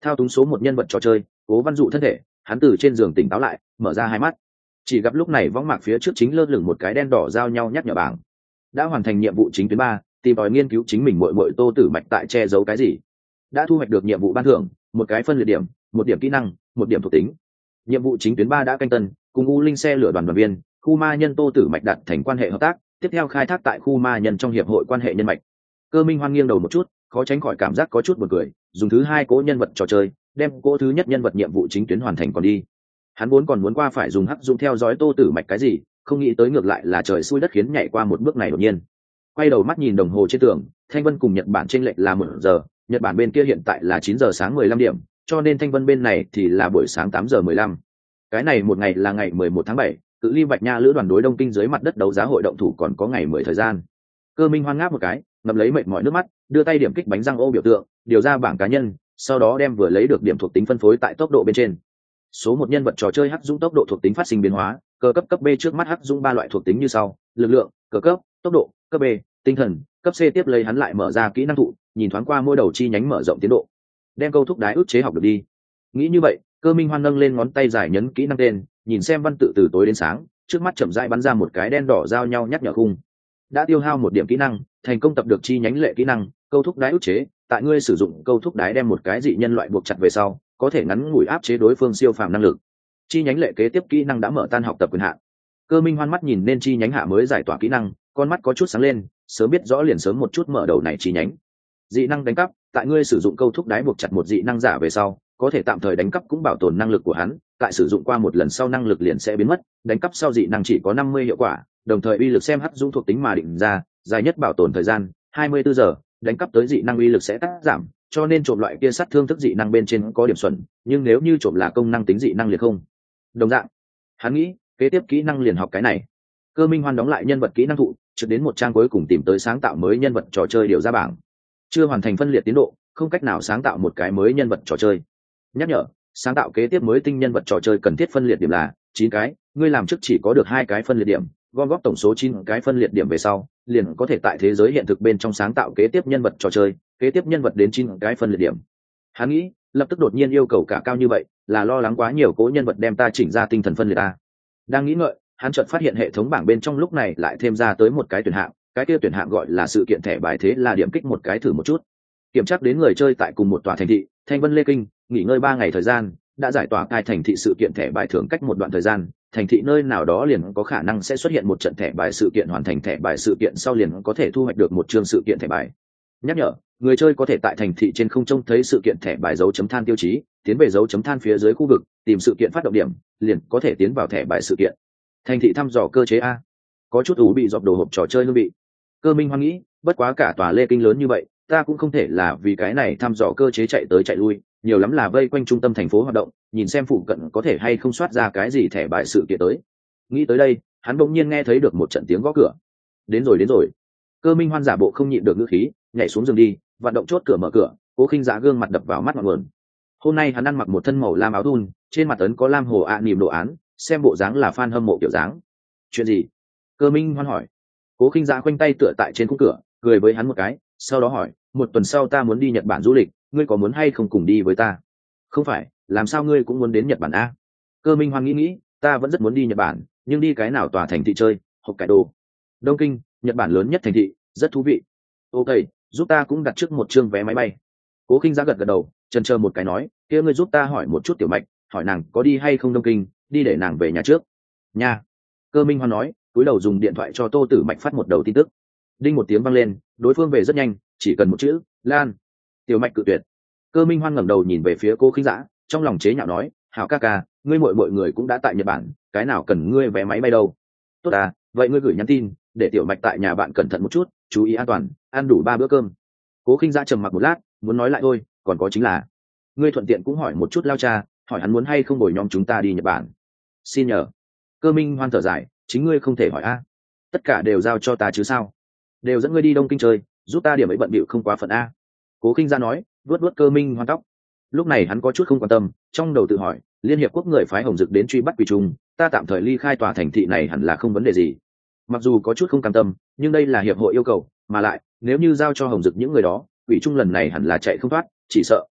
thao túng số một nhân vật trò chơi Cố Văn Dụ thân thể, hắn từ trên giường tỉnh táo lại, mở ra hai mắt, chỉ gặp lúc này võng mạc phía trước chính lơ lửng một cái đen đỏ giao nhau nhắc nhở bảng. Đã hoàn thành nhiệm vụ chính tuyến ba, tìm tòi nghiên cứu chính mình muội muội Tô Tử Mạch tại che giấu cái gì. Đã thu hoạch được nhiệm vụ ban thưởng, một cái phân liệt điểm, một điểm kỹ năng, một điểm thuộc tính. Nhiệm vụ chính tuyến ba đã canh tân, cùng U Linh xe lửa đoàn đoàn viên, khu ma nhân Tô Tử Mạch đạt thành quan hệ hợp tác, tiếp theo khai thác tại khu ma nhân trong hiệp hội quan hệ nhân mạch. Cơ Minh Hoan nghiêng đầu một chút, khó tránh khỏi cảm giác có chút buồn cười, dùng thứ hai cố nhân vật trò chơi, đem cố thứ nhất nhân vật nhiệm vụ chính tuyến hoàn thành còn đi. Hắn vốn còn muốn qua phải dùng hắc dung theo dõi Tô Tử Mạch cái gì, không nghĩ tới ngược lại là trời xui đất khiến nhảy qua một bước này đột nhiên. Quay đầu mắt nhìn đồng hồ trên tường, Thanh Vân cùng Nhật Bản chênh lệch là một giờ, Nhật Bản bên kia hiện tại là chín giờ sáng mười lăm điểm, cho nên Thanh Vân bên này thì là buổi sáng tám giờ mười lăm. Cái này một ngày là ngày mười một tháng bảy, cự ly Bạch Nha lữ đoàn đối Đông Kinh dưới mặt đất đấu giá hội động thủ còn có ngày mười thời gian. Cơ Minh Hoan ngáp một cái, ngậm lấy mệt mỏi nước mắt, đưa tay điểm kích bánh răng ô biểu tượng, điều ra bảng cá nhân, sau đó đem vừa lấy được điểm thuộc tính phân phối tại tốc độ bên trên. Số một nhân vật trò chơi hắc dũng tốc độ thuộc tính phát sinh biến hóa, cơ cấp cấp B trước mắt hắc dũng ba loại thuộc tính như sau: lực lượng, cơ cấp, tốc độ, cấp B, tinh thần, cấp C. Tiếp lấy hắn lại mở ra kỹ năng thụ, nhìn thoáng qua mỗi đầu chi nhánh mở rộng tiến độ, đem câu thúc đái ức chế học được đi. Nghĩ như vậy, Cơ Minh Hoan nâng lên ngón tay giải nhấn kỹ năng tên, nhìn xem văn tự từ tối đến sáng, trước mắt chậm rãi bắn ra một cái đen đỏ giao nhau nhắc nhở khung. Đã tiêu hao một điểm kỹ năng, thành công tập được chi nhánh lệ kỹ năng câu thúc đái ức chế. Tại ngươi sử dụng câu thúc đái đem một cái dị nhân loại buộc chặt về sau, có thể ngắn ngủi áp chế đối phương siêu phàm năng lực. Chi nhánh lệ kế tiếp kỹ năng đã mở tan học tập quyền hạn. Cơ Minh Hoan mắt nhìn nên chi nhánh hạ mới giải tỏa kỹ năng, con mắt có chút sáng lên, sớm biết rõ liền sớm một chút mở đầu này chi nhánh. Dị năng đánh cắp, tại ngươi sử dụng câu thúc đái buộc chặt một dị năng giả về sau, có thể tạm thời đánh cắp cũng bảo tồn năng lực của hắn, tại sử dụng qua một lần sau năng lực liền sẽ biến mất, đánh cắp sau dị năng chỉ có năm mươi hiệu quả, đồng thời uy lực xem hắc dũng thuộc tính mà định ra, dài nhất bảo tồn thời gian hai mươi bốn giờ, đánh cắp tới dị năng uy lực sẽ cắt giảm, cho nên trộm loại kia sát thương thức dị năng bên trên có điểm xuẩn, nhưng nếu như trộm là công năng tính dị năng liền không đồng dạng. Hắn nghĩ, kế tiếp kỹ năng liền học cái này. Cơ Minh Hoan đóng lại nhân vật kỹ năng thụ, trực đến một trang cuối cùng tìm tới sáng tạo mới nhân vật trò chơi điều ra bảng. Chưa hoàn thành phân liệt tiến độ, không cách nào sáng tạo một cái mới nhân vật trò chơi. Nhắc nhở, sáng tạo kế tiếp mới tinh nhân vật trò chơi cần thiết phân liệt điểm là chín cái, ngươi làm trước chỉ có được hai cái phân liệt điểm, gom góp tổng số chín cái phân liệt điểm về sau, liền có thể tại thế giới hiện thực bên trong sáng tạo kế tiếp nhân vật trò chơi, kế tiếp nhân vật đến chín cái phân liệt điểm. Hắn nghĩ, lập tức đột nhiên yêu cầu cả cao như vậy, là lo lắng quá nhiều cố nhân vật đem ta chỉnh ra tinh thần phân liệt a. Đang nghĩ ngợi, hắn chợt phát hiện hệ thống bảng bên trong lúc này lại thêm ra tới một cái tuyển hạng, cái kia tuyển hạng gọi là sự kiện thẻ bài, thế là điểm kích một cái thử một chút. Kiểm tra đến người chơi tại cùng một tòa thành thị, Thanh Vân Lê Kinh, nghỉ ngơi ba ngày thời gian, đã giải tỏa cai thành thị sự kiện thẻ bài thưởng cách một đoạn thời gian, thành thị nơi nào đó liền có khả năng sẽ xuất hiện một trận thẻ bài sự kiện, hoàn thành thẻ bài sự kiện sau liền có thể thu hoạch được một chương sự kiện thẻ bài. Nhắc nhở, người chơi có thể tại thành thị trên không trông thấy sự kiện thẻ bài dấu chấm than tiêu chí, tiến về dấu chấm than phía dưới khu vực, tìm sự kiện phát động điểm, liền có thể tiến vào thẻ bài sự kiện. Thành thị thăm dò cơ chế a, có chút ủ bị dọc đồ hộp trò chơi hương vị. Cơ Minh Hoan nghĩ, bất quá cả tòa Lê Kinh lớn như vậy, ta cũng không thể là vì cái này thăm dò cơ chế chạy tới chạy lui, nhiều lắm là vây quanh trung tâm thành phố hoạt động, nhìn xem phụ cận có thể hay không soát ra cái gì thẻ bài sự kiện tới. Nghĩ tới đây, hắn bỗng nhiên nghe thấy được một trận tiếng gõ cửa. Đến rồi đến rồi. Cơ Minh Hoan giả bộ không nhịn được ngữ khí, nhảy xuống giường đi, vận động chốt cửa mở cửa. Cố Khinh Dạ gương mặt đập vào mắt ngọn nguồn. Hôm nay hắn ăn mặc một thân màu lam áo thun, trên mặt ấn có lam hồ ạ niềm đồ án, xem bộ dáng là fan hâm mộ kiểu dáng. Chuyện gì? Cơ Minh Hoan hỏi. Cố Khinh Dạ khoanh tay tựa tại trên khung cửa, cười với hắn một cái, sau đó hỏi, một tuần sau ta muốn đi Nhật Bản du lịch, ngươi có muốn hay không cùng đi với ta? Không phải, làm sao ngươi cũng muốn đến Nhật Bản a? Cơ Minh Hoan nghĩ nghĩ, ta vẫn rất muốn đi Nhật Bản, nhưng đi cái nào tòa thành thị chơi? Hokkaido, Đông Kinh, Nhật Bản lớn nhất thành thị, rất thú vị. Ok, giúp ta cũng đặt trước một chương vé máy bay. Cố Khinh Dạ gật gật đầu, chần chờ một cái nói, kia ngươi giúp ta hỏi một chút Tiểu Mạch, hỏi nàng có đi hay không Đông Kinh, đi để nàng về nhà trước. Nha. Cơ Minh Hoan nói, cúi đầu dùng điện thoại cho Tô Tử Mạch phát một đầu tin tức. Đinh một tiếng vang lên, đối phương về rất nhanh, chỉ cần một chữ, Lan. Tiểu Mạch cự tuyệt. Cơ Minh Hoan ngẩng đầu nhìn về phía Cố Khinh Dạ, trong lòng chế nhạo nói, hảo ca ca, ngươi muội muội người cũng đã tại Nhật Bản, cái nào cần ngươi vé máy bay đâu? Tốt à, vậy ngươi gửi nhắn tin, để Tiểu Mạch tại nhà bạn cẩn thận một chút, chú ý an toàn, ăn đủ ba bữa cơm. Cố Khinh Dạ trầm mặc một lát, muốn nói lại thôi, còn có chính là, ngươi thuận tiện cũng hỏi một chút Lao cha, hỏi hắn muốn hay không bồi nhóm chúng ta đi Nhật Bản. Xin nhờ. Cơ Minh Hoan thở dài, chính ngươi không thể hỏi a, tất cả đều giao cho ta chứ sao? Đều dẫn ngươi đi Đông Kinh chơi, giúp ta điểm ấy bận bịu không quá phận a. Cố Khinh Dạ nói, vuốt vuốt Cơ Minh Hoan tóc. Lúc này hắn có chút không quan tâm, trong đầu tự hỏi, liên hiệp quốc người phái Hồng Dực đến truy bắt Quỷ Trung, ta tạm thời ly khai tòa thành thị này hẳn là không vấn đề gì. Mặc dù có chút không cam tâm, nhưng đây là hiệp hội yêu cầu, mà lại nếu như giao cho Hồng Dực những người đó, Quỷ Trung lần này hẳn là chạy không thoát, chỉ sợ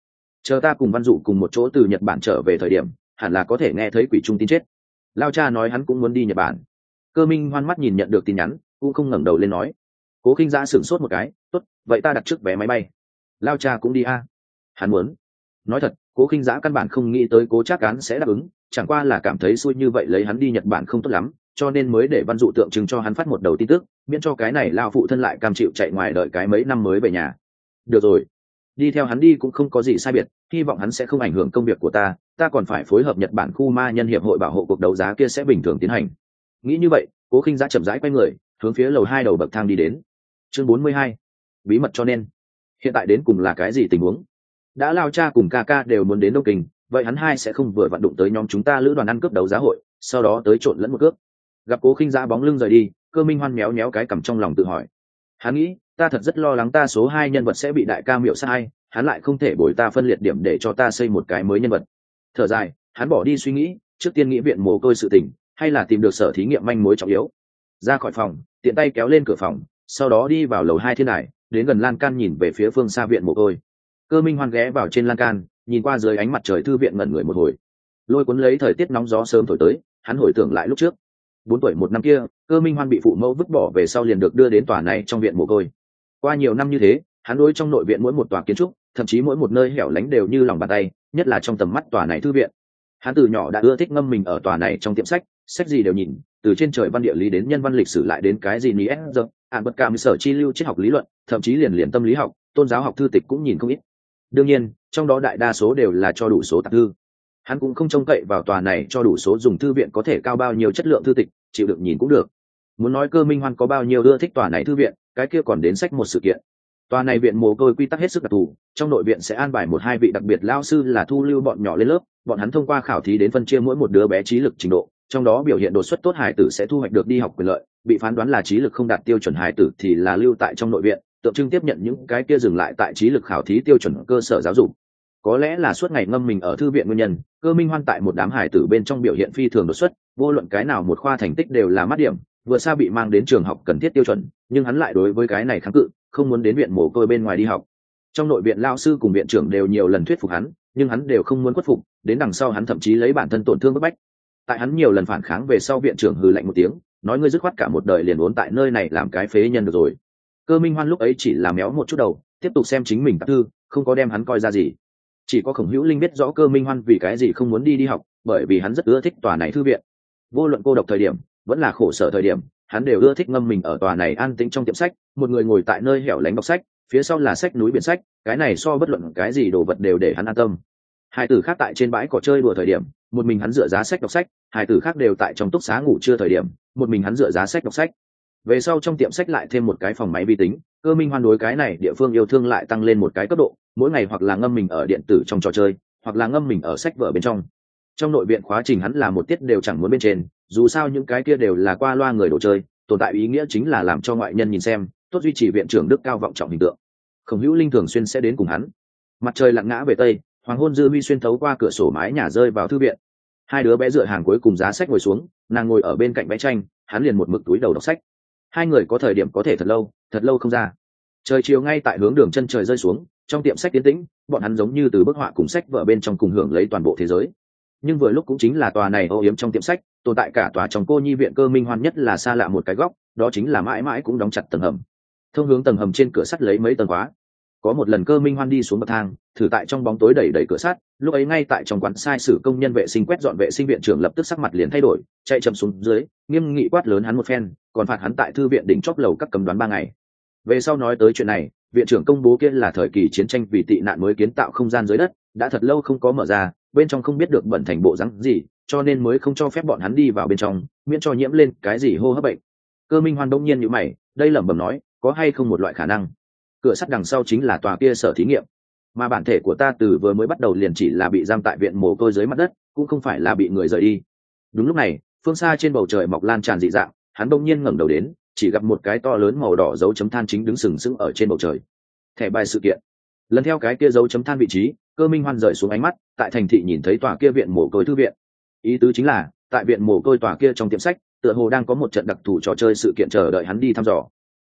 chờ ta cùng Văn Dụ cùng một chỗ từ Nhật Bản trở về thời điểm hẳn là có thể nghe thấy quỷ trung tin chết. Lao cha nói hắn cũng muốn đi Nhật Bản. Cơ Minh Hoan mắt nhìn nhận được tin nhắn cũng không ngẩng đầu lên nói. Cố Khinh Dã sửng sốt một cái, tốt, vậy ta đặt trước vé máy bay. Lao cha cũng đi a? Hắn muốn. Nói thật, Cố Khinh Dã căn bản không nghĩ tới Cố Trác Cán sẽ đáp ứng, chẳng qua là cảm thấy xui như vậy lấy hắn đi Nhật Bản không tốt lắm, cho nên mới để Văn Dụ tượng trưng cho hắn phát một đầu tin tức, miễn cho cái này lao phụ thân lại cam chịu chạy ngoài đợi cái mấy năm mới về nhà. Được rồi, đi theo hắn đi cũng không có gì sai biệt, hy vọng hắn sẽ không ảnh hưởng công việc của ta, ta còn phải phối hợp Nhật Bản khu ma nhân hiệp hội bảo hộ cuộc đấu giá kia sẽ bình thường tiến hành. Nghĩ như vậy, Cố Khinh Dã chậm rãi quay người, hướng phía lầu hai đầu bậc thang đi đến. Chương bốn mươi hai, bí mật cho nên. Hiện tại đến cùng là cái gì tình huống? Đã Lao cha cùng ca ca đều muốn đến Đông Kinh, vậy hắn hai sẽ không vừa vặn đụng tới nhóm chúng ta lữ đoàn ăn cướp đấu giá hội, sau đó tới trộn lẫn một cướp. Gặp Cố Khinh Dã bóng lưng rời đi, Cơ Minh Hoan méo méo cái cằm trong lòng tự hỏi. Hắn nghĩ, ta thật rất lo lắng ta số hai nhân vật sẽ bị đại ca miệu sai, hắn lại không thể bồi ta phân liệt điểm để cho ta xây một cái mới nhân vật. Thở dài, hắn bỏ đi suy nghĩ, trước tiên nghĩ viện mồ côi sự tình, hay là tìm được sở thí nghiệm manh mối trọng yếu. Ra khỏi phòng, tiện tay kéo lên cửa phòng, sau đó đi vào lầu hai thiên đài, đến gần lan can nhìn về phía phương xa viện mồ côi. Cơ Minh Hoan ghé vào trên lan can, nhìn qua dưới ánh mặt trời thư viện ngẩn người một hồi. Lôi cuốn lấy thời tiết nóng gió sớm thổi tới, hắn hồi tưởng lại lúc trước. Bốn tuổi một năm kia, Cơ Minh Hoan bị phụ mẫu vứt bỏ về sau liền được đưa đến tòa này trong viện mồ côi. Qua nhiều năm như thế, hắn đối trong nội viện mỗi một tòa kiến trúc, thậm chí mỗi một nơi hẻo lánh đều như lòng bàn tay, nhất là trong tầm mắt tòa này thư viện. Hắn từ nhỏ đã ưa thích ngâm mình ở tòa này trong tiệm sách, sách gì đều nhìn, từ trên trời văn địa lý đến nhân văn lịch sử lại đến cái gì ní giờ, ạn bất cảm sở chi lưu triết học lý luận, thậm chí liền liền tâm lý học, tôn giáo học thư tịch cũng nhìn không ít. Đương nhiên, trong đó đại đa số đều là cho đủ số tạp thư. Hắn cũng không trông cậy vào tòa này cho đủ số dùng thư viện có thể cao bao nhiêu chất lượng thư tịch, chịu được nhìn cũng được. Muốn nói Cơ Minh Hoan có bao nhiêu ưa thích tòa này thư viện, cái kia còn đến sách một sự kiện. Tòa này viện mồ côi quy tắc hết sức đặc thù, trong nội viện sẽ an bài một hai vị đặc biệt lao sư là thu lưu bọn nhỏ lên lớp, bọn hắn thông qua khảo thí đến phân chia mỗi một đứa bé trí lực trình độ, trong đó biểu hiện đột xuất tốt hài tử sẽ thu hoạch được đi học quyền lợi, bị phán đoán là trí lực không đạt tiêu chuẩn hài tử thì là lưu tại trong nội viện, tượng trưng tiếp nhận những cái kia dừng lại tại trí lực khảo thí tiêu chuẩn cơ sở giáo dục. Có lẽ là suốt ngày ngâm mình ở thư viện nguyên nhân, Cơ Minh Hoan tại một đám hài tử bên trong biểu hiện phi thường đột xuất, vô luận cái nào một khoa thành tích đều là mát điểm, vừa xa bị mang đến trường học cần thiết tiêu chuẩn, nhưng hắn lại đối với cái này kháng cự, không muốn đến viện mồ côi bên ngoài đi học. Trong nội viện lao sư cùng viện trưởng đều nhiều lần thuyết phục hắn, nhưng hắn đều không muốn khuất phục, đến đằng sau hắn thậm chí lấy bản thân tổn thương bức bách. Tại hắn nhiều lần phản kháng về sau, viện trưởng hừ lạnh một tiếng, nói ngươi dứt khoát cả một đời liền uốn tại nơi này làm cái phế nhân được rồi. Cơ Minh Hoan lúc ấy chỉ là méo một chút đầu, tiếp tục xem chính mình các thư, không có đem hắn coi ra gì. Chỉ có Khổng Hữu Linh biết rõ Cơ Minh Hoan vì cái gì không muốn đi đi học, bởi vì hắn rất ưa thích tòa này thư viện. Vô luận cô độc thời điểm, vẫn là khổ sở thời điểm, hắn đều ưa thích ngâm mình ở tòa này an tĩnh trong tiệm sách, một người ngồi tại nơi hẻo lánh đọc sách, phía sau là sách núi biển sách, cái này so bất luận cái gì đồ vật đều để hắn an tâm. Hai tử khác tại trên bãi cỏ chơi đùa thời điểm, một mình hắn dựa giá sách đọc sách, hai tử khác đều tại trong túc xá ngủ trưa thời điểm, một mình hắn dựa giá sách đọc sách. Về sau trong tiệm sách lại thêm một cái phòng máy vi tính, Cơ Minh Hoan đối cái này địa phương yêu thương lại tăng lên một cái cấp độ, mỗi ngày hoặc là ngâm mình ở điện tử trong trò chơi, hoặc là ngâm mình ở sách vở bên trong. Trong nội viện khóa trình hắn là một tiết đều chẳng muốn bên trên, dù sao những cái kia đều là qua loa người đồ chơi, tồn tại ý nghĩa chính là làm cho ngoại nhân nhìn xem, tốt duy trì viện trưởng đức cao vọng trọng hình tượng. Khổng Hữu Linh thường xuyên sẽ đến cùng hắn. Mặt trời lặn ngã về tây, hoàng hôn dư huy xuyên thấu qua cửa sổ mái nhà rơi vào thư viện. Hai đứa bé dựa hàng cuối cùng giá sách ngồi xuống, nàng ngồi ở bên cạnh vẽ tranh, hắn liền một mực túi đầu đọc sách. Hai người có thời điểm có thể thật lâu, thật lâu không ra. Trời chiều ngay tại hướng đường chân trời rơi xuống, trong tiệm sách tiến tĩnh, bọn hắn giống như từ bức họa cùng sách vở bên trong cùng hưởng lấy toàn bộ thế giới. Nhưng vừa lúc cũng chính là tòa này âu yếm trong tiệm sách, tồn tại cả tòa trong cô nhi viện Cơ Minh Hoan nhất là xa lạ một cái góc, đó chính là mãi mãi cũng đóng chặt tầng hầm. Thông hướng tầng hầm trên cửa sắt lấy mấy tầng khóa. Có một lần Cơ Minh Hoan đi xuống bậc thang, thử tại trong bóng tối đẩy đẩy cửa sắt, lúc ấy ngay tại trong quán sai sử công nhân vệ sinh quét dọn vệ sinh viện trưởng lập tức sắc mặt liền thay đổi, chạy chậm xuống dưới, nghiêm nghị quát lớn hắn một phen, còn phạt hắn tại thư viện đỉnh chóp lầu các cấm đoán ba ngày. Về sau nói tới chuyện này, viện trưởng công bố kia là thời kỳ chiến tranh vì tị nạn mới kiến tạo không gian dưới đất, đã thật lâu không có mở ra, bên trong không biết được bẩn thành bộ rắn gì, cho nên mới không cho phép bọn hắn đi vào bên trong, miễn cho nhiễm lên cái gì hô hấp bệnh. Cơ Minh Hoan đông nhiên nhíu mày, đây lẩm bẩm nói, có hay không một loại khả năng, cửa sắt đằng sau chính là tòa kia sở thí nghiệm, mà bản thể của ta từ vừa mới bắt đầu liền chỉ là bị giam tại viện mồ côi dưới mặt đất, cũng không phải là bị người rời đi. Đúng lúc này, phương xa trên bầu trời mọc lan tràn dị dạng, hắn đông nhiên ngẩng đầu đến, chỉ gặp một cái to lớn màu đỏ dấu chấm than chính đứng sừng sững ở trên bầu trời. Thẻ bài sự kiện. Lần theo cái kia dấu chấm than vị trí, Cơ Minh Hoan rời xuống ánh mắt, tại thành thị nhìn thấy tòa kia viện mồ côi thư viện. Ý tứ chính là, tại viện mồ côi tòa kia trong tiệm sách, tựa hồ đang có một trận đặc thù trò chơi sự kiện chờ đợi hắn đi thăm dò.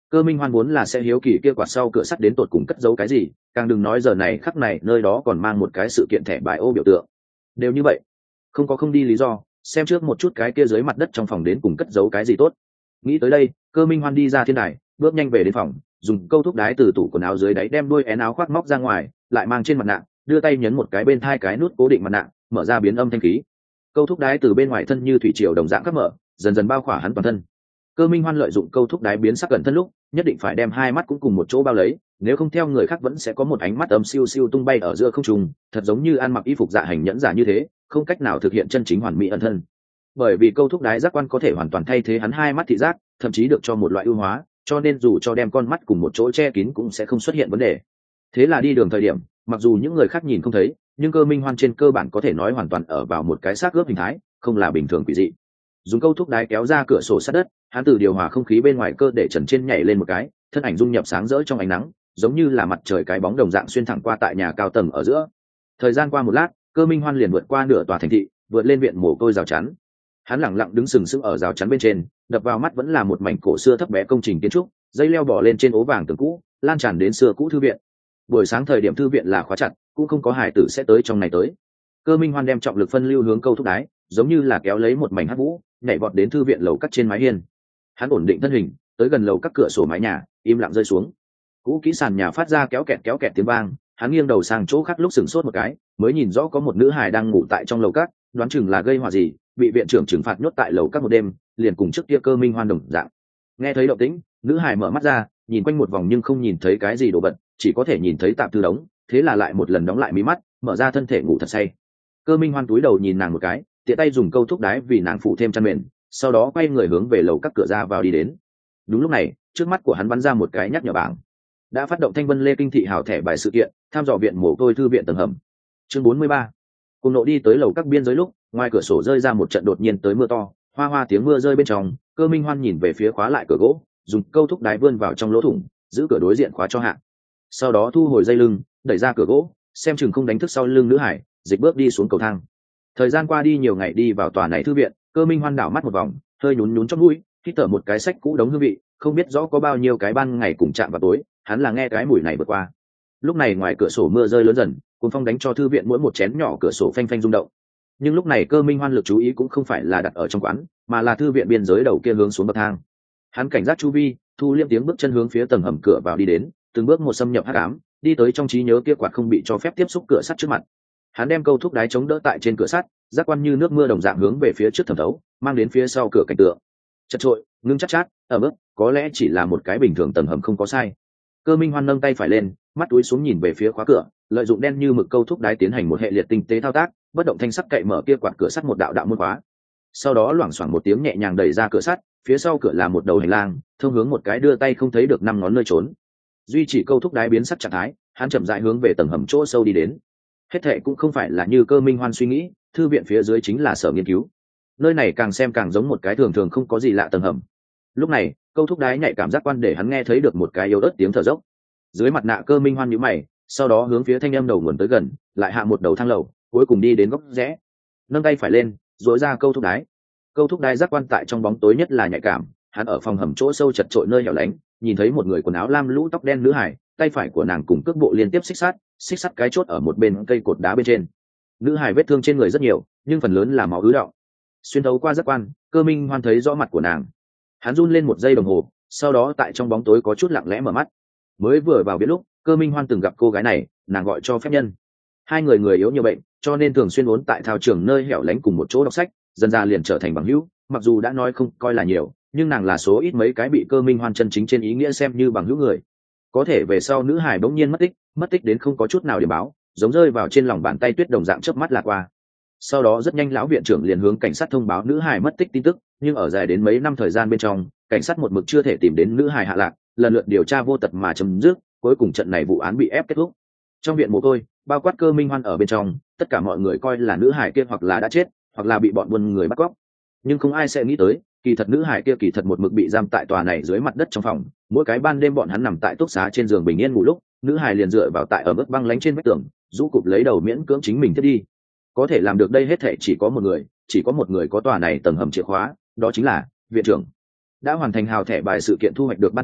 Cơ Minh Hoan vốn là sẽ hiếu kỳ kia quạt sau cửa sắt đến tột cùng cất giấu cái gì, càng đừng nói giờ này khắc này nơi đó còn mang một cái sự kiện thẻ bài ô biểu tượng. Đều như vậy, không có không đi lý do, xem trước một chút cái kia dưới mặt đất trong phòng đến cùng cất giấu cái gì tốt. Nghĩ tới đây, Cơ Minh Hoan đi ra thiên đài, bước nhanh về đến phòng, dùng câu thuốc đái từ tủ quần áo dưới đáy đem đuôi én áo khoác móc ra ngoài, lại mang trên mặt nạ, đưa tay nhấn một cái bên hai cái nút cố định mặt nạ, mở ra biến âm thanh khí. Câu thuốc đái từ bên ngoài thân như thủy triều đồng dạng các mở, dần dần bao khỏa hắn toàn thân. Cơ Minh Hoan lợi dụng câu thuốc đái biến sắc cẩn thân lúc, nhất định phải đem hai mắt cũng cùng một chỗ bao lấy, nếu không theo người khác vẫn sẽ có một ánh mắt âm siêu siêu tung bay ở giữa không trung, thật giống như ăn mặc y phục dạ hành nhẫn giả như thế, không cách nào thực hiện chân chính hoàn mỹ ẩn thân. Bởi vì câu thuốc đái giác quan có thể hoàn toàn thay thế hắn hai mắt thị giác, thậm chí được cho một loại ưu hóa, cho nên dù cho đem con mắt cùng một chỗ che kín cũng sẽ không xuất hiện vấn đề. Thế là đi đường thời điểm, mặc dù những người khác nhìn không thấy, nhưng Cơ Minh Hoan trên cơ bản có thể nói hoàn toàn ở vào một cái xác ướp hình thái, không là bình thường quỷ dị. Dùng câu thuốc đái kéo ra cửa sổ sát đất, hắn từ điều hòa không khí bên ngoài cơ để trần trên nhảy lên một cái, thân ảnh dung nhập sáng rỡ trong ánh nắng, giống như là mặt trời cái bóng đồng dạng xuyên thẳng qua tại nhà cao tầng ở giữa. Thời gian qua một lát, Cơ Minh Hoan liền vượt qua nửa tòa thành thị, vượt lên viện mồ côi rào chắn. Hắn lẳng lặng đứng sừng sững ở rào chắn bên trên, đập vào mắt vẫn là một mảnh cổ xưa thấp bé công trình kiến trúc, dây leo bỏ lên trên ố vàng tường cũ, lan tràn đến xưa cũ thư viện. Buổi sáng thời điểm thư viện là khóa chặt, cũng không có hải tử sẽ tới trong này tới. Cơ Minh Hoan đem trọng lực phân lưu hướng câu thuốc đái, giống như là kéo lấy một mảnh hắc vũ, nhảy vọt đến thư viện lầu cắt trên mái hiên. Hắn ổn định thân hình, tới gần lầu các cửa sổ mái nhà, im lặng rơi xuống. Cũ kỹ sàn nhà phát ra kéo kẹt kéo kẹt tiếng vang, hắn nghiêng đầu sang chỗ khác lúc sửng sốt một cái, mới nhìn rõ có một nữ hài đang ngủ tại trong lầu các, đoán chừng là gây họa gì, bị viện trưởng trừng phạt nhốt tại lầu các một đêm, liền cùng trước kia Cơ Minh Hoan đồng dạng. Nghe thấy động tĩnh, nữ hài mở mắt ra, nhìn quanh một vòng nhưng không nhìn thấy cái gì đồ vật, chỉ có thể nhìn thấy tạm thư đống, thế là lại một lần đóng lại mí mắt, mở ra thân thể ngủ thật say. Cơ Minh Hoan cúi đầu nhìn nàng một cái, tiện tay dùng câu thuốc đái vì nàng phủ thêm chăn mền, sau đó quay người hướng về lầu các cửa ra vào đi đến. Đúng lúc này, trước mắt của hắn bắn ra một cái nhắc nhở bảng. Đã phát động Thanh Vân Lê Kinh thị hào thẻ bài sự kiện, tham dò viện mồ côi thư viện tầng hầm. Chương bốn mươi ba. Cùng nộ đi tới lầu các biên giới lúc, ngoài cửa sổ rơi ra một trận đột nhiên tới mưa to, hoa hoa tiếng mưa rơi bên trong, Cơ Minh Hoan nhìn về phía khóa lại cửa gỗ, dùng câu thuốc đái vươn vào trong lỗ thủng, giữ cửa đối diện khóa cho hạ. Sau đó thu hồi dây lưng, đẩy ra cửa gỗ, xem chừng không đánh thức sau lưng nữ hải, dịch bước đi xuống cầu thang. Thời gian qua đi nhiều ngày đi vào tòa này thư viện, Cơ Minh Hoan đảo mắt một vòng, hơi nhún nhún trong mũi, hít thở một cái sách cũ đống hương vị, không biết rõ có bao nhiêu cái ban ngày cùng chạm vào tối, hắn là nghe cái mùi này vượt qua. Lúc này ngoài cửa sổ mưa rơi lớn dần, cuồng phong đánh cho thư viện mỗi một chén nhỏ cửa sổ phanh phanh rung động. Nhưng lúc này Cơ Minh Hoan lực chú ý cũng không phải là đặt ở trong quán, mà là thư viện biên giới đầu kia hướng xuống bậc thang. Hắn cảnh giác chu vi, thu liêm tiếng bước chân hướng phía tầng hầm cửa vào đi đến, từng bước một xâm nhập hắc ám, đi tới trong trí nhớ kia quạt không bị cho phép tiếp xúc cửa sắt trước mặt. Hắn đem câu thuốc đái chống đỡ tại trên cửa sắt, giác quan như nước mưa đồng dạng hướng về phía trước thẩm thấu, mang đến phía sau cửa cảnh tượng. Chật trội, ngưng chắc chát, ở mức, có lẽ chỉ là một cái bình thường tầng hầm không có sai. Cơ Minh Hoan nâng tay phải lên, mắt túi xuống nhìn về phía khóa cửa, lợi dụng đen như mực câu thuốc đái tiến hành một hệ liệt tinh tế thao tác, bất động thanh sắc cậy mở kia quạt cửa sắt một đạo đạo môn khóa. Sau đó loảng xoảng một tiếng nhẹ nhàng đẩy ra cửa sắt, phía sau cửa là một đầu hành lang, thông hướng một cái đưa tay không thấy được năm ngón nơi trốn. Duy chỉ câu thuốc đái biến sắc trạng thái, hắn chậm rãi hướng về tầng hầm chỗ sâu đi đến. Hết thệ cũng không phải là như Cơ Minh Hoan suy nghĩ, thư viện phía dưới chính là sở nghiên cứu. Nơi này càng xem càng giống một cái thường thường không có gì lạ tầng hầm. Lúc này, câu thuốc đái nhạy cảm giác quan để hắn nghe thấy được một cái yếu ớt tiếng thở dốc. Dưới mặt nạ Cơ Minh Hoan nhíu mày, sau đó hướng phía thanh âm đầu nguồn tới gần, lại hạ một đầu thang lầu, cuối cùng đi đến góc rẽ. Nâng tay phải lên, duỗi ra câu thuốc đái. Câu thuốc đái giác quan tại trong bóng tối nhất là nhạy cảm, hắn ở phòng hầm chỗ sâu chật trội nơi hẻo lánh, nhìn thấy một người quần áo lam lũ tóc đen nữ hải, tay phải của nàng cùng cước bộ liên tiếp xích sát, xích sắt cái chốt ở một bên cây cột đá bên trên. Nữ hải vết thương trên người rất nhiều, nhưng phần lớn là máu ứ đọng. Xuyên thấu qua giác quan, Cơ Minh Hoan thấy rõ mặt của nàng. Hắn run lên một giây đồng hồ, sau đó tại trong bóng tối có chút lặng lẽ mở mắt. Mới vừa vào biết lúc, Cơ Minh Hoan từng gặp cô gái này, nàng gọi cho phép nhân. Hai người người yếu nhiều bệnh, cho nên thường xuyên uốn tại thao trường nơi hẻo lánh cùng một chỗ đọc sách, dần ra liền trở thành bằng hữu. Mặc dù đã nói không coi là nhiều, nhưng nàng là số ít mấy cái bị Cơ Minh Hoan chân chính trên ý nghĩa xem như bằng hữu người. Có thể về sau nữ hải bỗng nhiên mất tích, mất tích đến không có chút nào điểm báo, giống rơi vào trên lòng bàn tay tuyết đồng dạng chớp mắt là qua. Sau đó rất nhanh lão viện trưởng liền hướng cảnh sát thông báo nữ hải mất tích tin tức, nhưng ở dài đến mấy năm thời gian bên trong, cảnh sát một mực chưa thể tìm đến nữ hải hạ lạc, lần lượt điều tra vô tật mà chấm dứt, cuối cùng trận này vụ án bị ép kết thúc. Trong viện mồ côi, bao quát Cơ Minh Hoan ở bên trong, tất cả mọi người coi là nữ hải kia hoặc là đã chết, hoặc là bị bọn buôn người bắt cóc. Nhưng không ai sẽ nghĩ tới, kỳ thật nữ hải kia kỳ thật một mực bị giam tại tòa này dưới mặt đất trong phòng, mỗi cái ban đêm bọn hắn nằm tại túc xá trên giường bình yên ngủ lúc, nữ hải liền dựa vào tại ở mức băng lánh trên vách tường, rũ cụp lấy đầu miễn cưỡng chính mình thiết đi. Có thể làm được đây hết thảy chỉ có một người, chỉ có một người có tòa này tầng hầm chìa khóa, đó chính là viện trưởng. Đã hoàn thành hào thẻ bài sự kiện thu hoạch được ban thưởng,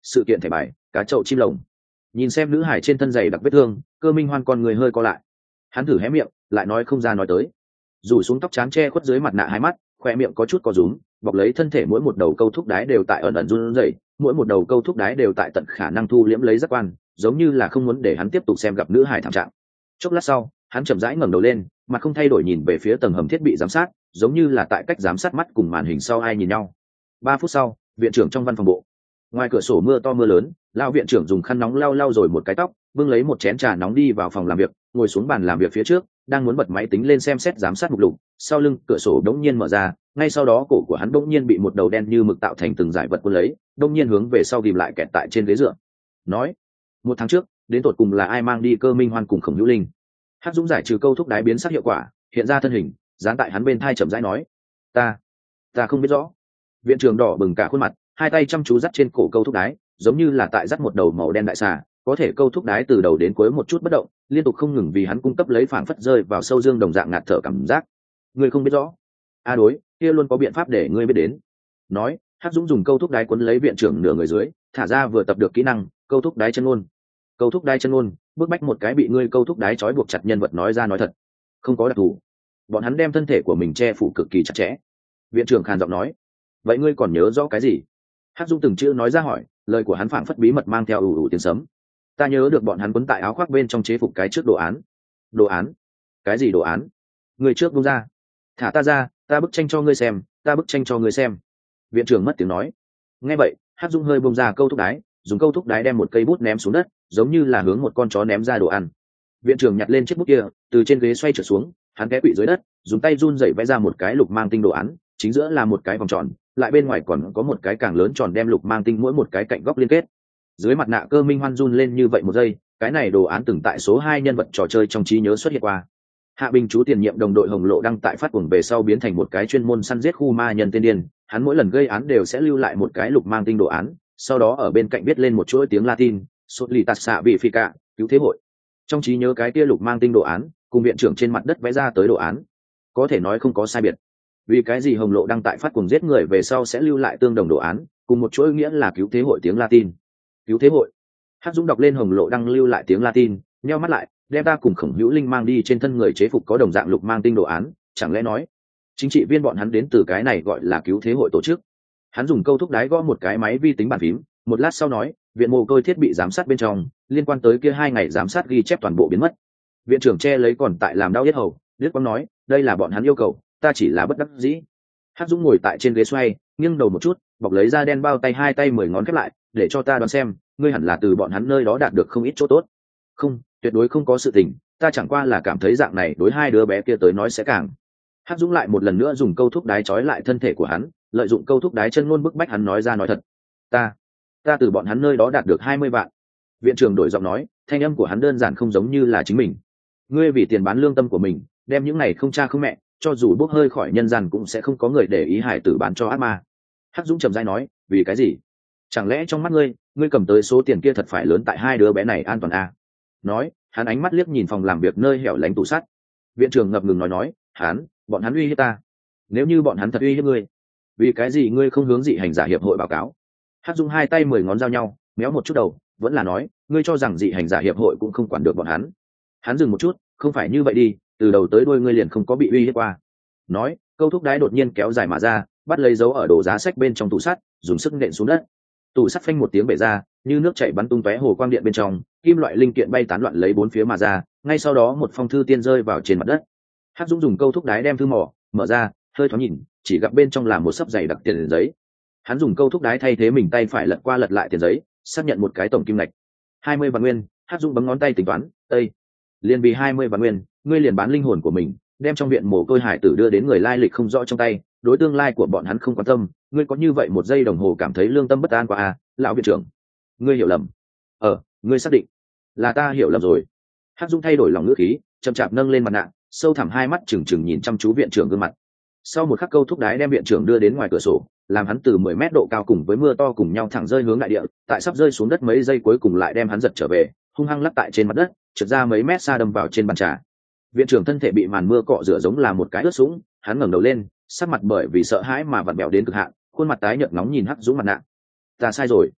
sự kiện thẻ bài, cá chậu chim lồng. Nhìn xem nữ hải trên thân giày đặc vết thương, Cơ Minh Hoan con người hơi co lại. Hắn thử hé miệng, lại nói không ra nói tới. Rủ xuống tóc trắng che khuất dưới mặt nạ hai mắt, khoe miệng có chút co rúm, bọc lấy thân thể mỗi một đầu câu thúc đái đều tại ẩn ẩn run rẩy, mỗi một đầu câu thúc đái đều tại tận khả năng thu liễm lấy giác quan, giống như là không muốn để hắn tiếp tục xem gặp nữ hải thảm trạng. Chốc lát sau, hắn chậm rãi ngẩng đầu lên, mặt không thay đổi nhìn về phía tầng hầm thiết bị giám sát, giống như là tại cách giám sát mắt cùng màn hình sau ai nhìn nhau. Ba phút sau, viện trưởng trong văn phòng bộ. Ngoài cửa sổ mưa to mưa lớn, lao viện trưởng dùng khăn nóng lau lau rồi một cái tóc, bưng lấy một chén trà nóng đi vào phòng làm việc, ngồi xuống bàn làm việc phía trước, đang muốn bật máy tính lên xem xét giám sát mục lục, sau lưng cửa sổ đống nhiên mở ra, ngay sau đó cổ của hắn đống nhiên bị một đầu đen như mực tạo thành từng dải vật cuốn lấy, đống nhiên hướng về sau ghim lại kẹt tại trên ghế dựa. Nói, một tháng trước, đến tột cùng là ai mang đi Cơ Minh Hoan cùng Khổng Hữu Linh? Hắc Dũng giải trừ câu thúc đái biến sắc hiệu quả, hiện ra thân hình, dán tại hắn bên thai chậm rãi nói, ta, ta không biết rõ. Viện trưởng đỏ bừng cả khuôn mặt, hai tay chăm chú dắt trên cổ câu thúc đái, giống như là tại dắt một đầu màu đen đại xà, có thể câu thúc đái từ đầu đến cuối một chút bất động, liên tục không ngừng vì hắn cung cấp lấy phảng phất rơi vào sâu dương đồng dạng ngạt thở cảm giác. Ngươi không biết rõ? A đối, kia luôn có biện pháp để ngươi biết đến. Nói, Hắc Dũng dùng câu thúc đái quấn lấy viện trưởng nửa người dưới, thả ra vừa tập được kỹ năng, câu thúc đái chân ngôn. Câu thúc đái chân ngôn, bức bách một cái bị ngươi câu thúc đái trói buộc chặt nhân vật nói ra nói thật. Không có đặc thù. Bọn hắn đem thân thể của mình che phủ cực kỳ chặt chẽ. Viện trưởng khàn giọng nói, vậy ngươi còn nhớ rõ cái gì? Hắc Dung từng chữ nói ra hỏi, lời của hắn phảng phất bí mật mang theo ù ù tiếng sấm. Ta nhớ được bọn hắn quấn tại áo khoác bên trong chế phục cái trước đồ án. Đồ án? Cái gì đồ án? Người trước buông ra. Thả ta ra, ta bức tranh cho ngươi xem, ta bức tranh cho ngươi xem. Viện trưởng mất tiếng nói. Nghe vậy, Hắc Dung hơi buông ra câu thúc đái, dùng câu thúc đái đem một cây bút ném xuống đất, giống như là hướng một con chó ném ra đồ ăn. Viện trưởng nhặt lên chiếc bút kia, từ trên ghế xoay trở xuống, hắn té quỵ dưới đất, dùng tay run rẩy vẽ ra một cái lục mang tinh đồ án, chính giữa là một cái vòng tròn, lại bên ngoài còn có một cái càng lớn tròn đem lục mang tinh mỗi một cái cạnh góc liên kết. Dưới mặt nạ Cơ Minh Hoan run lên như vậy một giây, cái này đồ án từng tại số hai nhân vật trò chơi trong trí nhớ xuất hiện qua. Hạ Bình chú tiền nhiệm đồng đội Hồng Lộ đăng tại phát cuồng về sau biến thành một cái chuyên môn săn giết khu ma nhân tên điên, hắn mỗi lần gây án đều sẽ lưu lại một cái lục mang tinh đồ án, sau đó ở bên cạnh viết lên một chuỗi tiếng Latin, sốt lì tạt xạ vị phi cả, cứu thế hội. Trong trí nhớ cái kia lục mang tinh đồ án, cùng viện trưởng trên mặt đất vẽ ra tới đồ án, có thể nói không có sai biệt. Vì cái gì Hồng Lộ đăng tại phát cuồng giết người về sau sẽ lưu lại tương đồng đồ án, cùng một chuỗi nghĩa là cứu thế hội tiếng Latin. Cứu thế hội. Hắc Dũng đọc lên Hồng Lộ đăng lưu lại tiếng Latin, nheo mắt lại, đem ta cùng Khổng Hữu Linh mang đi trên thân người chế phục có đồng dạng lục mang tinh đồ án, chẳng lẽ nói chính trị viên bọn hắn đến từ cái này gọi là cứu thế hội tổ chức. Hắn dùng câu thúc đái gõ một cái máy vi tính bàn phím, một lát sau nói, viện mồ côi thiết bị giám sát bên trong liên quan tới kia hai ngày giám sát ghi chép toàn bộ biến mất. Viện trưởng che lấy còn tại làm đau yết hầu, liếc quăng nói, đây là bọn hắn yêu cầu, ta chỉ là bất đắc dĩ. Hắc Dũng ngồi tại trên ghế xoay, nghiêng đầu một chút, bọc lấy da đen bao tay hai tay mười ngón khép lại, để cho ta đoán xem, ngươi hẳn là từ bọn hắn nơi đó đạt được không ít chỗ tốt. Không, tuyệt đối không có sự tình, ta chẳng qua là cảm thấy dạng này đối hai đứa bé kia tới nói sẽ càng. Hắc Dũng lại một lần nữa dùng câu thúc đái trói lại thân thể của hắn, lợi dụng câu thúc đái chân ngôn bức bách hắn nói ra nói thật. Ta, ta từ bọn hắn nơi đó đạt được hai mươi vạn. Viện trưởng đổi giọng nói, thanh âm của hắn đơn giản không giống như là chính mình. Ngươi vì tiền bán lương tâm của mình, đem những này không cha không mẹ, cho dù bốc hơi khỏi nhân gian cũng sẽ không có người để ý hải tử bán cho ác ma. Hắc Dũng trầm rãi nói, vì cái gì? Chẳng lẽ trong mắt ngươi, ngươi cầm tới số tiền kia thật phải lớn tại hai đứa bé này an toàn à? Nói, hắn ánh mắt liếc nhìn phòng làm việc nơi hẻo lánh tủ sắt. Viện trưởng ngập ngừng nói nói, hắn, bọn hắn uy hiếp ta. Nếu như bọn hắn thật uy hiếp ngươi, vì cái gì ngươi không hướng dị hành giả hiệp hội báo cáo? Hắc Dung hai tay mười ngón giao nhau, méo một chút đầu, vẫn là nói, ngươi cho rằng dị hành giả hiệp hội cũng không quản được bọn hắn. Hắn dừng một chút, không phải như vậy đi, từ đầu tới đuôi ngươi liền không có bị uy hiếp qua. Nói, câu thúc đái đột nhiên kéo dài mà ra, bắt lấy dấu ở đồ giá sách bên trong tủ sắt, dùng sức nện xuống đất. Tủ sắt phanh một tiếng bể ra, như nước chảy bắn tung tóe hồ quang điện bên trong, kim loại linh kiện bay tán loạn lấy bốn phía mà ra, ngay sau đó một phong thư tiên rơi vào trên mặt đất. Hắc Dũng dùng câu thúc đái đem thư mỏ mở ra, hơi thoáng nhìn, chỉ gặp bên trong là một sấp dày đặc tiền giấy. Hắn dùng câu thúc đái thay thế mình tay phải lật qua lật lại tiền giấy, xác nhận một cái tổng kim ngạch hai mươi vạn nguyên. Hắc Dũng bấm ngón tay tính toán, tây liền vì hai mươi vạn nguyên, ngươi liền bán linh hồn của mình, đem trong viện mồ côi hải tử đưa đến người lai lịch không rõ trong tay, đối tương lai của bọn hắn không quan tâm, ngươi có như vậy một giây đồng hồ cảm thấy lương tâm bất an qua à, lão viện trưởng? Ngươi hiểu lầm. Ờ, ngươi xác định là ta hiểu lầm rồi. Hắc Dũng thay đổi lòng ngữ khí, chậm chạp nâng lên mặt nạ, sâu thẳm hai mắt trừng trừng nhìn chăm chú viện trưởng gương mặt. Sau một khắc câu thúc đái đem viện trưởng đưa đến ngoài cửa sổ, làm hắn từ mười mét độ cao cùng với mưa to cùng nhau thẳng rơi hướng đại địa, tại sắp rơi xuống đất mấy giây cuối cùng lại đem hắn giật trở về, hung hăng lắc tại trên mặt đất, trượt ra mấy mét xa đâm vào trên bàn trà. Viện trưởng thân thể bị màn mưa cọ rửa giống là một cái ướt sũng, hắn ngẩng đầu lên, sắc mặt bởi vì sợ hãi mà vặn vẹo đến cực hạn, khuôn mặt tái nhợt nóng nhìn Hắc Dũng mặt nạ. Ta sai rồi.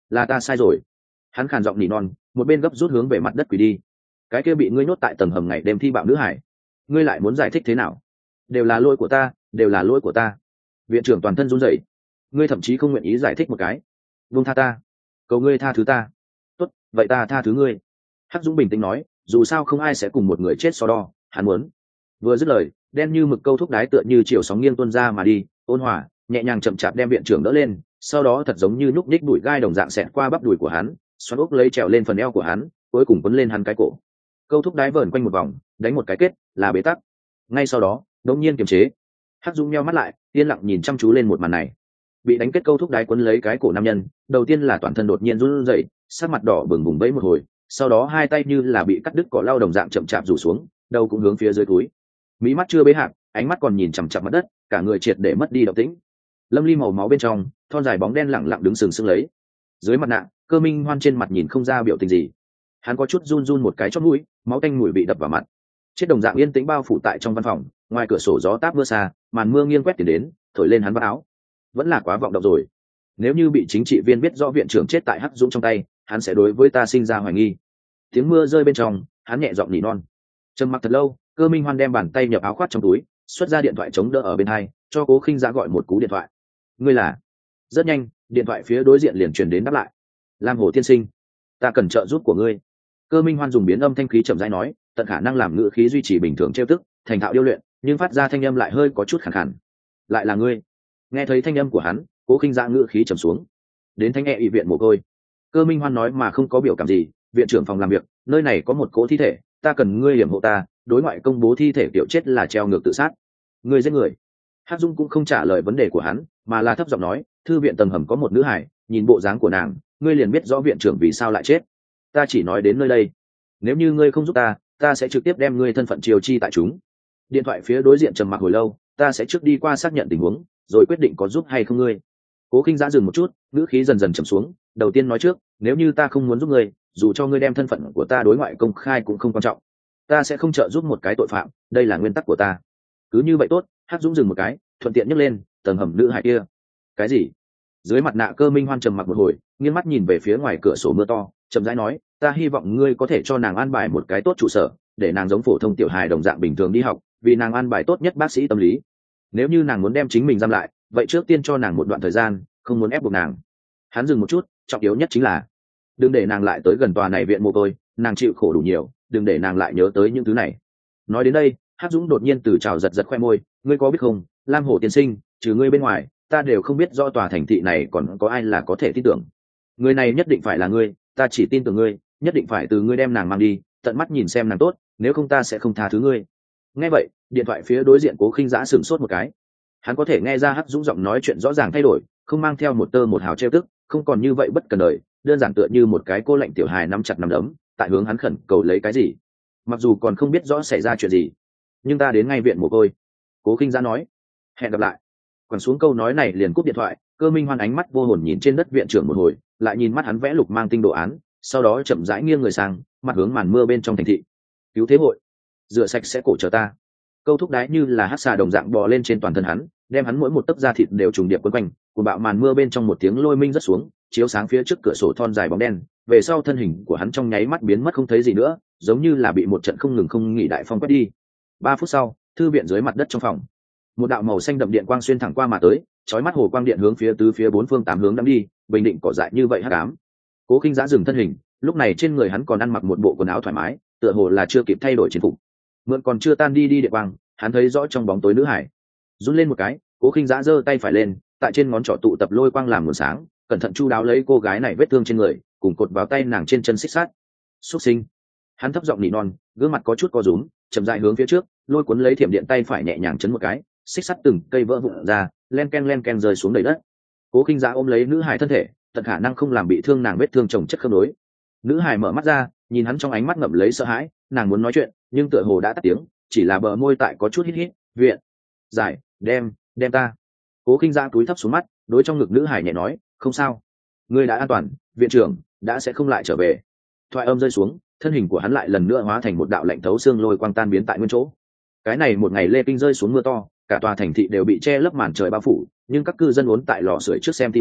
là ta sai rồi. Hắn khàn giọng nỉ non, một bên gấp rút hướng về mặt đất quỳ đi. Cái kia bị ngươi nhốt tại tầng hầm ngày đêm thi bạo nữ hải, ngươi lại muốn giải thích thế nào? Đều là lỗi của ta, đều là lỗi của ta. Viện trưởng toàn thân run rẩy, ngươi thậm chí không nguyện ý giải thích một cái. Buông tha ta, cầu ngươi tha thứ ta. Tốt, vậy ta tha thứ ngươi. Hắc Dũng bình tĩnh nói, dù sao không ai sẽ cùng một người chết so đo, hắn muốn. Vừa dứt lời, đen như mực câu thúc đái tựa như chiều sóng nghiêng tuôn ra mà đi, ôn hòa, nhẹ nhàng chậm chạp đem viện trưởng đỡ lên, sau đó thật giống như nhúc nhích đùi gai đồng dạng xẹt qua bắp đùi của hắn, xoắn ốc lấy trèo lên phần eo của hắn, cuối cùng quấn lên hắn cái cổ. Câu thúc đái vờn quanh một vòng, đánh một cái kết, là bế tắc. Ngay sau đó, đột nhiên kiềm chế. Hắc Dũng nheo mắt lại, yên lặng nhìn chăm chú lên một màn này. Bị đánh kết câu thúc đái quấn lấy cái cổ nam nhân, đầu tiên là toàn thân đột nhiên run rẩy, sắc mặt đỏ bừng bừng bẫy một hồi, sau đó hai tay như là bị cắt đứt cỏ lau đồng dạng chậm chạp rủ xuống, đầu cũng hướng phía dưới túi. Mí mắt chưa bế hạc, ánh mắt còn nhìn chằm chằm mặt đất, cả người triệt để mất đi động tĩnh. Lâm ly màu máu bên trong, thon dài bóng đen lẳng lặng đứng sừng sững lấy. Dưới mặt nạ, Cơ Minh Hoan trên mặt nhìn không ra biểu tình gì. Hắn có chút run run một cái chót mũi, máu tanh mùi bị đập vào mặt. Chết đồng dạng yên tĩnh bao phủ tại trong văn phòng, ngoài cửa sổ gió táp mưa xa, màn mưa nghiêng quét tiền đến, thổi lên hắn vắt áo. Vẫn là quá vọng động rồi. Nếu như bị chính trị viên biết rõ viện trưởng chết tại Hắc Dũng trong tay, hắn sẽ đối với ta sinh ra hoài nghi. Tiếng mưa rơi bên trong, hắn nhẹ giọng nỉ non. Trầm mặc thật lâu, Cơ Minh Hoan đem bàn tay nhập áo khoác trong túi, xuất ra điện thoại chống đỡ ở bên hai, cho Cố Khinh Dã gọi một cú điện thoại. Ngươi là? Rất nhanh, điện thoại phía đối diện liền truyền đến đáp lại. Lam Hồ tiên sinh, ta cần trợ giúp của ngươi. Cơ Minh Hoan dùng biến âm thanh khí chậm rãi nói, tận khả năng làm ngữ khí duy trì bình thường trêu tức, thành thạo điêu luyện, nhưng phát ra thanh âm lại hơi có chút khàn khàn. Lại là ngươi? Nghe thấy thanh âm của hắn, Cố Khinh Dã ngữ khí trầm xuống. Đến Thánh E y viện mồ côi. Cơ Minh Hoan nói mà không có biểu cảm gì, viện trưởng phòng làm việc, nơi này có một cố thi thể, ta cần ngươi hiểm hộ ta, đối ngoại công bố thi thể kiểu chết là treo ngược tự sát. Ngươi giết người? Hắc Dung cũng không trả lời vấn đề của hắn, mà là thấp giọng nói, thư viện tầng hầm có một nữ hải, nhìn bộ dáng của nàng, ngươi liền biết rõ viện trưởng vì sao lại chết. Ta chỉ nói đến nơi đây, nếu như ngươi không giúp ta, ta sẽ trực tiếp đem ngươi thân phận triều chi tại chúng. Điện thoại phía đối diện trầm mặc hồi lâu, ta sẽ trước đi qua xác nhận tình huống, rồi quyết định có giúp hay không ngươi. Cố Khinh Dã dừng một chút, ngữ khí dần dần trầm xuống, đầu tiên nói trước, nếu như ta không muốn giúp ngươi, dù cho ngươi đem thân phận của ta đối ngoại công khai cũng không quan trọng, ta sẽ không trợ giúp một cái tội phạm, đây là nguyên tắc của ta. Cứ như vậy tốt. Hắc Dũng dừng một cái, thuận tiện nhấc lên, tầng hầm nữ hải kia. Cái gì? Dưới mặt nạ Cơ Minh Hoan trầm mặc một hồi, nghiêng mắt nhìn về phía ngoài cửa sổ mưa to, chậm rãi nói, ta hy vọng ngươi có thể cho nàng an bài một cái tốt trụ sở, để nàng giống phổ thông tiểu hài đồng dạng bình thường đi học, vì nàng an bài tốt nhất bác sĩ tâm lý. Nếu như nàng muốn đem chính mình giam lại, vậy trước tiên cho nàng một đoạn thời gian, không muốn ép buộc nàng. Hắn dừng một chút, trọng yếu nhất chính là đừng để nàng lại tới gần tòa này viện mồ côi, nàng chịu khổ đủ nhiều, đừng để nàng lại nhớ tới những thứ này. Nói đến đây, Hắc Dũng đột nhiên từ trào giật giật khoe môi, ngươi có biết không, Lam Hồ tiên sinh, trừ ngươi bên ngoài, ta đều không biết do tòa thành thị này còn có ai là có thể tin tưởng. Người này nhất định phải là ngươi, ta chỉ tin tưởng ngươi, nhất định phải từ ngươi đem nàng mang đi, tận mắt nhìn xem nàng tốt, nếu không ta sẽ không tha thứ ngươi. Nghe vậy, điện thoại phía đối diện Cố Khinh Dã sửng sốt một cái. Hắn có thể nghe ra Hắc Dũng giọng nói chuyện rõ ràng thay đổi, không mang theo một tơ một hào trêu tức, không còn như vậy bất cần đời, đơn giản tựa như một cái cô lạnh tiểu hài nắm chặt nắm đấm, tại hướng hắn khẩn cầu lấy cái gì. Mặc dù còn không biết rõ xảy ra chuyện gì, nhưng ta đến ngay viện mồ côi. Cố Khinh Dã nói. Hẹn gặp lại. Quẳng xuống câu nói này liền cúp điện thoại. Cơ Minh Hoan ánh mắt vô hồn nhìn trên đất viện trưởng một hồi, lại nhìn mắt hắn vẽ lục mang tinh đồ án, sau đó chậm rãi nghiêng người sang, mặt hướng màn mưa bên trong thành thị. Cứu thế hội, rửa sạch sẽ cổ chờ ta. Câu thúc đái như là hắc xà đồng dạng bò lên trên toàn thân hắn, đem hắn mỗi một tấc da thịt đều trùng điệp quấn quanh. Của bạo màn mưa bên trong một tiếng lôi minh rất xuống, chiếu sáng phía trước cửa sổ thon dài bóng đen, về sau thân hình của hắn trong nháy mắt biến mất không thấy gì nữa, giống như là bị một trận không ngừng không nghỉ đại phong quét đi. Ba phút sau, thư viện dưới mặt đất trong phòng, một đạo màu xanh đậm điện quang xuyên thẳng qua mà tới, chói mắt hồ quang điện hướng phía tứ phía bốn phương tám hướng đắm đi, bình định cỏ dại như vậy hắc ám. Cố Khinh Dã dừng thân hình, lúc này trên người hắn còn ăn mặc một bộ quần áo thoải mái, tựa hồ là chưa kịp thay đổi chiến phục. Mượn còn chưa tan đi đi điện quang, hắn thấy rõ trong bóng tối nữ hải. Run lên một cái, Cố Khinh Dã giơ tay phải lên, tại trên ngón trỏ tụ tập lôi quang làm nguồn sáng, cẩn thận chu đáo lấy cô gái này vết thương trên người, cùng cột vào tay nàng trên chân xích sắt. Xuất sinh. Hắn thấp giọng nỉ non, gương mặt có chút co rúm, chậm rãi hướng phía trước, lôi cuốn lấy thiểm điện tay phải nhẹ nhàng chấn một cái, xích sắt từng cây vỡ vụn ra, len ken len ken rơi xuống đầy đất. Cố Khinh Dã ôm lấy nữ hài thân thể, tận khả năng không làm bị thương nàng vết thương chồng chất khớp nối. Nữ hài mở mắt ra, nhìn hắn trong ánh mắt ngậm lấy sợ hãi, nàng muốn nói chuyện, nhưng tựa hồ đã tắt tiếng, chỉ là bờ môi tại có chút hít hít. Viện, giải, đem, đem ta. Cố Khinh Dã cúi thấp xuống mắt, đối trong ngực nữ hài nhẹ nói, không sao, ngươi đã an toàn, viện trưởng đã sẽ không lại trở về. Thoại âm rơi xuống, thân hình của hắn lại lần nữa hóa thành một đạo lạnh thấu xương lôi quang tan biến tại nguyên chỗ. Cái này một ngày lê kinh rơi xuống mưa to, cả tòa thành thị đều bị che lấp màn trời bao phủ, nhưng các cư dân uốn tại lò sưởi trước xem tivi,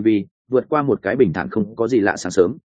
vượt qua một cái bình thản không có gì lạ sáng sớm.